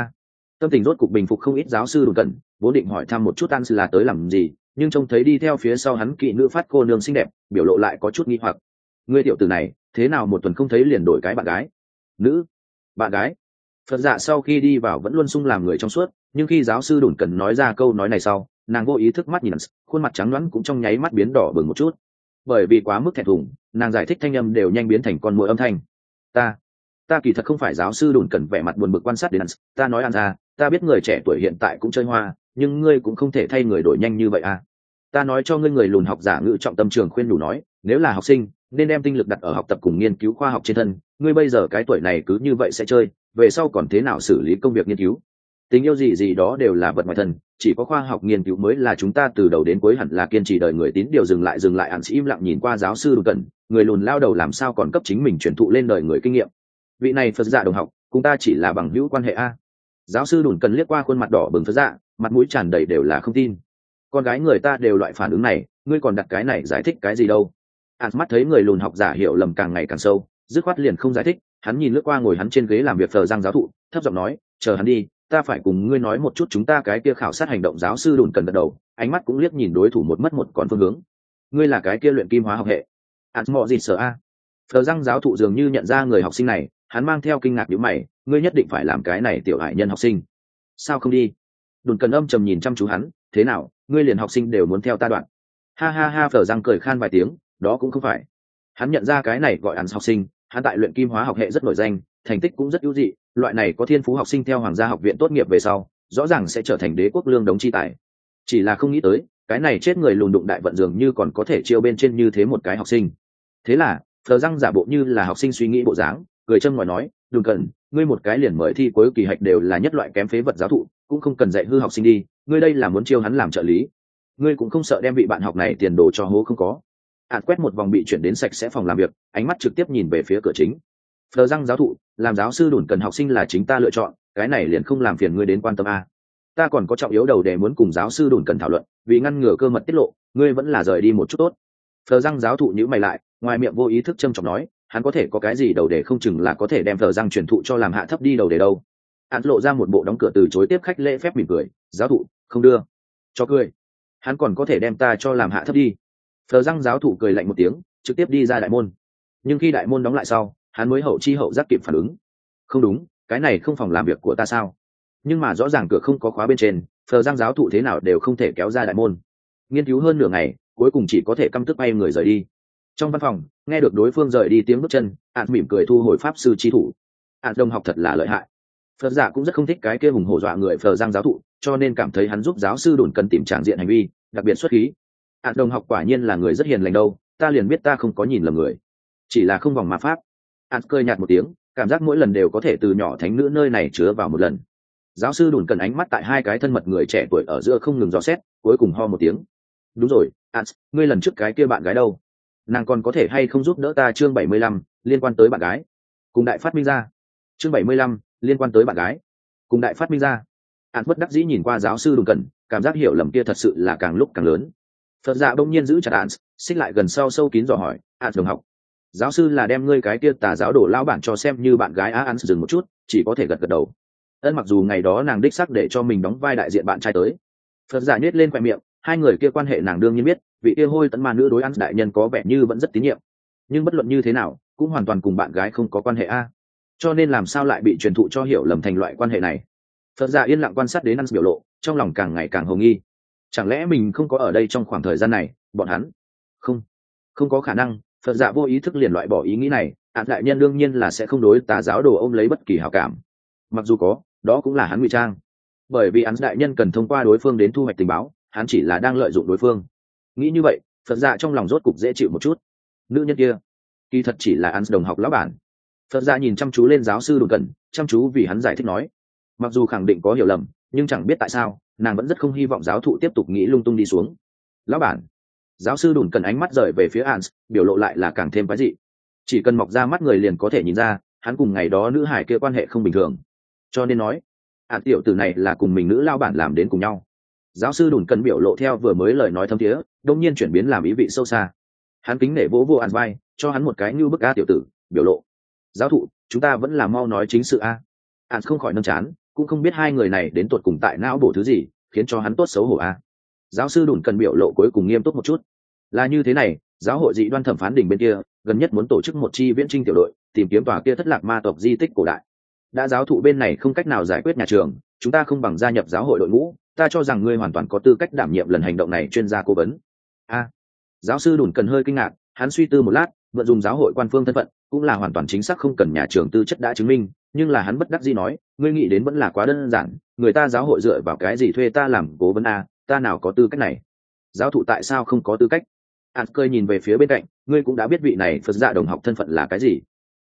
Tâm tình rốt cục bình phục không ít. Giáo sư đùn cẩn vốn định hỏi thăm một chút Ans là tới làm gì, nhưng trông thấy đi theo phía sau hắn kỵ nữ phát cô nương xinh đẹp, biểu lộ lại có chút nghi hoặc. Ngươi tiểu tử này thế nào một tuần không thấy liền đổi cái bạn gái? Nữ bạn gái? Phật dạ sau khi đi vào vẫn luôn sung làm người trong suốt, nhưng khi giáo sư đùn cẩn nói ra câu nói này sau, nàng vô ý thức mắt nhìn Ans, khuôn mặt trắng nõn cũng trong nháy mắt biến đỏ bừng một chút. Bởi vì quá mức thẹn thùng, nàng giải thích thanh âm đều nhanh biến thành con muỗi âm thanh. Ta kỳ thật không phải. Giáo sư đùn cẩn vẻ mặt buồn bực quan sát đến Ans, ta nói Ans à, ta biết người trẻ tuổi hiện tại cũng chơi hoa, nhưng ngươi cũng không thể thay người đổi nhanh như vậy à. Ta nói cho ngươi, người lùn học giả ngữ trọng tâm trường khuyên đủ nói, nếu là học sinh nên đem tinh lực đặt ở học tập cùng nghiên cứu khoa học trên thân, ngươi bây giờ cái tuổi này cứ như vậy sẽ chơi, về sau còn thế nào xử lý công việc nghiên cứu? Tình yêu gì gì đó đều là vật ngoài thân, chỉ có khoa học nghiên cứu mới là chúng ta từ đầu đến cuối hẳn là kiên trì đời người tín điều. Dừng lại Ản sĩ im lặng nhìn qua giáo sư Đùn Cẩn, người lùn lao đầu làm sao còn cấp chính mình truyền thụ lên đời người kinh nghiệm. Vị này Phật dạ đồng học, cùng ta chỉ là bằng hữu quan hệ a. Giáo sư Đùn Cẩn liếc qua khuôn mặt đỏ bừng Phật dạ, mặt mũi tràn đầy đều là không tin. Con gái người ta đều loại phản ứng này, ngươi còn đặt cái này giải thích cái gì đâu? Ản mắt thấy người lùn học giả hiểu lầm càng ngày càng sâu, dứt khoát liền không giải thích. Hắn nhìn lướt qua ngồi hắn trên ghế làm việc Phờ Giang giáo thụ, thấp giọng nói, chờ hắn đi, ta phải cùng ngươi nói một chút chúng ta cái kia khảo sát hành động. Giáo sư Đùn Cần gật đầu, ánh mắt cũng liếc nhìn đối thủ một mất một còn phương hướng. Ngươi là cái kia luyện kim hóa học hệ? Mọ gì sợ a? Phờ Giang giáo thụ dường như nhận ra người học sinh này, hắn mang theo kinh ngạc nhíu mày, ngươi nhất định phải làm cái này tiểu hải nhân học sinh. Sao không đi? Đùn Cần âm trầm nhìn chăm chú hắn, thế nào, ngươi liền học sinh đều muốn theo ta đoạn? Ha ha ha, Phờ Giang cười khan vài tiếng, đó cũng không phải. Hắn nhận ra cái này gọi hắn học sinh, hắn tại luyện kim hóa học hệ rất nổi danh, thành tích cũng rất ưu dị, loại này có thiên phú học sinh theo hoàng gia học viện tốt nghiệp về sau rõ ràng sẽ trở thành đế quốc lương đống chi tài. Chỉ là không nghĩ tới cái này chết người lùn đụng đại vận dường như còn có thể chiêu bên trên như thế một cái học sinh. Thế là Phờ Răng giả bộ như là học sinh suy nghĩ bộ dáng, cười châm ngòi nói, đừng cần, ngươi một cái liền mời thi cuối kỳ hạch đều là nhất loại kém phế vật giáo thụ, cũng không cần dạy hư học sinh đi, ngươi đây là muốn chiêu hắn làm trợ lý. Ngươi cũng không sợ đem vị bạn học này tiền đồ cho hố không có? Quét một vòng bị chuyển đến sạch sẽ phòng làm việc, ánh mắt trực tiếp nhìn về phía cửa chính. Phờ Răng giáo thụ, làm giáo sư Đùn Cần học sinh là chính ta lựa chọn, cái này liền không làm phiền ngươi đến quan tâm a. Ta còn có trọng yếu đầu để muốn cùng giáo sư Đùn Cần thảo luận, vì ngăn ngừa cơ mật tiết lộ, ngươi vẫn là rời đi một chút tốt. Phờ Răng giáo thụ nhíu mày lại, ngoài miệng vô ý thức châm chọc nói, hắn có thể có cái gì đầu để không chừng là có thể đem Phờ Răng truyền thụ cho làm hạ thấp đi đầu để đâu. Hắn lộ ra một bộ đóng cửa từ chối tiếp khách lễ phép mỉm cười, giáo thụ, không đưa. Cho cười. Hắn còn có thể đem ta cho làm hạ thấp đi. Phờ Răng giáo thụ cười lạnh một tiếng, trực tiếp đi ra đại môn. Nhưng khi đại môn đóng lại sau, hắn mới hậu chi hậu giác kịp phản ứng. Không đúng, cái này không phòng làm việc của ta sao? Nhưng mà rõ ràng cửa không có khóa bên trên, Phờ Giang giáo thụ thế nào đều không thể kéo ra đại môn. Nghiên cứu hơn nửa ngày, cuối cùng chỉ có thể căm tức bay người rời đi. Trong văn phòng, nghe được đối phương rời đi tiếng bước chân, Ản mỉm cười thu hồi pháp sư chi thủ. Ản đồng học thật là lợi hại. Phật giả cũng rất không thích cái kia hùng hổ dọa người Phờ Giang giáo thụ, cho nên cảm thấy hắn giúp giáo sư Đùn Cần tìm tràng diện hành vi, đặc biệt xuất khí. Ản đồng học quả nhiên là người rất hiền lành đâu, ta liền biết ta không có nhìn lầm người. Chỉ là không vòng ma pháp. Ản cười nhạt một tiếng, cảm giác mỗi lần đều có thể từ nhỏ thánh nữ nơi này chứa vào một lần. Giáo sư Đùn Cần ánh mắt tại hai cái thân mật người trẻ tuổi ở giữa không ngừng dò xét, cuối cùng ho một tiếng. Đúng rồi, Ản, ngươi lần trước cái kia bạn gái đâu? Nàng còn có thể hay không giúp đỡ ta? Chương 75, liên quan tới bạn gái. Cùng đại phát minh ra. Chương 75, liên quan tới bạn gái. Cùng đại phát minh ra. Ản bất đắc dĩ nhìn qua giáo sư Đùn Cần, cảm giác hiểu lầm kia thật sự là càng lúc càng lớn. Phật dạ bỗng nhiên giữ chặt Ản, xích lại gần sau sâu kín dò hỏi, Ản đồng học, giáo sư là đem ngươi cái kia tà giáo đổ lao bản cho xem như bạn gái á? Ản dừng một chút, chỉ có thể gật gật đầu. Mặc dù ngày đó nàng đích xác để cho mình đóng vai đại diện bạn trai tới. Phật giả nhếch lên khoe miệng, hai người kia quan hệ nàng đương nhiên biết, vị kia hôi tấn ma nữ đối Ản đại nhân có vẻ như vẫn rất tín nhiệm, nhưng bất luận như thế nào cũng hoàn toàn cùng bạn gái không có quan hệ a, cho nên làm sao lại bị truyền thụ cho hiểu lầm thành loại quan hệ này. Phật giả yên lặng quan sát đến Ản biểu lộ, trong lòng càng ngày càng hồ nghi. Chẳng lẽ mình không có ở đây trong khoảng thời gian này, bọn hắn không có khả năng. Phật giả vô ý thức liền loại bỏ ý nghĩ này. Ản đại nhân đương nhiên là sẽ không đối tà giáo đồ ôm lấy bất kỳ hảo cảm, mặc dù có, đó cũng là hắn ngụy trang, bởi vì Ản đại nhân cần thông qua đối phương đến thu hoạch tình báo, hắn chỉ là đang lợi dụng đối phương. Nghĩ như vậy, Phật giả trong lòng rốt cục dễ chịu một chút. Nữ nhân kia kỳ thật chỉ là Ản đồng học lão bản. Phật giả nhìn chăm chú lên giáo sư Đùn Cẩn, chăm chú vì hắn giải thích nói, mặc dù khẳng định có hiểu lầm, nhưng chẳng biết tại sao nàng vẫn rất không hy vọng giáo thụ tiếp tục nghĩ lung tung đi xuống. Lão bản. Giáo sư Đùn Cần ánh mắt rời về phía Ản, biểu lộ lại là càng thêm quái dị. Chỉ cần mọc ra mắt người liền có thể nhìn ra, hắn cùng ngày đó nữ hải kia quan hệ không bình thường. Cho nên nói, Ản tiểu tử này là cùng mình nữ lao bản làm đến cùng nhau. Giáo sư Đùn Cần biểu lộ theo vừa mới lời nói thâm thiế, đột nhiên chuyển biến làm ý vị sâu xa. Hắn kính nể vỗ vỗ Ản vai, cho hắn một cái như bức a tiểu tử, biểu lộ. Giáo thụ, chúng ta vẫn là mau nói chính sự a. Ản không khỏi nâng chán, cũng không biết hai người này đến tuột cùng tại não bổ thứ gì, khiến cho hắn tốt xấu hổ a. Giáo sư Đùn Cần biểu lộ cuối cùng nghiêm túc một chút. Là như thế này, giáo hội dị đoan thẩm phán đỉnh bên kia gần nhất muốn tổ chức một chi viễn trinh tiểu đội tìm kiếm tòa kia thất lạc ma tộc di tích cổ đại. Đã giáo thụ bên này không cách nào giải quyết nhà trường, chúng ta không bằng gia nhập giáo hội đội ngũ, ta cho rằng ngươi hoàn toàn có tư cách đảm nhiệm lần hành động này chuyên gia cố vấn. Giáo sư Đùn Cần hơi kinh ngạc, hắn suy tư một lát, mượn dùng giáo hội quan phương thân phận cũng là hoàn toàn chính xác không cần nhà trường tư chất đã chứng minh, nhưng là hắn bất đắc dĩ nói, ngươi nghĩ đến vẫn là quá đơn giản, người ta giáo hội dựa vào cái gì thuê ta làm cố vấn a, ta nào có tư cách này. Giáo thụ tại sao không có tư cách? Ản cười nhìn về phía bên cạnh, ngươi cũng đã biết vị này Phật dạ đồng học thân phận là cái gì.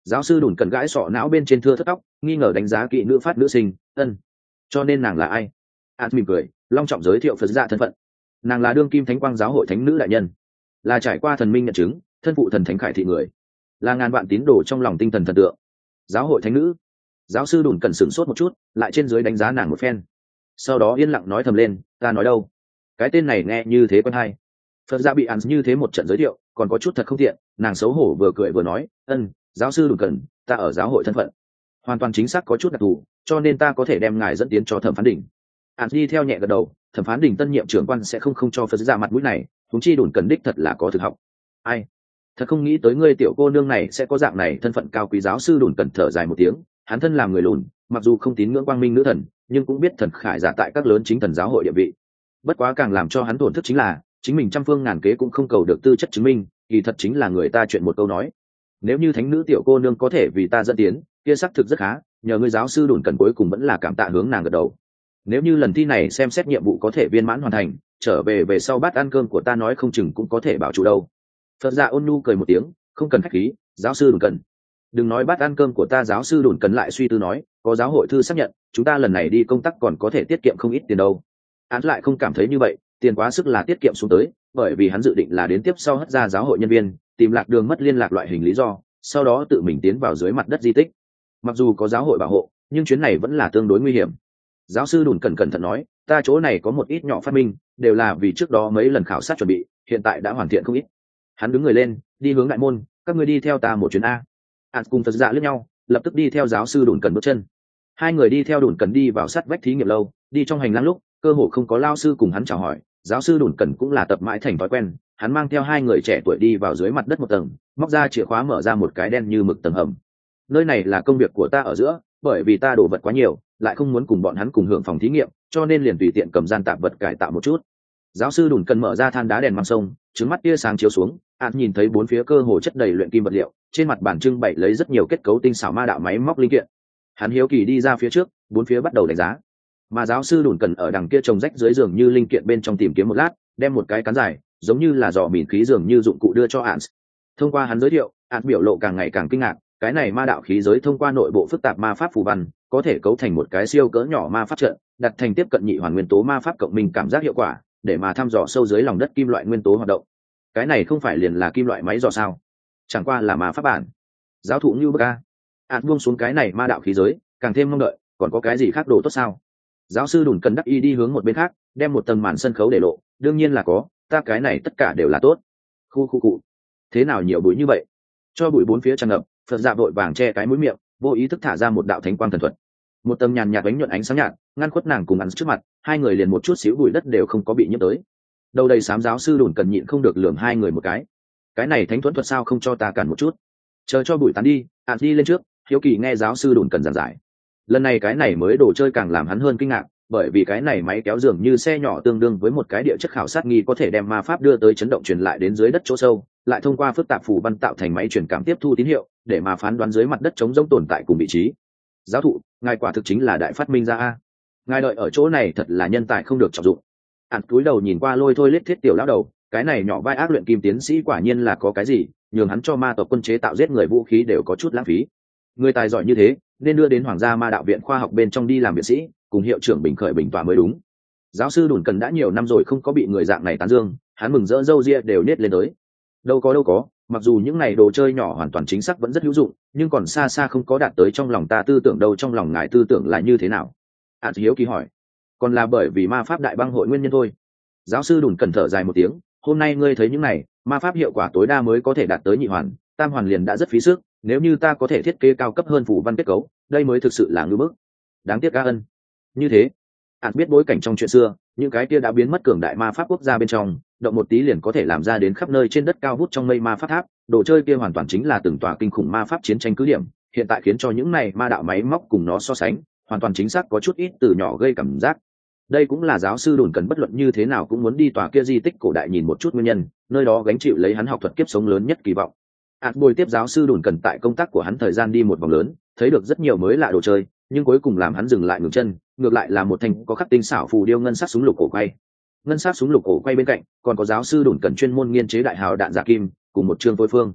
Giáo sư đùn cần gãi sọ não bên trên thưa thất tóc, nghi ngờ đánh giá kỹ nữ phát nữ sinh. Cho nên nàng là ai? Mỉm cười long trọng giới thiệu Phật dạ thân phận. Nàng là đương kim thánh quang giáo hội thánh nữ đại nhân, là trải qua thần minh nhận chứng thân phụ thần thánh khải thị người, là ngàn vạn tín đồ trong lòng tinh thần thần tượng. Giáo hội thánh nữ. Giáo sư đùn cần sửng sốt một chút, lại trên dưới đánh giá nàng một phen, sau đó yên lặng nói thầm lên, ta nói đâu, cái tên này nghe như thế quen hay. Phật ra bị ăn như thế một trận giới thiệu còn có chút thật không tiện, nàng xấu hổ vừa cười vừa nói, giáo sư đùn cần, ta ở giáo hội thân phận hoàn toàn chính xác có chút đặc thù, cho nên ta có thể đem ngài dẫn tiến cho thẩm phán đỉnh. Ăn đi theo nhẹ gật đầu, thẩm phán đỉnh tân nhiệm trưởng quan sẽ không cho Phật ra mặt mũi này, chúng chi đùn cần đích thật là có thực học. Ai, thật không nghĩ tới ngươi tiểu cô nương này sẽ có dạng này thân phận cao quý. Giáo sư đùn cần thở dài một tiếng, hắn thân làm người lùn, mặc dù không tín ngưỡng quang minh nữ thần, nhưng cũng biết thần khải giả tại các lớn chính thần giáo hội địa vị. Bất quá càng làm cho hắn tổn thức chính là chính mình trăm phương ngàn kế cũng không cầu được tư chất chứng minh, kỳ thật chính là người ta chuyện một câu nói. Nếu như thánh nữ tiểu cô nương có thể vì ta dẫn tiến, kia xác thực rất khá, nhờ ngươi. Giáo sư đùn cần cuối cùng vẫn là cảm tạ hướng nàng gật đầu. Nếu như lần thi này xem xét nhiệm vụ có thể viên mãn hoàn thành, trở về sau bát ăn cơm của ta nói không chừng cũng có thể bảo chủ đâu. Phật dạ ôn nhu cười một tiếng, không cần khách khí, giáo sư đùn cần. Đừng nói bát ăn cơm của ta. Giáo sư đùn cần lại suy tư nói, có giáo hội thư xác nhận chúng ta lần này đi công tác còn có thể tiết kiệm không ít tiền đâu. Hắn lại không cảm thấy như vậy, tiền quá sức là tiết kiệm xuống tới, bởi vì hắn dự định là đến tiếp sau hất ra giáo hội nhân viên, tìm lạc đường mất liên lạc loại hình lý do, sau đó tự mình tiến vào dưới mặt đất di tích. Mặc dù có giáo hội bảo hộ, nhưng chuyến này vẫn là tương đối nguy hiểm. Giáo sư đùn cẩn thận nói, ta chỗ này có một ít nhỏ phát minh, đều là vì trước đó mấy lần khảo sát chuẩn bị, hiện tại đã hoàn thiện không ít. Hắn đứng người lên, đi hướng đại môn, các người đi theo ta một chuyến a. Cùng Phật dạ lướt nhau, lập tức đi theo giáo sư đùn cẩn bước chân. Hai người đi theo đùn cẩn đi vào sát vách thí nghiệm lâu, đi trong hành lang lúc cơ hồ không có lao sư cùng hắn chào hỏi. Giáo sư đùn cẩn cũng là tập mãi thành thói quen, hắn mang theo hai người trẻ tuổi đi vào dưới mặt đất một tầng, móc ra chìa khóa mở ra một cái đen như mực tầng hầm. Nơi này là công việc của ta ở giữa, bởi vì ta đồ vật quá nhiều, lại không muốn cùng bọn hắn cùng hưởng phòng thí nghiệm, cho nên liền tùy tiện cầm gian tạp vật cải tạo một chút. Giáo sư đùn cẩn mở ra than đá đèn mang sông, trứng mắt tia sáng chiếu xuống, nhìn thấy bốn phía cơ hồ chất đầy luyện kim vật liệu, trên mặt bàn trưng bày lấy rất nhiều kết cấu tinh xảo ma đạo máy móc linh kiện. Hắn hiếu kỳ đi ra phía trước, bốn phía bắt đầu đánh giá. Mà giáo sư đùn cẩn ở đằng kia trồng rách dưới giường như linh kiện bên trong tìm kiếm một lát, đem một cái cán dài giống như là giò mìn khí dường như dụng cụ đưa cho Ans. Thông qua hắn giới thiệu, Ans biểu lộ càng ngày càng kinh ngạc, cái này ma đạo khí giới thông qua nội bộ phức tạp ma pháp phù văn, có thể cấu thành một cái siêu cỡ nhỏ ma pháp trận, đặt thành tiếp cận nhị hoàn nguyên tố ma pháp cộng minh cảm giác hiệu quả, để mà thăm dò sâu dưới lòng đất kim loại nguyên tố hoạt động. Cái này không phải liền là kim loại máy dò sao? Chẳng qua là ma pháp bản. Giáo thụ như bca. Ans buông xuống cái này ma đạo khí giới, càng thêm mong đợi, còn có cái gì khác đồ tốt sao? Giáo sư đùn cẩn đắc ý đi hướng một bên khác, đem một tầng màn sân khấu để lộ, đương nhiên là có, ta cái này tất cả đều là tốt. Khu. Thế nào nhiều bụi như vậy? Cho bụi bốn phía tràn ngập, Phật dạ vội vàng che cái mũi miệng, vô ý thức thả ra một đạo thánh quang thần thuật. Một tầng nhàn nhạt ánh nhuận ánh sáng nhạt, ngăn khuất nàng cùng ăn trước mặt, hai người liền một chút xíu bụi đất đều không có bị nhiễm tới. Đầu đầy xám. Giáo sư đùn cẩn nhịn không được lườm hai người một cái này thánh thuẫn thuật sao không cho ta cản một chút? Chờ cho bụi tán đi, đi lên trước, hiếu kỳ nghe giáo sư đùn cẩn giảng giải. Lần này cái này mới đồ chơi càng làm hắn hơn kinh ngạc, bởi vì cái này máy kéo dường như xe nhỏ tương đương với một cái địa chất khảo sát nghi, có thể đem ma pháp đưa tới chấn động truyền lại đến dưới đất chỗ sâu, lại thông qua phức tạp phù văn tạo thành máy truyền cảm tiếp thu tín hiệu, để mà phán đoán dưới mặt đất trống rỗng tồn tại cùng vị trí. Giáo thụ, ngài quả thực chính là đại phát minh ra a. Ngài đợi ở chỗ này thật là nhân tài không được trọng dụng. Cúi đầu nhìn qua lôi thôi lết thiết tiểu lão đầu, cái này nhỏ vai ác luyện kim tiến sĩ quả nhiên là có cái gì, nhường hắn cho ma tộc quân chế tạo giết người vũ khí đều có chút lãng phí. Người tài giỏi như thế nên đưa đến Hoàng gia Ma đạo viện khoa học bên trong đi làm viện sĩ, cùng hiệu trưởng bình khởi bình tọa mới đúng. Giáo sư đùn cẩn đã nhiều năm rồi không có bị người dạng này tán dương, hắn mừng rỡ râu ria đều nết lên tới. Đâu có, mặc dù những này đồ chơi nhỏ hoàn toàn chính xác vẫn rất hữu dụng, nhưng còn xa xa không có đạt tới trong lòng ta tư tưởng đâu. Trong lòng ngài tư tưởng là như thế nào? Hiếu kỳ hỏi. Còn là bởi vì ma pháp đại băng hội nguyên nhân thôi. Giáo sư đùn cẩn thở dài một tiếng, hôm nay ngươi thấy những này ma pháp hiệu quả tối đa mới có thể đạt tới nhị hoàn, tam hoàn liền đã rất phí sức, nếu như ta có thể thiết kế cao cấp hơn phù văn kết cấu, đây mới thực sự là ngưỡng bức. Đáng tiếc ca ân. Như thế, biết bối cảnh trong chuyện xưa, những cái kia đã biến mất cường đại ma pháp quốc gia bên trong, động một tí liền có thể làm ra đến khắp nơi trên đất cao vút trong mây ma pháp tháp, đồ chơi kia hoàn toàn chính là từng tòa kinh khủng ma pháp chiến tranh cứ điểm, hiện tại khiến cho những này ma đạo máy móc cùng nó so sánh, hoàn toàn chính xác có chút ít từ nhỏ gây cảm giác. Đây cũng là giáo sư đùn cẩn bất luận như thế nào cũng muốn đi tòa kia di tích cổ đại nhìn một chút nguyên nhân, nơi đó gánh chịu lấy hắn học thuật kiếp sống lớn nhất kỳ vọng. Bồi tiếp giáo sư đùn cẩn tại công tác của hắn thời gian đi một vòng lớn, thấy được rất nhiều mới lạ đồ chơi, nhưng cuối cùng làm hắn dừng lại ngừng chân, ngược lại là một thanh có khắc tinh xảo phù điêu ngân sắc súng lục cổ quay. Ngân sắc súng lục cổ quay bên cạnh còn có giáo sư đùn cẩn chuyên môn nghiên chế đại hào đạn giả kim cùng một chương phối phương.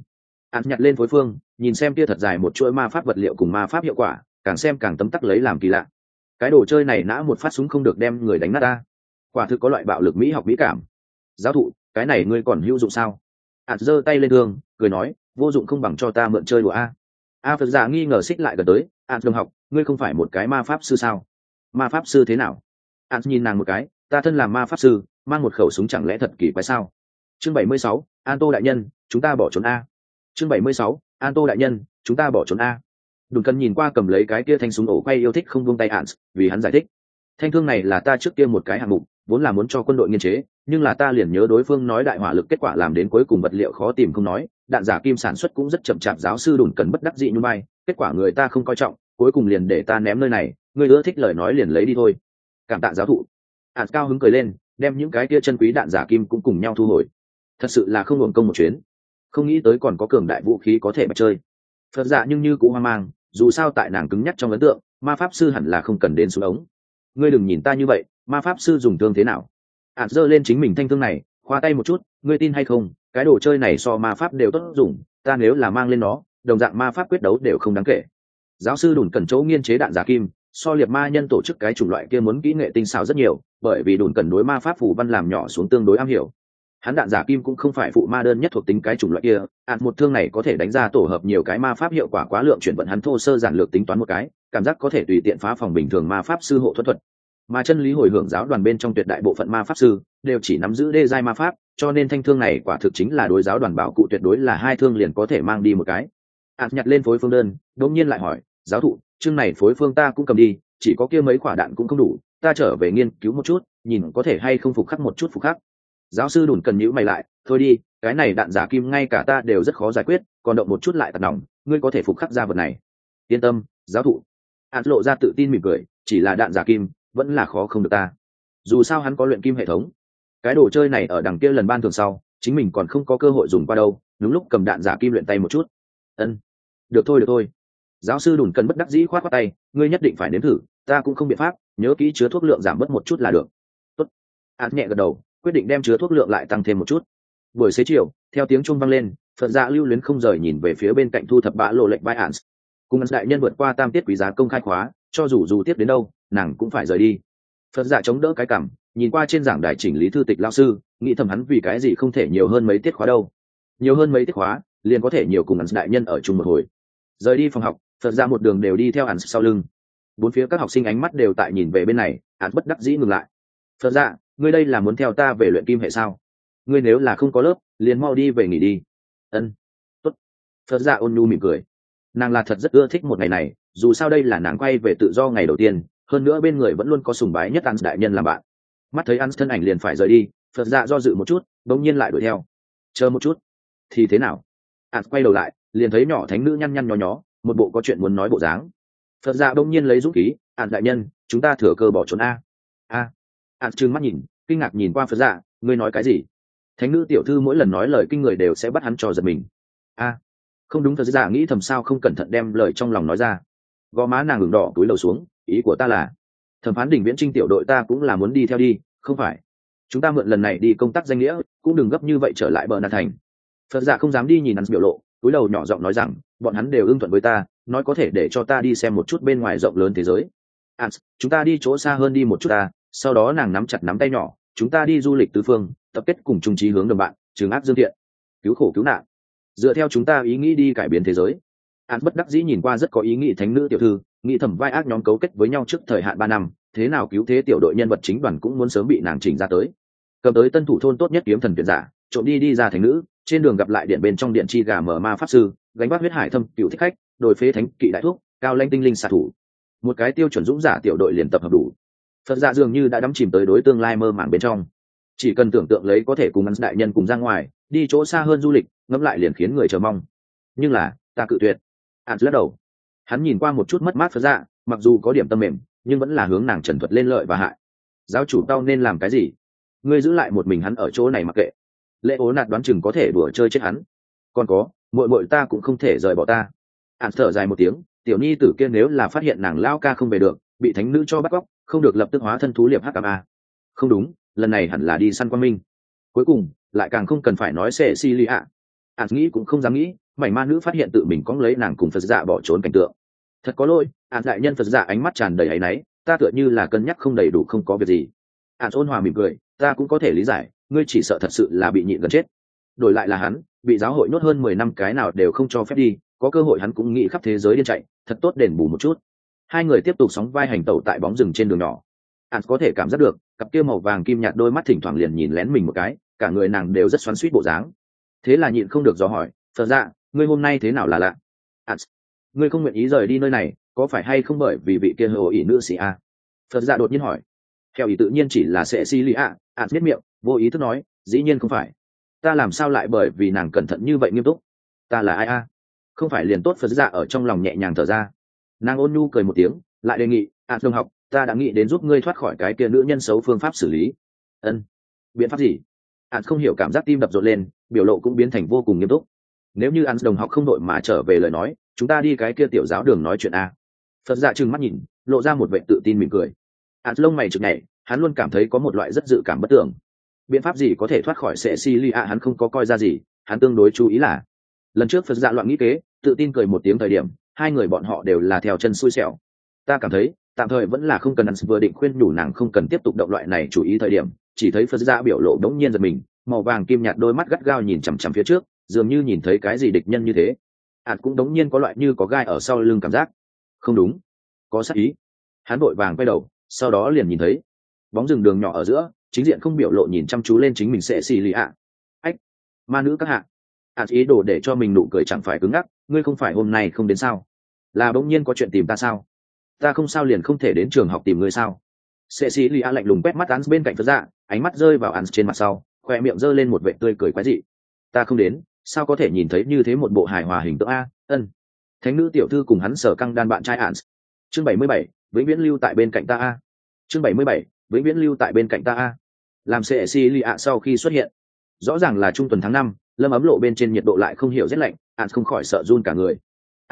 Ản nhặt lên phối phương, nhìn xem kia thật dài một chuỗi ma pháp vật liệu cùng ma pháp hiệu quả, càng xem càng tấm tắc lấy làm kỳ lạ. Cái đồ chơi này nã một phát súng không được đem người đánh nát ta. Quả thực có loại bạo lực mỹ học mỹ cảm. Giáo thụ, cái này ngươi còn hữu dụng sao? Ản giơ tay lên đường, cười nói, vô dụng không bằng cho ta mượn chơi đùa a. Phật giả nghi ngờ xích lại gần tới, Ản đồng học, ngươi không phải một cái ma pháp sư sao? Ma pháp sư thế nào? Ản nhìn nàng một cái, ta thân làm ma pháp sư, mang một khẩu súng chẳng lẽ thật kỳ quái sao? Chương 76, An Tô đại nhân, chúng ta bỏ trốn a. Chương 76, An Tô đại nhân, chúng ta bỏ trốn a. Đùn Cần nhìn qua cầm lấy cái kia thanh súng ổ quay yêu thích không buông tay Ản, vì hắn giải thích. Thanh thương này là ta trước kia một cái hạng mục, vốn là muốn cho quân đội nghiên chế, nhưng là ta liền nhớ đối phương nói đại hỏa lực kết quả làm đến cuối cùng vật liệu khó tìm không nói, đạn giả kim sản xuất cũng rất chậm chạp, giáo sư Đùn Cần bất đắc dĩ như bay, kết quả người ta không coi trọng, cuối cùng liền để ta ném nơi này, người ưa thích lời nói liền lấy đi thôi. Cảm tạ giáo thụ. Ản cao hứng cười lên, đem những cái kia chân quý đạn giả kim cũng cùng nhau thu hồi. Thật sự là không hưởng công một chuyến, không nghĩ tới còn có cường đại vũ khí có thể mà chơi. Phật dạ nhưng như cũng hoang mang, dù sao tại nàng cứng nhắc trong ấn tượng, ma pháp sư hẳn là không cần đến xuống ống. Ngươi đừng nhìn ta như vậy, ma pháp sư dùng thương thế nào? Ản giơ lên chính mình thanh thương này, khoa tay một chút, ngươi tin hay không, cái đồ chơi này so ma pháp đều tốt dùng, ta nếu là mang lên nó, đồng dạng ma pháp quyết đấu đều không đáng kể. Giáo sư Đùn Cần chỗ nghiên chế đạn giả kim, so liệt ma nhân tổ chức cái chủng loại kia muốn kỹ nghệ tinh xảo rất nhiều, bởi vì Đùn Cần đối ma pháp phù văn làm nhỏ xuống tương đối am hiểu. Hắn đạn giả kim cũng không phải phụ ma đơn nhất thuộc tính cái chủng loại kia, một thương này có thể đánh ra tổ hợp nhiều cái ma pháp hiệu quả quá lượng chuyển vận, hắn thô sơ giản lược tính toán một cái, cảm giác có thể tùy tiện phá phòng bình thường ma pháp sư hộ thuật. Mà chân lý hồi hưởng giáo đoàn bên trong tuyệt đại bộ phận ma pháp sư đều chỉ nắm giữ đê giai ma pháp, cho nên thanh thương này quả thực chính là đối giáo đoàn bảo cụ tuyệt đối là hai thương liền có thể mang đi một cái. Nhặt lên phối phương đơn, đột nhiên lại hỏi, giáo thụ, chương này phối phương ta cũng cầm đi, chỉ có kia mấy quả đạn cũng không đủ, ta trở về nghiên cứu một chút, nhìn có thể hay không phục khắc một chút phục khắc. Giáo sư Đùn Cần nhíu mày lại, thôi đi, cái này đạn giả kim ngay cả ta đều rất khó giải quyết, còn động một chút lại tạt nòng, ngươi có thể phục khắc ra vật này. Yên tâm, giáo thụ. Lộ ra tự tin mỉm cười, chỉ là đạn giả kim vẫn là khó không được ta, dù sao hắn có luyện kim hệ thống. Cái đồ chơi này ở đằng kia lần ban thường sau, chính mình còn không có cơ hội dùng qua đâu, đúng lúc cầm đạn giả kim luyện tay một chút. Được thôi. Giáo sư Đùn Cần bất đắc dĩ khoát tay, ngươi nhất định phải nếm thử, ta cũng không biện pháp, nhớ kỹ chứa thuốc lượng giảm bớt một chút là được. Tốt. Nhẹ gật đầu, quyết định đem chứa thuốc lượng lại tăng thêm một chút. Buổi xế chiều, theo tiếng chuông vang lên, Phật dạ lưu luyến không rời nhìn về phía bên cạnh thu thập bã lộ lệnh vai Ản. Cùng đại nhân vượt qua tam tiết quý giá công khai khóa, cho dù tiếp đến đâu, nàng cũng phải rời đi. Phật dạ chống đỡ cái cằm, nhìn qua trên giảng đài chỉnh lý thư tịch lao sư, nghĩ thầm hắn vì cái gì không thể nhiều hơn mấy tiết khóa đâu. Nhiều hơn mấy tiết khóa, liền có thể nhiều cùng Ản đại nhân ở chung một hồi. Rời đi phòng học, Phật dạ một đường đều đi theo Ản sau lưng. Bốn phía các học sinh ánh mắt đều tại nhìn về bên này, Ản bất đắc dĩ ngừng lại. Phật dạ, ngươi đây là muốn theo ta về luyện kim hệ sao? Ngươi nếu là không có lớp, liền mau đi về nghỉ đi. Tốt. Phật dạ ôn nhu mỉm cười. Nàng là thật rất ưa thích một ngày này, dù sao đây là nàng quay về tự do ngày đầu tiên, hơn nữa bên người vẫn luôn có sùng bái nhất An đại nhân làm bạn. Mắt thấy An thân ảnh liền phải rời đi, Phật dạ do dự một chút, bỗng nhiên lại đuổi theo. Chờ một chút. Thì thế nào? An quay đầu lại, liền thấy nhỏ thánh nữ nhăn nhăn nhó nhó, một bộ có chuyện muốn nói bộ dáng. Phật dạ bỗng nhiên lấy dũng khí, An đại nhân, chúng ta thừa cơ bỏ trốn a. An trừng mắt nhìn, kinh ngạc nhìn qua Phật dạ, ngươi nói cái gì? Thánh nữ tiểu thư mỗi lần nói lời kinh người đều sẽ bắt hắn cho giật mình. Không đúng. Phật dạ nghĩ thầm sao không cẩn thận đem lời trong lòng nói ra. Gò má nàng ửng đỏ túi lầu xuống, ý của ta là thẩm phán đỉnh viễn trinh tiểu đội ta cũng là muốn đi theo đi, không phải? Chúng ta mượn lần này đi công tác danh nghĩa, cũng đừng gấp như vậy trở lại bờ nà thành. Phật dạ không dám đi nhìn hắn biểu lộ, túi đầu nhỏ giọng nói rằng bọn hắn đều ưng thuận với ta, nói có thể để cho ta đi xem một chút bên ngoài rộng lớn thế giới. Chúng ta đi chỗ xa hơn đi một chút ta. Sau đó nàng nắm chặt nắm tay nhỏ, chúng ta đi du lịch tứ phương, tập kết cùng chung chí hướng đồng bạn, trừng ác dương thiện, cứu khổ cứu nạn, dựa theo chúng ta ý nghĩ đi cải biến thế giới. Bất đắc dĩ nhìn qua rất có ý nghĩ thánh nữ tiểu thư, nghĩ thầm vai ác nhóm cấu kết với nhau trước thời hạn 3 năm, thế nào cứu thế tiểu đội nhân vật chính đoàn cũng muốn sớm bị nàng chỉnh ra tới. Cầm tới tân thủ thôn tốt nhất kiếm thần tuyển giả, trộm đi ra thánh nữ, trên đường gặp lại điện bên trong điện chi gà mở ma pháp sư, gánh vác huyết hải thâm cựu thích khách, đồi phế thánh kỵ đại thuốc, cao lanh tinh linh xạ thủ. Một cái tiêu chuẩn dũng giả tiểu đội liền tập hợp đủ. Phật dạ dường như đã đắm chìm tới đối tương lai mơ màng bên trong, chỉ cần tưởng tượng lấy có thể cùng An đại nhân cùng ra ngoài đi chỗ xa hơn du lịch, ngẫm lại liền khiến người chờ mong. Nhưng là ta cự tuyệt. An lắc đầu. Hắn nhìn qua một chút mất mát Phật dạ, mặc dù có điểm tâm mềm nhưng vẫn là hướng nàng trần thuật lên lợi và hại. Giáo chủ tao nên làm cái gì? Ngươi giữ lại một mình hắn ở chỗ này mặc kệ. Lệ ố nạt đoán chừng có thể đùa chơi chết hắn. Còn có, muội muội ta cũng không thể rời bỏ ta. An thở dài một tiếng, tiểu nhi tử kia nếu là phát hiện nàng lao ca không về được, bị thánh nữ cho bắt cóc, không được lập tức hóa thân thú liệp hắc a. Không đúng, lần này hẳn là đi săn quang minh. Cuối cùng lại càng không cần phải nói Cecilia. Nghĩ cũng không dám nghĩ, mảnh ma nữ phát hiện tự mình cóng lấy nàng cùng Phật dạ bỏ trốn cảnh tượng. Thật có lỗi, đại nhân Phật dạ ánh mắt tràn đầy áy náy, ta tựa như là cân nhắc không đầy đủ, không có việc gì. Ôn hòa mỉm cười, ta cũng có thể lý giải, ngươi chỉ sợ thật sự là bị nhịn gần chết. Đổi lại là hắn, bị giáo hội nhốt hơn 10 năm cái nào đều không cho phép đi, có cơ hội hắn cũng nghĩ khắp thế giới điên chạy, thật tốt đền bù một chút. Hai người tiếp tục sóng vai hành tẩu tại bóng rừng trên đường nhỏ. Có thể cảm giác được, cặp kia màu vàng kim nhạt đôi mắt thỉnh thoảng liền nhìn lén mình một cái, cả người nàng đều rất xoắn xuýt bộ dáng. Thế là nhịn không được dò hỏi, Phật dạ, ngươi hôm nay thế nào là lạ? Ngươi không nguyện ý rời đi nơi này, có phải hay không bởi vì vị kia hồ ỷ nữ sĩ a? Phật dạ đột nhiên hỏi. Theo ý tự nhiên chỉ là sẽ si lì ạ. Biết miệng vô ý thức nói, dĩ nhiên không phải. Ta làm sao lại bởi vì nàng cẩn thận như vậy nghiêm túc? Ta là ai a? Không phải liền tốt. Phật dạ ở trong lòng nhẹ nhàng thở ra. Nàng ôn nhu cười một tiếng, lại đề nghị, đồng học, ta đã nghĩ đến giúp ngươi thoát khỏi cái kia nữ nhân xấu phương pháp xử lý. Ân, biện pháp gì? Không hiểu, cảm giác tim đập rộn lên, biểu lộ cũng biến thành vô cùng nghiêm túc. Nếu như đồng học không đội mà trở về lời nói, chúng ta đi cái kia tiểu giáo đường nói chuyện a. Phật dạ trừng mắt nhìn, lộ ra một vẻ tự tin mỉm cười. Lông mày chực nhảy, hắn luôn cảm thấy có một loại rất dự cảm bất tưởng. Biện pháp gì có thể thoát khỏi Cecilia hắn không có coi ra gì, hắn tương đối chú ý là lần trước Phật dạ loạn nghĩ kế, tự tin cười một tiếng thời điểm, hai người bọn họ đều là theo chân xui xẻo. Ta cảm thấy tạm thời vẫn là không cần. Vừa định khuyên nhủ nàng không cần tiếp tục động loại này chú ý thời điểm, chỉ thấy Phật dạ biểu lộ đống nhiên giật mình, màu vàng kim nhạt đôi mắt gắt gao nhìn chằm chằm phía trước, dường như nhìn thấy cái gì địch nhân như thế. Cũng đống nhiên có loại như có gai ở sau lưng cảm giác không đúng, có sát ý. Hắn vội vàng quay đầu, sau đó liền nhìn thấy bóng rừng đường nhỏ ở giữa, chính diện không biểu lộ nhìn chăm chú lên chính mình sẽ xì lì ạ. Ách, ma nữ các hạ. Ý đồ để cho mình nụ cười chẳng phải cứng ngắc, ngươi không phải hôm nay không đến sao? Là bỗng nhiên có chuyện tìm ta sao? Ta không sao liền không thể đến trường học tìm ngươi sao? Sẽ xì lì ạ lạnh lùng quét mắt Ans bên cạnh Phật dạ, ánh mắt rơi vào Ans trên mặt sau, khoe miệng giơ lên một vệt tươi cười quái dị. Ta không đến, sao có thể nhìn thấy như thế một bộ hài hòa hình tượng a? Thánh nữ tiểu thư cùng hắn sở căng đan bạn trai Ans. Chương 77, vĩnh viễn lưu tại bên cạnh ta a. Chương 77, vĩnh viễn lưu tại bên cạnh ta a. Làm Cecilia sau khi xuất hiện, rõ ràng là trung tuần tháng 5, lâm ấm lộ bên trên nhiệt độ lại không hiểu rét lạnh, không khỏi sợ run cả người.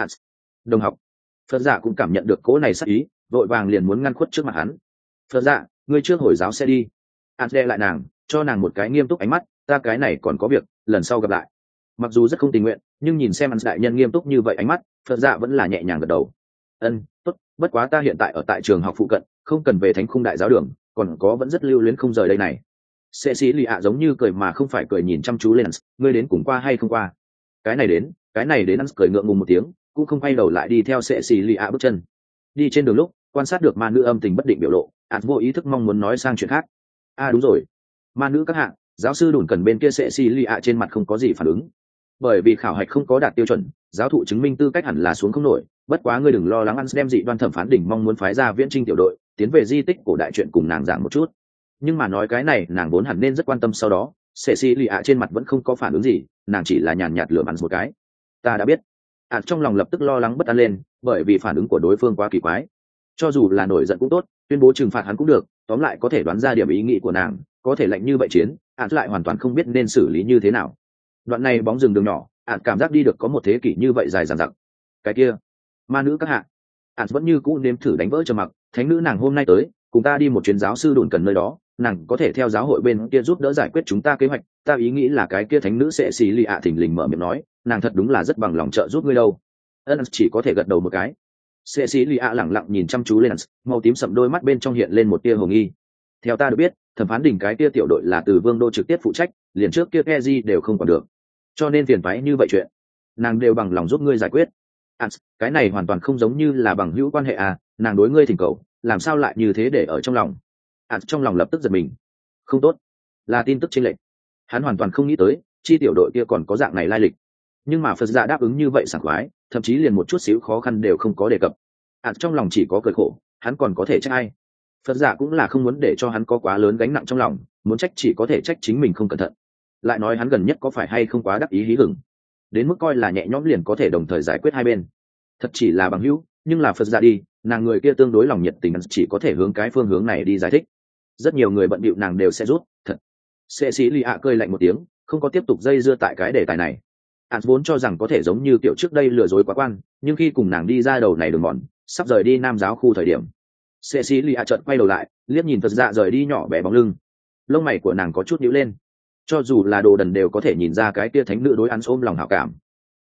Đồng học. Phật giả cũng cảm nhận được cỗ này sắc ý, vội vàng liền muốn ngăn khuất trước mặt hắn. Phật giả, ngươi trước hồi giáo xe đi. Đe lại nàng, cho nàng một cái nghiêm túc ánh mắt, ta cái này còn có việc, lần sau gặp lại. Mặc dù rất không tình nguyện, nhưng nhìn xem đại nhân nghiêm túc như vậy ánh mắt, Phật giả vẫn là nhẹ nhàng gật đầu. Tốt, bất quá ta hiện tại ở tại trường học phụ cận, không cần về thánh khung đại giáo đường, còn có vẫn rất lưu luyến không rời đây này. Cecilia giống như cười mà không phải cười nhìn chăm chú lên Ans, ngươi đến cùng qua hay không qua? Cái này đến Ans cười ngượng ngùng một tiếng, cũng không quay đầu lại đi theo Cecilia bước chân. Đi trên đường lúc, quan sát được ma nữ âm tình bất định biểu lộ, Ans vô ý thức mong muốn nói sang chuyện khác. Đúng rồi, ma nữ các hạng, giáo sư đồn cần bên kia Cecilia trên mặt không có gì phản ứng. Bởi vì khảo hạch không có đạt tiêu chuẩn, giáo thụ chứng minh tư cách hẳn là xuống không nổi, bất quá ngươi đừng lo lắng. Ans đem dị đoan thẩm phán đỉnh mong muốn phái ra viễn trinh tiểu đội tiến về di tích cổ đại chuyện cùng nàng giảng một chút. Nhưng mà nói cái này nàng vốn hẳn nên rất quan tâm, sau đó Cecilia trên mặt vẫn không có phản ứng gì, nàng chỉ là nhàn nhạt lườm Ans một cái. Ta đã biết. Trong lòng lập tức lo lắng bất an lên, bởi vì phản ứng của đối phương quá kỳ quái. Cho dù là nổi giận cũng tốt, tuyên bố trừng phạt hắn cũng được, tóm lại có thể đoán ra điểm ý nghĩ của nàng, có thể lạnh như vậy chiến, lại hoàn toàn không biết nên xử lý như thế nào. Đoạn này bóng rừng đường nhỏ, cảm giác đi được có một thế kỷ như vậy dài dằng dặc. Cái kia, ma nữ các hạ. Vẫn như cũ nếm thử đánh vỡ trầm mặc, thánh nữ nàng hôm nay tới, cùng ta đi một chuyến giáo sư đồn cần nơi đó, nàng có thể theo giáo hội bên kia giúp đỡ giải quyết chúng ta kế hoạch. Ta ý nghĩ là cái kia thánh nữ sẽ xì lì ạ thình lình mở miệng nói, nàng thật đúng là rất bằng lòng trợ giúp ngươi đâu. Chỉ có thể gật đầu một cái. Sẽ xì lì ạ lẳng lặng nhìn chăm chú lên, màu tím sậm đôi mắt bên trong hiện lên một tia hồ nghi. Theo ta được biết, thẩm phán đỉnh cái kia tiểu đội là từ Vương đô trực tiếp phụ trách, liền trước kia Keji đều không còn được, cho nên phiền toái như vậy chuyện, nàng đều bằng lòng giúp ngươi giải quyết. Cái này hoàn toàn không giống như là bằng hữu quan hệ nàng đối ngươi thỉnh cầu, làm sao lại như thế để ở trong lòng. Trong lòng lập tức giật mình. Không tốt, là tin tức chênh lệch. Hắn hoàn toàn không nghĩ tới chi tiểu đội kia còn có dạng này lai lịch, nhưng mà Phật dạ đáp ứng như vậy sảng khoái, thậm chí liền một chút xíu khó khăn đều không có đề cập. Trong lòng chỉ có cười khổ, hắn còn có thể trách ai? Phật dạ cũng là không muốn để cho hắn có quá lớn gánh nặng trong lòng, muốn trách chỉ có thể trách chính mình không cẩn thận. Lại nói hắn gần nhất có phải hay không quá đắc ý hí hửng, đến mức coi là nhẹ nhõm liền có thể đồng thời giải quyết hai bên. Thật chỉ là bằng hữu, nhưng là Phật dạ đi, nàng người kia tương đối lòng nhiệt tình, chỉ có thể hướng cái phương hướng này đi giải thích. Rất nhiều người bận bịu nàng đều sẽ rút. Thật. Cecilia cười lạnh một tiếng, không có tiếp tục dây dưa tại cái đề tài này. Vốn cho rằng có thể giống như kiểu trước đây lừa dối quá quan, nhưng khi cùng nàng đi ra đầu này đường mòn, sắp rời đi nam giáo khu thời điểm, Cecilia chợt quay đầu lại, liếc nhìn Phật dạ rời đi nhỏ bé bóng lưng. Lông mày của nàng có chút nhíu lên. Cho dù là đồ đần đều có thể nhìn ra cái tia thánh nữ đối Ans ôm lòng hảo cảm.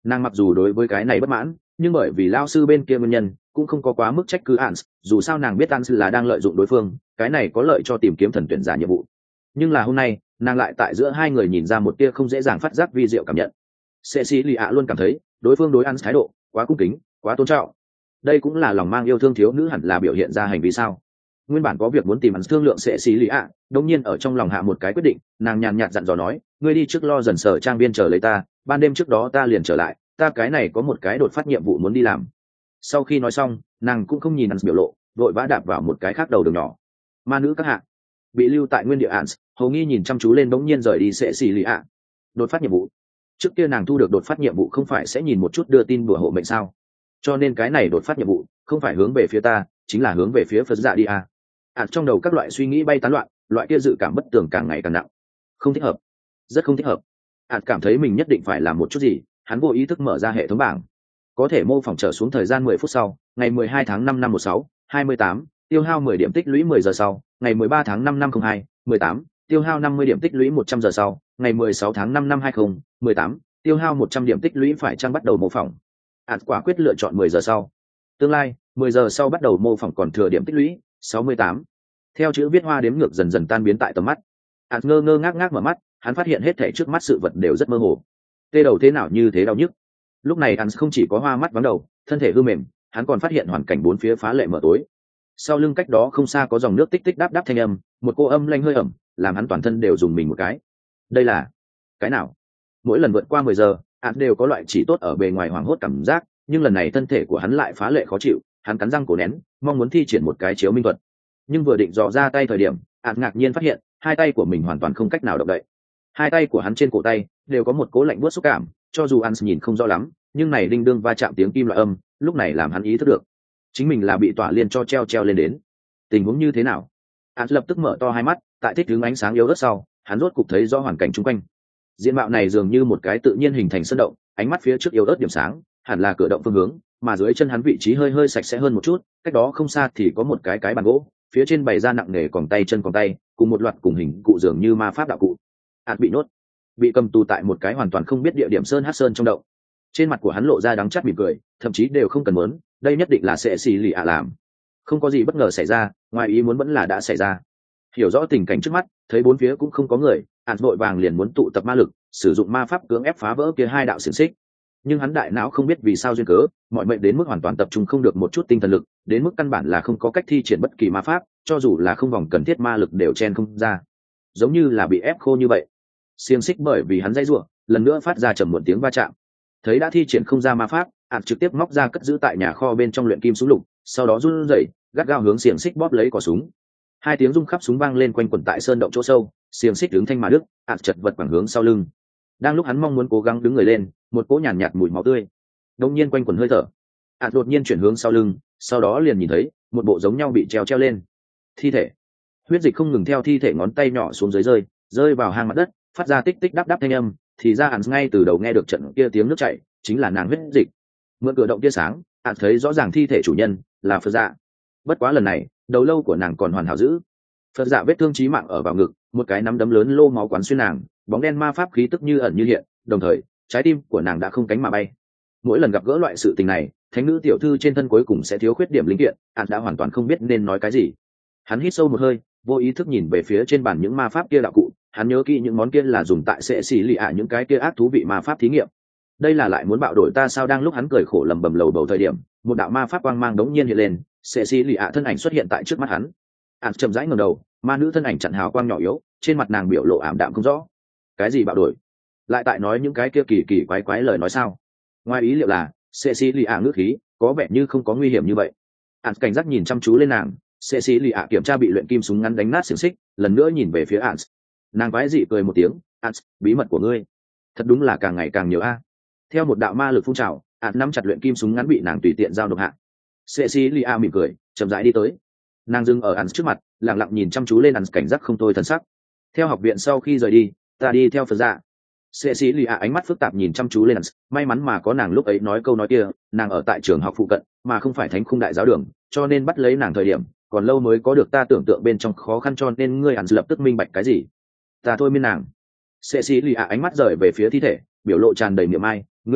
Nàng mặc dù đối với cái này bất mãn, nhưng bởi vì lao sư bên kia nguyên nhân cũng không có quá mức trách cứ Ans, dù sao nàng biết Ans là đang lợi dụng đối phương, cái này có lợi cho tìm kiếm thần tuyển giả nhiệm vụ. Nhưng là hôm nay nàng lại tại giữa hai người nhìn ra một tia không dễ dàng phát giác vi diệu cảm nhận. Cecilia luôn cảm thấy đối phương đối Ans thái độ quá cung kính, quá tôn trọng. Đây cũng là lòng mang yêu thương thiếu nữ hẳn là biểu hiện ra hành vi sao. Nguyên bản có việc muốn tìm Ans thương lượng Cecilia, đống nhiên ở trong lòng hạ một cái quyết định, nàng nhàn nhạt dặn dò nói, ngươi đi trước lo dần sở trang viên chờ lấy ta, ban đêm trước đó ta liền trở lại, ta cái này có một cái đột phát nhiệm vụ muốn đi làm. Sau khi nói xong nàng cũng không nhìn Ans biểu lộ, vội vã đạp vào một cái khác đầu đường nhỏ. Ma nữ các hạ bị lưu tại nguyên địa Ans hầu nghi nhìn chăm chú lên, bỗng nhiên rời đi sẽ xì lì ạ. Đột phát nhiệm vụ? Trước kia nàng thu được đột phát nhiệm vụ không phải sẽ nhìn một chút đưa tin bùa hộ mệnh sao? Cho nên cái này đột phát nhiệm vụ không phải hướng về phía ta, chính là hướng về phía Phật dạ đi à. Trong đầu các loại suy nghĩ bay tán loạn, loại kia dự cảm bất tường càng ngày càng nặng. Không thích hợp, rất không thích hợp. Cảm thấy mình nhất định phải làm một chút gì. Hắn vô ý thức mở ra hệ thống bảng, có thể mô phỏng trở xuống thời gian 10 phút sau, ngày 12 tháng 5 năm 16, 28, tiêu hao 10 điểm tích lũy 10 giờ sau, ngày 13 tháng 5 năm 02, 18, tiêu hao 50 điểm tích lũy 100 giờ sau, ngày 16 tháng 5 năm 20, 18, tiêu hao 100 điểm tích lũy phải chăng bắt đầu mô phỏng. Quả quyết lựa chọn 10 giờ sau. Tương lai, 10 giờ sau bắt đầu mô phỏng còn thừa điểm tích lũy 68. Theo chữ viết hoa đếm ngược dần dần tan biến tại tầm mắt. Ngơ ngơ ngác ngác mở mắt, hắn phát hiện hết thảy trước mắt sự vật đều rất mơ hồ. Tê đầu thế nào như thế đau nhức. Lúc này hắn không chỉ có hoa mắt vắng đầu, thân thể hư mềm, hắn còn phát hiện hoàn cảnh bốn phía phá lệ mở tối. Sau lưng cách đó không xa có dòng nước tích tích đáp đáp thanh âm, một cô âm lanh hơi ẩm, làm hắn toàn thân đều dùng mình một cái. Đây là cái nào? Mỗi lần vượt qua 10 giờ, hắn đều có loại chỉ tốt ở bề ngoài hoảng hốt cảm giác, nhưng lần này thân thể của hắn lại phá lệ khó chịu, hắn cắn răng cổ nén, mong muốn thi triển một cái chiếu minh thuật. Nhưng vừa định dò ra tay thời điểm, hắn ngạc nhiên phát hiện, hai tay của mình hoàn toàn không cách nào động đậy. Hai tay của hắn trên cổ tay đều có một cố lạnh buốt xúc cảm, cho dù hắn nhìn không rõ lắm, nhưng này đinh đương va chạm tiếng kim loại âm, lúc này làm hắn ý thức được chính mình là bị tỏa liên cho treo lên đến. Tình huống như thế nào? Hắn lập tức mở to hai mắt, tại thích ứng ánh sáng yếu ớt sau, hắn rốt cục thấy rõ hoàn cảnh xung quanh. Diện mạo này dường như một cái tự nhiên hình thành sơn động, ánh mắt phía trước yếu ớt điểm sáng, hẳn là cửa động phương hướng, mà dưới chân hắn vị trí hơi hơi sạch sẽ hơn một chút, cách đó không xa thì có một cái bàn gỗ, phía trên bày ra nặng nề còng tay chân còng tay, cùng một loạt cùng hình cụ dường như ma pháp đạo cụ. Hắn bị nhốt, bị cầm tù tại một cái hoàn toàn không biết địa điểm sơn hát sơn trong động. Trên mặt của hắn lộ ra đắng chát mỉm cười, thậm chí đều không cần muốn, đây nhất định là sẽ xì lì làm. Không có gì bất ngờ xảy ra, ngoài ý muốn vẫn là đã xảy ra. Hiểu rõ tình cảnh trước mắt, thấy bốn phía cũng không có người, hắn vội vàng liền muốn tụ tập ma lực, sử dụng ma pháp cưỡng ép phá vỡ kia hai đạo xiềng xích. Nhưng hắn đại não không biết vì sao duyên cớ, mọi mệnh đến mức hoàn toàn tập trung không được một chút tinh thần lực, đến mức căn bản là không có cách thi triển bất kỳ ma pháp, cho dù là không vòng cần thiết ma lực đều chen không ra, giống như là bị ép khô như vậy. Xiềng xích bởi vì hắn dây rủa, lần nữa phát ra trầm một tiếng va chạm. Thấy đã thi triển không ra ma pháp, ạt trực tiếp móc ra cất giữ tại nhà kho bên trong luyện kim súng lục, sau đó run rẩy gắt gao hướng xiềng xích bóp lấy cò súng. Hai tiếng rung khắp súng vang lên quanh quẩn tại sơn động chỗ sâu, xiềng xích đứng thanh mà đứt, ạt chật vật quẳng hướng sau lưng. Đang lúc hắn mong muốn cố gắng đứng người lên, một cỗ nhàn nhạt mùi máu tươi đột nhiên quanh quẩn hơi thở. ạt đột nhiên chuyển hướng sau lưng, sau đó liền nhìn thấy một bộ giống nhau bị treo lên thi thể. Huyết dịch không ngừng theo thi thể ngón tay nhỏ xuống dưới rơi vào hang mặt đất, phát ra tích tích đáp đáp thanh âm. Thì ra hắn ngay từ đầu nghe được trận kia tiếng nước chảy chính là nàng huyết dịch. Mượn cửa động tia sáng, hắn thấy rõ ràng thi thể chủ nhân là Phật Dạ. Bất quá lần này đầu lâu của nàng còn hoàn hảo giữ. Phật Dạ vết thương chí mạng ở vào ngực, một cái nắm đấm lớn lô máu quán xuyên nàng, bóng đen ma pháp khí tức như ẩn như hiện, đồng thời trái tim của nàng đã không cánh mà bay. Mỗi lần gặp gỡ loại sự tình này, thánh nữ tiểu thư trên thân cuối cùng sẽ thiếu khuyết điểm linh kiện, hắn đã hoàn toàn không biết nên nói cái gì. Hắn hít sâu một hơi, vô ý thức nhìn về phía trên bàn những ma pháp kia đạo cụ. Hắn nhớ kỹ những món kia là dùng tại sẽ xì lì những cái kia ác thú vị ma pháp thí nghiệm. Đây là lại muốn bạo đổi ta sao? Đang lúc hắn cười khổ lầm bầm lầu bầu thời điểm, một đạo ma pháp quang mang đống nhiên hiện lên, sẽ xì lì thân ảnh xuất hiện tại trước mắt hắn. Hắn chậm rãi ngẩng đầu, ma nữ thân ảnh chặn hào quang nhỏ yếu, trên mặt nàng biểu lộ ảm đạm không rõ. Cái gì bạo đổi? Lại tại nói những cái kia kỳ kỳ quái quái lời nói sao? Ngoài ý liệu là sẽ xì lì ngữ khí có vẻ như không có nguy hiểm như vậy. Hắn cảnh giác nhìn chăm chú lên nàng. Sẽ xì lì kiểm tra bị luyện kim súng ngắn đánh nát xiềng xích, lần nữa nhìn về phía hắn. Nàng quái dị cười một tiếng, bí mật của ngươi thật đúng là càng ngày càng nhiều a. Theo một đạo ma lực phun trào, nắm chặt luyện kim súng ngắn bị nàng tùy tiện giao độc hạ. Cecilia mỉm cười, chậm rãi đi tới. Nàng dừng ở hắn trước mặt, lặng lặng nhìn chăm chú lên hắn, cảnh giác không thôi thần sắc. Theo học viện sau khi rời đi, ta đi theo Phật Dạ. Cecilia ánh mắt phức tạp nhìn chăm chú lên hắn, may mắn mà có nàng lúc ấy nói câu nói kia, nàng ở tại trường học phụ cận, mà không phải thánh khung đại giáo đường, cho nên bắt lấy nàng thời điểm còn lâu mới có được ta tưởng tượng bên trong khó khăn, cho nên ngươi hắn lập tức minh bạch cái gì. Ta thôi miên nàng. Cecilia ánh mắt rời về phía thi thể, biểu lộ tràn đầy miệng ai, ngươi muốn biết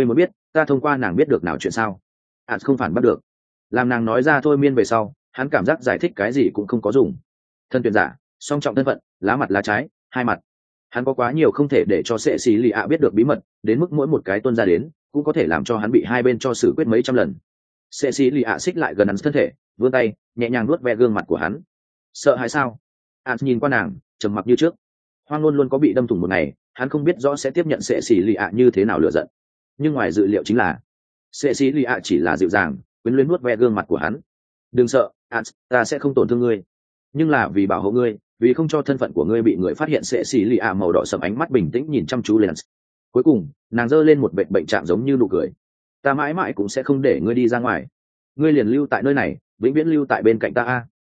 ta thông qua nàng biết được nào chuyện sao? Không phản bắt được. Làm nàng nói ra thôi miên về sau, hắn cảm giác giải thích cái gì cũng không có dùng. Thân tuyển giả, song trọng thân phận, lá mặt lá trái, hai mặt. Hắn có quá nhiều không thể để cho sệ xì lì ạ biết được bí mật, đến mức mỗi một cái tuân ra đến cũng có thể làm cho hắn bị hai bên cho xử quyết mấy trăm lần. Sệ xì lì ạ xích lại gần hắn thân thể, vươn tay nhẹ nhàng nuốt ve gương mặt của hắn. Sợ hãi sao? Nhìn qua nàng, trầm mặc như trước. Hoang luôn luôn có bị đâm thủng một ngày, hắn không biết rõ sẽ tiếp nhận sệ xì lì ạ như thế nào lựa giận. Nhưng ngoài dự liệu chính là sệ xì lì ạ chỉ là dịu dàng quyến luyến nuốt ve gương mặt của hắn. Đừng sợ, ta sẽ không tổn thương ngươi, nhưng là vì bảo hộ ngươi, vì không cho thân phận của ngươi bị người phát hiện. Sệ xì lì ạ màu đỏ sẫm ánh mắt bình tĩnh nhìn chăm chú lên. Cuối cùng nàng giơ lên một bệnh trạng giống như nụ cười. Ta mãi mãi cũng sẽ không để ngươi đi ra ngoài, ngươi liền lưu tại nơi này, vĩnh viễn lưu tại bên cạnh ta.